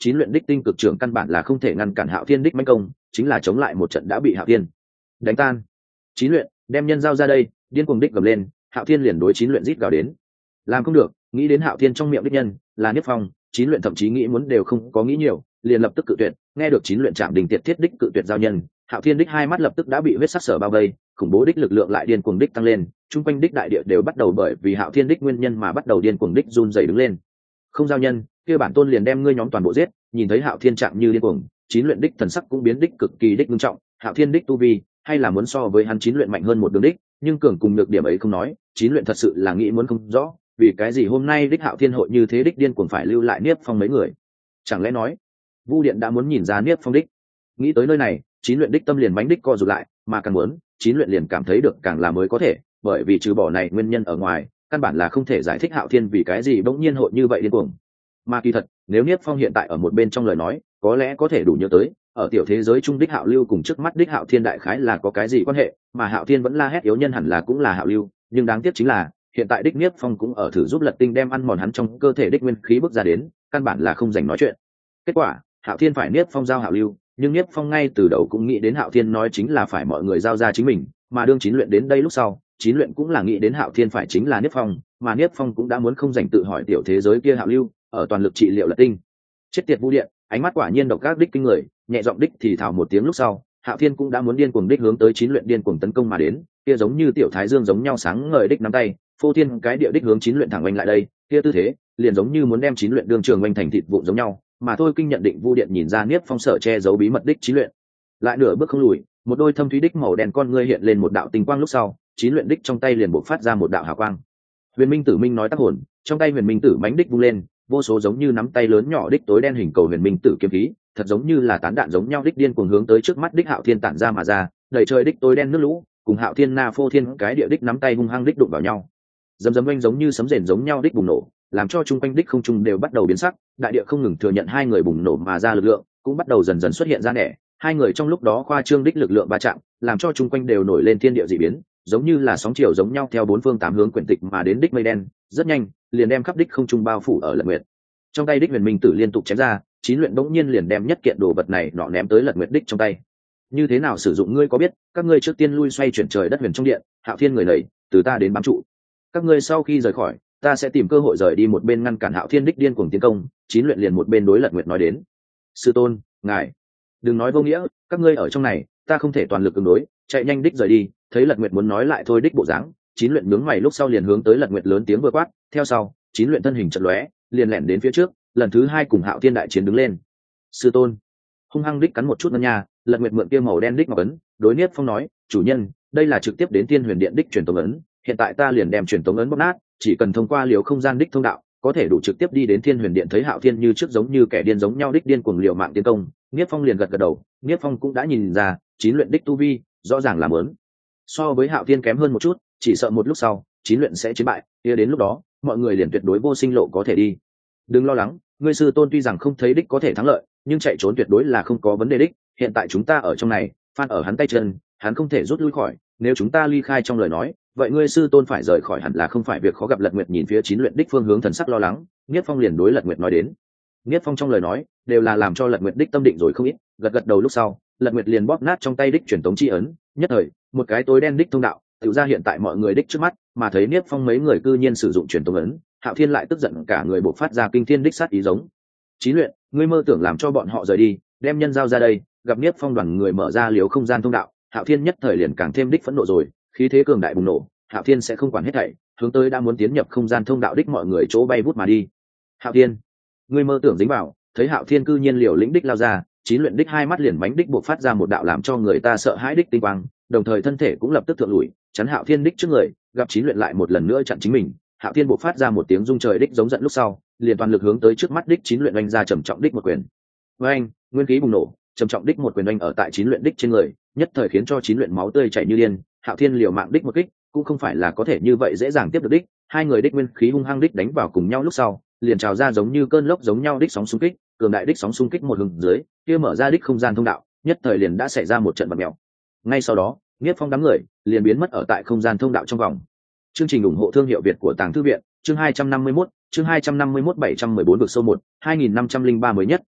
chín luyện đích tinh cực trưởng căn bản là không thể ngăn cản Hạo Thiên đích mãnh công, chính là chống lại một trận đã bị Hạo Thiên đánh tan. Chín luyện, đem nhân giao ra đây, điên cuồng đích gầm lên, Hạo Thiên liền đối chín luyện rít gào đến. Làm không được, nghĩ đến Hạo Thiên trong miệng đích nhân là Niếp Phong, chín luyện thậm chí nghĩ muốn đều không có nghĩ nhiều, liền lập tức cự tuyệt. Nghe được chín luyện chạm đình tiệt thiết đích cự tuyệt giao nhân, Hạo Thiên đích hai mắt lập tức đã bị huyết sắc sở bao vây, khủng bố đích lực lượng lại điên cuồng đích tăng lên, trung quanh đích đại địa đều bắt đầu bởi vì Hạo Thiên đích nguyên nhân mà bắt đầu điên cuồng đích run rẩy đứng lên. Không giao nhân, kia bản tôn liền đem ngươi nhóm toàn bộ giết. Nhìn thấy Hạo Thiên chạm như điên cuồng, chín luyện đích thần sắc cũng biến đích cực kỳ đích nghiêm trọng. Hạo Thiên đích tu vi hay là muốn so với hắn chín luyện mạnh hơn một đường đích, nhưng cường cùng được điểm ấy không nói, chín luyện thật sự là nghĩ muốn không rõ, vì cái gì hôm nay đích Hạo Thiên hội như thế đích điên cuồng phải lưu lại Niếp Phong mấy người. Chẳng lẽ nói Vu Điện đã muốn nhìn ra Niếp Phong đích? Nghĩ tới nơi này, chín luyện đích tâm liền bánh đích co rụt lại, mà càng muốn, chín luyện liền cảm thấy được càng là mới có thể, bởi vì trừ bỏ này nguyên nhân ở ngoài, căn bản là không thể giải thích Hạo Thiên vì cái gì bỗng nhiên hội như vậy điên cuồng. Mà kỳ thật, nếu Niếp Phong hiện tại ở một bên trong lời nói, có lẽ có thể đủ nhớ tới, ở tiểu thế giới trung đích Hạo Lưu cùng trước mắt đích Hạo Thiên đại khái là có cái gì quan hệ, mà Hạo Thiên vẫn la hét yếu nhân hẳn là cũng là Hạo Lưu, nhưng đáng tiếc chính là, hiện tại đích Niếp Phong cũng ở thử giúp Lật Tinh đem ăn mòn hắn trong cơ thể đích nguyên khí bước ra đến, căn bản là không dành nói chuyện. Kết quả, Hạo Thiên phải Niếp Phong giao Hạo Lưu, nhưng Niếp Phong ngay từ đầu cũng nghĩ đến Hạo Thiên nói chính là phải mọi người giao ra chính mình, mà đương chín luyện đến đây lúc sau, chín luyện cũng là nghĩ đến Hạo Thiên phải chính là Niếp Phong, mà Niếp Phong cũng đã muốn không dành tự hỏi tiểu thế giới kia Hạo Lưu, ở toàn lực trị liệu Lật Tinh. Chết tiệt Vu Điện, ánh mắt quả nhiên độc ác đích kinh người, nhẹ giọng đích thì thảo một tiếng lúc sau, Hạo Thiên cũng đã muốn điên cuồng đích hướng tới chín luyện điên cuồng tấn công mà đến, kia giống như tiểu thái dương giống nhau sáng ngời đích nắm tay, phô thiên cái địa đích hướng chín luyện thẳng oanh lại đây, kia tư thế, liền giống như muốn đem chín luyện đương trường oanh thành thịt vụn giống nhau, mà thôi kinh nhận định Vu Điện nhìn ra Niếp Phong sở che giấu bí mật đích chín luyện, lại nửa bước không lùi, một đôi thâm thúy đích màu đen con ngươi hiện lên một đạo tinh quang lúc sau, chín luyện đích trong tay liền bộc phát ra một đạo hào quang. Huyền Minh Tử Minh nói tác hồn, trong tay Huyền Minh Tử mãnh đích vung lên, vô số giống như nắm tay lớn nhỏ đích tối đen hình cầu Huyền Minh Tử kiếm khí, thật giống như là tán đạn giống nhau đích điên cuồng hướng tới trước mắt đích Hạo Thiên tản ra mà ra, đầy trời đích tối đen nước lũ, cùng Hạo Thiên na phô thiên cái địa đích nắm tay hung hăng đích đụng vào nhau. Dầm dầm oanh giống như sấm rền giống nhau đích bùng nổ, làm cho trung quanh đích không trung đều bắt đầu biến sắc, đại địa không ngừng thừa nhận hai người bùng nổ mà ra lực lượng, cũng bắt đầu dần dần xuất hiện ra nẻ, hai người trong lúc đó khoa trương đích lực lượng va chạm, làm cho trung quanh đều nổi lên thiên địa dị biến, giống như là sóng chiều giống nhau theo bốn phương tám hướng quyển tịch mà đến đích mây đen, rất nhanh, liền đem khắp đích không trung bao phủ ở Lật Nguyệt. Trong tay đích Huyền Minh Tử liên tục chém ra, chín luyện bỗng nhiên liền đem nhất kiện đồ vật này nọ ném tới Lật Nguyệt đích trong tay. Như thế nào sử dụng ngươi có biết, các ngươi trước tiên lui xoay chuyển trời đất huyền trong điện, Hạo Thiên người nảy, từ ta đến bám trụ. Các ngươi sau khi rời khỏi, ta sẽ tìm cơ hội rời đi một bên ngăn cản Hạo Thiên đích điên cuồng tiến công. Chín luyện liền một bên đối Lật Nguyệt nói đến. Sư tôn, ngài, đừng nói vô nghĩa, các ngươi ở trong này, ta không thể toàn lực ứng đối, chạy nhanh đích rời đi. Thấy Lật Nguyệt muốn nói lại thôi đích bộ dáng, chín luyện nhướng mày lúc sau liền hướng tới Lật Nguyệt lớn tiếng vừa quát, theo sau, chín luyện thân hình chợt lóe, liền lẻn đến phía trước, lần thứ hai cùng Hạo Thiên đại chiến đứng lên. Sư tôn, hung hăng đích cắn một chút ngân nha, Lật Nguyệt mượn kia màu đen đích ngọc ấn, đối Niếp Phong nói, chủ nhân, đây là trực tiếp đến Thiên Huyền Điện đích truyền tống ấn, hiện tại ta liền đem truyền tống ấn bóc nát, chỉ cần thông qua liều không gian đích thông đạo, có thể đủ trực tiếp đi đến Thiên Huyền Điện. Thấy Hạo Thiên như trước giống như kẻ điên giống nhau đích điên cuồng liều mạng tiến công, Niếp Phong liền gật gật đầu, Niếp Phong cũng đã nhìn ra, chín luyện đích tu vi, rõ ràng là muốn so với Hạo Thiên kém hơn một chút, chỉ sợ một lúc sau, chín luyện sẽ chiến bại, kia đến lúc đó, mọi người liền tuyệt đối vô sinh lộ có thể đi. Đừng lo lắng, ngươi sư tôn tuy rằng không thấy đích có thể thắng lợi, nhưng chạy trốn tuyệt đối là không có vấn đề đích, hiện tại chúng ta ở trong này, phan ở hắn tay chân, hắn không thể rút lui khỏi, nếu chúng ta ly khai trong lời nói, vậy ngươi sư tôn phải rời khỏi hẳn là không phải việc khó. Gặp Lật Nguyệt nhìn phía chín luyện đích phương hướng thần sắc lo lắng, Niếp Phong liền đối Lật Nguyệt nói đến. Niếp Phong trong lời nói đều là làm cho Lật Nguyệt đích tâm định rồi không ít, gật gật đầu lúc sau, Lật Nguyệt liền bóp nát trong tay đích truyền tống chi ấn, nhất thời, một cái tối đen đích thông đạo tự ra hiện tại mọi người đích trước mắt, mà thấy Niếp Phong mấy người cư nhiên sử dụng truyền tống ấn, Hạo Thiên lại tức giận cả người bộc phát ra kinh thiên đích sát ý giống. Chín luyện, ngươi mơ tưởng làm cho bọn họ rời đi, đem nhân giao ra đây. Gặp Niếp Phong đoàn người mở ra liều không gian thông đạo, Hạo Thiên nhất thời liền càng thêm đích phẫn nộ rồi, khí thế cường đại bùng nổ, Hạo Thiên sẽ không quản hết thảy, hướng tới đã muốn tiến nhập không gian thông đạo đích mọi người chỗ bay vút mà đi. Hạo Thiên, ngươi mơ tưởng dính vào. Thấy Hạo Thiên cư nhiên liều lĩnh đích lao ra, chín luyện đích hai mắt liền bánh đích bộc phát ra một đạo làm cho người ta sợ hãi đích tinh quang, đồng thời thân thể cũng lập tức thượng lùi, chắn Hạo Thiên đích trước người. Gặp chín luyện lại một lần nữa chặn chính mình, Hạo Thiên bộc phát ra một tiếng rung trời đích giống giận lúc sau, liền toàn lực hướng tới trước mắt đích chín luyện oanh ra trầm trọng đích một quyền. Với anh, nguyên khí bùng nổ, trầm trọng đích một quyền oanh ở tại chín luyện đích trên người, nhất thời khiến cho chín luyện máu tươi chảy như điên. Hạo Thiên liều mạng đích một kích, cũng không phải là có thể như vậy dễ dàng tiếp được đích, hai người đích nguyên khí hung hăng đích đánh vào cùng nhau lúc sau, liền trào ra giống như cơn lốc giống nhau đích sóng xung kích, cường đại đích sóng xung kích một hướng dưới, kia mở ra đích không gian thông đạo, nhất thời liền đã xảy ra một trận bật mèo. Ngay sau đó, Niếp Phong đám người liền biến mất ở tại không gian thông đạo trong vòng. Chương trình ủng hộ thương hiệu Việt của Tàng Thư viện, chương hai trăm năm mươi mốt, chương hai trăm năm mươi mốt bảy trăm mười bốn vực sâu một, hai nghìn năm trăm lẻ ba mới nhất,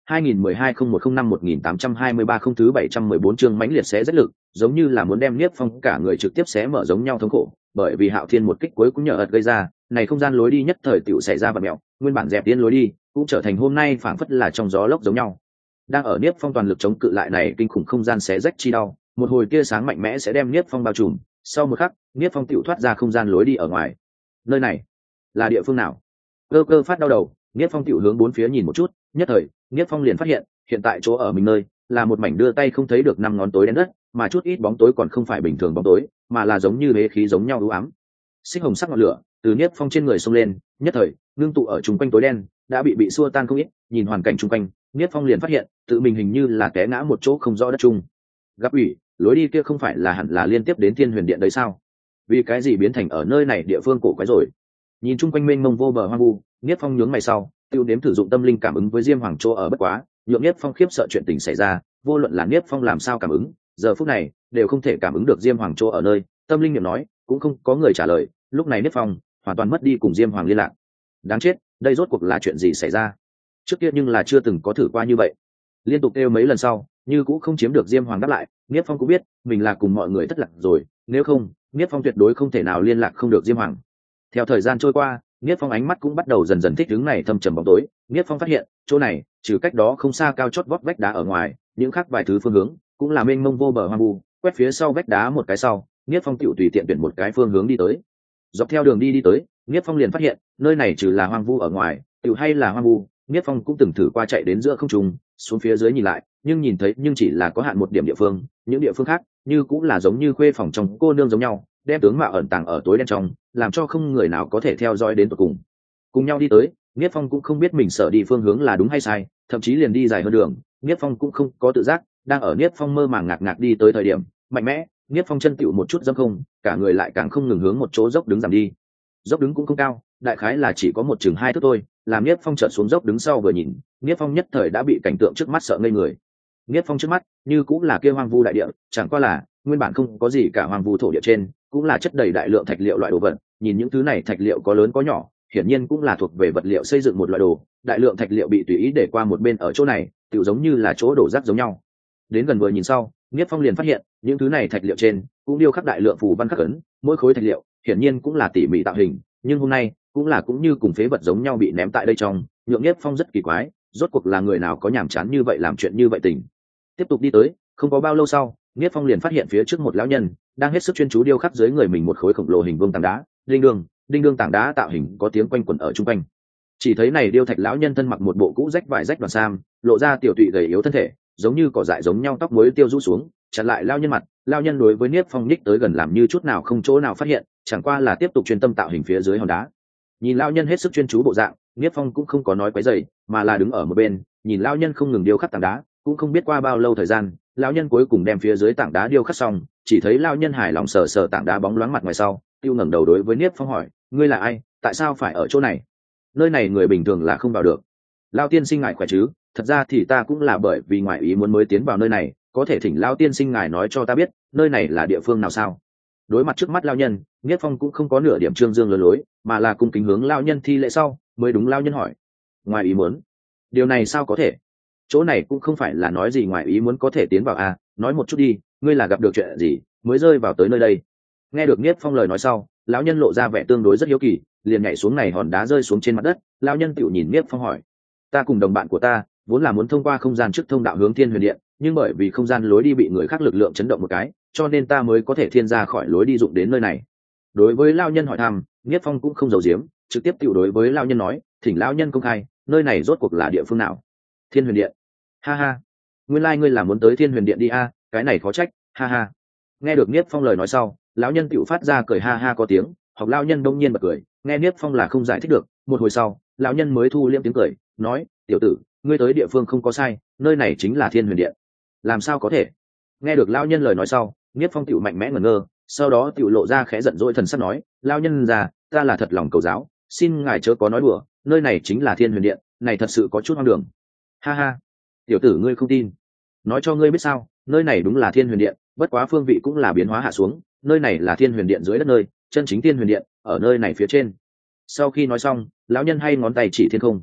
hai nghìn mười hai không một không năm một nghìn tám trăm hai mươi ba không thứ bảy trăm mười bốn chương mãnh liệt xé rất lực, giống như là muốn đem Niếp Phong cả người trực tiếp xé mở giống nhau thống khổ, bởi vì Hạo Thiên một kích cuối cũng nhờ ật gây ra, này không gian lối đi nhất thời tiểu xảy ra vặn mèo, nguyên bản dẹp tiến lối đi, cũng trở thành hôm nay phảng phất là trong gió lốc giống nhau. Đang ở Niếp Phong toàn lực chống cự lại này kinh khủng không gian xé rách chi đau, một hồi tia sáng mạnh mẽ sẽ đem Niếp Phong bao trùm, sau một khắc, Niếp Phong tiểu thoát ra không gian lối đi ở ngoài. Nơi này là địa phương nào? Cơ cơ phát đau đầu, Niếp Phong tiểu hướng bốn phía nhìn một chút, nhất thời, Niếp Phong liền phát hiện, hiện tại chỗ ở mình nơi là một mảnh đưa tay không thấy được năm ngón tối đen đất, mà chút ít bóng tối còn không phải bình thường bóng tối, mà là giống như bế khí giống nhau u ám. Xích hồng sắc ngọn lửa từ Niếp Phong trên người xông lên, nhất thời, ngưng tụ ở trung quanh tối đen, đã bị bị xua tan không ít, nhìn hoàn cảnh trung quanh, Niếp Phong liền phát hiện, tự mình hình như là té ngã một chỗ không rõ đất chung. Gặp ủy, lối đi kia không phải là hẳn là liên tiếp đến Thiên Huyền Điện đấy sao? Vì cái gì biến thành ở nơi này địa phương cổ quái rồi? Nhìn chung quanh mênh mông vô bờ hoang vu, Niếp Phong nhướng mày sau, tiêu đếm thử dụng tâm linh cảm ứng với Diêm Hoàng chỗ ở bất quá, nhượng Niếp Phong khiếp sợ chuyện tình xảy ra, vô luận là Niếp Phong làm sao cảm ứng, giờ phút này đều không thể cảm ứng được Diêm Hoàng chỗ ở nơi, tâm linh niệm nói, cũng không có người trả lời, lúc này Niếp Phong hoàn toàn mất đi cùng Diêm Hoàng liên lạc. Đáng chết, đây rốt cuộc là chuyện gì xảy ra? Trước kia nhưng là chưa từng có thử qua như vậy. Liên tục kêu mấy lần sau, như cũng không chiếm được Diêm Hoàng đáp lại, Niếp Phong cũng biết, mình là cùng mọi người thất lạc rồi, nếu không, Niếp Phong tuyệt đối không thể nào liên lạc không được Diêm Hoàng. Theo thời gian trôi qua, Niếp Phong ánh mắt cũng bắt đầu dần dần thích ứng này thâm trầm bóng tối, Niếp Phong phát hiện, chỗ này, trừ cách đó không xa cao chót vót vách đá ở ngoài, những khác vài thứ phương hướng, cũng là mênh mông vô bờ hoang vu, quét phía sau vách đá một cái sau, Niếp Phong tiểu tùy tiện tuyển một cái phương hướng đi tới. Dọc theo đường đi đi tới, Niếp Phong liền phát hiện, nơi này trừ là hoang vu ở ngoài, tiểu hay là hoang vu, Niếp Phong cũng từng thử qua chạy đến giữa không trung, xuống phía dưới nhìn lại, nhưng nhìn thấy nhưng chỉ là có hạn một điểm địa phương, những địa phương khác, như cũng là giống như khuê phòng trong cô nương giống nhau, đem tướng mạo ẩn tàng ở tối đen trong, làm cho không người nào có thể theo dõi đến tận cùng. Cùng nhau đi tới, Niếp Phong cũng không biết mình sợ đi phương hướng là đúng hay sai, thậm chí liền đi dài hơn đường, Niếp Phong cũng không có tự giác, đang ở Niếp Phong mơ màng ngạc ngạc đi tới thời điểm, mạnh mẽ, Niếp Phong chân tựu một chút dẫm không, cả người lại càng không ngừng hướng một chỗ dốc đứng giảm đi. Dốc đứng cũng không cao, đại khái là chỉ có một chừng hai thước thôi, làm Niếp Phong chợt xuống dốc đứng sau vừa nhìn, Niếp Phong nhất thời đã bị cảnh tượng trước mắt sợ ngây người. Niếp Phong trước mắt, như cũng là kia hoang vu đại địa, chẳng qua là nguyên bản không có gì cả hoang vu thổ địa trên, cũng là chất đầy đại lượng thạch liệu loại đồ vật, nhìn những thứ này thạch liệu có lớn có nhỏ, hiển nhiên cũng là thuộc về vật liệu xây dựng một loại đồ, đại lượng thạch liệu bị tùy ý để qua một bên ở chỗ này, tựu giống như là chỗ đổ rác giống nhau. Đến gần vừa nhìn sau, Niếp Phong liền phát hiện, những thứ này thạch liệu trên cũng điêu khắc đại lượng phù văn khắc ấn, mỗi khối thạch liệu hiển nhiên cũng là tỉ mỉ tạo hình, nhưng hôm nay cũng là cũng như cùng phế vật giống nhau bị ném tại đây trong, nhượng Niếp Phong rất kỳ quái, rốt cuộc là người nào có nhàm chán như vậy làm chuyện như vậy tình. Tiếp tục đi tới, không có bao lâu sau, Niếp Phong liền phát hiện phía trước một lão nhân đang hết sức chuyên chú điêu khắc dưới người mình một khối khổng lồ hình vuông tảng đá, đinh đương, đinh đương tảng đá tạo hình có tiếng quanh quẩn ở trung quanh. Chỉ thấy này điêu thạch lão nhân thân mặc một bộ cũ rách vải rách đoàn sam, lộ ra tiểu tụy gầy yếu thân thể, giống như cỏ dại giống nhau, tóc muối tiêu rũ xuống, chặn lại lão nhân mặt. Lão nhân đối với Niếp Phong ních tới gần làm như chút nào không chỗ nào phát hiện, chẳng qua là tiếp tục chuyên tâm tạo hình phía dưới hòn đá. Nhìn lão nhân hết sức chuyên chú bộ dạng, Niếp Phong cũng không có nói quấy rầy, mà là đứng ở một bên, nhìn lão nhân không ngừng điêu khắc tảng đá, cũng không biết qua bao lâu thời gian, lão nhân cuối cùng đem phía dưới tảng đá điêu khắc xong, chỉ thấy lão nhân hài lòng sờ sờ tảng đá bóng loáng mặt ngoài sau, tiêu ngẩng đầu đối với Niếp Phong hỏi, ngươi là ai, tại sao phải ở chỗ này? Nơi này người bình thường là không vào được. Lão tiên sinh ngài khỏe chứ? Thật ra thì ta cũng là bởi vì ngoại ý muốn mới tiến vào nơi này, có thể thỉnh lão tiên sinh ngài nói cho ta biết, nơi này là địa phương nào sao? Đối mặt trước mắt lão nhân, Niếp Phong cũng không có nửa điểm trương dương lừa lối, mà là cung kính hướng lão nhân thi lễ sau, mới đúng lão nhân hỏi, ngoài ý muốn? Điều này sao có thể? Chỗ này cũng không phải là nói gì ngoài ý muốn có thể tiến vào à, nói một chút đi, ngươi là gặp được chuyện gì mới rơi vào tới nơi đây? Nghe được Niếp Phong lời nói sau, lão nhân lộ ra vẻ tương đối rất hiếu kỳ, liền nhảy xuống này hòn đá rơi xuống trên mặt đất. Lão nhân tựu nhìn Niếp Phong hỏi, ta cùng đồng bạn của ta vốn là muốn thông qua không gian trước thông đạo hướng Thiên Huyền Điện, nhưng bởi vì không gian lối đi bị người khác lực lượng chấn động một cái, cho nên ta mới có thể thiên ra khỏi lối đi dụng đến nơi này. Đối với lão nhân hỏi thăm, Niếp Phong cũng không giấu giếm, trực tiếp tựu đối với lão nhân nói, thỉnh lão nhân công khai, nơi này rốt cuộc là địa phương nào? Thiên Huyền Điện. Ha ha, nguyên lai ngươi là muốn tới Thiên Huyền Điện đi a, à, cái này khó trách, ha ha. Nghe được Niếp Phong lời nói sau, lão nhân tựu phát ra cười ha ha có tiếng, học lão nhân đông nhiên bật cười, nghe Niếp Phong là không giải thích được, một hồi sau, lão nhân mới thu liễm tiếng cười, nói, tiểu tử, ngươi tới địa phương không có sai, nơi này chính là Thiên Huyền Điện. Làm sao có thể? Nghe được lão nhân lời nói sau, Niếp Phong tựu mạnh mẽ ngẩn ngơ, sau đó tựu lộ ra khẽ giận dỗi thần sắc nói, lão nhân già, ta là thật lòng cầu giáo, xin ngài chớ có nói đùa, nơi này chính là Thiên Huyền Điện, này thật sự có chút hoang đường. Ha ha, tiểu tử ngươi không tin, nói cho ngươi biết sao, nơi này đúng là Thiên Huyền Điện, bất quá phương vị cũng là biến hóa hạ xuống, nơi này là Thiên Huyền Điện dưới đất nơi, chân chính Thiên Huyền Điện ở nơi này phía trên. Sau khi nói xong, lão nhân hay ngón tay chỉ thiên không.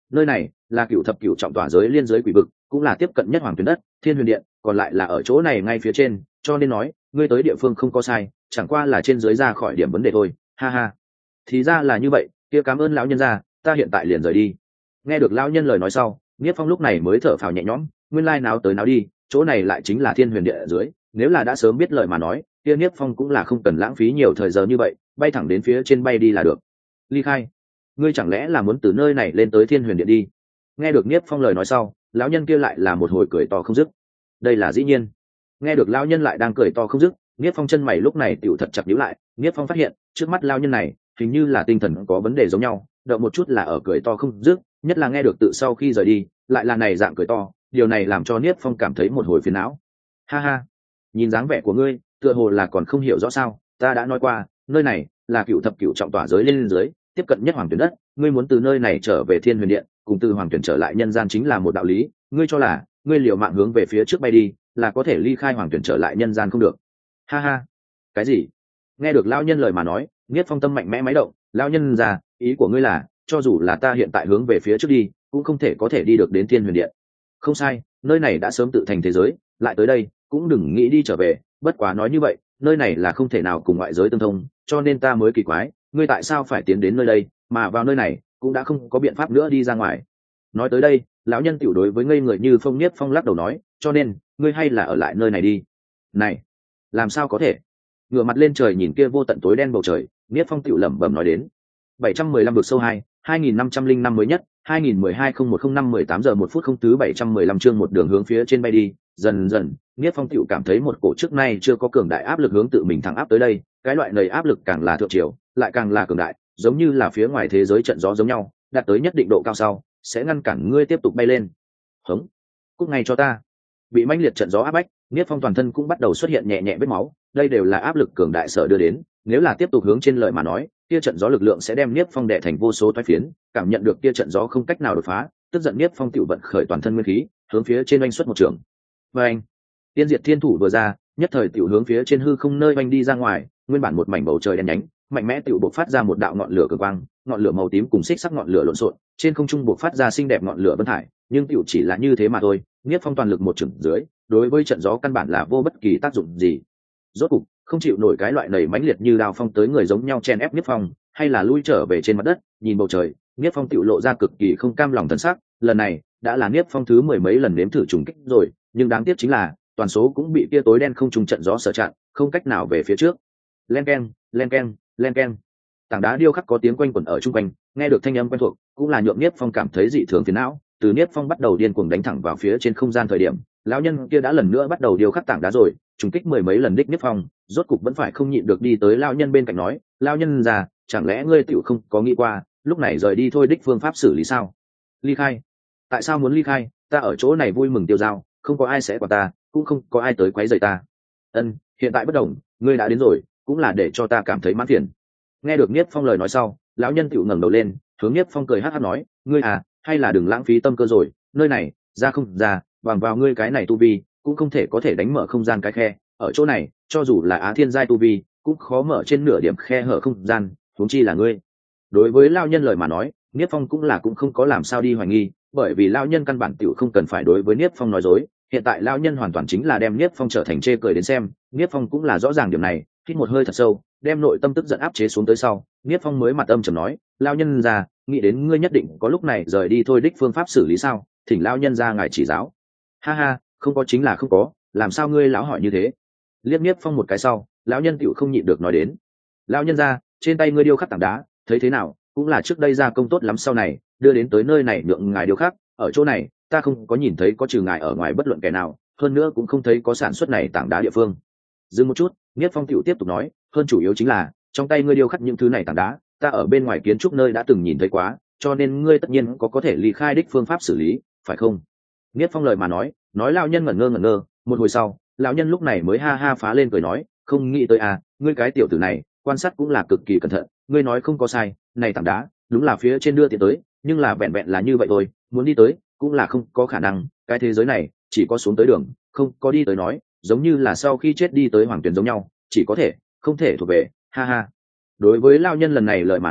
nơi này là cựu thập cựu trọng tỏa giới liên giới quỷ vực, cũng là tiếp cận nhất hoàng tuyến đất thiên huyền điện, còn lại là ở chỗ này ngay phía trên, cho nên nói ngươi tới địa phương không có sai, chẳng qua là trên dưới ra khỏi điểm vấn đề thôi, ha ha. Thì ra là như vậy, kia cảm ơn lão nhân gia, ta hiện tại liền rời đi. Nghe được lão nhân lời nói sau, Niết Phong lúc này mới thở phào nhẹ nhõm, nguyên lai náo tới náo đi, chỗ này lại chính là thiên huyền địa ở dưới, nếu là đã sớm biết lời mà nói, kia Niết Phong cũng là không cần lãng phí nhiều thời giờ như vậy, bay thẳng đến phía trên bay đi là được. Ly khai, ngươi chẳng lẽ là muốn từ nơi này lên tới thiên huyền điện đi? Nghe được Niết Phong lời nói sau, lão nhân kia lại là một hồi cười to không dứt. Đây là dĩ nhiên. Nghe được lão nhân lại đang cười to không dứt, Niết Phong chân mày lúc này tiểu thật chặt nhíu lại, Niết Phong phát hiện, trước mắt lão nhân này, hình như là tinh thần có vấn đề giống nhau, động một chút là ở cười to không dứt, nhất là nghe được tự sau khi rời đi, lại là này dạng cười to, điều này làm cho Niết Phong cảm thấy một hồi phiền não. Ha ha, nhìn dáng vẻ của ngươi, tựa hồ là còn không hiểu rõ sao, ta đã nói qua, nơi này là cựu thập cựu trọng tỏa giới lên dưới, tiếp cận nhất hoàng tuyển đất, ngươi muốn từ nơi này trở về thiên huyền điện, cùng từ hoàng tuyển trở lại nhân gian chính là một đạo lý, ngươi cho là ngươi liều mạng hướng về phía trước bay đi, là có thể ly khai hoàng tuyển trở lại nhân gian không được. Ha ha, cái gì? Nghe được lão nhân lời mà nói, Niết Phong tâm mạnh mẽ máy động, lão nhân già, ý của ngươi là, cho dù là ta hiện tại hướng về phía trước đi, cũng không thể có thể đi được đến thiên huyền điện. Không sai, nơi này đã sớm tự thành thế giới, lại tới đây cũng đừng nghĩ đi trở về, bất quá nói như vậy, nơi này là không thể nào cùng ngoại giới tương thông, cho nên ta mới kỳ quái, ngươi tại sao phải tiến đến nơi đây, mà vào nơi này cũng đã không có biện pháp nữa đi ra ngoài. Nói tới đây, lão nhân tiểu đối với ngây người như phong Niết Phong lắc đầu nói, cho nên ngươi hay là ở lại nơi này đi. Này, làm sao có thể? Ngửa mặt lên trời nhìn kia vô tận tối đen bầu trời, Niết Phong tiểu lẩm bẩm nói đến. bảy trăm mười lăm vực sâu hai, hai nghìn năm trăm lẻ năm mới nhất, hai nghìn mười hai không một không năm mười tám giờ một phút không thứ bảy trăm mười lăm chương một đường hướng phía trên bay đi, dần dần, Niết Phong tiểu cảm thấy một cổ trước nay chưa có cường đại áp lực hướng tự mình thẳng áp tới đây, cái loại này áp lực càng là thượng triều, lại càng là cường đại, giống như là phía ngoài thế giới trận gió giống nhau, đạt tới nhất định độ cao sau, sẽ ngăn cản ngươi tiếp tục bay lên. Hững, cút ngay cho ta. Bị mãnh liệt trận gió áp bách, Niết Phong toàn thân cũng bắt đầu xuất hiện nhẹ nhẹ vết máu, đây đều là áp lực cường đại sở đưa đến, nếu là tiếp tục hướng trên lợi mà nói, kia trận gió lực lượng sẽ đem Niết Phong đè thành vô số toái phiến, cảm nhận được kia trận gió không cách nào đột phá, tức giận Niết Phong tiểu vận khởi toàn thân nguyên khí, hướng phía trên oanh xuất một trường. Và anh, tiên diệt thiên thủ vừa ra, nhất thời tiểu hướng phía trên hư không nơi oanh đi ra ngoài, nguyên bản một mảnh bầu trời đen nhánh, mạnh mẽ tiểu bộc phát ra một đạo ngọn lửa cường quang, ngọn lửa màu tím cùng xích sắc ngọn lửa lộn xộn, trên không trung bộc phát ra xinh đẹp ngọn lửa vân thải, nhưng tiểu chỉ là như thế mà thôi, Niết Phong toàn lực một trường dưới, đối với trận gió căn bản là vô bất kỳ tác dụng gì. Rốt cục, không chịu nổi cái loại nảy mãnh liệt như đao phong tới người giống nhau chen ép Niết Phong, hay là lui trở về trên mặt đất, nhìn bầu trời, Niết Phong tiểu lộ ra cực kỳ không cam lòng thần sắc, lần này đã là Niết Phong thứ mười mấy lần nếm thử trùng kích rồi, nhưng đáng tiếc chính là toàn số cũng bị kia tối đen không trùng trận gió sở chặn, không cách nào về phía trước. Len keng, len keng, len keng. Tảng đá điêu khắc có tiếng quanh quẩn ở trung quanh, nghe được thanh âm quen thuộc, cũng là nhượng Niết Phong cảm thấy dị thường phiền não, từ Niết Phong bắt đầu điên cuồng đánh thẳng vào phía trên không gian thời điểm, lão nhân kia đã lần nữa bắt đầu điêu khắc tảng đá rồi, trùng kích mười mấy lần đích Niết Phong, rốt cục vẫn phải không nhịn được đi tới lão nhân bên cạnh nói, lão nhân già, chẳng lẽ ngươi tiểu không có nghĩ qua, lúc này rời đi thôi đích phương pháp xử lý sao? Ly khai? Tại sao muốn ly khai? Ta ở chỗ này vui mừng tiêu dao, không có ai sẽ quản ta, cũng không có ai tới quấy rầy ta. Ân, hiện tại bất đồng, ngươi đã đến rồi, cũng là để cho ta cảm thấy mãn phiền. Nghe được Niết Phong lời nói sau, lão nhân tiểu ngẩng đầu lên, hướng Niết Phong cười hắc hắc nói, ngươi à, hay là đừng lãng phí tâm cơ rồi, nơi này, ra không ra, bằng vào ngươi cái này tu vi, cũng không thể có thể đánh mở không gian cái khe, ở chỗ này, cho dù là Á Thiên giai tu vi, cũng khó mở trên nửa điểm khe hở không gian, huống chi là ngươi. Đối với lão nhân lời mà nói, Niết Phong cũng là cũng không có làm sao đi hoài nghi, bởi vì lão nhân căn bản tiểu không cần phải đối với Niết Phong nói dối, hiện tại lão nhân hoàn toàn chính là đem Niết Phong trở thành chê cười đến xem, Niết Phong cũng là rõ ràng điểm này, hít một hơi thật sâu, đem nội tâm tức giận áp chế xuống tới sau, Niết Phong mới mặt âm trầm nói, lão nhân già, nghĩ đến ngươi nhất định có lúc này rời đi thôi đích phương pháp xử lý sao, thỉnh lão nhân ra ngài chỉ giáo. Ha ha, không có chính là không có, làm sao ngươi lão hỏi như thế? Liếc Niết Phong một cái sau, lão nhân tiểu không nhịn được nói đến, lão nhân ra, trên tay ngươi điêu khắc tảng đá, thấy thế nào, cũng là trước đây ra công tốt lắm sau này, đưa đến tới nơi này nhượng ngài điêu khắc, ở chỗ này, ta không có nhìn thấy có trừ ngài ở ngoài bất luận kẻ nào, hơn nữa cũng không thấy có sản xuất này tảng đá địa phương. Dừng một chút, Niết Phong tiểu tiếp tục nói, hơn chủ yếu chính là trong tay ngươi điêu khắc những thứ này tảng đá, ta ở bên ngoài kiến trúc nơi đã từng nhìn thấy quá, cho nên ngươi tất nhiên có có thể ly khai đích phương pháp xử lý, phải không? Niết Phong lời mà nói, nói lão nhân ngẩn ngơ ngẩn ngơ, một hồi sau, lão nhân lúc này mới ha ha phá lên cười nói, không nghĩ tới à, ngươi cái tiểu tử này, quan sát cũng là cực kỳ cẩn thận, ngươi nói không có sai, này tảng đá, đúng là phía trên đưa tiền tới, nhưng là vẹn vẹn là như vậy thôi, muốn đi tới, cũng là không có khả năng, cái thế giới này, chỉ có xuống tới đường, không có đi tới nói, giống như là sau khi chết đi tới hoàng tuyển giống nhau, chỉ có thể, không thể thuộc về, ha ha. Đối với lão nhân lần này lời mà nói,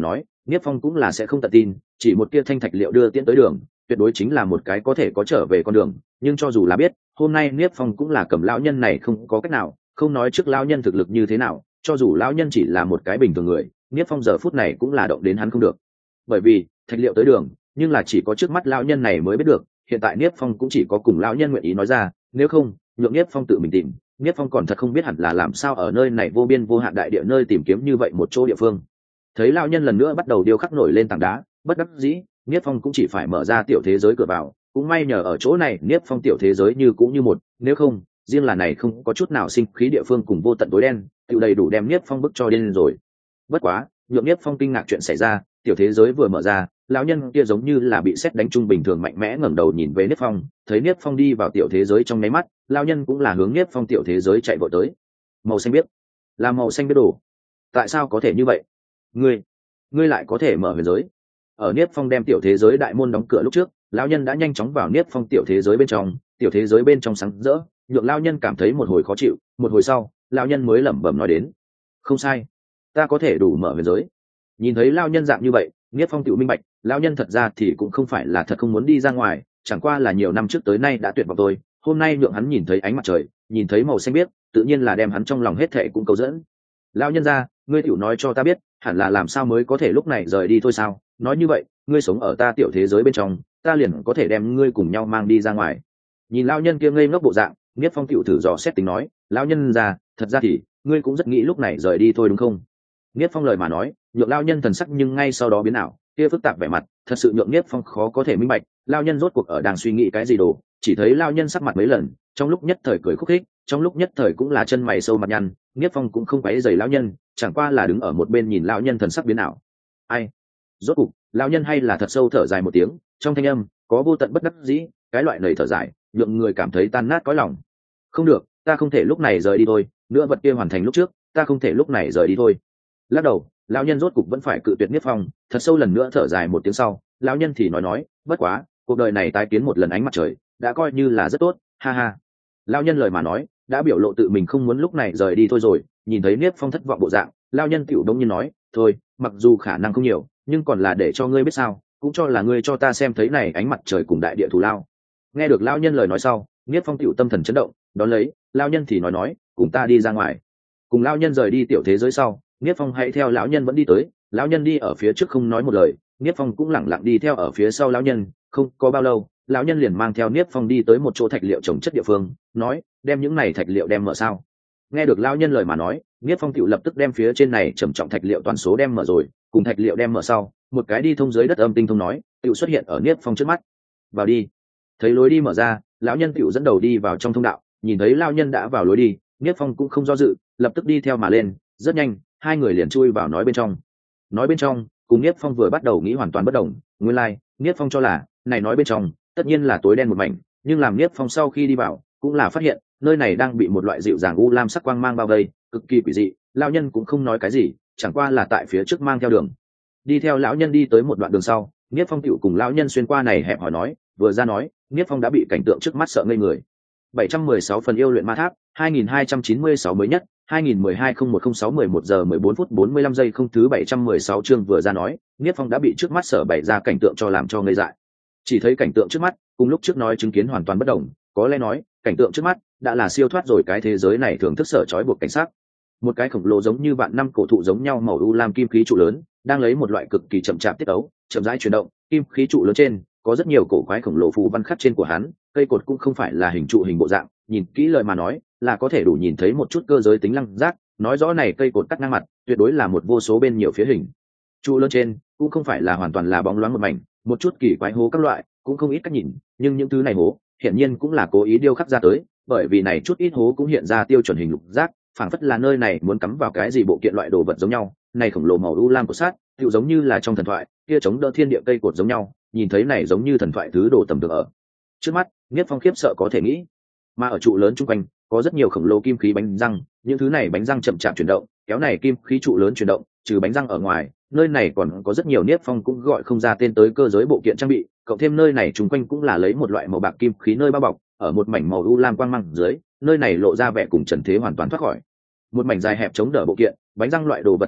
Niếp Phong cũng là sẽ không tận tin, chỉ một tia thanh thạch liệu đưa tiễn tới đường, tuyệt đối chính là một cái có thể có trở về con đường. Nhưng cho dù là biết, hôm nay Niếp Phong cũng là cầm lão nhân này không có cách nào, không nói trước lão nhân thực lực như thế nào, cho dù lão nhân chỉ là một cái bình thường người, Niếp Phong giờ phút này cũng là động đến hắn không được. Bởi vì thạch liệu tới đường, nhưng là chỉ có trước mắt lão nhân này mới biết được. Hiện tại Niếp Phong cũng chỉ có cùng lão nhân nguyện ý nói ra, nếu không, nhượng Niếp Phong tự mình tìm. Niếp Phong còn thật không biết hẳn là làm sao ở nơi này vô biên vô hạn đại địa nơi tìm kiếm như vậy một chỗ địa phương. Thấy lão nhân lần nữa bắt đầu điêu khắc nổi lên tảng đá, bất đắc dĩ, Niếp Phong cũng chỉ phải mở ra tiểu thế giới cửa vào. Cũng may nhờ ở chỗ này Niếp Phong tiểu thế giới như cũng như một, nếu không, riêng là này không có chút nào sinh khí địa phương cùng vô tận tối đen, tự đầy đủ đem Niếp Phong bức cho điên rồi. Bất quá, nhượng Niếp Phong kinh ngạc chuyện xảy ra, tiểu thế giới vừa mở ra, lão nhân kia giống như là bị sét đánh trung bình thường mạnh mẽ ngẩng đầu nhìn về Niếp Phong, thấy Niếp Phong đi vào tiểu thế giới trong nháy mắt, lão nhân cũng là hướng Niếp Phong tiểu thế giới chạy vội tới. Màu xanh biết, là màu xanh biết đồ. Tại sao có thể như vậy? Ngươi, ngươi lại có thể mở huyền giới? Ở Niếp Phong đem tiểu thế giới đại môn đóng cửa lúc trước, lão nhân đã nhanh chóng vào Niếp Phong tiểu thế giới bên trong, tiểu thế giới bên trong sáng rỡ, nhượng lão nhân cảm thấy một hồi khó chịu, một hồi sau, lão nhân mới lẩm bẩm nói đến: "Không sai, ta có thể đủ mở huyền giới." Nhìn thấy lão nhân dạng như vậy, Niếp Phong tự minh bạch, lão nhân thật ra thì cũng không phải là thật không muốn đi ra ngoài, chẳng qua là nhiều năm trước tới nay đã tuyệt vọng tôi, hôm nay nhượng hắn nhìn thấy ánh mặt trời, nhìn thấy màu xanh biếc, tự nhiên là đem hắn trong lòng hết thệ cũng cầu dẫn. Lão nhân gia, ngươi tiểu nói cho ta biết, hẳn là làm sao mới có thể lúc này rời đi thôi sao? Nói như vậy, ngươi sống ở ta tiểu thế giới bên trong, ta liền có thể đem ngươi cùng nhau mang đi ra ngoài. Nhìn lão nhân kia ngây ngốc bộ dạng, Niếp Phong tiểu thử dò xét tính nói, lão nhân gia, thật ra thì ngươi cũng rất nghĩ lúc này rời đi thôi đúng không? Niếp Phong lời mà nói, nhượng lão nhân thần sắc nhưng ngay sau đó biến ảo, kia phức tạp vẻ mặt, thật sự nhượng Niếp Phong khó có thể minh bạch, lão nhân rốt cuộc ở đang suy nghĩ cái gì đồ, chỉ thấy lão nhân sắc mặt mấy lần, trong lúc nhất thời cười khúc khích, trong lúc nhất thời cũng là chân mày sâu mặt nhăn, Niếp Phong cũng không quấy rầy lão nhân, chẳng qua là đứng ở một bên nhìn lão nhân thần sắc biến ảo. Ai? Rốt cuộc, lão nhân hay là thật sâu thở dài một tiếng, trong thanh âm có vô tận bất đắc dĩ, cái loại lời thở dài, nhượng người cảm thấy tan nát cõi lòng. Không được, ta không thể lúc này rời đi thôi, nữa vật kia hoàn thành lúc trước, ta không thể lúc này rời đi thôi. Lắc đầu, lão nhân rốt cục vẫn phải cự tuyệt Niếp Phong, thật sâu lần nữa thở dài một tiếng sau, lão nhân thì nói nói, bất quá, cuộc đời này tái kiến một lần ánh mặt trời, đã coi như là rất tốt, ha ha. Lão nhân lời mà nói, đã biểu lộ tự mình không muốn lúc này rời đi thôi rồi, nhìn thấy Niếp Phong thất vọng bộ dạng, lão nhân tiểu đông nhiên nói, thôi, mặc dù khả năng không nhiều, nhưng còn là để cho ngươi biết sao, cũng cho là ngươi cho ta xem thấy này ánh mặt trời cùng đại địa thù lao. Nghe được lão nhân lời nói sau, Niếp Phong tiểu tâm thần chấn động, đón lấy, lão nhân thì nói nói, cùng ta đi ra ngoài. Cùng lão nhân rời đi tiểu thế giới sau, Niếp Phong hãy theo lão nhân vẫn đi tới, lão nhân đi ở phía trước không nói một lời, Niếp Phong cũng lẳng lặng đi theo ở phía sau lão nhân, không có bao lâu, lão nhân liền mang theo Niếp Phong đi tới một chỗ thạch liệu trồng chất địa phương, nói, đem những này thạch liệu đem mở sao. Nghe được lão nhân lời mà nói, Niếp Phong tiểu lập tức đem phía trên này trầm trọng thạch liệu toàn số đem mở rồi, cùng thạch liệu đem mở sau, một cái đi thông dưới đất âm tinh thông nói, tiểu xuất hiện ở Niếp Phong trước mắt. Vào đi. Thấy lối đi mở ra, lão nhân tiểu dẫn đầu đi vào trong thông đạo, nhìn thấy lão nhân đã vào lối đi, Niếp Phong cũng không do dự, lập tức đi theo mà lên, rất nhanh, hai người liền chui vào nói bên trong. Nói bên trong, cùng Niếp Phong vừa bắt đầu nghĩ hoàn toàn bất đồng, nguyên lai, like, Niếp Phong cho là, này nói bên trong, tất nhiên là tối đen một mảnh, nhưng làm Niếp Phong sau khi đi vào, cũng là phát hiện, nơi này đang bị một loại dịu dàng u lam sắc quang mang bao vây, cực kỳ quỷ dị, lão nhân cũng không nói cái gì, chẳng qua là tại phía trước mang theo đường. Đi theo lão nhân đi tới một đoạn đường sau, Niếp Phong tiểu cùng lão nhân xuyên qua này hẹp hỏi nói, vừa ra nói, Niếp Phong đã bị cảnh tượng trước mắt sợ ngây người. bảy trăm mười sáu phần yêu luyện ma tháp, hai nghìn hai trăm chín mươi sáu mới nhất, hai nghìn mười hai không một không sáu mười một giờ mười bốn phút bốn mươi lăm giây không thứ bảy trăm mười sáu chương vừa ra nói, Niếp Phong đã bị trước mắt sở bày ra cảnh tượng cho làm cho ngây dại. Chỉ thấy cảnh tượng trước mắt, cùng lúc trước nói chứng kiến hoàn toàn bất đồng, có lẽ nói, cảnh tượng trước mắt đã là siêu thoát rồi cái thế giới này thường thức sở trói buộc cảnh sát. Một cái khổng lồ giống như vạn năm cổ thụ giống nhau màu u lam kim khí trụ lớn, đang lấy một loại cực kỳ chậm chạp tiết ấu, chậm rãi chuyển động, kim khí trụ lớn trên có rất nhiều cổ quái khổng lồ phù văn khắc trên của hắn, cây cột cũng không phải là hình trụ hình bộ dạng, nhìn kỹ lời mà nói, là có thể đủ nhìn thấy một chút cơ giới tính lăng giác, nói rõ này cây cột cắt ngang mặt, tuyệt đối là một vô số bên nhiều phía hình. Trụ lớn trên cũng không phải là hoàn toàn là bóng loáng một mảnh, một chút kỳ quái hố các loại, cũng không ít cách nhìn, nhưng những thứ này hố, hiển nhiên cũng là cố ý điêu khắc ra tới, bởi vì này chút ít hố cũng hiện ra tiêu chuẩn hình lục giác, phảng phất là nơi này muốn cắm vào cái gì bộ kiện loại đồ vật giống nhau. Này khổng lồ màu u lam của sát, tựu giống như là trong thần thoại, kia chống đỡ thiên địa cây cột giống nhau, nhìn thấy này giống như thần thoại thứ đồ tầm thường ở trước mắt. Niếp Phong khiếp sợ có thể nghĩ, mà ở trụ lớn chung quanh có rất nhiều khổng lồ kim khí bánh răng, những thứ này bánh răng chậm chạp chuyển động, kéo này kim khí trụ lớn chuyển động, trừ bánh răng ở ngoài, nơi này còn có rất nhiều Niếp Phong cũng gọi không ra tên tới cơ giới bộ kiện trang bị, cộng thêm nơi này chung quanh cũng là lấy một loại màu bạc kim khí nơi bao bọc, ở một mảnh màu u lam quang mang dưới, nơi này lộ ra vẻ cùng trần thế hoàn toàn thoát khỏi. Một mảnh dài hẹp chống đỡ bộ kiện, bánh răng loại đồ vật cột sát,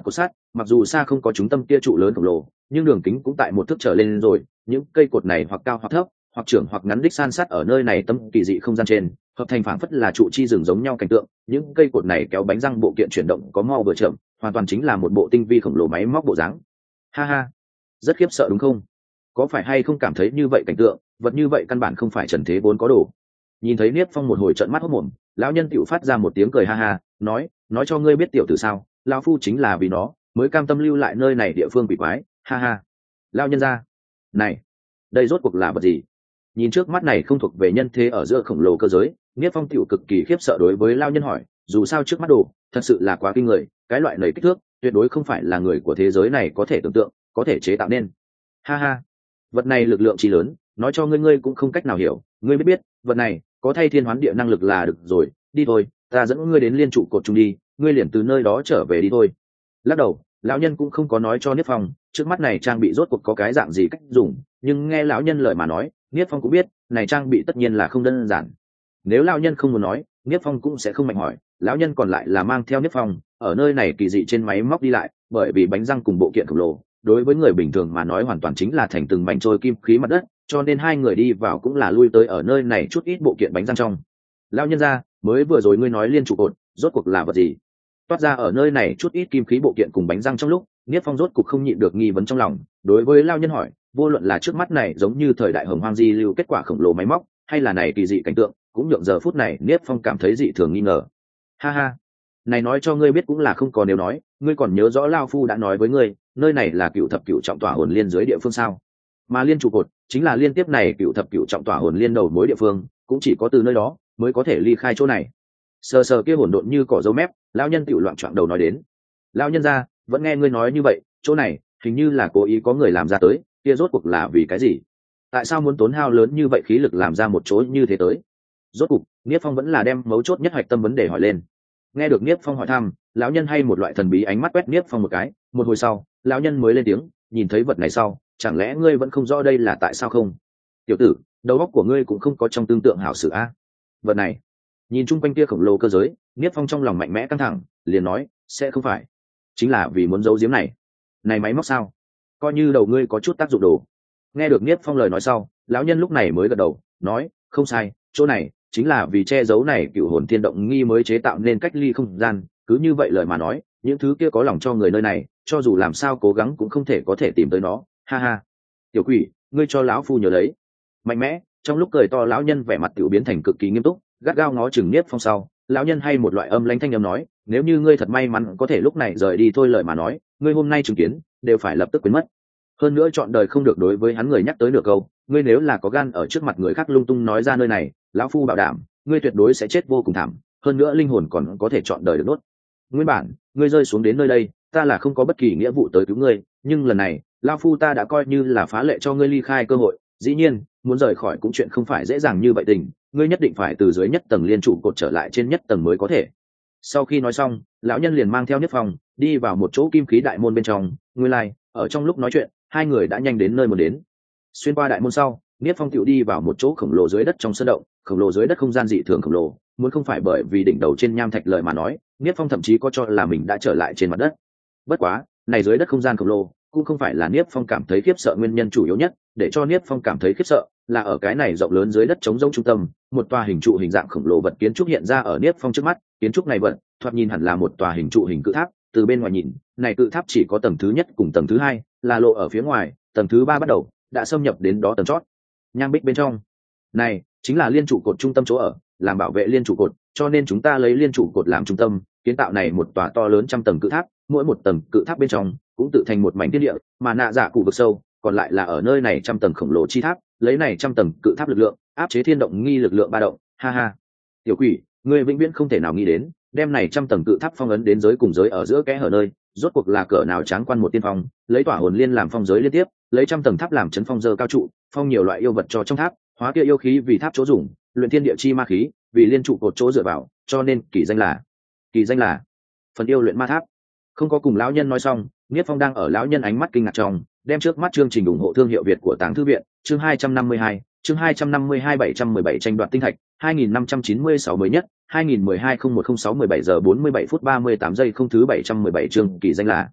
mặc dù xa không có chúng tâm kia trụ lớn khổng lồ, nhưng đường kính cũng tại một thước trở lên rồi. Những cây cột này hoặc cao hoặc thấp, hoặc trưởng hoặc ngắn đích san sát ở nơi này tâm kỳ dị không gian trên, hợp thành phảng phất là trụ chi rừng giống nhau cảnh tượng. Những cây cột này kéo bánh răng bộ kiện chuyển động có mau vừa chậm, hoàn toàn chính là một bộ tinh vi khổng lồ máy móc bộ dáng. Ha ha, rất khiếp sợ đúng không? Có phải hay không cảm thấy như vậy cảnh tượng, vật như vậy căn bản không phải trần thế vốn có đồ. Nhìn thấy Niếp Phong một hồi trợn mắt hốt mồm, lão nhân tiểu phát ra một tiếng cười ha ha, nói, nói cho ngươi biết tiểu tử sao, lão phu chính là vì nó mới cam tâm lưu lại nơi này địa phương quỷ quái, ha ha. Lão nhân gia, này, đây rốt cuộc là vật gì? Nhìn trước mắt này không thuộc về nhân thế ở giữa khổng lồ cơ giới, Niếp Phong tiểu cực kỳ khiếp sợ đối với lão nhân hỏi, dù sao trước mắt đồ, thật sự là quá kinh người, cái loại này kích thước, tuyệt đối không phải là người của thế giới này có thể tưởng tượng, có thể chế tạo nên. Ha ha, vật này lực lượng chi lớn, nói cho ngươi ngươi cũng không cách nào hiểu, ngươi biết biết, vật này có thay thiên hoán địa năng lực là được rồi, đi thôi, ta dẫn ngươi đến liên trụ cột trung đi, ngươi liền từ nơi đó trở về đi thôi. Lắc đầu, lão nhân cũng không có nói cho Niếp Phong trước mắt này trang bị rốt cuộc có cái dạng gì cách dùng, nhưng nghe lão nhân lời mà nói, Niếp Phong cũng biết này trang bị tất nhiên là không đơn giản. Nếu lão nhân không muốn nói, Niếp Phong cũng sẽ không mạnh hỏi, lão nhân còn lại là mang theo Niếp Phong ở nơi này kỳ dị trên máy móc đi lại, bởi vì bánh răng cùng bộ kiện khổng lồ đối với người bình thường mà nói hoàn toàn chính là thành từng mảnh trôi kim khí mặt đất, cho nên hai người đi vào cũng là lui tới ở nơi này chút ít bộ kiện bánh răng trong. Lão nhân gia, mới vừa rồi ngươi nói liên trụ cột rốt cuộc là vật gì? Toát ra ở nơi này chút ít kim khí bộ kiện cùng bánh răng trong lúc, Niếp Phong rốt cuộc không nhịn được nghi vấn trong lòng, đối với lão nhân hỏi, vô luận là trước mắt này giống như thời đại hồng hoang di lưu kết quả khổng lồ máy móc, hay là này kỳ dị cảnh tượng, cũng nhượng giờ phút này Niếp Phong cảm thấy dị thường nghi ngờ. Ha ha, này nói cho ngươi biết cũng là không có nếu nói, ngươi còn nhớ rõ lão phu đã nói với ngươi, nơi này là cựu thập cựu trọng tỏa hồn liên dưới địa phương sao? Mà liên trụ cột chính là liên tiếp này cựu thập cựu trọng tỏa hồn liên đầu mối địa phương, cũng chỉ có từ nơi đó mới có thể ly khai chỗ này. Sờ sờ kia hỗn độn như cỏ dấu mép, lão nhân tiểu loạn choạng đầu nói đến, lão nhân gia, vẫn nghe ngươi nói như vậy, chỗ này hình như là cố ý có người làm ra tới, kia rốt cuộc là vì cái gì? Tại sao muốn tốn hao lớn như vậy khí lực làm ra một chỗ như thế tới? Rốt cuộc Niếp Phong vẫn là đem mấu chốt nhất hoạch tâm vấn đề hỏi lên. Nghe được Niếp Phong hỏi thăm, lão nhân hay một loại thần bí ánh mắt quét Niếp Phong một cái, một hồi sau, lão nhân mới lên tiếng, nhìn thấy vật này sau, chẳng lẽ ngươi vẫn không rõ đây là tại sao không? Tiểu tử, đầu óc của ngươi cũng không có trong tương tượng hảo sử a. Vật này, nhìn chung quanh kia khổng lồ cơ giới, Niếp Phong trong lòng mạnh mẽ căng thẳng, liền nói, sẽ không phải, chính là vì muốn giấu giếm này. Này máy móc sao? Coi như đầu ngươi có chút tác dụng đồ. Nghe được Niếp Phong lời nói sau, lão nhân lúc này mới gật đầu, nói, không sai, chỗ này chính là vì che giấu này cựu hồn thiên động nghi mới chế tạo nên cách ly không gian, cứ như vậy lời mà nói, những thứ kia có lòng cho người nơi này, cho dù làm sao cố gắng cũng không thể có thể tìm tới nó. Ha ha, tiểu quỷ, ngươi cho lão phu nhớ lấy. Mạnh mẽ, trong lúc cười to lão nhân vẻ mặt tiểu biến thành cực kỳ nghiêm túc, gắt gao ngó chừng Niếp Phong sau, lão nhân hay một loại âm lãnh thanh âm nói, nếu như ngươi thật may mắn có thể lúc này rời đi thôi lời mà nói, ngươi hôm nay chứng kiến đều phải lập tức quên mất. Hơn nữa chọn đời không được đối với hắn người nhắc tới được câu, ngươi nếu là có gan ở trước mặt người khác lung tung nói ra nơi này, lão phu bảo đảm, ngươi tuyệt đối sẽ chết vô cùng thảm, hơn nữa linh hồn còn có thể chọn đời được nốt. Nguyên bản, ngươi rơi xuống đến nơi đây, ta là không có bất kỳ nghĩa vụ tới cứu ngươi, nhưng lần này, lão phu ta đã coi như là phá lệ cho ngươi ly khai cơ hội, dĩ nhiên, muốn rời khỏi cũng chuyện không phải dễ dàng như vậy tình, ngươi nhất định phải từ dưới nhất tầng liên trụ cột trở lại trên nhất tầng mới có thể. Sau khi nói xong, lão nhân liền mang theo Niếp Phong đi vào một chỗ kim khí đại môn bên trong, nguyên lai, like, ở trong lúc nói chuyện, hai người đã nhanh đến nơi muốn đến. Xuyên qua đại môn sau, Niếp Phong tiểu đi vào một chỗ khổng lồ dưới đất trong sơn động, khổng lồ dưới đất không gian dị thường khổng lồ, muốn không phải bởi vì đỉnh đầu trên nham thạch lợi mà nói, Niếp Phong thậm chí có cho là mình đã trở lại trên mặt đất. Bất quá, này dưới đất không gian khổng lồ, cũng không phải là Niếp Phong cảm thấy khiếp sợ nguyên nhân chủ yếu nhất, để cho Niếp Phong cảm thấy khiếp sợ là ở cái này rộng lớn dưới đất trống rỗng trung tâm, một tòa hình trụ hình dạng khổng lồ vật kiến trúc hiện ra ở Niếp Phong trước mắt, kiến trúc này vật, thoạt nhìn hẳn là một tòa hình trụ hình cự tháp, từ bên ngoài nhìn, này cự tháp chỉ có tầng thứ nhất cùng tầng thứ hai, là lộ ở phía ngoài, tầng thứ ba bắt đầu đã xâm nhập đến đó tầng chót. Nham bích bên trong, này chính là liên trụ cột trung tâm chỗ ở, làm bảo vệ liên trụ cột, cho nên chúng ta lấy liên trụ cột làm trung tâm, kiến tạo này một tòa to lớn trăm tầng cự tháp, mỗi một tầng cự tháp bên trong cũng tự thành một mảnh thiên địa, mà nạ dạ cụ vực sâu, còn lại là ở nơi này trăm tầng khổng lồ chi tháp, lấy này trăm tầng cự tháp lực lượng, áp chế thiên động nghi lực lượng ba động. Ha ha, tiểu quỷ, ngươi vĩnh viễn không thể nào nghĩ đến, đem này trăm tầng cự tháp phong ấn đến giới cùng giới ở giữa kẽ hở nơi, rốt cuộc là cỡ nào tráng quan một tiên phong, lấy tỏa hồn liên làm phong giới liên tiếp, lấy trăm tầng tháp làm chấn phong dơ cao trụ, phong nhiều loại yêu vật cho trong tháp, hóa kia yêu khí vì tháp chỗ dùng, luyện thiên địa chi ma khí, vì liên trụ cột chỗ dựa vào, cho nên kỳ danh là kỳ danh là phần yêu luyện ma tháp. Không có cùng lão nhân nói xong, Niếp Phong đang ở lão nhân ánh mắt kinh ngạc trong, đem trước mắt chương trình ủng hộ thương hiệu Việt của Tàng Thư viện, chương hai trăm năm mươi hai, chương hai trăm năm mươi hai bảy trăm mười bảy tranh đoạt tinh thạch, hai nghìn năm trăm chín mươi sáu mới nhất, hai nghìn mười hai không một không sáu mười bảy giờ bốn mươi bảy phút ba mươi tám giây không thứ bảy trăm mười bảy chương kỳ danh là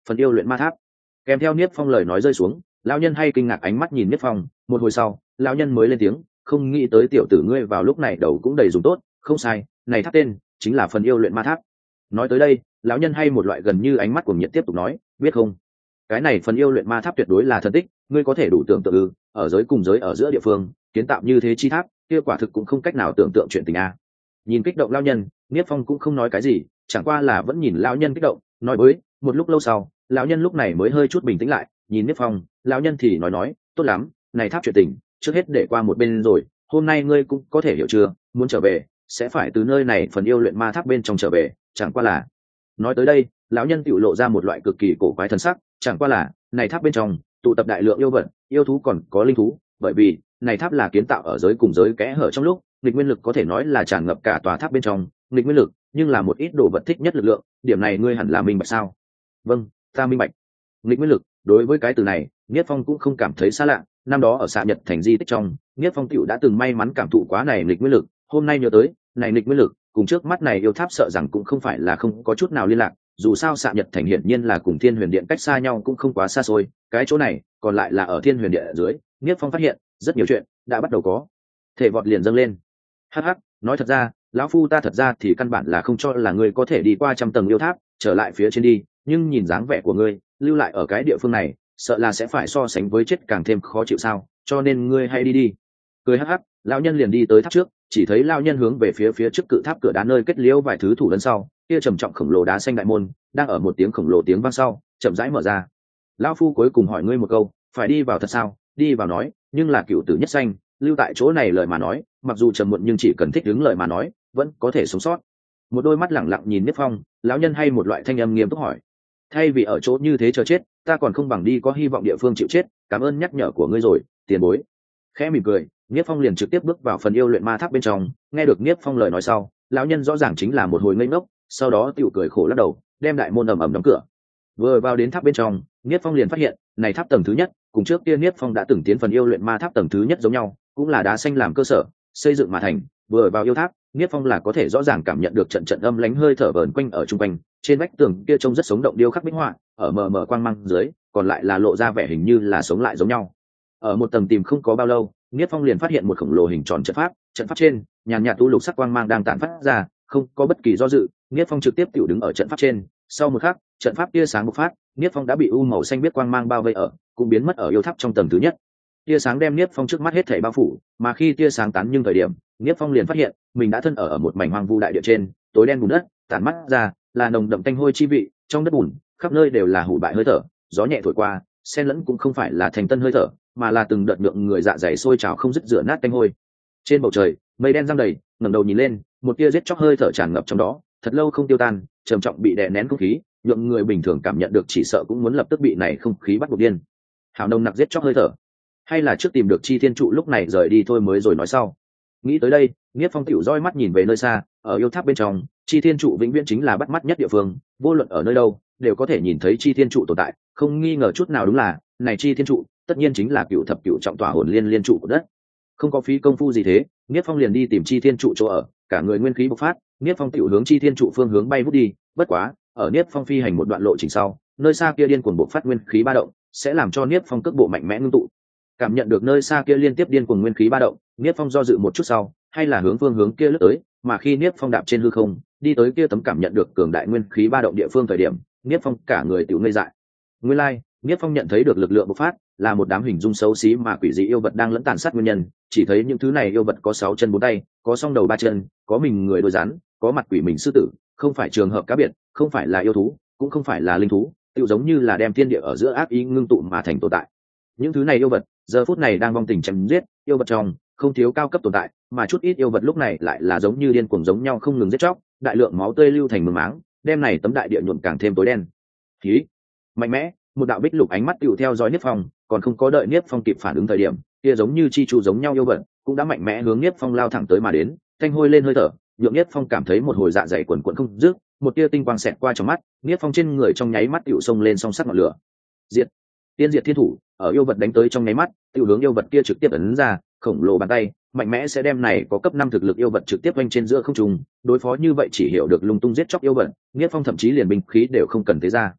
Phần yêu luyện ma tháp. Kèm theo Niếp Phong lời nói rơi xuống, lão nhân hay kinh ngạc ánh mắt nhìn Niếp Phong, một hồi sau, lão nhân mới lên tiếng, không nghĩ tới tiểu tử ngươi vào lúc này đầu cũng đầy dùng tốt, không sai, này tháp tên chính là phần yêu luyện ma tháp. Nói tới đây, lão nhân hay một loại gần như ánh mắt của nhiệt tiếp tục nói, biết không, cái này phần yêu luyện ma tháp tuyệt đối là thần tích, ngươi có thể đủ tưởng tượng ư? Ở giới cùng giới ở giữa địa phương, kiến tạo như thế chi tháp, kia quả thực cũng không cách nào tưởng tượng chuyện tình a. Nhìn kích động lão nhân, Niếp Phong cũng không nói cái gì, chẳng qua là vẫn nhìn lão nhân kích động, nói với, một lúc lâu sau, lão nhân lúc này mới hơi chút bình tĩnh lại, nhìn Niếp Phong, lão nhân thì nói nói, tốt lắm, này tháp chuyện tình, trước hết để qua một bên rồi, hôm nay ngươi cũng có thể hiểu chưa, muốn trở về, sẽ phải từ nơi này phần yêu luyện ma tháp bên trong trở về, chẳng qua là. Nói tới đây, lão nhân tiểu lộ ra một loại cực kỳ cổ quái thần sắc, chẳng qua là, này tháp bên trong tụ tập đại lượng yêu vật, yêu thú còn có linh thú, bởi vì này tháp là kiến tạo ở giới cùng giới kẽ hở trong lúc, nghịch nguyên lực có thể nói là tràn ngập cả tòa tháp bên trong, nghịch nguyên lực, nhưng là một ít đồ vật thích nhất lực lượng, điểm này ngươi hẳn là minh bạch sao? Vâng, ta minh bạch. Nghịch nguyên lực, đối với cái từ này, Niết Phong cũng không cảm thấy xa lạ, năm đó ở Xạ Nhật thành di tích trong, Niết Phong tiểu đã từng may mắn cảm thụ quá này nghịch nguyên lực, hôm nay nhớ tới, này nghịch nguyên lực, cùng trước mắt này yêu tháp sợ rằng cũng không phải là không có chút nào liên lạc, dù sao Xạ Nhật thành hiển nhiên là cùng Thiên Huyền Điện cách xa nhau cũng không quá xa xôi, cái chỗ này còn lại là ở Thiên Huyền Điện ở dưới, Niết Phong phát hiện, rất nhiều chuyện đã bắt đầu có thể vọt liền dâng lên. Hắc hắc, nói thật ra, lão phu ta thật ra thì căn bản là không cho là ngươi có thể đi qua trăm tầng yêu tháp, trở lại phía trên đi, nhưng nhìn dáng vẻ của ngươi, lưu lại ở cái địa phương này, sợ là sẽ phải so sánh với chết càng thêm khó chịu sao, cho nên ngươi hãy đi đi. Cười hắc hắc, lão nhân liền đi tới tháp trước, chỉ thấy lão nhân hướng về phía phía trước cự tháp cửa đá nơi kết liễu vài thứ thủ lẫn sau, kia trầm trọng khổng lồ đá xanh đại môn, đang ở một tiếng khổng lồ tiếng vang sau, chậm rãi mở ra. Lão phu cuối cùng hỏi ngươi một câu, phải đi vào thật sao? Đi vào nói, nhưng là cựu tử nhất xanh, lưu tại chỗ này lời mà nói, mặc dù trầm muộn nhưng chỉ cần thích đứng lời mà nói, vẫn có thể sống sót. Một đôi mắt lẳng lặng nhìn Niết Phong, lão nhân hay một loại thanh âm nghiêm túc hỏi, thay vì ở chỗ như thế chờ chết, ta còn không bằng đi có hy vọng địa phương chịu chết, cảm ơn nhắc nhở của ngươi rồi, tiền bối. Khẽ mỉm cười, Niết Phong liền trực tiếp bước vào phần yêu luyện ma tháp bên trong, nghe được Niết Phong lời nói sau, lão nhân rõ ràng chính là một hồi ngây ngốc, sau đó tiểu cười khổ lắc đầu, đem đại môn ầm ầm đóng cửa. Vừa vào đến tháp bên trong, Niết Phong liền phát hiện, này tháp tầng thứ nhất, cùng trước kia Niết Phong đã từng tiến phần yêu luyện ma tháp tầng thứ nhất giống nhau, cũng là đá xanh làm cơ sở, xây dựng mà thành. Vừa vào yêu tháp, Niết Phong là có thể rõ ràng cảm nhận được trận trận âm lãnh hơi thở vờn quanh ở trung quanh, trên vách tường kia trông rất sống động điêu khắc minh họa, ở mờ mờ quang mang dưới, còn lại là lộ ra vẻ hình như là sống lại giống nhau. Ở một tầng tìm không có bao lâu, Niết Phong liền phát hiện một khổng lồ hình tròn trận pháp, trận pháp trên, nhàn nhạt tu lục sắc quang mang đang tản phát ra, không có bất kỳ do dự, Niết Phong trực tiếp tiểu đứng ở trận pháp trên. Sau một khắc, trận pháp tia sáng bộc phát, Niết Phong đã bị u màu xanh biết quang mang bao vây ở, cũng biến mất ở yêu tháp trong tầng thứ nhất. Tia sáng đem Niết Phong trước mắt hết thảy bao phủ, mà khi tia sáng tán nhưng thời điểm, Niết Phong liền phát hiện, mình đã thân ở ở một mảnh hoang vu đại địa trên, tối đen bùn đất, tản mắt ra là nồng đậm tanh hôi chi vị, trong đất bùn, khắp nơi đều là hủ bại hơi thở, gió nhẹ thổi qua, xen lẫn cũng không phải là thành tân hơi thở, mà là từng đợt lượng người dạ dày sôi trào không dứt rửa nát tanh hôi. Trên bầu trời, mây đen giăng đầy, ngẩng đầu nhìn lên, một tia giết chóc hơi thở tràn ngập trong đó, thật lâu không tiêu tan, trầm trọng bị đè nén không khí, nhượng người bình thường cảm nhận được chỉ sợ cũng muốn lập tức bị này không khí bắt buộc điên. Hào nồng nặc giết chóc hơi thở, hay là trước tìm được Chi Thiên trụ lúc này rời đi thôi mới rồi nói sau. Nghĩ tới đây, Niết Phong tiểu roi mắt nhìn về nơi xa, ở yêu tháp bên trong, Chi Thiên trụ vĩnh viễn chính là bắt mắt nhất địa phương, vô luận ở nơi đâu, đều có thể nhìn thấy Chi Thiên trụ tồn tại, không nghi ngờ chút nào đúng là, này Chi Thiên trụ, tất nhiên chính là cựu thập cựu trọng tỏa hồn liên liên trụ của đất. Không có phí công phu gì thế, Niết Phong liền đi tìm Chi Thiên trụ chỗ ở, cả người nguyên khí bộc phát, Niết Phong tiểu hướng Chi Thiên trụ phương hướng bay vút đi, bất quá, ở Niết Phong phi hành một đoạn lộ trình sau, nơi xa kia điên cuồng bộc phát nguyên khí ba động, sẽ làm cho Niết Phong cước bộ mạnh mẽ ngưng tụ. Cảm nhận được nơi xa kia liên tiếp điên cuồng nguyên khí ba động, Niết Phong do dự một chút sau, hay là hướng phương hướng kia lướt tới, mà khi Niết Phong đạp trên hư không, đi tới kia tấm cảm nhận được cường đại nguyên khí ba động địa phương thời điểm, Niết Phong cả người tiểu ngây dại. Nguyên lai, like, Niết Phong nhận thấy được lực lượng bộc phát, là một đám hình dung xấu xí mà quỷ dị yêu vật đang lẫn tàn sát nguyên nhân, chỉ thấy những thứ này yêu vật có sáu chân bốn tay, có song đầu ba chân, có mình người đôi rắn, có mặt quỷ mình sư tử, không phải trường hợp cá biệt, không phải là yêu thú, cũng không phải là linh thú, tựu giống như là đem thiên địa ở giữa ác ý ngưng tụ mà thành tồn tại. Những thứ này yêu vật, giờ phút này đang vong tình chém giết, yêu vật trong không thiếu cao cấp tồn tại, mà chút ít yêu vật lúc này lại là giống như điên cuồng giống nhau không ngừng giết chóc, đại lượng máu tươi lưu thành mường máng, đem này tấm đại địa nhuộm càng thêm tối đen. Khí mạnh mẽ, một đạo bích lục ánh mắt tựu theo dõi Niết Phong, còn không có đợi Niết Phong kịp phản ứng thời điểm, kia giống như chi chu giống nhau yêu vật, cũng đã mạnh mẽ hướng Niết Phong lao thẳng tới mà đến, thanh hôi lên hơi thở, nhượng Niết Phong cảm thấy một hồi dạ dày quần quần không dứt, một tia tinh quang xẹt qua trong mắt, Niết Phong trên người trong nháy mắt tựu xông lên song sắt ngọn lửa. Diệt, tiên diệt thiên thủ, ở yêu vật đánh tới trong nháy mắt, tựu hướng yêu vật kia trực tiếp ấn ra, khổng lồ bàn tay, mạnh mẽ sẽ đem này có cấp năm thực lực yêu vật trực tiếp quanh trên giữa không trung, đối phó như vậy chỉ hiểu được lung tung giết chóc yêu vật, Niết Phong thậm chí liền binh khí đều không cần thế ra.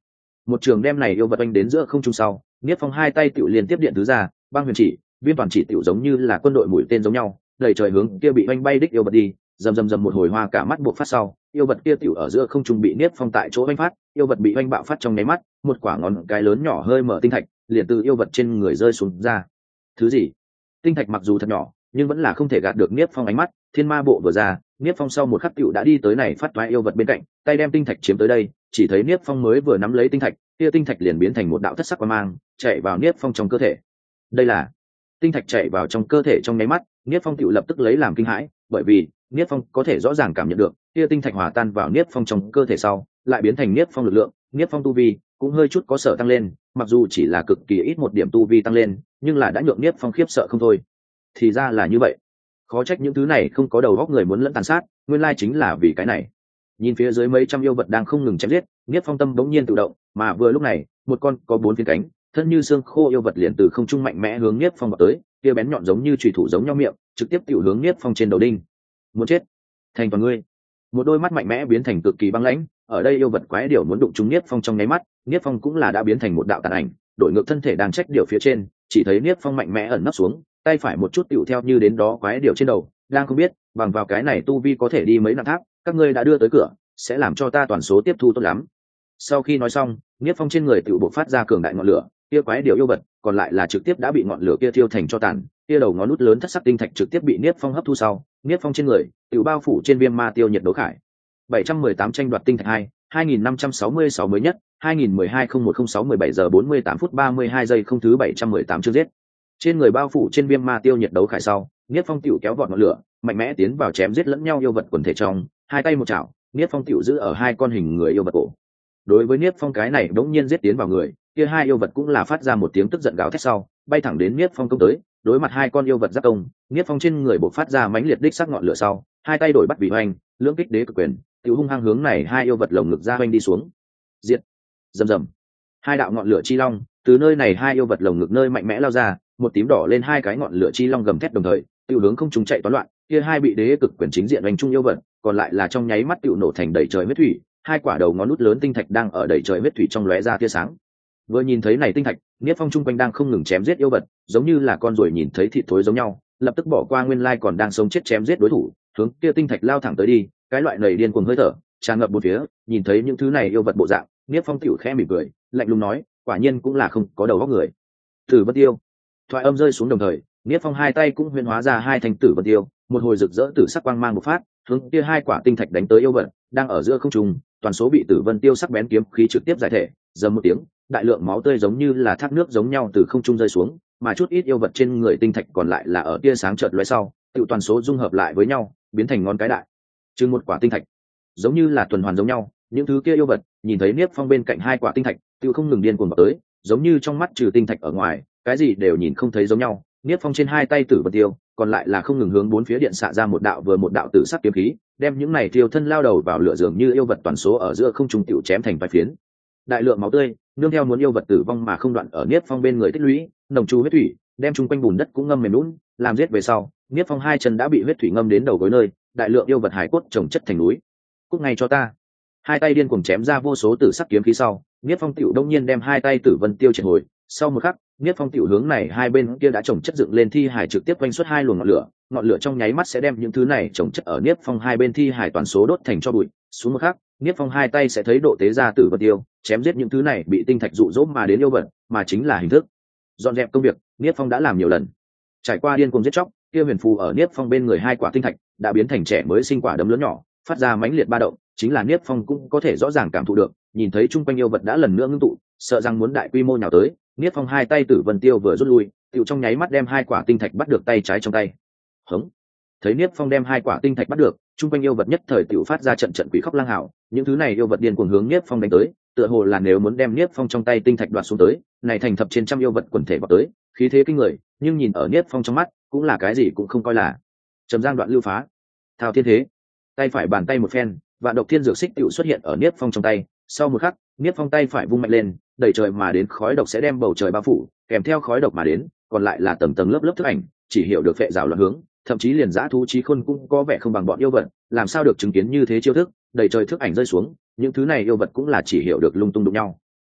một trường đem này yêu vật oanh đến giữa không trung sau, Niết Phong hai tay tiểu liên tiếp điện thứ ra, băng huyền chỉ, viên toàn chỉ tiểu giống như là quân đội mũi tên giống nhau, đẩy trời hướng kia bị oanh bay đích yêu vật đi, rầm rầm rầm một hồi hoa cả mắt buộc phát sau, yêu vật kia tiểu ở giữa không trung bị Niết Phong tại chỗ oanh phát, yêu vật bị oanh bạo phát trong nháy mắt, một quả ngón cái lớn nhỏ hơi mở tinh thạch, liền từ yêu vật trên người rơi xuống ra. Thứ gì? Tinh thạch mặc dù thật nhỏ, nhưng vẫn là không thể gạt được Niết Phong ánh mắt, thiên ma bộ vừa ra, Niết Phong sau một khắc tiểu đã đi tới này phát toái yêu vật bên cạnh, tay đem tinh thạch chiếm tới đây, chỉ thấy Niết Phong mới vừa nắm lấy tinh thạch, kia tinh thạch liền biến thành một đạo thất sắc quang mang, chạy vào Niết Phong trong cơ thể. Đây là tinh thạch chạy vào trong cơ thể trong nháy mắt, Niết Phong tiểu lập tức lấy làm kinh hãi, bởi vì Niết Phong có thể rõ ràng cảm nhận được, kia tinh thạch hòa tan vào Niết Phong trong cơ thể sau, lại biến thành Niết Phong lực lượng, Niết Phong tu vi cũng hơi chút có sở tăng lên, mặc dù chỉ là cực kỳ ít một điểm tu vi tăng lên, nhưng là đã nhượng Niết Phong khiếp sợ không thôi. Thì ra là như vậy, khó trách những thứ này không có đầu óc người muốn lẫn tàn sát, nguyên lai chính là vì cái này. Nhìn phía dưới mấy trăm yêu vật đang không ngừng chém giết, Niết Phong tâm bỗng nhiên tự động, mà vừa lúc này, một con có bốn phiến cánh, thân như xương khô yêu vật liền từ không trung mạnh mẽ hướng Niết Phong vào tới, kia bén nhọn giống như chùy thủ giống nhau miệng, trực tiếp tiểu hướng Niết Phong trên đầu đinh. Muốn chết, thành toàn ngươi. Một đôi mắt mạnh mẽ biến thành cực kỳ băng lãnh, ở đây yêu vật quái điểu muốn đụng trúng Niết Phong trong nháy mắt, Niết Phong cũng là đã biến thành một đạo tàn ảnh, đổi ngược thân thể đang trách điểu phía trên, chỉ thấy Niết Phong mạnh mẽ ẩn nấp xuống, tay phải một chút tiểu theo như đến đó quái điểu trên đầu, đang không biết, bằng vào cái này tu vi có thể đi mấy nặng tháp, các ngươi đã đưa tới cửa, sẽ làm cho ta toàn số tiếp thu tốt lắm. Sau khi nói xong, Niết Phong trên người tiểu bộc phát ra cường đại ngọn lửa, kia quái điểu yêu vật, còn lại là trực tiếp đã bị ngọn lửa kia thiêu thành cho tàn, kia đầu ngón nút lớn thất sắc tinh thạch trực tiếp bị Niết Phong hấp thu sau, Niết Phong trên người tiểu bao phủ trên viêm ma tiêu nhiệt đấu khải. bảy trăm mười tám tranh đoạt tinh thạch hai, hai nghìn năm trăm sáu mươi sáu mới nhất, hai nghìn mười hai không một không sáu mười bảy giờ bốn mươi tám phút ba mươi hai giây không thứ bảy trăm mười tám chưa giết. Trên người bao phủ trên viêm ma tiêu nhiệt đấu khải sau, Niết Phong tiểu kéo vọt ngọn lửa, mạnh mẽ tiến vào chém giết lẫn nhau yêu vật quần thể trong, hai tay một chảo, Niết Phong tiểu giữ ở hai con hình người yêu vật cổ. Đối với Niết Phong cái này đống nhiên giết tiến vào người, kia hai yêu vật cũng là phát ra một tiếng tức giận gào thét sau, bay thẳng đến Niết Phong công tới, đối mặt hai con yêu vật giáp công, Niết Phong trên người bộc phát ra mãnh liệt đích sắc ngọn lửa sau, hai tay đổi bắt vị hoành, lưỡng kích đế cực quyền, tiểu hung hăng hướng này hai yêu vật lồng ngực ra hoành đi xuống. Diệt. Rầm rầm. Hai đạo ngọn lửa chi long, từ nơi này hai yêu vật lồng ngực nơi mạnh mẽ lao ra, một tím đỏ lên hai cái ngọn lửa chi long gầm thét đồng thời, tiểu hướng không trung chạy toán loạn, kia hai bị đế cực quyền chính diện đánh trung yêu vật, còn lại là trong nháy mắt tiểu nổ thành đầy trời huyết thủy, hai quả đầu ngón nút lớn tinh thạch đang ở đầy trời huyết thủy trong lóe ra tia sáng. Vừa nhìn thấy này tinh thạch, Niết Phong trung quanh đang không ngừng chém giết yêu vật, giống như là con ruồi nhìn thấy thịt thối giống nhau, lập tức bỏ qua nguyên lai còn đang sống chết chém giết đối thủ, hướng kia tinh thạch lao thẳng tới đi, cái loại nảy điên cuồng hơi thở, tràn ngập bốn phía, nhìn thấy những thứ này yêu vật bộ dạng, Niết Phong tiểu khẽ mỉm cười, lạnh lùng nói, quả nhiên cũng là không có đầu óc người. Tử Vân Tiêu. Thoại âm rơi xuống đồng thời, Niết Phong hai tay cũng huyễn hóa ra hai thanh Tử Vân Tiêu, một hồi rực rỡ tử sắc quang mang một phát, hướng kia hai quả tinh thạch đánh tới yêu vật, đang ở giữa không trung, toàn số bị Tử Vân Tiêu sắc bén kiếm khí trực tiếp giải thể, rầm một tiếng, đại lượng máu tươi giống như là thác nước giống nhau từ không trung rơi xuống, mà chút ít yêu vật trên người tinh thạch còn lại là ở tia sáng chợt lóe sau, tự toàn số dung hợp lại với nhau, biến thành ngón cái đại, chừng một quả tinh thạch, giống như là tuần hoàn giống nhau. Những thứ kia yêu vật nhìn thấy Niết Phong bên cạnh hai quả tinh thạch, tự không ngừng điên cuồng vào tới, giống như trong mắt trừ tinh thạch ở ngoài, cái gì đều nhìn không thấy giống nhau. Niết Phong trên hai tay Tử Vân Tiêu, còn lại là không ngừng hướng bốn phía điện xạ ra một đạo vừa một đạo tử sắc kiếm khí, đem những này tiêu thân lao đầu vào lửa dường như yêu vật toàn số ở giữa không trung tiểu chém thành vài phiến. Đại lượng máu tươi nương theo muốn yêu vật tử vong mà không đoạn ở Niết Phong bên người tích lũy, nồng chu huyết thủy đem chung quanh bùn đất cũng ngâm mềm lún, làm giết về sau, Niết Phong hai chân đã bị huyết thủy ngâm đến đầu gối nơi, đại lượng yêu vật hải cốt chồng chất thành núi. Cút ngay cho ta. Hai tay điên cuồng chém ra vô số tử sắc kiếm khí sau, Niết Phong tiểu đông nhiên đem hai tay Tử Vân Tiêu triệt hồi, sau một khắc, Niết Phong tiểu hướng này hai bên kia đã chồng chất dựng lên thi hải trực tiếp quanh xuất hai luồng ngọn lửa, ngọn lửa trong nháy mắt sẽ đem những thứ này chồng chất ở Niết Phong hai bên thi hải toàn số đốt thành cho bụi. Xuống một khắc, Niết Phong hai tay sẽ thấy độ tế ra Tử Vân Tiêu, chém giết những thứ này bị tinh thạch dụ dỗ mà đến yêu vật, mà chính là hình thức. Dọn dẹp công việc, Niết Phong đã làm nhiều lần. Trải qua điên cuồng giết chóc, kia huyền phù ở Niết Phong bên người hai quả tinh thạch đã biến thành trẻ mới sinh quả đấm lớn nhỏ, phát ra mãnh liệt ba động, chính là Niết Phong cũng có thể rõ ràng cảm thụ được, nhìn thấy chung quanh yêu vật đã lần nữa ngưng tụ, sợ rằng muốn đại quy mô nhào tới, Niết Phong hai tay Tử Vân Tiêu vừa rút lui, tiểu trong nháy mắt đem hai quả tinh thạch bắt được tay trái trong tay. Hững. Thấy Niết Phong đem hai quả tinh thạch bắt được, chung quanh yêu vật nhất thời tiểu phát ra trận trận quỷ khóc lang hào, những thứ này yêu vật điên cuồng hướng Niết Phong đánh tới, tựa hồ là nếu muốn đem Niết Phong trong tay tinh thạch đoạt xuống tới, này thành thập trên trăm yêu vật quần thể vào tới, khí thế kinh người, nhưng nhìn ở Niết Phong trong mắt, cũng là cái gì cũng không coi là. Trầm giang đoạn lưu phá, thao thiên thế, tay phải bàn tay một phen, vạn độc thiên dược xích tiểu xuất hiện ở Niết Phong trong tay, sau một khắc, Niết Phong tay phải vung mạnh lên, đẩy trời mà đến khói độc sẽ đem bầu trời bao phủ, kèm theo khói độc mà đến, còn lại là tầng tầng lớp lớp thức ảnh, chỉ hiểu được phệ rào loạn hướng, thậm chí liền dã thú trí khôn cũng có vẻ không bằng bọn yêu vật, làm sao được chứng kiến như thế chiêu thức, đẩy trời thức ảnh rơi xuống, những thứ này yêu vật cũng là chỉ hiểu được lung tung đụng nhau.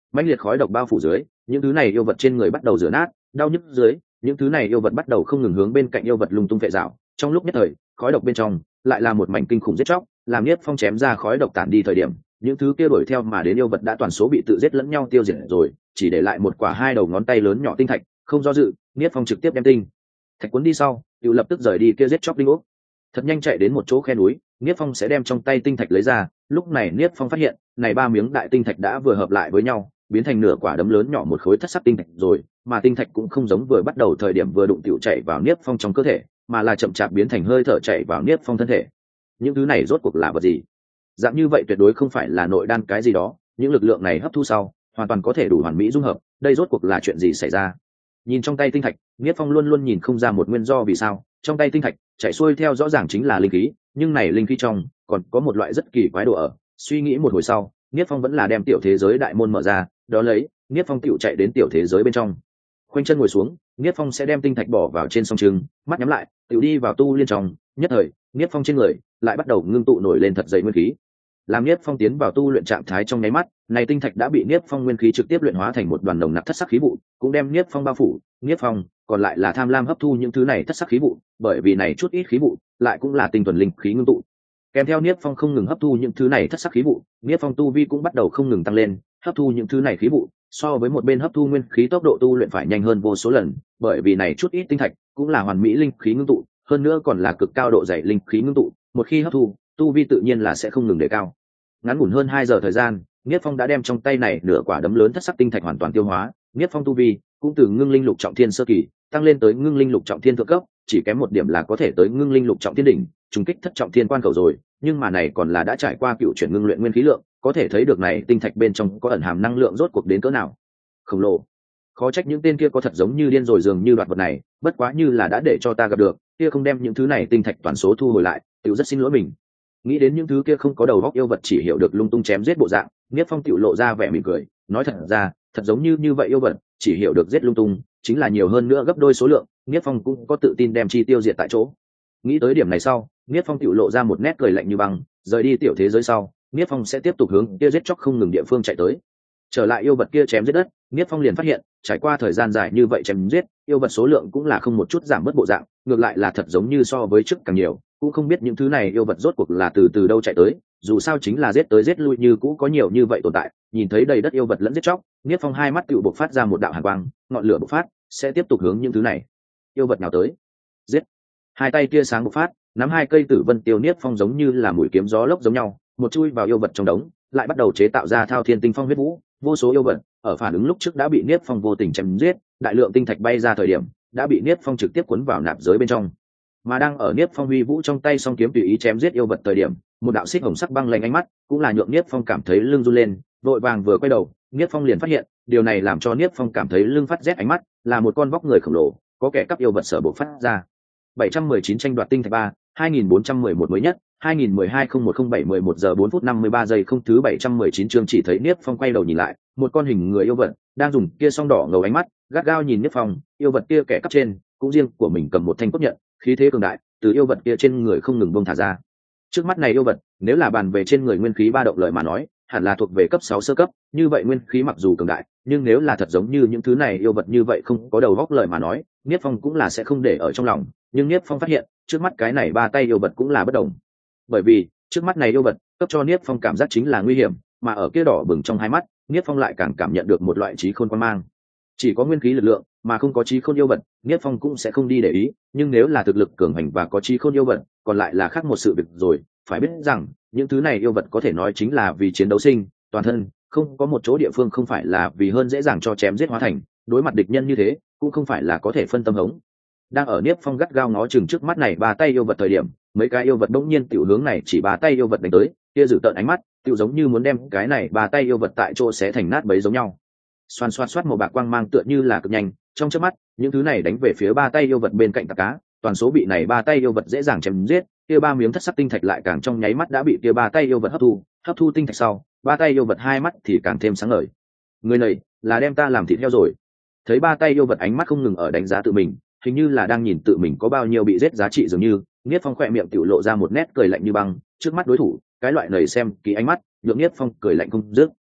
mãnh liệt khói độc bao phủ dưới, những thứ này yêu vật trên người bắt đầu rửa nát, đau nhức dưới, những thứ này yêu vật bắt đầu không ngừng hướng bên cạnh yêu vật lung tung phệ rào. Trong lúc nhất thời, khói độc bên trong lại là một mảnh kinh khủng giết chóc, làm Niết Phong chém ra khói độc tản đi thời điểm, những thứ kia đuổi theo mà đến yêu vật đã toàn số bị tự giết lẫn nhau tiêu diệt rồi, chỉ để lại một quả hai đầu ngón tay lớn nhỏ tinh thạch. Không do dự, Niết Phong trực tiếp đem tinh thạch cuốn đi sau, tự lập tức rời đi kia giết chóc đinh ốc. Thật nhanh chạy đến một chỗ khe núi, Niết Phong sẽ đem trong tay tinh thạch lấy ra. Lúc này Niết Phong phát hiện, này ba miếng đại tinh thạch đã vừa hợp lại với nhau, biến thành nửa quả đấm lớn nhỏ một khối thất sắc tinh thạch rồi, mà tinh thạch cũng không giống vừa bắt đầu thời điểm vừa đụng tiểu chạy vào Niết Phong trong cơ thể, mà là chậm chạp biến thành hơi thở chạy vào Niết Phong thân thể. Những thứ này rốt cuộc là vật gì? Dạng như vậy tuyệt đối không phải là nội đan cái gì đó, những lực lượng này hấp thu sau, hoàn toàn có thể đủ hoàn mỹ dung hợp, đây rốt cuộc là chuyện gì xảy ra? Nhìn trong tay tinh thạch, Niết Phong luôn luôn nhìn không ra một nguyên do vì sao, trong tay tinh thạch chạy xuôi theo rõ ràng chính là linh khí, nhưng này linh khí trong còn có một loại rất kỳ quái đồ ở. Suy nghĩ một hồi sau, Niết Phong vẫn là đem tiểu thế giới đại môn mở ra, đó lấy, Niết Phong tiểu chạy đến tiểu thế giới bên trong. Khoanh chân ngồi xuống, Niết Phong sẽ đem tinh thạch bỏ vào trên song trưng, mắt nhắm lại, tiểu đi vào tu liên trong, nhất thời, Niết Phong trên người lại bắt đầu ngưng tụ nổi lên thật dày nguyên khí. Làm Niết Phong tiến vào tu luyện trạng thái trong nháy mắt, này tinh thạch đã bị Niết Phong nguyên khí trực tiếp luyện hóa thành một đoàn nồng nặc thất sắc khí vụ, cũng đem Niết Phong bao phủ. Niết Phong còn lại là tham lam hấp thu những thứ này thất sắc khí vụ, bởi vì này chút ít khí vụ lại cũng là tinh thuần linh khí ngưng tụ. Kèm theo Niết Phong không ngừng hấp thu những thứ này thất sắc khí vụ, Niết Phong tu vi cũng bắt đầu không ngừng tăng lên, hấp thu những thứ này khí vụ, so với một bên hấp thu nguyên khí tốc độ tu luyện phải nhanh hơn vô số lần, bởi vì này chút ít tinh thạch cũng là hoàn mỹ linh khí ngưng tụ, hơn nữa còn là cực cao độ dày linh khí ngưng tụ, một khi hấp thu, tu vi tự nhiên là sẽ không ngừng đề cao. Ngắn ngủn hơn hai giờ thời gian, Niết Phong đã đem trong tay này nửa quả đấm lớn thất sắc tinh thạch hoàn toàn tiêu hóa, Niết Phong tu vi cũng từ ngưng linh lục trọng thiên sơ kỳ tăng lên tới ngưng linh lục trọng thiên thượng cấp, chỉ kém một điểm là có thể tới ngưng linh lục trọng thiên đỉnh, trùng kích thất trọng thiên quan cầu rồi, nhưng mà này còn là đã trải qua cựu chuyển ngưng luyện nguyên khí lượng, có thể thấy được này tinh thạch bên trong có ẩn hàm năng lượng rốt cuộc đến cỡ nào khổng lồ. Khó trách những tên kia có thật giống như điên rồi dường như đoạt vật này, bất quá như là đã để cho ta gặp được, kia không đem những thứ này tinh thạch toàn số thu hồi lại, tiểu rất xin lỗi mình. Nghĩ đến những thứ kia không có đầu óc yêu vật chỉ hiểu được lung tung chém giết bộ dạng, Niết Phong tiểu lộ ra vẻ mỉm cười, nói thật ra, thật giống như như vậy yêu vật, chỉ hiểu được giết lung tung, chính là nhiều hơn nữa gấp đôi số lượng, Niết Phong cũng có tự tin đem chi tiêu diệt tại chỗ. Nghĩ tới điểm này sau, Niết Phong tiểu lộ ra một nét cười lạnh như băng, rời đi tiểu thế giới sau, Niết Phong sẽ tiếp tục hướng kia giết chóc không ngừng địa phương chạy tới. Trở lại yêu vật kia chém giết đất, Niết Phong liền phát hiện, trải qua thời gian dài như vậy chém giết, yêu vật số lượng cũng là không một chút giảm bớt bộ dạng, ngược lại là thật giống như so với trước càng nhiều, cũng không biết những thứ này yêu vật rốt cuộc là từ từ đâu chạy tới, dù sao chính là giết tới giết lui như cũ có nhiều như vậy tồn tại. Nhìn thấy đầy đất yêu vật lẫn giết chóc, Niết Phong hai mắt tựu bộc phát ra một đạo hàn quang, ngọn lửa bộc phát, sẽ tiếp tục hướng những thứ này yêu vật nào tới. Giết! Hai tay tia sáng bộc phát, nắm hai cây tử vân tiêu, Niết Phong giống như là mũi kiếm gió lốc giống nhau, một chui vào yêu vật trong đống, lại bắt đầu chế tạo ra thao thiên tinh phong huyết vũ, vô số yêu vật ở phản ứng lúc trước đã bị Niết Phong vô tình chém giết, đại lượng tinh thạch bay ra thời điểm, đã bị Niết Phong trực tiếp cuốn vào nạp giới bên trong. Mà đang ở Niết Phong huy vũ trong tay song kiếm tùy ý chém giết yêu vật thời điểm, một đạo xích hồng sắc băng lạnh ánh mắt, cũng là nhượng Niết Phong cảm thấy lưng run lên, vội vàng vừa quay đầu, Niết Phong liền phát hiện, điều này làm cho Niết Phong cảm thấy lưng phát rét ánh mắt, là một con vóc người khổng lồ, có kẻ cắp yêu vật sở bộc phát ra. bảy trăm mười chín tranh đoạt tinh thạch ba, hai nghìn bốn trăm mười một mới nhất, hai nghìn mười hai không một không bảy mười một giờ bốn phút năm mươi ba giây không thứ bảy trăm mười chín chương, chỉ thấy Niết Phong quay đầu nhìn lại, một con hình người yêu vật đang dùng kia song đỏ ngầu ánh mắt, gắt gao nhìn Niết Phong, yêu vật kia kẻ cắp trên, cũng riêng của mình cầm một thanh cốt nhận, khí thế cường đại, từ yêu vật kia trên người không ngừng bông thả ra. Trước mắt này yêu vật, nếu là bàn về trên người nguyên khí ba động lợi mà nói, hẳn là thuộc về cấp sáu sơ cấp, như vậy nguyên khí mặc dù cường đại, nhưng nếu là thật giống như những thứ này yêu vật như vậy không có đầu óc lợi mà nói, Niết Phong cũng là sẽ không để ở trong lòng, nhưng Niết Phong phát hiện, trước mắt cái này ba tay yêu vật cũng là bất đồng. Bởi vì, trước mắt này yêu vật, cấp cho Niết Phong cảm giác chính là nguy hiểm, mà ở kia đỏ bừng trong hai mắt, Niết Phong lại càng cảm nhận được một loại trí khôn quan mang. Chỉ có nguyên khí lực lượng, mà không có trí khôn yêu vật, Niết Phong cũng sẽ không đi để ý, nhưng nếu là thực lực cường hành và có trí khôn yêu vật, còn lại là khác một sự việc rồi. Phải biết rằng, những thứ này yêu vật có thể nói chính là vì chiến đấu sinh, toàn thân, không có một chỗ địa phương không phải là vì hơn dễ dàng cho chém giết hóa thành, đối mặt địch nhân như thế, cũng không phải là có thể phân tâm hống. Đang ở Niết Phong gắt gao ngó chừng trước mắt này ba tay yêu vật thời điểm, mấy cái yêu vật đống nhiên tiểu hướng này chỉ ba tay yêu vật đánh tới, kia dự tợn ánh mắt, tiểu giống như muốn đem cái này ba tay yêu vật tại chỗ xé thành nát bấy giống nhau. Xoan xoan xoát màu bạc quang mang tựa như là cực nhanh, trong chớp mắt, những thứ này đánh về phía ba tay yêu vật bên cạnh tạc cá, toàn số bị này ba tay yêu vật dễ dàng chém giết, kia ba miếng thất sắc tinh thạch lại càng trong nháy mắt đã bị kia ba tay yêu vật hấp thu, hấp thu tinh thạch sau, ba tay yêu vật hai mắt thì càng thêm sáng ngời. Người này là đem ta làm thịt heo rồi. Thấy ba tay yêu vật ánh mắt không ngừng ở đánh giá tự mình, hình như là đang nhìn tự mình có bao nhiêu bị giết giá trị dường như, Niết Phong khỏe miệng tiểu lộ ra một nét cười lạnh như băng, trước mắt đối thủ, cái loại nầy xem kỹ ánh mắt, nhượng Niết Phong cười lạnh không dứt.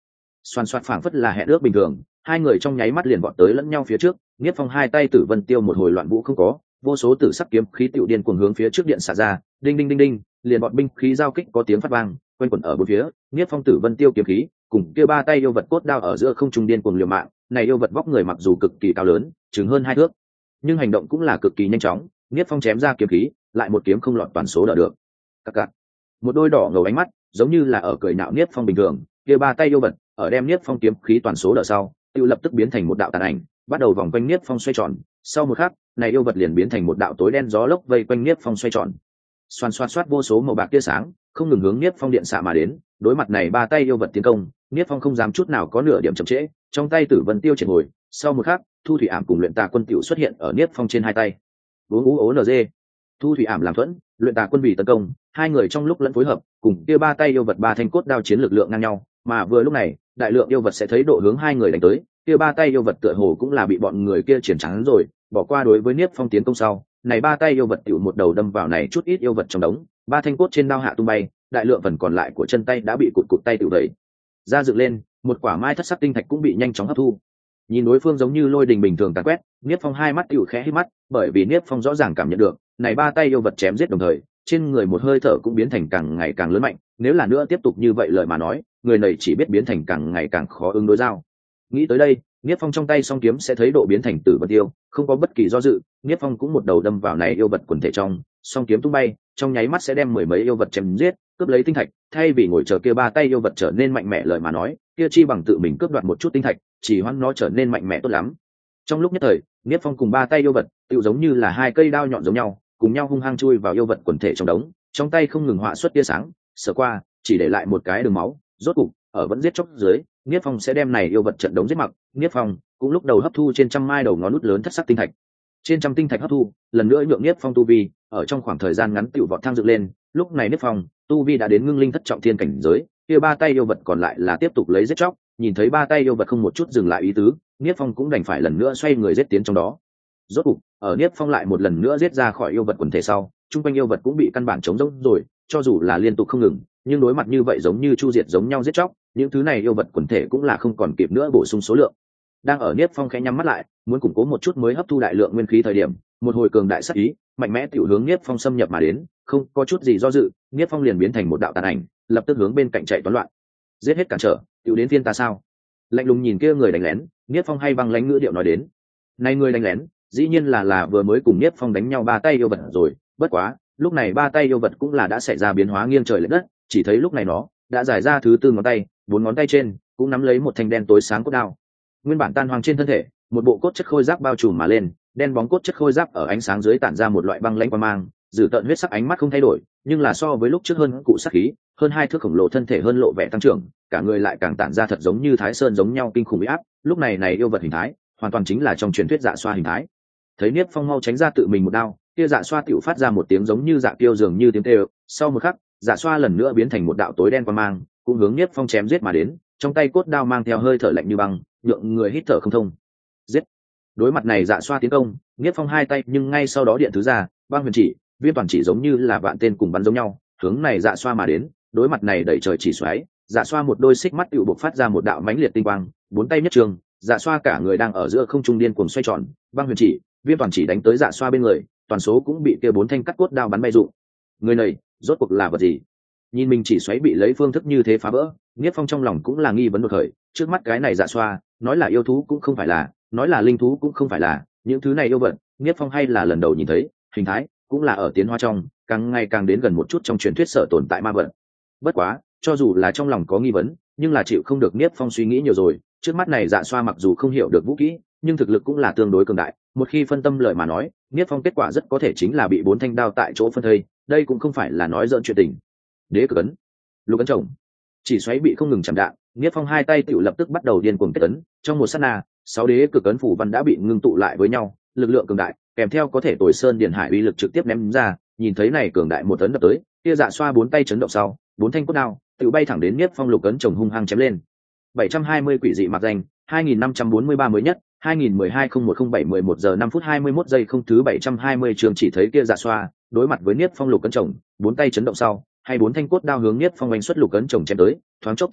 xoan xoạt phảng phất là hẹn ước bình thường, hai người trong nháy mắt liền vọt tới lẫn nhau phía trước. Niết Phong hai tay tử vân tiêu một hồi loạn vũ không có, vô số tử sắc kiếm khí tiểu điên cuồng hướng phía trước điện xả ra, đinh đinh đinh đinh, liền bọn binh khí giao kích có tiếng phát vang, quanh quẩn ở bốn phía. Niết Phong tử vân tiêu kiếm khí cùng kia ba tay yêu vật cốt đao ở giữa không trung điên cuồng liều mạng. Này yêu vật vóc người mặc dù cực kỳ cao lớn, chừng hơn hai thước, nhưng hành động cũng là cực kỳ nhanh chóng. Niết Phong chém ra kiếm khí, lại một kiếm không lọt toàn số đỡ được. Cặc cặc. Một đôi đỏ ngầu ánh mắt, giống như là ở cười nhạo Niết Phong bình thường, kia ba tay yêu vật ở đem Niết Phong kiếm khí toàn số đỡ sau, tiêu lập tức biến thành một đạo tàn ảnh, bắt đầu vòng quanh Niết Phong xoay tròn. Sau một khắc, này yêu vật liền biến thành một đạo tối đen gió lốc vây quanh Niết Phong xoay tròn. Xoan xoan xoát vô số màu bạc tia sáng, không ngừng hướng Niết Phong điện xạ mà đến. Đối mặt này ba tay yêu vật tiến công, Niết Phong không dám chút nào có nửa điểm chậm trễ, trong tay tử vân tiêu triển ngồi. Sau một khắc, Thu Thủy Ảm cùng Luyện Tà Quân tiểu xuất hiện ở Niết Phong trên hai tay. Uống ú ố nz. Thu Thủy Ảm làm thuẫn, Luyện Tà Quân vì tấn công, hai người trong lúc lẫn phối hợp, cùng kia ba tay yêu vật ba thanh cốt đao chiến lực lượng ngang nhau, mà vừa lúc này, đại lượng yêu vật sẽ thấy độ hướng hai người đánh tới, kia ba tay yêu vật tựa hồ cũng là bị bọn người kia triển trắng rồi, bỏ qua đối với Niết Phong tiến công sau, này ba tay yêu vật tiểu một đầu đâm vào này chút ít yêu vật trong đống, ba thanh cốt trên đao hạ tung bay, đại lượng phần còn lại của chân tay đã bị cụt cụt tay tiểu đẩy ra dựng lên, một quả mai thất sắc tinh thạch cũng bị nhanh chóng hấp thu. Nhìn đối phương giống như lôi đình bình thường tàn quét, Niết Phong hai mắt tiểu khẽ hít mắt, bởi vì Niết Phong rõ ràng cảm nhận được, này ba tay yêu vật chém giết đồng thời, trên người một hơi thở cũng biến thành càng ngày càng lớn mạnh, nếu là nữa tiếp tục như vậy lời mà nói, người này chỉ biết biến thành càng ngày càng khó ứng đối giao. Nghĩ tới đây, Niết Phong trong tay song kiếm sẽ thấy độ biến thành tử vân tiêu, không có bất kỳ do dự, Niết Phong cũng một đầu đâm vào này yêu vật quần thể trong, song kiếm tung bay, trong nháy mắt sẽ đem mười mấy yêu vật chém giết, cướp lấy tinh thạch, thay vì ngồi chờ kia ba tay yêu vật trở nên mạnh mẽ lời mà nói, kia chi bằng tự mình cướp đoạt một chút tinh thạch, chỉ hoãn nó trở nên mạnh mẽ tốt lắm. Trong lúc nhất thời, Niết Phong cùng ba tay yêu vật, tựu giống như là hai cây đao nhọn giống nhau, cùng nhau hung hăng chui vào yêu vật quần thể trong đống, trong tay không ngừng họa xuất tia sáng, sờ qua, chỉ để lại một cái đường máu, rốt cục, ở vẫn giết chóc dưới, Niết Phong sẽ đem này yêu vật trận đống giết mặc, Niết Phong cũng lúc đầu hấp thu trên trăm mai đầu ngón nút lớn thất sắc tinh thạch. Trên trăm tinh thạch hấp thu, lần nữa nhượng Niết Phong tu vi, ở trong khoảng thời gian ngắn tiểu vọt thang dựng lên, lúc này Niết Phong tu vi đã đến ngưng linh thất trọng thiên cảnh giới, kia ba tay yêu vật còn lại là tiếp tục lấy giết chóc, nhìn thấy ba tay yêu vật không một chút dừng lại ý tứ, Niết Phong cũng đành phải lần nữa xoay người giết tiến trong đó. Rốt cục, ở Niết Phong lại một lần nữa giết ra khỏi yêu vật quần thể sau, trung quanh yêu vật cũng bị căn bản chống rỗng rồi, cho dù là liên tục không ngừng, nhưng đối mặt như vậy giống như chu diệt giống nhau giết chóc, những thứ này yêu vật quần thể cũng là không còn kịp nữa bổ sung số lượng. Đang ở Niết Phong khẽ nhắm mắt lại, muốn củng cố một chút mới hấp thu đại lượng nguyên khí thời điểm, một hồi cường đại sát ý, mạnh mẽ tiểu hướng Niết Phong xâm nhập mà đến, không có chút gì do dự, Niết Phong liền biến thành một đạo tàn ảnh, lập tức hướng bên cạnh chạy toán loạn. Giết hết cản trở, tiểu đến phiên ta sao? Lạnh lùng nhìn kia người đánh lén, Niết Phong hay băng lãnh ngữ điệu nói đến. Này người đánh lén, dĩ nhiên là là vừa mới cùng Niết Phong đánh nhau ba tay yêu vật rồi, bất quá, lúc này ba tay yêu vật cũng là đã xảy ra biến hóa nghiêng trời lệch đất, chỉ thấy lúc này nó đã giải ra thứ tư ngón tay, bốn ngón tay trên cũng nắm lấy một thanh đen tối sáng cốt đao. Nguyên bản tan hoang trên thân thể, một bộ cốt chất khôi giáp bao trùm mà lên, đen bóng cốt chất khôi giáp ở ánh sáng dưới tản ra một loại băng lãnh quang mang, dữ tợn huyết sắc ánh mắt không thay đổi, nhưng là so với lúc trước hơn cụ sắc khí, hơn hai thước khổng lồ thân thể hơn lộ vẻ tăng trưởng, cả người lại càng tản ra thật giống như Thái Sơn giống nhau kinh khủng uy áp. Lúc này này yêu vật hình thái, hoàn toàn chính là trong truyền thuyết Dạ Xoa hình thái. Thấy Niết Phong mau tránh ra tự mình một đao, kia Dạ Xoa tiểu phát ra một tiếng giống như dạ kiêu dường như tiếng kêu, sau một khắc, Dạ Xoa lần nữa biến thành một đạo tối đen quang mang, cũng hướng Niết Phong chém giết mà đến, trong tay cốt đao mang theo hơi thở lạnh như băng, nhượng người hít thở không thông. Giết! Đối mặt này Dạ Xoa tiến công, Niết Phong hai tay nhưng ngay sau đó điện thứ ra, băng huyền chỉ, viên toàn chỉ giống như là vạn tên cùng bắn giống nhau, hướng này Dạ Xoa mà đến. Đối mặt này đẩy trời chỉ xoáy, Dạ Xoa một đôi xích mắt tựu bộc phát ra một đạo mãnh liệt tinh quang, bốn tay nhất trường, Dạ Xoa cả người đang ở giữa không trung điên cuồng xoay tròn, băng huyền chỉ, viên toàn chỉ đánh tới Dạ Xoa bên người, toàn số cũng bị kia bốn thanh cắt cốt đao bắn bay rụng. Người này, rốt cuộc là vật gì? Nhìn mình chỉ xoáy bị lấy phương thức như thế phá vỡ, Niết Phong trong lòng cũng là nghi vấn đột khởi, trước mắt cái này Dạ Xoa, nói là yêu thú cũng không phải là, nói là linh thú cũng không phải là, những thứ này yêu vật, Niết Phong hay là lần đầu nhìn thấy, hình thái cũng là ở tiến hóa trong, càng ngày càng đến gần một chút trong truyền thuyết sở tồn tại ma vật. Bất quá, cho dù là trong lòng có nghi vấn, nhưng là chịu không được Niết Phong suy nghĩ nhiều rồi, trước mắt này Dạ Xoa mặc dù không hiểu được vũ kỹ, nhưng thực lực cũng là tương đối cường đại, một khi phân tâm lợi mà nói, Niết Phong kết quả rất có thể chính là bị bốn thanh đao tại chỗ phân thây, đây cũng không phải là nói giỡn chuyện tình. Đế cực ấn, lục ấn chồng, chỉ xoáy bị không ngừng chạm đạn, Niết Phong hai tay tự lập tức bắt đầu điên cuồng kết ấn, trong một sát na, sáu đế cực ấn phủ văn đã bị ngưng tụ lại với nhau, lực lượng cường đại, kèm theo có thể tồi sơn điển hải uy lực trực tiếp ném ra, nhìn thấy này cường đại một ấn đập tới, kia Dạ Xoa bốn tay chấn động sau, bốn thanh cốt đao tự bay thẳng đến Niết Phong lục ấn chồng hung hăng chém lên. bảy trăm hai mươi quỷ dị mặc danh, hai nghìn năm trăm bốn mươi ba mới nhất, hai nghìn mười hai không một không bảy mười một giờ năm phút hai mươi mốt giây không thứ bảy trăm hai mươi trường chỉ thấy kia Dạ Xoa, đối mặt với Niết Phong lục ấn chồng, bốn tay chấn động sau, hay bốn thanh cốt đao hướng Niết Phong đánh xuất lục ấn chồng chém tới, thoáng chốc trong lúc,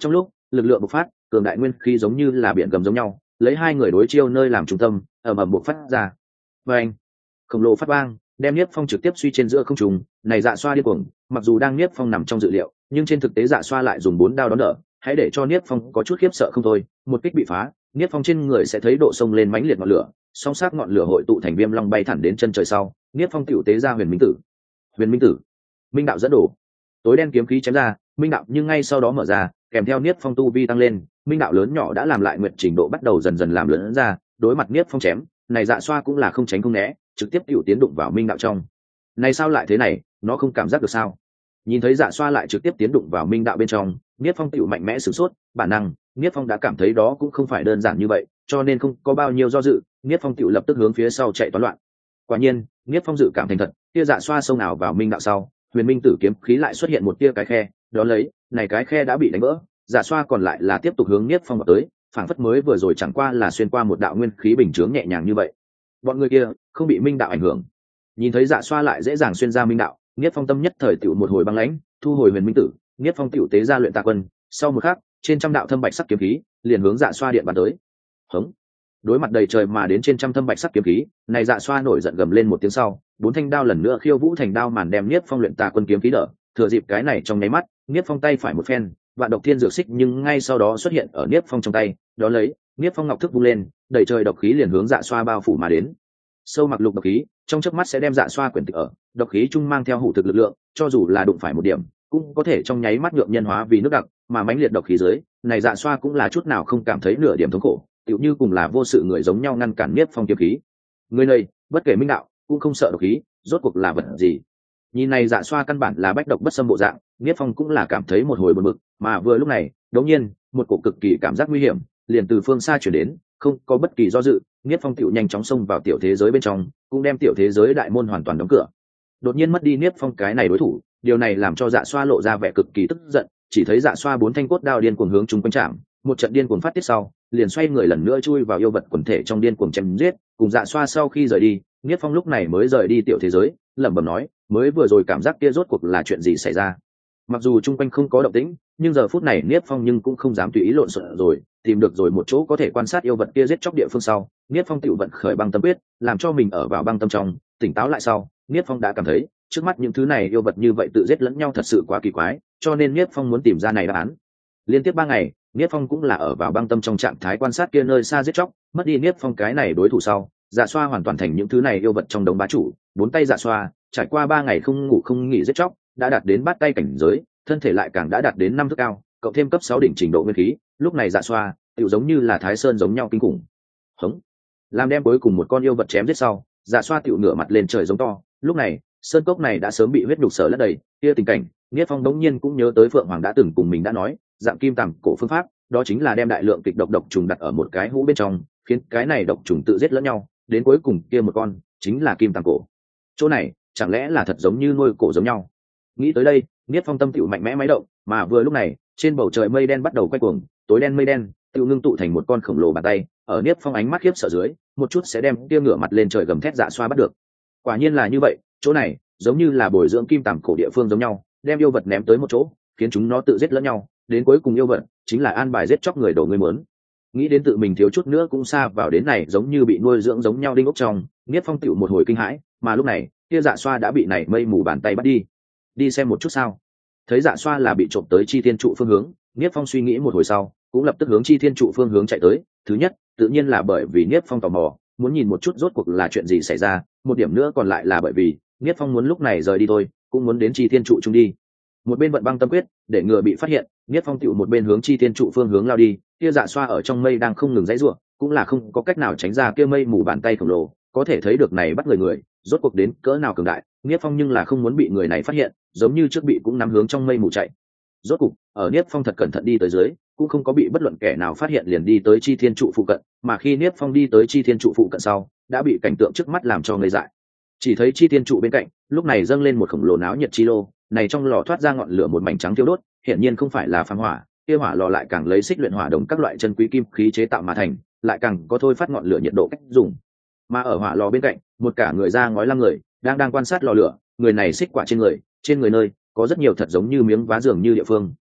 lực lượng bộc phát, cường đại nguyên khí giống như là biển gầm giống nhau, lấy hai người đối chiêu nơi làm trung tâm, ầm ầm bộc phát ra. Và anh, khổng lồ phát vang, đem Niếp Phong trực tiếp suy trên giữa không trung, này Dạ Xoa điên cuồng, mặc dù đang Niếp Phong nằm trong dự liệu, nhưng trên thực tế Dạ Xoa lại dùng bốn đao đón đỡ, hãy để cho Niếp Phong có chút khiếp sợ không thôi, một kích bị phá, Niếp Phong trên người sẽ thấy độ sông lên mãnh liệt ngọn lửa, song sát ngọn lửa hội tụ thành viêm long bay thẳng đến chân trời sau, Niếp Phong tiểu tế ra Huyền Minh Tử. Huyền Minh Tử, Minh đạo dẫn đổ. Tối đen kiếm khí chém ra, Minh đạo nhưng ngay sau đó mở ra, kèm theo Niếp Phong tu vi tăng lên, Minh đạo lớn nhỏ đã làm lại nguyện trình độ bắt đầu dần dần làm lớn ra, đối mặt Niếp Phong chém, này Dạ Xoa cũng là không tránh không né, trực tiếp tiểu tiến đụng vào Minh đạo trong. Này sao lại thế này, nó không cảm giác được sao? Nhìn thấy Dạ Xoa lại trực tiếp tiến đụng vào Minh đạo bên trong, Niếp Phong tiểu mạnh mẽ sử sốt, bản năng, Niếp Phong đã cảm thấy đó cũng không phải đơn giản như vậy, cho nên không có bao nhiêu do dự, Niếp Phong tiểu lập tức hướng phía sau chạy toán loạn. Quả nhiên, Niếp Phong dự cảm thành thật, kia Dạ Xoa xông nào vào Minh đạo sau, Huyền Minh Tử kiếm khí lại xuất hiện một tia cái khe, đó lấy, này cái khe đã bị đánh vỡ, Dạ Xoa còn lại là tiếp tục hướng Niếp Phong vào tới, phảng phất mới vừa rồi chẳng qua là xuyên qua một đạo nguyên khí bình chướng nhẹ nhàng như vậy. Bọn người kia không bị Minh đạo ảnh hưởng. Nhìn thấy Dạ Xoa lại dễ dàng xuyên ra Minh đạo, Niếp Phong tâm nhất thời tiểu một hồi băng lãnh, thu hồi Huyền Minh Tử, Niếp Phong tiểu tế ra luyện tà quân, sau một khắc, trên trăm đạo thâm bạch sắc kiếm khí liền hướng Dạ Xoa điện bắn tới. Hống! Đối mặt đầy trời mà đến trên trăm thâm bạch sắc kiếm khí, này Dạ Xoa nổi giận gầm lên một tiếng sau, bốn thanh đao lần nữa khiêu vũ thành đao màn đem Niếp Phong luyện tà quân kiếm khí đỡ, thừa dịp cái này trong nháy mắt, Niếp Phong tay phải một phen, vạn độc thiên dược xích nhưng ngay sau đó xuất hiện ở Niếp Phong trong tay, đó lấy, Niếp Phong ngọc thức vung lên, đầy trời độc khí liền hướng Dạ Xoa bao phủ mà đến. Sâu mặc lục độc khí, trong chớp mắt sẽ đem Dạ Xoa quyển tịch ở, độc khí trung mang theo hủ thực lực lượng, cho dù là đụng phải một điểm, cũng có thể trong nháy mắt nhượng nhân hóa vì nước đặc, mà mãnh liệt độc khí dưới, này Dạ Xoa cũng là chút nào không cảm thấy nửa điểm thống khổ, tựu như cùng là vô sự người giống nhau ngăn cản Niếp Phong kiếm khí. Người này, bất kể minh đạo, cũng không sợ độc khí, rốt cuộc là vật gì? Nhìn này Dạ Xoa căn bản là bách độc bất xâm bộ dạng, Niếp Phong cũng là cảm thấy một hồi buồn bực, mà vừa lúc này, đột nhiên, một cổ cực kỳ cảm giác nguy hiểm liền từ phương xa chuyển đến, không có bất kỳ do dự, Niếp Phong tiểu nhanh chóng xông vào tiểu thế giới bên trong, cũng đem tiểu thế giới đại môn hoàn toàn đóng cửa. Đột nhiên mất đi Niếp Phong cái này đối thủ, điều này làm cho Dạ Xoa lộ ra vẻ cực kỳ tức giận, chỉ thấy Dạ Xoa bốn thanh cốt đao điên cuồng hướng chung quanh chạm, một trận điên cuồng phát tiết sau, liền xoay người lần nữa chui vào yêu vật quần thể trong điên cuồng chém giết, cùng Dạ Xoa sau khi rời đi, Niếp Phong lúc này mới rời đi tiểu thế giới, lẩm bẩm nói, mới vừa rồi cảm giác kia rốt cuộc là chuyện gì xảy ra. Mặc dù chung quanh không có động tĩnh, nhưng giờ phút này Niếp Phong nhưng cũng không dám tùy ý lộn xộn rồi, tìm được rồi một chỗ có thể quan sát yêu vật kia giết chóc địa phương sau, Niếp Phong tự vận khởi băng tâm quyết, làm cho mình ở vào băng tâm trong, tỉnh táo lại sau, Niếp Phong đã cảm thấy, trước mắt những thứ này yêu vật như vậy tự giết lẫn nhau thật sự quá kỳ quái, cho nên Niếp Phong muốn tìm ra này đáp án. Liên tiếp ba ngày, Niếp Phong cũng là ở vào băng tâm trong trạng thái quan sát kia nơi xa giết chóc, mất đi Niếp Phong cái này đối thủ sau, Dạ Xoa hoàn toàn thành những thứ này yêu vật trong đống bá chủ, bốn tay Dạ Xoa, trải qua ba ngày không ngủ không nghỉ giết chóc, đã đạt đến bát tay cảnh giới, thân thể lại càng đã đạt đến năm thước cao, cộng thêm cấp sáu đỉnh trình độ nguyên khí, lúc này Dạ Xoa, tựu giống như là Thái Sơn giống nhau kinh khủng. Hống! Làm đem cuối cùng một con yêu vật chém giết sau, Dạ Xoa tựu ngửa mặt lên trời giống to, lúc này, sơn cốc này đã sớm bị huyết nhục sở lấp đầy, kia tình cảnh, Niếp Phong đống nhiên cũng nhớ tới Phượng Hoàng đã từng cùng mình đã nói, dạng kim tằm cổ phương pháp, đó chính là đem đại lượng kịch độc độc trùng đặt ở một cái hũ bên trong, khiến cái này độc trùng tự giết lẫn nhau, đến cuối cùng kia một con chính là kim tằm cổ. Chỗ này, chẳng lẽ là thật giống như nuôi cổ giống nhau? Nghĩ tới đây, Niếp Phong tâm tựu mạnh mẽ máy động, mà vừa lúc này, trên bầu trời mây đen bắt đầu quay cuồng, tối đen mây đen tựu ngưng tụ thành một con khổng lồ bàn tay, ở Niếp Phong ánh mắt khiếp sợ dưới, một chút sẽ đem kia ngửa mặt lên trời gầm thét Dạ Xoa bắt được. Quả nhiên là như vậy, chỗ này giống như là bồi dưỡng kim tằm cổ địa phương giống nhau, đem yêu vật ném tới một chỗ, khiến chúng nó tự giết lẫn nhau, đến cuối cùng yêu vật chính là an bài giết chóc người đổ người muốn. Nghĩ đến tự mình thiếu chút nữa cũng xa vào đến này giống như bị nuôi dưỡng giống nhau đinh ốc trong, Niếp Phong tựu một hồi kinh hãi, mà lúc này, kia Dạ Xoa đã bị này mây mù bàn tay bắt đi. Đi xem một chút sao? Thấy Dạ Xoa là bị trộm tới Chi Thiên trụ phương hướng, Niếp Phong suy nghĩ một hồi sau, cũng lập tức hướng Chi Thiên trụ phương hướng chạy tới. Thứ nhất, tự nhiên là bởi vì Niếp Phong tò mò, muốn nhìn một chút rốt cuộc là chuyện gì xảy ra, một điểm nữa còn lại là bởi vì Niếp Phong muốn lúc này rời đi thôi, cũng muốn đến Chi Thiên trụ chung đi. Một bên vận băng tâm quyết, để ngừa bị phát hiện, Niếp Phong tựu một bên hướng Chi Thiên trụ phương hướng lao đi, kia Dạ Xoa ở trong mây đang không ngừng giãy giụa, cũng là không có cách nào tránh ra kia mây mù bàn tay khổng lồ, có thể thấy được này bắt người người, rốt cuộc đến cỡ nào cường đại, Niếp Phong nhưng là không muốn bị người này phát hiện, giống như trước bị cũng nắm hướng trong mây mù chạy. Rốt cục, ở Niếp Phong thật cẩn thận đi tới dưới, cũng không có bị bất luận kẻ nào phát hiện liền đi tới Chi Thiên trụ phụ cận, mà khi Niếp Phong đi tới Chi Thiên trụ phụ cận sau, đã bị cảnh tượng trước mắt làm cho ngây dại. Chỉ thấy Chi Thiên trụ bên cạnh, lúc này dâng lên một khổng lồ náo nhiệt chi lô, này trong lò thoát ra ngọn lửa một mảnh trắng thiêu đốt, hiển nhiên không phải là phàm hỏa, kia hỏa lò lại càng lấy xích luyện hỏa đồng các loại chân quý kim khí chế tạo mà thành, lại càng có thôi phát ngọn lửa nhiệt độ cách dùng. Mà ở hỏa lò bên cạnh, một cả người da ngói lăm người đang đang quan sát lò lửa, người này xích quả trên người, trên người nơi có rất nhiều thật giống như miếng vá giường như địa phương,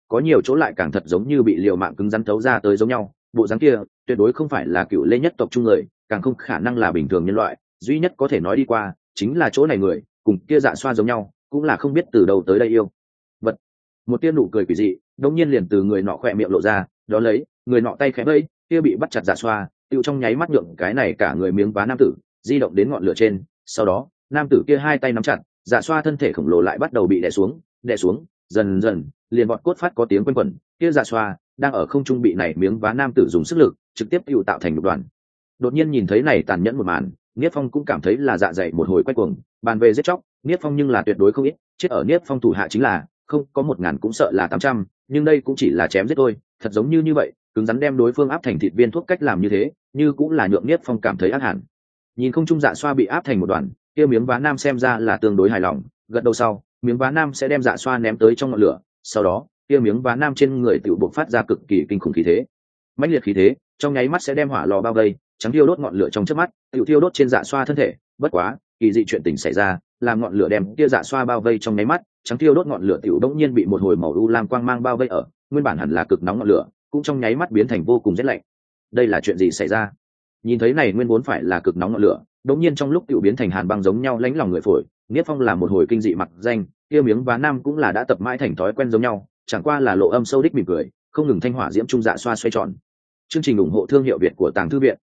có nhiều chỗ lại càng thật giống như bị liều mạng cứng rắn thấu ra tới giống nhau. Bộ dáng kia tuyệt đối không phải là cựu lê nhất tộc trung người, càng không khả năng là bình thường nhân loại. Duy nhất có thể nói đi qua chính là chỗ này người cùng kia dạ xoa giống nhau, cũng là không biết từ đâu tới đây yêu vật. Một tia nụ cười quỷ dị đột nhiên liền từ người nọ khỏe miệng lộ ra, đó lấy người nọ tay khẽ vẫy, kia bị bắt chặt dạ xoa tiêu trong nháy mắt nhượng cái này cả người miếng vá nam tử di động đến ngọn lửa trên. Sau đó nam tử kia hai tay nắm chặt dạ xoa, thân thể khổng lồ lại bắt đầu bị đè xuống đè xuống, dần dần liền bọn cốt phát có tiếng quanh quẩn, kia dạ xoa đang ở không trung bị này miếng vá nam tử dùng sức lực trực tiếp tiêu tạo thành một đoàn. Đột nhiên nhìn thấy này tàn nhẫn một màn, Niết Phong cũng cảm thấy là dạ dày một hồi quay cuồng. Bàn về giết chóc, Niết Phong nhưng là tuyệt đối không ít, chết ở Niết Phong thủ hạ chính là không có một ngàn cũng sợ là tám trăm, nhưng đây cũng chỉ là chém giết thôi. Thật giống như như vậy cứng rắn đem đối phương áp thành thịt viên thuốc, cách làm như thế như cũng là nhượng Niết Phong cảm thấy ác hẳn. Nhìn không trung dạ xoa bị áp thành một đoàn, kia miếng vá nam xem ra là tương đối hài lòng, gật đầu sau miếng vá nam sẽ đem dạ xoa ném tới trong ngọn lửa. Sau đó kia miếng vá nam trên người tự bộc phát ra cực kỳ kinh khủng khí thế, mãnh liệt khí thế trong nháy mắt sẽ đem hỏa lò bao vây, trắng thiêu đốt ngọn lửa trong chớp mắt, tự thiêu đốt trên dạ xoa thân thể. Bất quá kỳ dị chuyện tình xảy ra, làm ngọn lửa đem kia dạ xoa bao vây trong nháy mắt, trắng thiêu đốt ngọn lửa tiểu đống nhiên bị một hồi màu u lam quang mang bao vây ở, nguyên bản hẳn là cực nóng ngọn lửa cũng trong nháy mắt biến thành vô cùng rét lạnh. Đây là chuyện gì xảy ra? Nhìn thấy này nguyên vốn phải là cực nóng ngọn lửa đống nhiên trong lúc tiểu biến thành hàn băng giống nhau lãnh lòng người phổi. Niết Phong là một hồi kinh dị mặc danh, kia miếng vá nam cũng là đã tập mãi thành thói quen giống nhau, chẳng qua là lộ âm sâu đích mỉm cười, không ngừng thanh hỏa diễm trung dạ xoa xoay tròn. Chương trình ủng hộ thương hiệu Việt của Tàng Thư Viện.